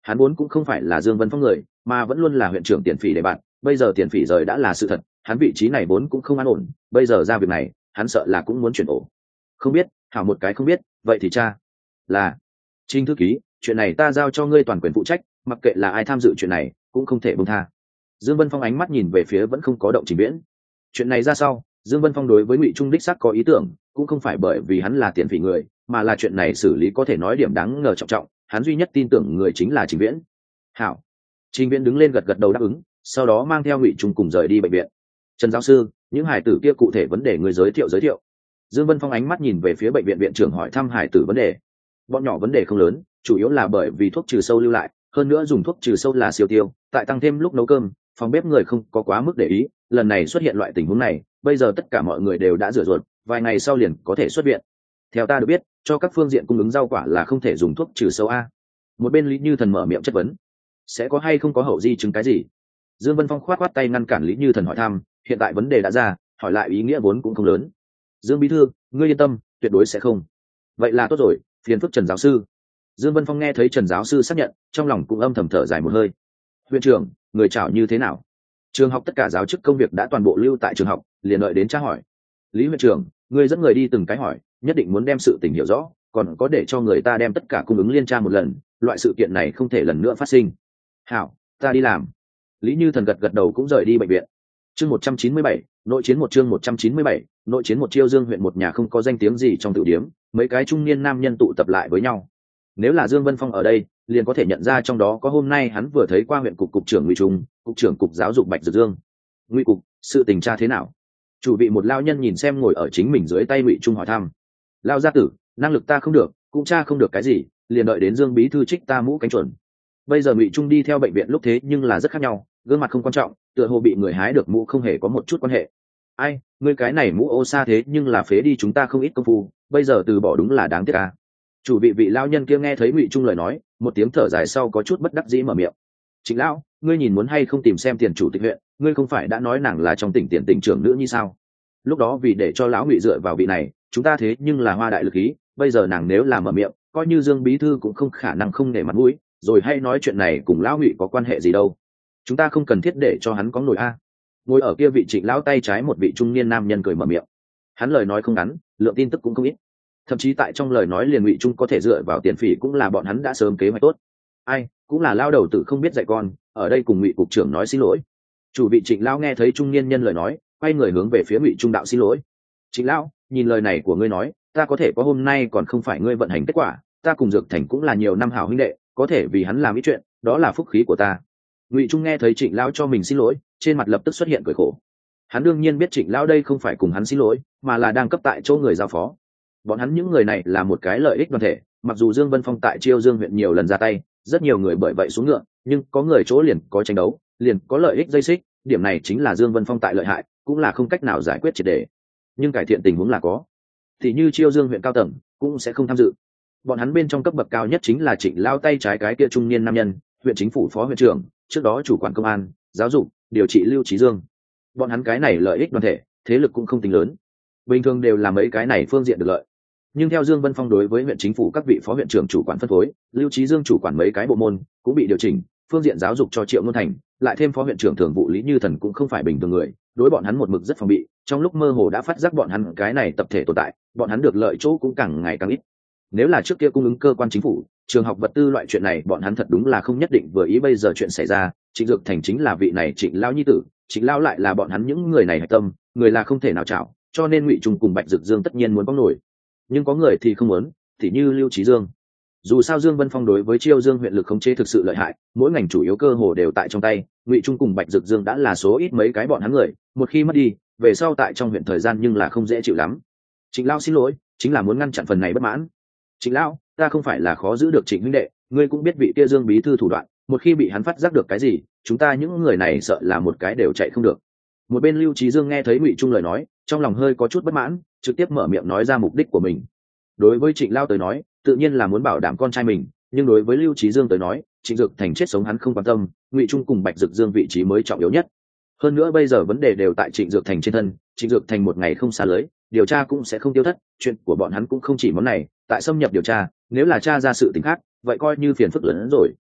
hắn vốn cũng không phải là Dương Vân Phong người, mà vẫn luôn là huyện trưởng Tiền Phỉ để bạn, bây giờ Tiền Phỉ rời đã là sự thật, hắn vị trí này vốn cũng không an ổn, bây giờ ra việc này, hắn sợ là cũng muốn chuyển ổ. Không biết, hảo một cái không biết, vậy thì cha là Trình thư ký, chuyện này ta giao cho ngươi toàn quyền phụ trách, mặc kệ là ai tham dự chuyện này, cũng không thể buông tha. Dương Vân Phong ánh mắt nhìn về phía vẫn không có động Trình Viễn. Chuyện này ra sau, Dương Vân Phong đối với Ngụy Trung đích xác có ý tưởng, cũng không phải bởi vì hắn là Tiền Phỉ người, mà là chuyện này xử lý có thể nói điểm đáng ngờ trọng trọng, hắn duy nhất tin tưởng người chính là Trình Viễn. Hảo. Trình Viễn đứng lên gật gật đầu đáp ứng, sau đó mang theo Ngụy Trung cùng rời đi bệnh viện. Trần giáo sư, những hải tử kia cụ thể vấn đề người giới thiệu giới thiệu. Dương Vân Phong ánh mắt nhìn về phía bệnh viện viện trưởng hỏi thăm hải tử vấn đề. Bọn nhỏ vấn đề không lớn, chủ yếu là bởi vì thuốc trừ sâu lưu lại, hơn nữa dùng thuốc trừ sâu là siêu tiêu, tại tăng thêm lúc nấu cơm, phòng bếp người không có quá mức để ý, lần này xuất hiện loại tình huống này, bây giờ tất cả mọi người đều đã rửa ruột, vài ngày sau liền có thể xuất viện. Theo ta được biết, cho các phương diện cung ứng rau quả là không thể dùng thuốc trừ sâu a. Một bên Lý Như Thần mở miệng chất vấn, sẽ có hay không có hậu di chứng cái gì? Dương Vân Phong khoát khoát tay ngăn cản Lý Như Thần hỏi thăm, hiện tại vấn đề đã ra, hỏi lại ý nghĩa vốn cũng không lớn. Dương bí thư, ngươi yên tâm, tuyệt đối sẽ không. Vậy là tốt rồi, phiền phức Trần giáo sư. Dương Vân Phong nghe thấy Trần giáo sư xác nhận, trong lòng cũng âm thầm thở dài một hơi. Huyện trưởng, người chào như thế nào? Trường học tất cả giáo chức công việc đã toàn bộ lưu tại trường học, liền đợi đến tra hỏi. Lý huyện trưởng, ngươi dẫn người đi từng cái hỏi, nhất định muốn đem sự tình hiểu rõ, còn có để cho người ta đem tất cả cung ứng liên tra một lần, loại sự kiện này không thể lần nữa phát sinh. Hảo, ta đi làm. Lý Như Thần gật gật đầu cũng rời đi bệnh viện. Chương một trăm chín mươi bảy, nội chiến một chương một trăm chín mươi bảy, nội chiến một Chiêu Dương huyện một nhà không có danh tiếng gì trong tự điếm, mấy cái trung niên nam nhân tụ tập lại với nhau. Nếu là Dương Vân Phong ở đây, liền có thể nhận ra trong đó có hôm nay hắn vừa thấy qua huyện cục cục trưởng Ngụy Trung, cục trưởng cục giáo dục Bạch Dược Dương. Ngụy cục, sự tình tra thế nào? Chủ vị một lao nhân nhìn xem ngồi ở chính mình dưới tay Ngụy Trung hỏi thăm. Lao gia tử, năng lực ta không được, cũng tra không được cái gì, liền đợi đến Dương bí thư trích ta mũ cánh chuẩn. Bây giờ Ngụy Trung đi theo bệnh viện lúc thế nhưng là rất khác nhau, gương mặt không quan trọng, tựa hồ bị người hái được mũ không hề có một chút quan hệ. Ai, ngươi cái này mũ ô xa thế nhưng là phế đi chúng ta không ít công phu, bây giờ từ bỏ đúng là đáng tiếc à. Chủ vị vị lao nhân kia nghe thấy Ngụy Trung lời nói, một tiếng thở dài sau có chút bất đắc dĩ mở miệng. Trịnh lão, ngươi nhìn muốn hay không tìm xem tiền chủ tịch huyện, ngươi không phải đã nói nàng là trong tỉnh tiền tỉnh trưởng nữ như sao? Lúc đó vì để cho lão Ngụy dựa vào vị này, chúng ta thế nhưng là hoa đại lực ý, bây giờ nàng nếu làm mở miệng, coi như Dương bí thư cũng không khả năng không để mặt mũi, rồi hay nói chuyện này cùng lão Ngụy có quan hệ gì đâu. Chúng ta không cần thiết để cho hắn có nổi a. Ngồi ở kia vị Trịnh lão tay trái một vị trung niên nam nhân cười mở miệng. Hắn lời nói không ngắn, lượng tin tức cũng không ít. Thậm chí tại trong lời nói liền Ngụy Trung có thể dựa vào Tiền Phỉ cũng là bọn hắn đã sớm kế hoạch tốt. Ai, cũng là lao đầu tử không biết dạy con, ở đây cùng Ngụy cục trưởng nói xin lỗi. Chủ vị Trịnh lão nghe thấy trung niên nhân lời nói, quay người hướng về phía Ngụy Trung đạo xin lỗi. Trịnh lão, nhìn lời này của ngươi nói, ta có thể có hôm nay còn không phải ngươi vận hành kết quả, ta cùng Dược Thành cũng là nhiều năm hảo huynh đệ, có thể vì hắn làm ít chuyện, đó là phúc khí của ta. Ngụy Trung nghe thấy Trịnh lão cho mình xin lỗi, trên mặt lập tức xuất hiện cười khổ. Hắn đương nhiên biết Trịnh lão đây không phải cùng hắn xin lỗi, mà là đang cấp tại chỗ người giao phó. Bọn hắn những người này là một cái lợi ích đoàn thể, mặc dù Dương Vân Phong tại Chiêu Dương huyện nhiều lần ra tay, rất nhiều người bởi vậy xuống ngựa, nhưng có người chỗ liền có tranh đấu, liền có lợi ích dây xích, điểm này chính là Dương Vân Phong tại lợi hại, cũng là không cách nào giải quyết triệt để. Nhưng cải thiện tình huống là có. Thì như Chiêu Dương huyện cao tầng cũng sẽ không tham dự. Bọn hắn bên trong cấp bậc cao nhất chính là Trịnh lão tay trái cái kia trung niên nam nhân, huyện chính phủ phó huyện trưởng, trước đó chủ quản công an, giáo dục, điều trị Lưu Trí Dương. Bọn hắn cái này lợi ích đoàn thể, thế lực cũng không tính lớn. Bình thường đều là mấy cái này phương diện được lợi. Nhưng theo Dương Vân Phong đối với huyện chính phủ các vị phó huyện trưởng chủ quản phân phối, Lưu Trí Dương chủ quản mấy cái bộ môn cũng bị điều chỉnh, phương diện giáo dục cho Triệu Ngôn Thành, lại thêm phó huyện trưởng thường vụ Lý Như Thần cũng không phải bình thường người, đối bọn hắn một mực rất phòng bị, trong lúc mơ hồ đã phát giác bọn hắn cái này tập thể tồn tại, bọn hắn được lợi chỗ cũng càng ngày càng ít. Nếu là trước kia cung ứng cơ quan chính phủ, trường học vật tư loại chuyện này bọn hắn thật đúng là không nhất định vừa ý, bây giờ chuyện xảy ra, Trịnh Dược Thành chính là vị này Trịnh lão nhi tử, Trịnh lão lại là bọn hắn những người này hạch tâm, người là không thể nào chảo, cho nên Ngụy Trung cùng Bạch Dược Dương tất nhiên muốn bóc nổi. Nhưng có người thì không muốn, thì như Lưu Trí Dương. Dù sao Dương Vân Phong đối với Chiêu Dương huyện lực khống chế thực sự lợi hại, mỗi ngành chủ yếu cơ hồ đều tại trong tay, Ngụy Trung cùng Bạch Dược Dương đã là số ít mấy cái bọn hắn người, một khi mất đi, về sau tại trong huyện thời gian nhưng là không dễ chịu lắm. Trịnh lão xin lỗi, chính là muốn ngăn chặn phần này bất mãn. Trịnh lão, ta không phải là khó giữ được Trịnh huynh đệ, ngươi cũng biết vị kia Dương bí thư thủ đoạn, một khi bị hắn phát giác được cái gì, chúng ta những người này sợ là một cái đều chạy không được. Một bên Lưu Trí Dương nghe thấy Ngụy Trung lời nói, trong lòng hơi có chút bất mãn, trực tiếp mở miệng nói ra mục đích của mình. Đối với Trịnh lão tới nói, tự nhiên là muốn bảo đảm con trai mình, nhưng đối với Lưu Trí Dương tới nói, Trịnh Dược Thành chết sống hắn không quan tâm, Ngụy Trung cùng Bạch Dược Dương vị trí mới trọng yếu nhất. Hơn nữa bây giờ vấn đề đều tại Trịnh Dược Thành trên thân, Trịnh Dược Thành một ngày không xa lưới, điều tra cũng sẽ không tiêu thất, chuyện của bọn hắn cũng không chỉ món này, tại xâm nhập điều tra, nếu là tra ra sự tình khác, vậy coi như phiền phức lớn hơn rồi.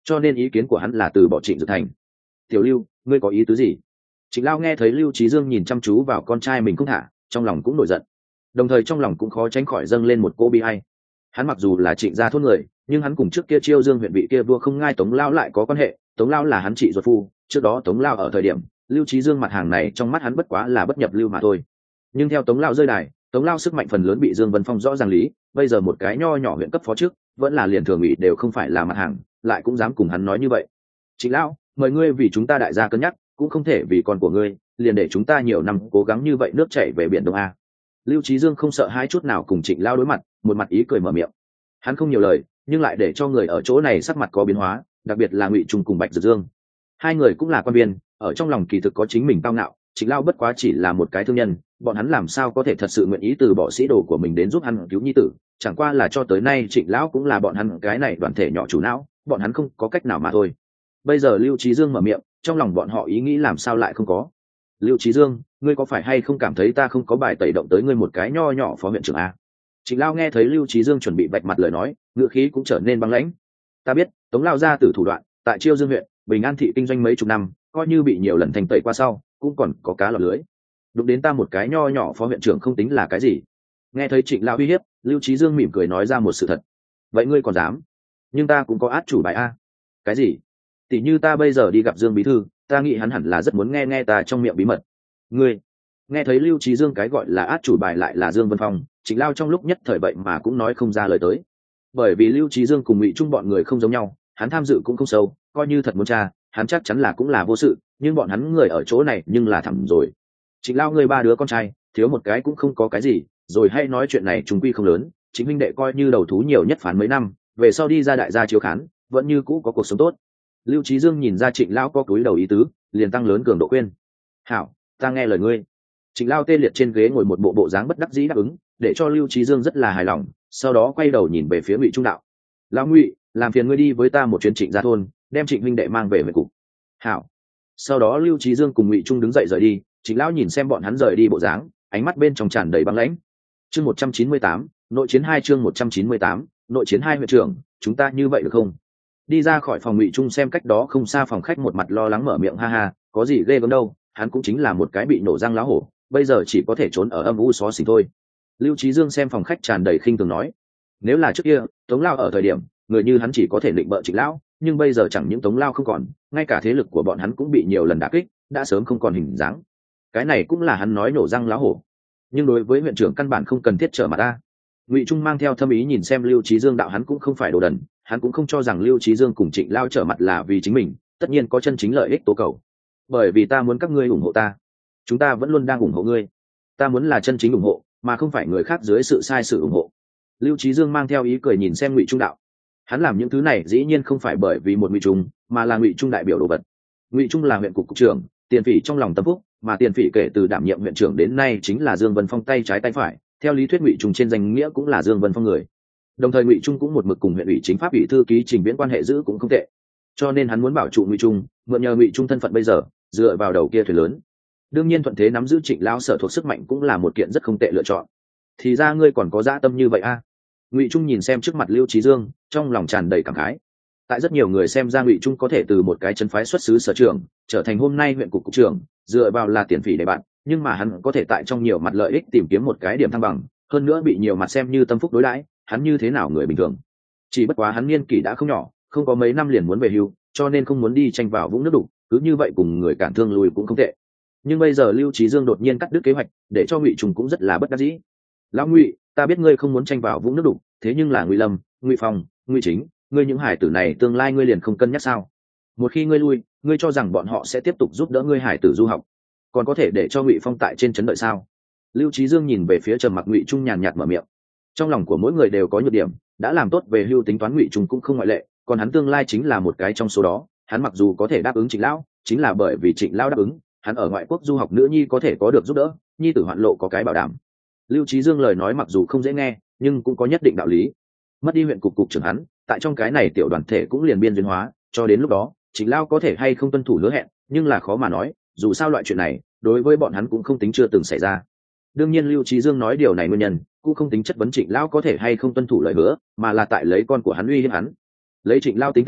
cho nên ý kiến của hắn là từ bỏ Trịnh Dược Thành. Tiểu Lưu, ngươi có ý tứ gì? Trịnh Lao nghe thấy Lưu Trí Dương nhìn chăm chú vào con trai mình không thả, trong lòng cũng nổi giận, đồng thời trong lòng cũng khó tránh khỏi dâng lên một cô bi ai. Hắn mặc dù là Trịnh gia thôn người, nhưng hắn cùng trước kia Chiêu Dương huyện vị kia vua không ngai Tống Lao lại có quan hệ. Tống Lao là hắn chị ruột phu, trước đó Tống Lao ở thời điểm Lưu Trí Dương mặt hàng này trong mắt hắn bất quá là bất nhập lưu mà thôi. Nhưng theo Tống Lao rơi đài, Tống Lao sức mạnh phần lớn bị Dương Vân Phong rõ ràng lý, bây giờ một cái nho nhỏ huyện cấp phó trước, vẫn là liền thường ủy đều không phải là mặt hàng, lại cũng dám cùng hắn nói như vậy. Trịnh Lão, mời ngươi vì chúng ta đại gia cân nhắc, cũng không thể vì con của ngươi liền để chúng ta nhiều năm cố gắng như vậy nước chảy về biển Đông a. Lưu Trí Dương không sợ hai chút nào cùng Trịnh Lao đối mặt, một mặt ý cười mở miệng. Hắn không nhiều lời, nhưng lại để cho người ở chỗ này sắc mặt có biến hóa, đặc biệt là Ngụy Trung cùng Bạch Dược Dương. Hai người cũng là quan viên, ở trong lòng kỳ thực có chính mình cao ngạo. Trịnh Lao bất quá chỉ là một cái thương nhân, bọn hắn làm sao có thể thật sự nguyện ý từ bỏ sĩ đồ của mình đến giúp hắn cứu nhi tử? Chẳng qua là cho tới nay Trịnh Lão cũng là bọn hắn cái này đoàn thể nhỏ chủ não, bọn hắn không có cách nào mà thôi. Bây giờ Lưu Trí Dương mở miệng, trong lòng bọn họ ý nghĩ làm sao lại không có? Lưu Trí Dương, ngươi có phải hay không cảm thấy ta không có bài tẩy động tới ngươi một cái nho nhỏ phó huyện trưởng a? Trịnh Lao nghe thấy Lưu Trí Dương chuẩn bị vạch mặt lời nói, ngữ khí cũng trở nên băng lãnh. Ta biết, Tống Lao ra từ thủ đoạn, tại Chiêu Dương huyện, Bình An thị kinh doanh mấy chục năm, coi như bị nhiều lần thành tẩy qua sau, cũng còn có cá lọt lưới. Đụng đến ta một cái nho nhỏ phó huyện trưởng không tính là cái gì? Nghe thấy Trịnh Lao uy hiếp, Lưu Trí Dương mỉm cười nói ra một sự thật. Vậy ngươi còn dám? Nhưng ta cũng có át chủ bài a. Cái gì? Tỷ như ta bây giờ đi gặp Dương bí thư, ta nghĩ hắn hẳn là rất muốn nghe nghe ta trong miệng bí mật. Ngươi? Nghe thấy Lưu Trí Dương cái gọi là át chủ bài lại là Dương Vân Phong, Trịnh Lao trong lúc nhất thời vậy mà cũng nói không ra lời tới. Bởi vì Lưu Trí Dương cùng Ngụy Trung bọn người không giống nhau, hắn tham dự cũng không sâu, coi như thật muốn tra, hắn chắc chắn là cũng là vô sự, nhưng bọn hắn người ở chỗ này nhưng là thẳm rồi. Trịnh Lao người ba đứa con trai, thiếu một cái cũng không có cái gì, rồi hay nói chuyện này chúng quy không lớn, chính huynh đệ coi như đầu thú nhiều nhất phán mấy năm, về sau đi ra đại gia chiếu khán, vẫn như cũ có cuộc sống tốt. Lưu Trí Dương nhìn ra Trịnh Lao có túi đầu ý tứ, liền tăng lớn cường độ khuyên. Hảo, ta nghe lời ngươi. Trịnh Lao tê liệt trên ghế ngồi một bộ bộ dáng bất đắc dĩ đáp ứng, để cho Lưu Trí Dương rất là hài lòng, sau đó quay đầu nhìn về phía Ngụy Trung đạo. Lão Ngụy, làm phiền ngươi đi với ta một chuyến Trịnh gia thôn, đem Trịnh huynh đệ mang về huyện cục. Hảo. Sau đó Lưu Trí Dương cùng Ngụy Trung đứng dậy rời đi, Trịnh Lão nhìn xem bọn hắn rời đi bộ dáng, ánh mắt bên trong tràn đầy băng lãnh. Chương một trăm chín mươi tám, nội chiến hai chương một trăm chín mươi tám, nội chiến hai huyện trưởng, chúng ta như vậy được không? Đi ra khỏi phòng Ngụy Trung xem cách đó không xa phòng khách một mặt lo lắng mở miệng ha ha, có gì ghê gớm đâu, hắn cũng chính là một cái bị nổ răng lá hổ, bây giờ chỉ có thể trốn ở âm u xó xỉnh thôi. Lưu Trí Dương xem phòng khách tràn đầy khinh thường nói, nếu là trước kia Tống Lao ở thời điểm người như hắn chỉ có thể định bợ Trịnh Lão, nhưng bây giờ chẳng những Tống Lao không còn, ngay cả thế lực của bọn hắn cũng bị nhiều lần đả kích, đã sớm không còn hình dáng. Cái này cũng là hắn nói nổ răng lá hổ, nhưng đối với huyện trưởng căn bản không cần thiết trở mặt ta. Ngụy Trung mang theo thâm ý nhìn xem Lưu Trí Dương đạo hắn cũng không phải đồ đần, hắn cũng không cho rằng Lưu Trí Dương cùng Trịnh Lao trở mặt là vì chính mình, tất nhiên có chân chính lợi ích tố cầu. Bởi vì ta muốn các ngươi ủng hộ ta, chúng ta vẫn luôn đang ủng hộ ngươi. Ta muốn là chân chính ủng hộ, mà không phải người khác dưới sự sai sự ủng hộ. Lưu Trí Dương mang theo ý cười nhìn xem Ngụy Trung đạo, hắn làm những thứ này dĩ nhiên không phải bởi vì một Ngụy Trung, mà là Ngụy Trung đại biểu đồ vật. Ngụy Trung là huyện cục cục trưởng, Tiền Phỉ trong lòng Tâm Phúc, mà Tiền Phỉ kể từ đảm nhiệm huyện trưởng đến nay chính là Dương Vân Phong tay trái tay phải, theo lý thuyết Ngụy Trung trên danh nghĩa cũng là Dương Vân Phong người. Đồng thời Ngụy Trung cũng một mực cùng huyện ủy chính pháp ủy thư ký Trình Viễn quan hệ giữ cũng không tệ, cho nên hắn muốn bảo trụ Ngụy Trung, mượn nhờ Ngụy Trung thân phận bây giờ, dựa vào đầu kia thuyền lớn. Đương nhiên thuận thế nắm giữ Trịnh Lão sở thuộc sức mạnh cũng là một kiện rất không tệ lựa chọn. Thì ra ngươi còn có dã tâm như vậy a? À? Ngụy Trung nhìn xem trước mặt Lưu Trí Dương, trong lòng tràn đầy cảm khái. Tại rất nhiều người xem ra Ngụy Trung có thể từ một cái chân phái xuất xứ sở trưởng, trở thành hôm nay huyện cục cục trưởng, dựa vào là Tiền Phỉ để bạn, nhưng mà hắn có thể tại trong nhiều mặt lợi ích tìm kiếm một cái điểm thăng bằng, hơn nữa bị nhiều mặt xem như tâm phúc đối đãi, hắn như thế nào người bình thường. Chỉ bất quá hắn niên kỷ đã không nhỏ, không có mấy năm liền muốn về hưu, cho nên không muốn đi tranh vào vũng nước đục, cứ như vậy cùng người cản thương lùi cũng không tệ. Nhưng bây giờ Lưu Trí Dương đột nhiên cắt đứt kế hoạch, để cho Ngụy Trung cũng rất là bất đắc dĩ. Lão Ngụy, ta biết ngươi không muốn tranh vào vũng nước đục, thế nhưng là Ngụy Lâm, Ngụy Phong, Ngụy Chính, ngươi những hải tử này tương lai ngươi liền không cân nhắc sao? Một khi ngươi lui, ngươi cho rằng bọn họ sẽ tiếp tục giúp đỡ ngươi hải tử du học, còn có thể để cho Ngụy Phong tại trên trấn đợi sao? Lưu Trí Dương nhìn về phía trầm mặc Ngụy Trung nhàn nhạt mở miệng. Trong lòng của mỗi người đều có nhược điểm, đã làm tốt về hưu tính toán Ngụy Trung cũng không ngoại lệ, còn hắn tương lai chính là một cái trong số đó. Hắn mặc dù có thể đáp ứng Trịnh Lão, chính là bởi vì Trịnh Lão đáp ứng, hắn ở ngoại quốc du học nữ nhi có thể có được giúp đỡ, nhi tử hoạn lộ có cái bảo đảm. Lưu Trí Dương lời nói mặc dù không dễ nghe, nhưng cũng có nhất định đạo lý. Mất đi huyện cục cục trưởng hắn, tại trong cái này tiểu đoàn thể cũng liền biên duyên hóa, cho đến lúc đó Trịnh Lão có thể hay không tuân thủ hứa hẹn, nhưng là khó mà nói, dù sao loại chuyện này đối với bọn hắn cũng không tính chưa từng xảy ra. Đương nhiên Lưu Trí Dương nói điều này nguyên nhân cũng không tính chất vấn Trịnh Lão có thể hay không tuân thủ lời hứa, mà là tại lấy con của hắn uy hiếp hắn. Lấy Trịnh Lão tính tình,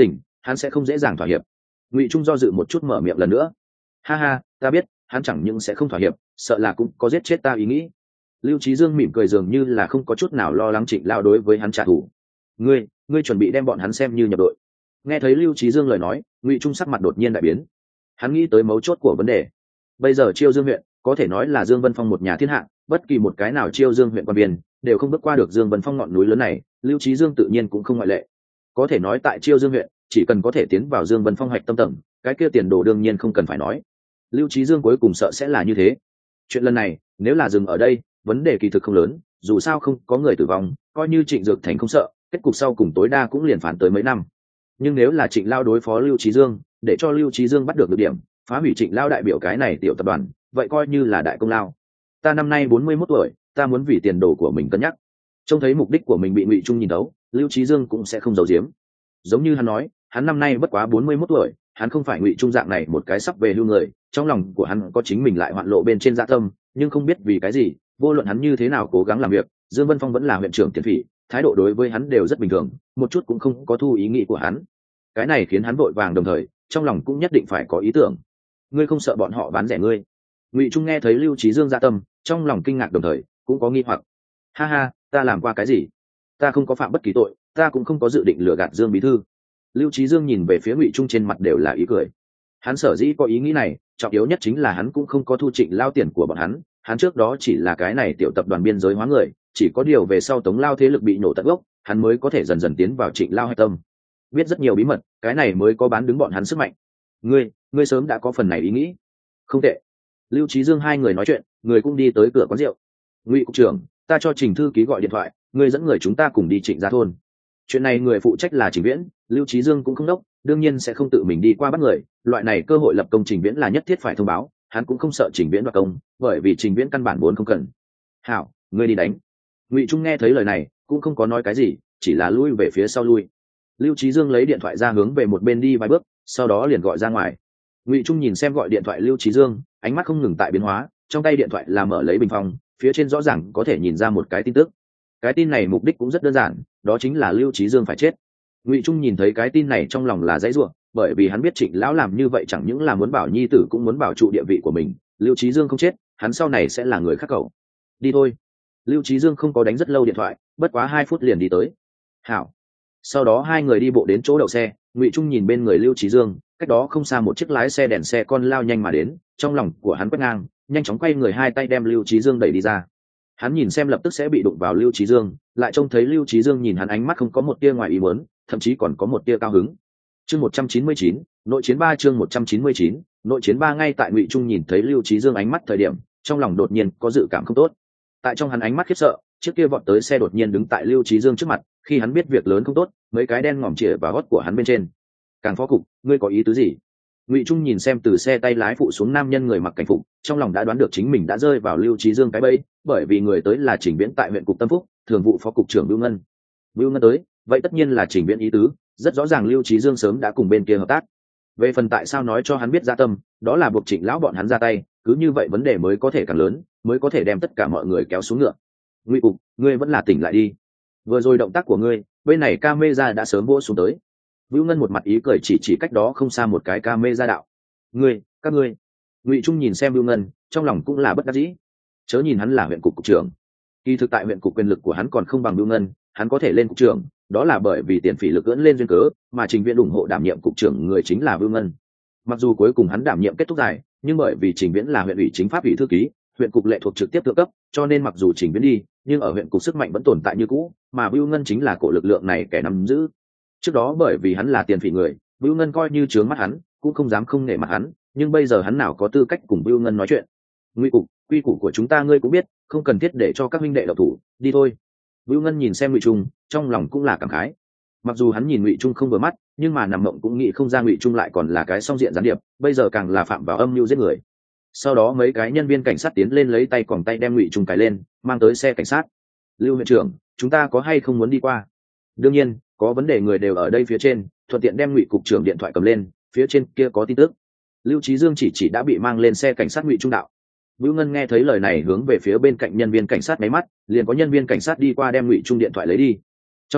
hắn sẽ không dễ dàng thỏa hiệp. Ngụy Trung do dự một chút mở miệng lần nữa. Ha ha, ta biết hắn chẳng những sẽ không thỏa hiệp, sợ là cũng có giết chết ta ý nghĩ. Lưu Trí Dương mỉm cười dường như là không có chút nào lo lắng Trịnh Lao đối với hắn trả thù. ngươi ngươi chuẩn bị đem bọn hắn xem như nhập đội? Nghe thấy Lưu Trí Dương lời nói, Ngụy Trung sắc mặt đột nhiên đại biến. Hắn nghĩ tới mấu chốt của vấn đề. Bây giờ Chiêu Dương huyện có thể nói là Dương Vân Phong một nhà thiên hạ, bất kỳ một cái nào Chiêu Dương huyện quan biên đều không bước qua được Dương Vân Phong ngọn núi lớn này, Lưu Trí Dương tự nhiên cũng không ngoại lệ. Có thể nói tại Chiêu Dương huyện, chỉ cần có thể tiến vào Dương Vân Phong hoạch tâm tầng, cái kia tiền đồ đương nhiên không cần phải nói. Lưu Trí Dương cuối cùng sợ sẽ là như thế. Chuyện lần này nếu là dừng ở đây, vấn đề kỳ thực không lớn, dù sao không có người tử vong, coi như Trịnh Dược Thành không sợ, kết cục sau cùng tối đa cũng liền phản tới mấy năm. Nhưng nếu là Trịnh Lao đối phó Lưu Trí Dương, để cho Lưu Trí Dương bắt được được điểm, phá hủy Trịnh Lao đại biểu cái này tiểu tập đoàn, vậy coi như là đại công lao. Ta năm nay bốn mươi mốt tuổi, ta muốn vì tiền đồ của mình cân nhắc. Trông thấy mục đích của mình bị Ngụy Trung nhìn đấu, Lưu Trí Dương cũng sẽ không giấu giếm. Giống như hắn nói, hắn năm nay bất quá bốn mươi mốt tuổi, hắn không phải Ngụy Trung dạng này một cái sắp về hưu người, trong lòng của hắn có chính mình lại hoạn lộ bên trên dạ tâm, nhưng không biết vì cái gì, vô luận hắn như thế nào cố gắng làm việc, Dương Vân Phong vẫn là huyện trưởng Tiền Phỉ, thái độ đối với hắn đều rất bình thường, một chút cũng không có thu ý nghĩ của hắn. Cái này khiến hắn vội vàng, đồng thời trong lòng cũng nhất định phải có ý tưởng. Ngươi không sợ bọn họ bán rẻ ngươi? Ngụy Trung nghe thấy Lưu Trí Dương dạ tâm, trong lòng kinh ngạc đồng thời cũng có nghi hoặc. Ha ha, ta làm qua cái gì? Ta không có phạm bất kỳ tội, ta cũng không có dự định lừa gạt Dương bí thư. Lưu Trí Dương nhìn về phía Ngụy Trung, trên mặt đều là ý cười. Hắn sở dĩ có ý nghĩ này, trọng yếu nhất chính là hắn cũng không có thu Trịnh Lao tiền của bọn hắn, hắn trước đó chỉ là cái này tiểu tập đoàn biên giới hóa người, chỉ có điều về sau Tống Lao thế lực bị nổ tận gốc, hắn mới có thể dần dần tiến vào Trịnh Lao hạch tâm, biết rất nhiều bí mật, cái này mới có bán đứng bọn hắn sức mạnh. Ngươi, ngươi sớm đã có phần này ý nghĩ. Không tệ. Lưu Trí Dương hai người nói chuyện, người cũng đi tới cửa quán rượu. Ngụy cục trưởng, ta cho Trình thư ký gọi điện thoại, ngươi dẫn người chúng ta cùng đi Trịnh gia thôn. Chuyện này người phụ trách là Trình Viễn, Lưu Trí Dương cũng không đốc, đương nhiên sẽ không tự mình đi qua bắt người, loại này cơ hội lập công Trình Viễn là nhất thiết phải thông báo, hắn cũng không sợ Trình Viễn đoạt công, bởi vì Trình Viễn căn bản vốn không cần. Hảo, ngươi đi đánh. Ngụy Trung nghe thấy lời này, cũng không có nói cái gì, chỉ là lui về phía sau lui. Lưu Trí Dương lấy điện thoại ra hướng về một bên đi vài bước, sau đó liền gọi ra ngoài. Ngụy Trung nhìn xem gọi điện thoại Lưu Trí Dương, ánh mắt không ngừng tại biến hóa, trong tay điện thoại là mở lấy bình phong, phía trên rõ ràng có thể nhìn ra một cái tin tức. Cái tin này mục đích cũng rất đơn giản, đó chính là Lưu Trí Dương phải chết. Ngụy Trung nhìn thấy cái tin này trong lòng là dãy rủa, bởi vì hắn biết Trịnh lão làm như vậy chẳng những là muốn bảo nhi tử cũng muốn bảo trụ địa vị của mình, Lưu Trí Dương không chết, hắn sau này sẽ là người khác cậu. Đi thôi. Lưu Trí Dương không có đánh rất lâu điện thoại, bất quá hai phút liền đi tới. Hảo. Sau đó hai người đi bộ đến chỗ đậu xe, Ngụy Trung nhìn bên người Lưu Trí Dương, cách đó không xa một chiếc lái xe đèn xe con lao nhanh mà đến, trong lòng của hắn quét ngang, nhanh chóng quay người hai tay đem Lưu Trí Dương đẩy đi ra. Hắn nhìn xem lập tức sẽ bị đụng vào Lưu Trí Dương, lại trông thấy Lưu Trí Dương nhìn hắn ánh mắt không có một tia ngoài ý muốn, thậm chí còn có một tia cao hứng. Chương một trăm chín mươi chín, nội chiến ba chương một trăm chín mươi chín, nội chiến ba ngay tại Ngụy Trung nhìn thấy Lưu Trí Dương ánh mắt thời điểm, trong lòng đột nhiên có dự cảm không tốt. Tại trong hắn ánh mắt khiếp sợ, chiếc kia vọt tới xe đột nhiên đứng tại Lưu Trí Dương trước mặt, khi hắn biết việc lớn không tốt, mấy cái đen ngòm chĩa vào gót của hắn bên trên. Càng phó cục, ngươi có ý tứ gì? Ngụy Trung nhìn xem từ xe tay lái phụ xuống nam nhân người mặc cảnh phục, trong lòng đã đoán được chính mình đã rơi vào Lưu Trí Dương cái bẫy, bởi vì người tới là Trình Viễn tại huyện cục Tâm Phúc, thường vụ phó cục trưởng Bưu Ngân. Bưu Ngân tới, vậy tất nhiên là Trình Viễn ý tứ, rất rõ ràng Lưu Trí Dương sớm đã cùng bên kia hợp tác. Về phần tại sao nói cho hắn biết dạ tâm, đó là buộc Trịnh lão bọn hắn ra tay, cứ như vậy vấn đề mới có thể càng lớn, mới có thể đem tất cả mọi người kéo xuống ngựa. Ngụy cục, ngươi vẫn là tỉnh lại đi. Vừa rồi động tác của ngươi, bên này camera đã sớm vỗ xuống tới. Bưu Ngân một mặt ý cười chỉ chỉ cách đó không xa một cái camera đạo. Ngươi, các ngươi. Ngụy Trung nhìn xem Bưu Ngân, trong lòng cũng là bất đắc dĩ. Chớ nhìn hắn là huyện cục cục trưởng, kỳ thực tại huyện cục quyền lực của hắn còn không bằng Bưu Ngân, hắn có thể lên cục trưởng, đó là bởi vì Tiền Phỉ lực ưỡn lên duyên cớ, mà Trình Viễn ủng hộ đảm nhiệm cục trưởng người chính là Bưu Ngân. Mặc dù cuối cùng hắn đảm nhiệm kết thúc dài, nhưng bởi vì Trình Viễn là huyện ủy chính pháp ủy thư ký, huyện cục lệ thuộc trực tiếp thượng cấp, cho nên mặc dù Trình Viễn đi, nhưng ở huyện cục sức mạnh vẫn tồn tại như cũ, mà Bưu Ngân chính là cổ lực lượng này kẻ nắm giữ. Trước đó bởi vì hắn là Tiền Phỉ người, Bưu Ngân coi như trướng mắt hắn, cũng không dám không nể mặt hắn, nhưng bây giờ hắn nào có tư cách cùng Bưu Ngân nói chuyện. Ngụy cục, quy củ của chúng ta ngươi cũng biết, không cần thiết để cho các huynh đệ độc thủ, đi thôi. Bưu Ngân nhìn xem Ngụy Trung, trong lòng cũng là cảm khái. Mặc dù hắn nhìn Ngụy Trung không vừa mắt, nhưng mà nằm mộng cũng nghĩ không ra Ngụy Trung lại còn là cái song diện gián điệp, bây giờ càng là phạm vào âm mưu giết người. Sau đó mấy cái nhân viên cảnh sát tiến lên lấy tay quòng tay đem Ngụy Trung cài lên, mang tới xe cảnh sát. Lưu huyện trưởng, chúng ta có hay không muốn đi qua? Đương nhiên, có vấn đề người đều ở đây phía trên, thuận tiện đem Ngụy cục trưởng điện thoại cầm lên, phía trên kia có tin tức. Lưu Trí Dương chỉ chỉ đã bị mang lên xe cảnh sát Ngụy Trung đạo. Bưu Ngân nghe thấy lời này hướng về phía bên cạnh nhân viên cảnh sát máy mắt, liền có nhân viên cảnh sát đi qua đem Ngụy Trung điện thoại lấy đi. Trong phòng khách,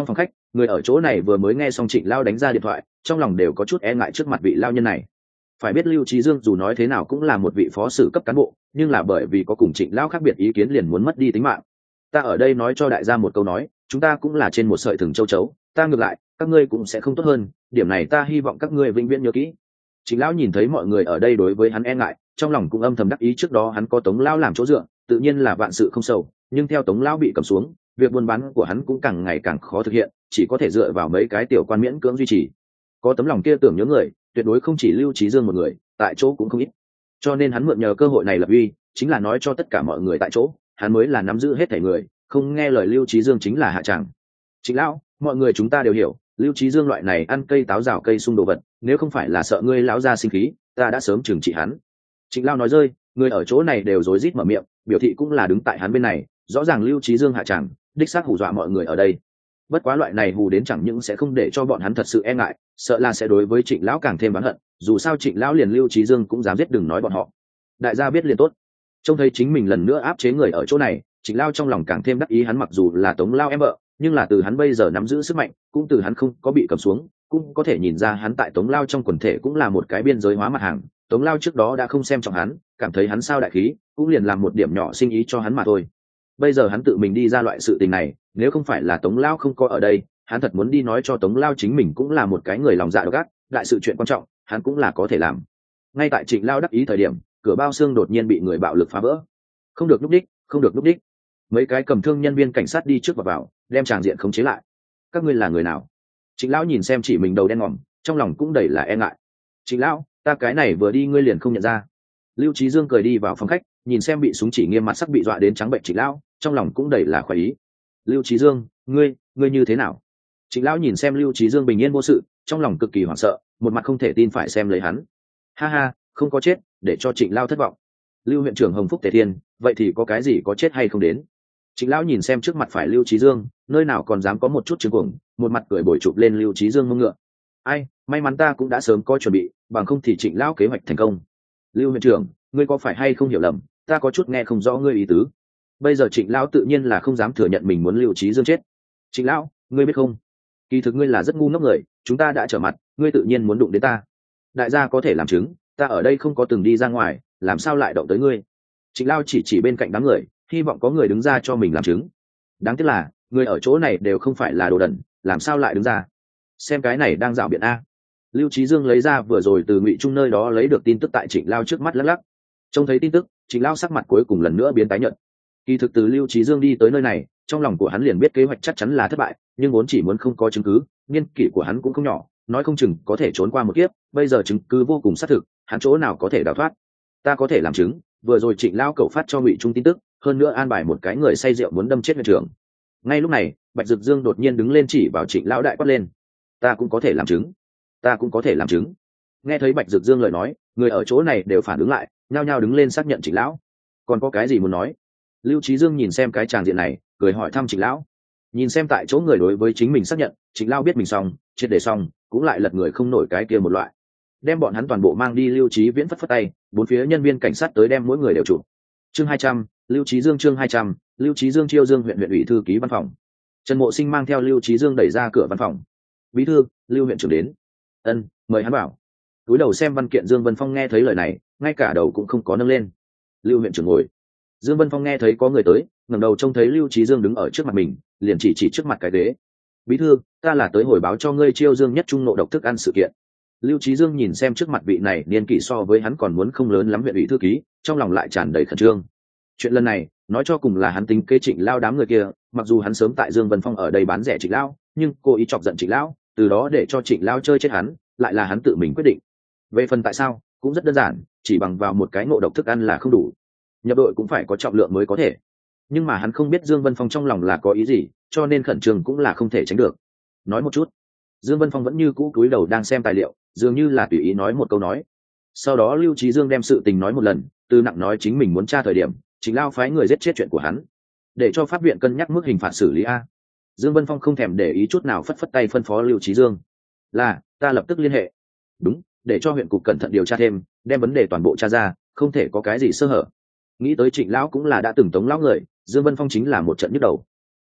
người ở chỗ này vừa mới nghe xong Trịnh Lao đánh ra điện thoại, trong lòng đều có chút e ngại trước mặt vị lao nhân này. Phải biết Lưu Trí Dương dù nói thế nào cũng là một vị phó sử cấp cán bộ, nhưng là bởi vì có cùng Trịnh Lao khác biệt ý kiến liền muốn mất đi tính mạng. Ta ở đây nói cho đại gia một câu nói, chúng ta cũng là trên một sợi thừng châu chấu, ta ngược lại, các ngươi cũng sẽ không tốt hơn, điểm này ta hy vọng các ngươi vĩnh viễn nhớ kỹ. Trịnh Lão nhìn thấy mọi người ở đây đối với hắn e ngại, trong lòng cũng âm thầm đắc ý, trước đó hắn có Tống Lão làm chỗ dựa, tự nhiên là vạn sự không sầu, nhưng theo Tống Lão bị cầm xuống, việc buôn bán của hắn cũng càng ngày càng khó thực hiện, chỉ có thể dựa vào mấy cái tiểu quan miễn cưỡng duy trì. Có tấm lòng kia tưởng nhớ người, tuyệt đối không chỉ Lưu Trí Dương một người, tại chỗ cũng không ít. Cho nên hắn mượn nhờ cơ hội này lập uy, chính là nói cho tất cả mọi người tại chỗ, hắn mới là nắm giữ hết thảy người, không nghe lời Lưu Trí Dương chính là hạ tràng. Trịnh Lão, mọi người chúng ta đều hiểu, Lưu Trí Dương loại này ăn cây táo rào cây sung đồ vật, nếu không phải là sợ ngươi lão gia sinh khí, ta đã sớm trừng trị hắn. Trịnh Lão nói rơi, người ở chỗ này đều rối rít mở miệng, biểu thị cũng là đứng tại hắn bên này, rõ ràng Lưu Trí Dương hạ tràng, đích xác hù dọa mọi người ở đây. Bất quá loại này hù đến chẳng những sẽ không để cho bọn hắn thật sự e ngại, sợ là sẽ đối với Trịnh Lão càng thêm oán hận, dù sao Trịnh Lão liền Lưu Trí Dương cũng dám giết, đừng nói bọn họ. Đại gia biết liền tốt. Trông thấy chính mình lần nữa áp chế người ở chỗ này, Trịnh Lão trong lòng càng thêm đắc ý, hắn mặc dù là Tống Lão em vợ, nhưng là từ hắn bây giờ nắm giữ sức mạnh, cũng từ hắn không có bị cầm xuống, cũng có thể nhìn ra hắn tại Tống Lão trong quần thể cũng là một cái biên giới hóa mặt hàng. Tống Lão trước đó đã không xem trọng hắn, cảm thấy hắn sao đại khí, cũng liền làm một điểm nhỏ sinh ý cho hắn mà thôi. Bây giờ hắn tự mình đi ra loại sự tình này, nếu không phải là Tống Lão không có ở đây, hắn thật muốn đi nói cho Tống Lão chính mình cũng là một cái người lòng dạ độc ác, đại sự chuyện quan trọng, hắn cũng là có thể làm. Ngay tại Trịnh Lão đắc ý thời điểm, cửa bao xương đột nhiên bị người bạo lực phá vỡ. Không được núp đích, không được núp đích. Mấy cái cầm thương nhân viên cảnh sát đi trước và vào, đem tràng diện khống chế lại. Các ngươi là người nào? Trịnh Lão nhìn xem chỉ mình đầu đen ngòm, trong lòng cũng đầy là e ngại. Trịnh Lão, ta cái này vừa đi ngươi liền không nhận ra. Lưu Trí Dương cười đi vào phòng khách, nhìn xem bị súng chỉ nghiêm mặt sắc bị dọa đến trắng bệnh Trịnh Lão, trong lòng cũng đầy là khoái ý. Lưu Trí Dương, ngươi, ngươi như thế nào? Trịnh Lão nhìn xem Lưu Trí Dương bình yên vô sự, trong lòng cực kỳ hoảng sợ, một mặt không thể tin phải xem lấy hắn. Ha ha, không có chết, để cho Trịnh Lão thất vọng. Lưu huyện trưởng Hồng Phúc Tề Thiên, vậy thì có cái gì có chết hay không đến? Trịnh Lão nhìn xem trước mặt phải Lưu Trí Dương, nơi nào còn dám có một chút trứng cuồng, một mặt cười bồi chụp lên Lưu Trí Dương mông ngựa. Ai, may mắn ta cũng đã sớm có chuẩn bị, bằng không thì Trịnh Lão kế hoạch thành công. Lưu huyện trưởng, ngươi có phải hay không hiểu lầm, ta có chút nghe không rõ ngươi ý tứ. Bây giờ Trịnh Lão tự nhiên là không dám thừa nhận mình muốn Lưu Trí Dương chết. Trịnh Lão, ngươi biết không, kỳ thực ngươi là rất ngu ngốc người, chúng ta đã trở mặt, ngươi tự nhiên muốn đụng đến ta. Đại gia có thể làm chứng, ta ở đây không có từng đi ra ngoài, làm sao lại động tới ngươi? Trịnh Lão chỉ chỉ bên cạnh đám người, hy vọng có người đứng ra cho mình làm chứng. Đáng tiếc là người ở chỗ này đều không phải là đồ đần, làm sao lại đứng ra? Xem cái này đang dạo biện a. Lưu Trí Dương lấy ra vừa rồi từ Ngụy Trung nơi đó lấy được tin tức tại Trịnh Lão trước mắt lắc lắc. Trông thấy tin tức, Trịnh Lão sắc mặt cuối cùng lần nữa biến tái nhợt. Kỳ thực từ Lưu Trí Dương đi tới nơi này, trong lòng của hắn liền biết kế hoạch chắc chắn là thất bại, nhưng vốn chỉ muốn không có chứng cứ, niên kỷ của hắn cũng không nhỏ, nói không chừng có thể trốn qua một kiếp, bây giờ chứng cứ vô cùng xác thực, hắn chỗ nào có thể đào thoát. Ta có thể làm chứng, vừa rồi Trịnh Lão cậu phát cho Ngụy Trung tin tức, hơn nữa an bài một cái người say rượu muốn đâm chết huyện trưởng. Ngay lúc này, Bạch Dực Dương đột nhiên đứng lên chỉ vào Trịnh Lão đại quát lên. Ta cũng có thể làm chứng, ta cũng có thể làm chứng. Nghe thấy Bạch Dực Dương lời nói, người ở chỗ này đều phản ứng lại, nhao nhao đứng lên xác nhận Trịnh Lão. Còn có cái gì muốn nói? Lưu Trí Dương nhìn xem cái tràng diện này, cười hỏi thăm Trịnh Lão. Nhìn xem tại chỗ người đối với chính mình xác nhận, Trịnh Lão biết mình xong, triệt để xong, cũng lại lật người không nổi cái kia một loại. Đem bọn hắn toàn bộ mang đi. Lưu Trí Viễn phất phất tay, bốn phía nhân viên cảnh sát tới đem mỗi người đều chụp. Chương hai trăm, Lưu Trí Dương chương hai trăm, Lưu Trí Dương chiêu Dương huyện huyện ủy thư ký văn phòng. Trần Mộ Sinh mang theo Lưu Trí Dương đẩy ra cửa văn phòng. Bí thư, Lưu huyện trưởng đến. Ân, mời hắn vào. Cúi đầu xem văn kiện Dương Vân Phong nghe thấy lời này, ngay cả đầu cũng không có nâng lên. Lưu huyện trưởng ngồi. Dương Vân Phong nghe thấy có người tới, ngẩng đầu trông thấy Lưu Trí Dương đứng ở trước mặt mình, liền chỉ chỉ trước mặt cái ghế. Bí thư, ta là tới hồi báo cho ngươi chiêu Dương nhất trung ngộ độc thức ăn sự kiện. Lưu Trí Dương nhìn xem trước mặt vị này niên kỷ so với hắn còn muốn không lớn lắm huyện ủy thư ký, trong lòng lại tràn đầy khẩn trương. Chuyện lần này, nói cho cùng là hắn tính kế Trịnh Lão đám người kia, mặc dù hắn sớm tại Dương Vân Phong ở đây bán rẻ Trịnh Lão, nhưng cố ý chọc giận Trịnh Lão, từ đó để cho Trịnh Lão chơi chết hắn, lại là hắn tự mình quyết định. Về phần tại sao, cũng rất đơn giản, chỉ bằng vào một cái ngộ độc thức ăn là không đủ. Nhập đội cũng phải có trọng lượng mới có thể. Nhưng mà hắn không biết Dương Vân Phong trong lòng là có ý gì, cho nên khẩn trương cũng là không thể tránh được. Nói một chút. Dương Vân Phong vẫn như cũ cúi đầu đang xem tài liệu, dường như là tùy ý nói một câu nói. Sau đó Lưu Trí Dương đem sự tình nói một lần, từ nặng nói chính mình muốn tra thời điểm, Trịnh Lão phái người giết chết chuyện của hắn, để cho pháp viện cân nhắc mức hình phạt xử lý a. Dương Vân Phong không thèm để ý chút nào, phất phất tay phân phó Lưu Trí Dương. Là, ta lập tức liên hệ. Đúng, để cho huyện cục cẩn thận điều tra thêm, đem vấn đề toàn bộ tra ra, không thể có cái gì sơ hở. Nghĩ tới Trịnh Lão cũng là đã từng Tống Lão người, Dương Vân Phong chính là một trận nhức đầu.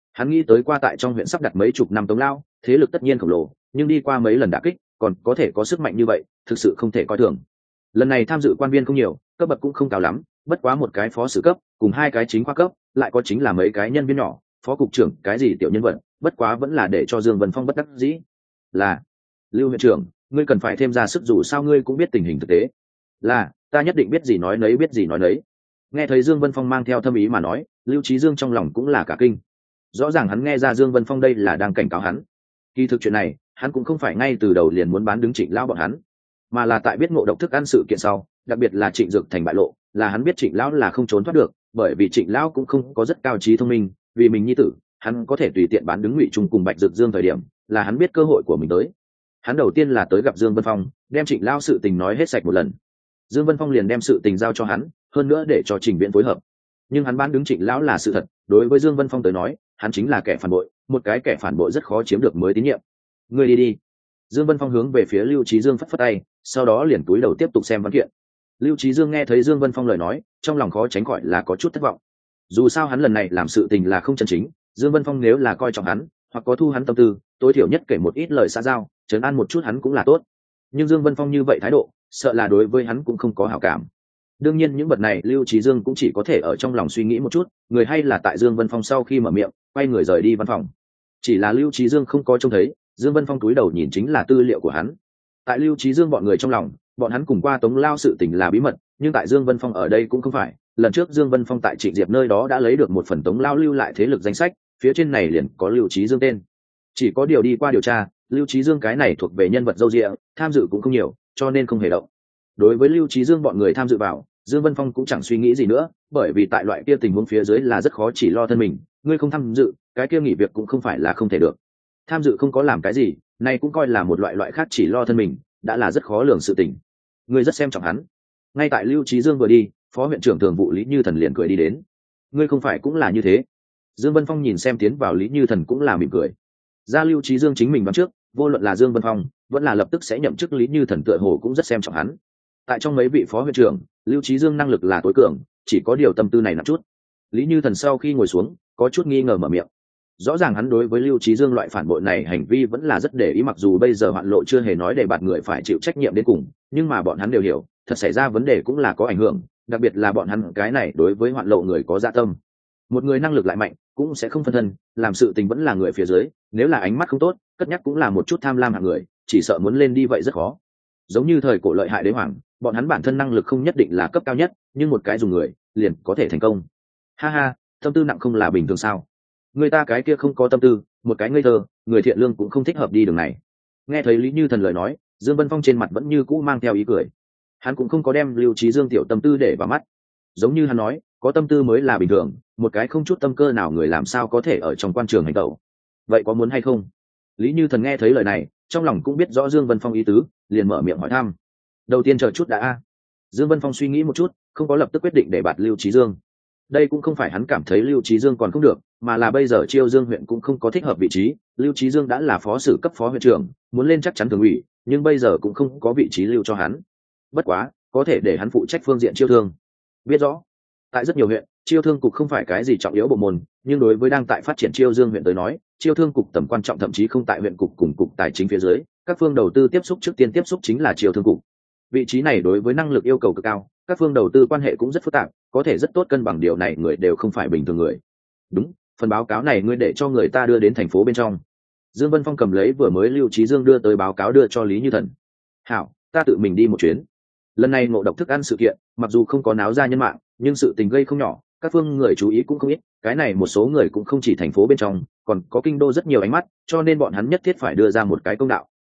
Hắn nghĩ tới qua tại trong huyện sắp đặt mấy chục năm tống lao, thế lực tất nhiên khổng lồ, nhưng đi qua mấy lần đả kích còn có thể có sức mạnh như vậy, thực sự không thể coi thường. Lần này tham dự quan viên không nhiều, cấp bậc cũng không cao lắm, bất quá một cái phó sử cấp cùng hai cái chính khoa cấp, lại có chính là mấy cái nhân viên nhỏ, phó cục trưởng cái gì tiểu nhân vật, bất quá vẫn là để cho Dương Vân Phong bất đắc dĩ. Là, Lưu huyện trưởng, ngươi cần phải thêm ra sức, dù sao ngươi cũng biết tình hình thực tế. Là, ta nhất định biết gì nói nấy, biết gì nói nấy. Nghe thấy Dương Vân Phong mang theo thâm ý mà nói, Lưu Chí Dương trong lòng cũng là cả kinh. Rõ ràng hắn nghe ra Dương Vân Phong đây là đang cảnh cáo hắn. Kỳ thực chuyện này, hắn cũng không phải ngay từ đầu liền muốn bán đứng Trịnh lão bọn hắn, mà là tại biết ngộ độc thức ăn sự kiện sau, đặc biệt là Trịnh Dược thành bại lộ, là hắn biết Trịnh lão là không trốn thoát được, bởi vì Trịnh lão cũng không có rất cao trí thông minh, vì mình nhi tử, hắn có thể tùy tiện bán đứng Ngụy Trung cùng Bạch Dược Dương thời điểm, là hắn biết cơ hội của mình tới. Hắn đầu tiên là tới gặp Dương Vân Phong, đem Trịnh lão sự tình nói hết sạch một lần. Dương Vân Phong liền đem sự tình giao cho hắn, hơn nữa để cho Trình Viễn phối hợp. Nhưng hắn bán đứng Trịnh lão là sự thật, đối với Dương Vân Phong tới nói, hắn chính là kẻ phản bội, một cái kẻ phản bội rất khó chiếm được mới tín nhiệm. Ngươi đi đi. Dương Vân Phong hướng về phía Lưu Chí Dương phất phất tay, sau đó liền túi đầu tiếp tục xem văn kiện. Lưu Chí Dương nghe thấy Dương Vân Phong lời nói, trong lòng khó tránh khỏi là có chút thất vọng. Dù sao hắn lần này làm sự tình là không chân chính, Dương Vân Phong nếu là coi trọng hắn, hoặc có thu hắn tâm tư, tối thiểu nhất kể một ít lời xã giao, trấn an một chút hắn cũng là tốt. Nhưng Dương Vân Phong như vậy thái độ, sợ là đối với hắn cũng không có hảo cảm. Đương nhiên những vật này Lưu Chí Dương cũng chỉ có thể ở trong lòng suy nghĩ một chút, người hay là tại Dương Vân Phong sau khi mở miệng, quay người rời đi văn phòng. Chỉ là Lưu Chí Dương không có trông thấy, Dương Vân Phong túi đầu nhìn chính là tư liệu của hắn. Tại Lưu Chí Dương bọn người trong lòng, bọn hắn cùng qua Tống lao sự tình là bí mật, nhưng tại Dương Vân Phong ở đây cũng không phải. Lần trước Dương Vân Phong tại Trịnh Diệp nơi đó đã lấy được một phần Tống lao lưu lại thế lực danh sách, phía trên này liền có Lưu Chí Dương tên. Chỉ có điều đi qua điều tra, Lưu Chí Dương cái này thuộc về nhân vật dâu dịa, tham dự cũng không nhiều, cho nên không hề động. Đối với Lưu Chí Dương bọn người tham dự vào, Dương Vân Phong cũng chẳng suy nghĩ gì nữa, bởi vì tại loại kia tình huống phía dưới là rất khó chỉ lo thân mình, ngươi không tham dự, cái kia nghỉ việc cũng không phải là không thể được. Tham dự không có làm cái gì, này cũng coi là một loại loại khác chỉ lo thân mình, đã là rất khó lường sự tình. Ngươi rất xem trọng hắn. Ngay tại Lưu Chí Dương vừa đi, phó huyện trưởng thường vụ Lý Như Thần liền cười đi đến. Ngươi không phải cũng là như thế? Dương Vân Phong nhìn xem tiến vào Lý Như Thần cũng là mỉm cười. Ra Lưu Chí Dương chính mình đoán trước, vô luận là Dương Vân Phong, vẫn là lập tức sẽ nhậm chức Lý Như Thần, tựa hồ cũng rất xem trọng hắn. Tại trong mấy vị phó huyện trưởng, Lưu Chí Dương năng lực là tối cường, chỉ có điều tâm tư này nặng chút. Lý Như Thần sau khi ngồi xuống, có chút nghi ngờ mở miệng. Rõ ràng hắn đối với Lưu Chí Dương loại phản bội này hành vi vẫn là rất để ý, mặc dù bây giờ hoạn lộ chưa hề nói để bạt người phải chịu trách nhiệm đến cùng, nhưng mà bọn hắn đều hiểu, thật xảy ra vấn đề cũng là có ảnh hưởng, đặc biệt là bọn hắn cái này đối với hoạn lộ người có dạ tâm. Một người năng lực lại mạnh, cũng sẽ không phân thân, làm sự tình vẫn là người phía dưới, nếu là ánh mắt không tốt, cất nhắc cũng là một chút tham lam hạng người, chỉ sợ muốn lên đi vậy rất khó. Giống như thời cổ lợi hại đế hoàng, bọn hắn bản thân năng lực không nhất định là cấp cao nhất, nhưng một cái dùng người liền có thể thành công. Ha ha, tâm tư nặng không là bình thường sao? Người ta cái kia không có tâm tư, một cái ngây thơ, người thiện lương cũng không thích hợp đi đường này. Nghe thấy Lý Như Thần lời nói, Dương Vân Phong trên mặt vẫn như cũ mang theo ý cười. Hắn cũng không có đem Lưu Chí Dương tiểu tâm tư để vào mắt. Giống như hắn nói, có tâm tư mới là bình thường, một cái không chút tâm cơ nào người làm sao có thể ở trong quan trường hành tẩu. Vậy có muốn hay không? Lý Như Thần nghe thấy lời này, trong lòng cũng biết rõ Dương Vân Phong ý tứ, liền mở miệng hỏi thăm. Đầu tiên chờ chút đã a. Dương Vân Phong suy nghĩ một chút, không có lập tức quyết định để bạt Lưu Chí Dương. Đây cũng không phải hắn cảm thấy Lưu Chí Dương còn không được, mà là bây giờ Chiêu Dương huyện cũng không có thích hợp vị trí. Lưu Chí Dương đã là phó sử cấp phó huyện trưởng, muốn lên chắc chắn thường ủy, nhưng bây giờ cũng không có vị trí lưu cho hắn. Bất quá, có thể để hắn phụ trách phương diện chiêu thương. Biết rõ, tại rất nhiều huyện, chiêu thương cục không phải cái gì trọng yếu bộ môn, nhưng đối với đang tại phát triển Chiêu Dương huyện tới nói, chiêu thương cục tầm quan trọng thậm chí không tại huyện cục cùng cục tài chính phía dưới, các phương đầu tư tiếp xúc trước tiên tiếp xúc chính là chiêu thương cục. Vị trí này đối với năng lực yêu cầu cực cao, các phương đầu tư quan hệ cũng rất phức tạp, có thể rất tốt cân bằng điều này người đều không phải bình thường người. Đúng, phần báo cáo này ngươi để cho người ta đưa đến thành phố bên trong. Dương Vân Phong cầm lấy vừa mới Lưu Chí Dương đưa tới báo cáo đưa cho Lý Như Thần. Hảo, ta tự mình đi một chuyến. Lần này ngộ độc thức ăn sự kiện, mặc dù không có náo ra nhân mạng, nhưng sự tình gây không nhỏ, các phương người chú ý cũng không ít. Cái này một số người cũng không chỉ thành phố bên trong, còn có kinh đô rất nhiều ánh mắt, cho nên bọn hắn nhất thiết phải đưa ra một cái công đạo,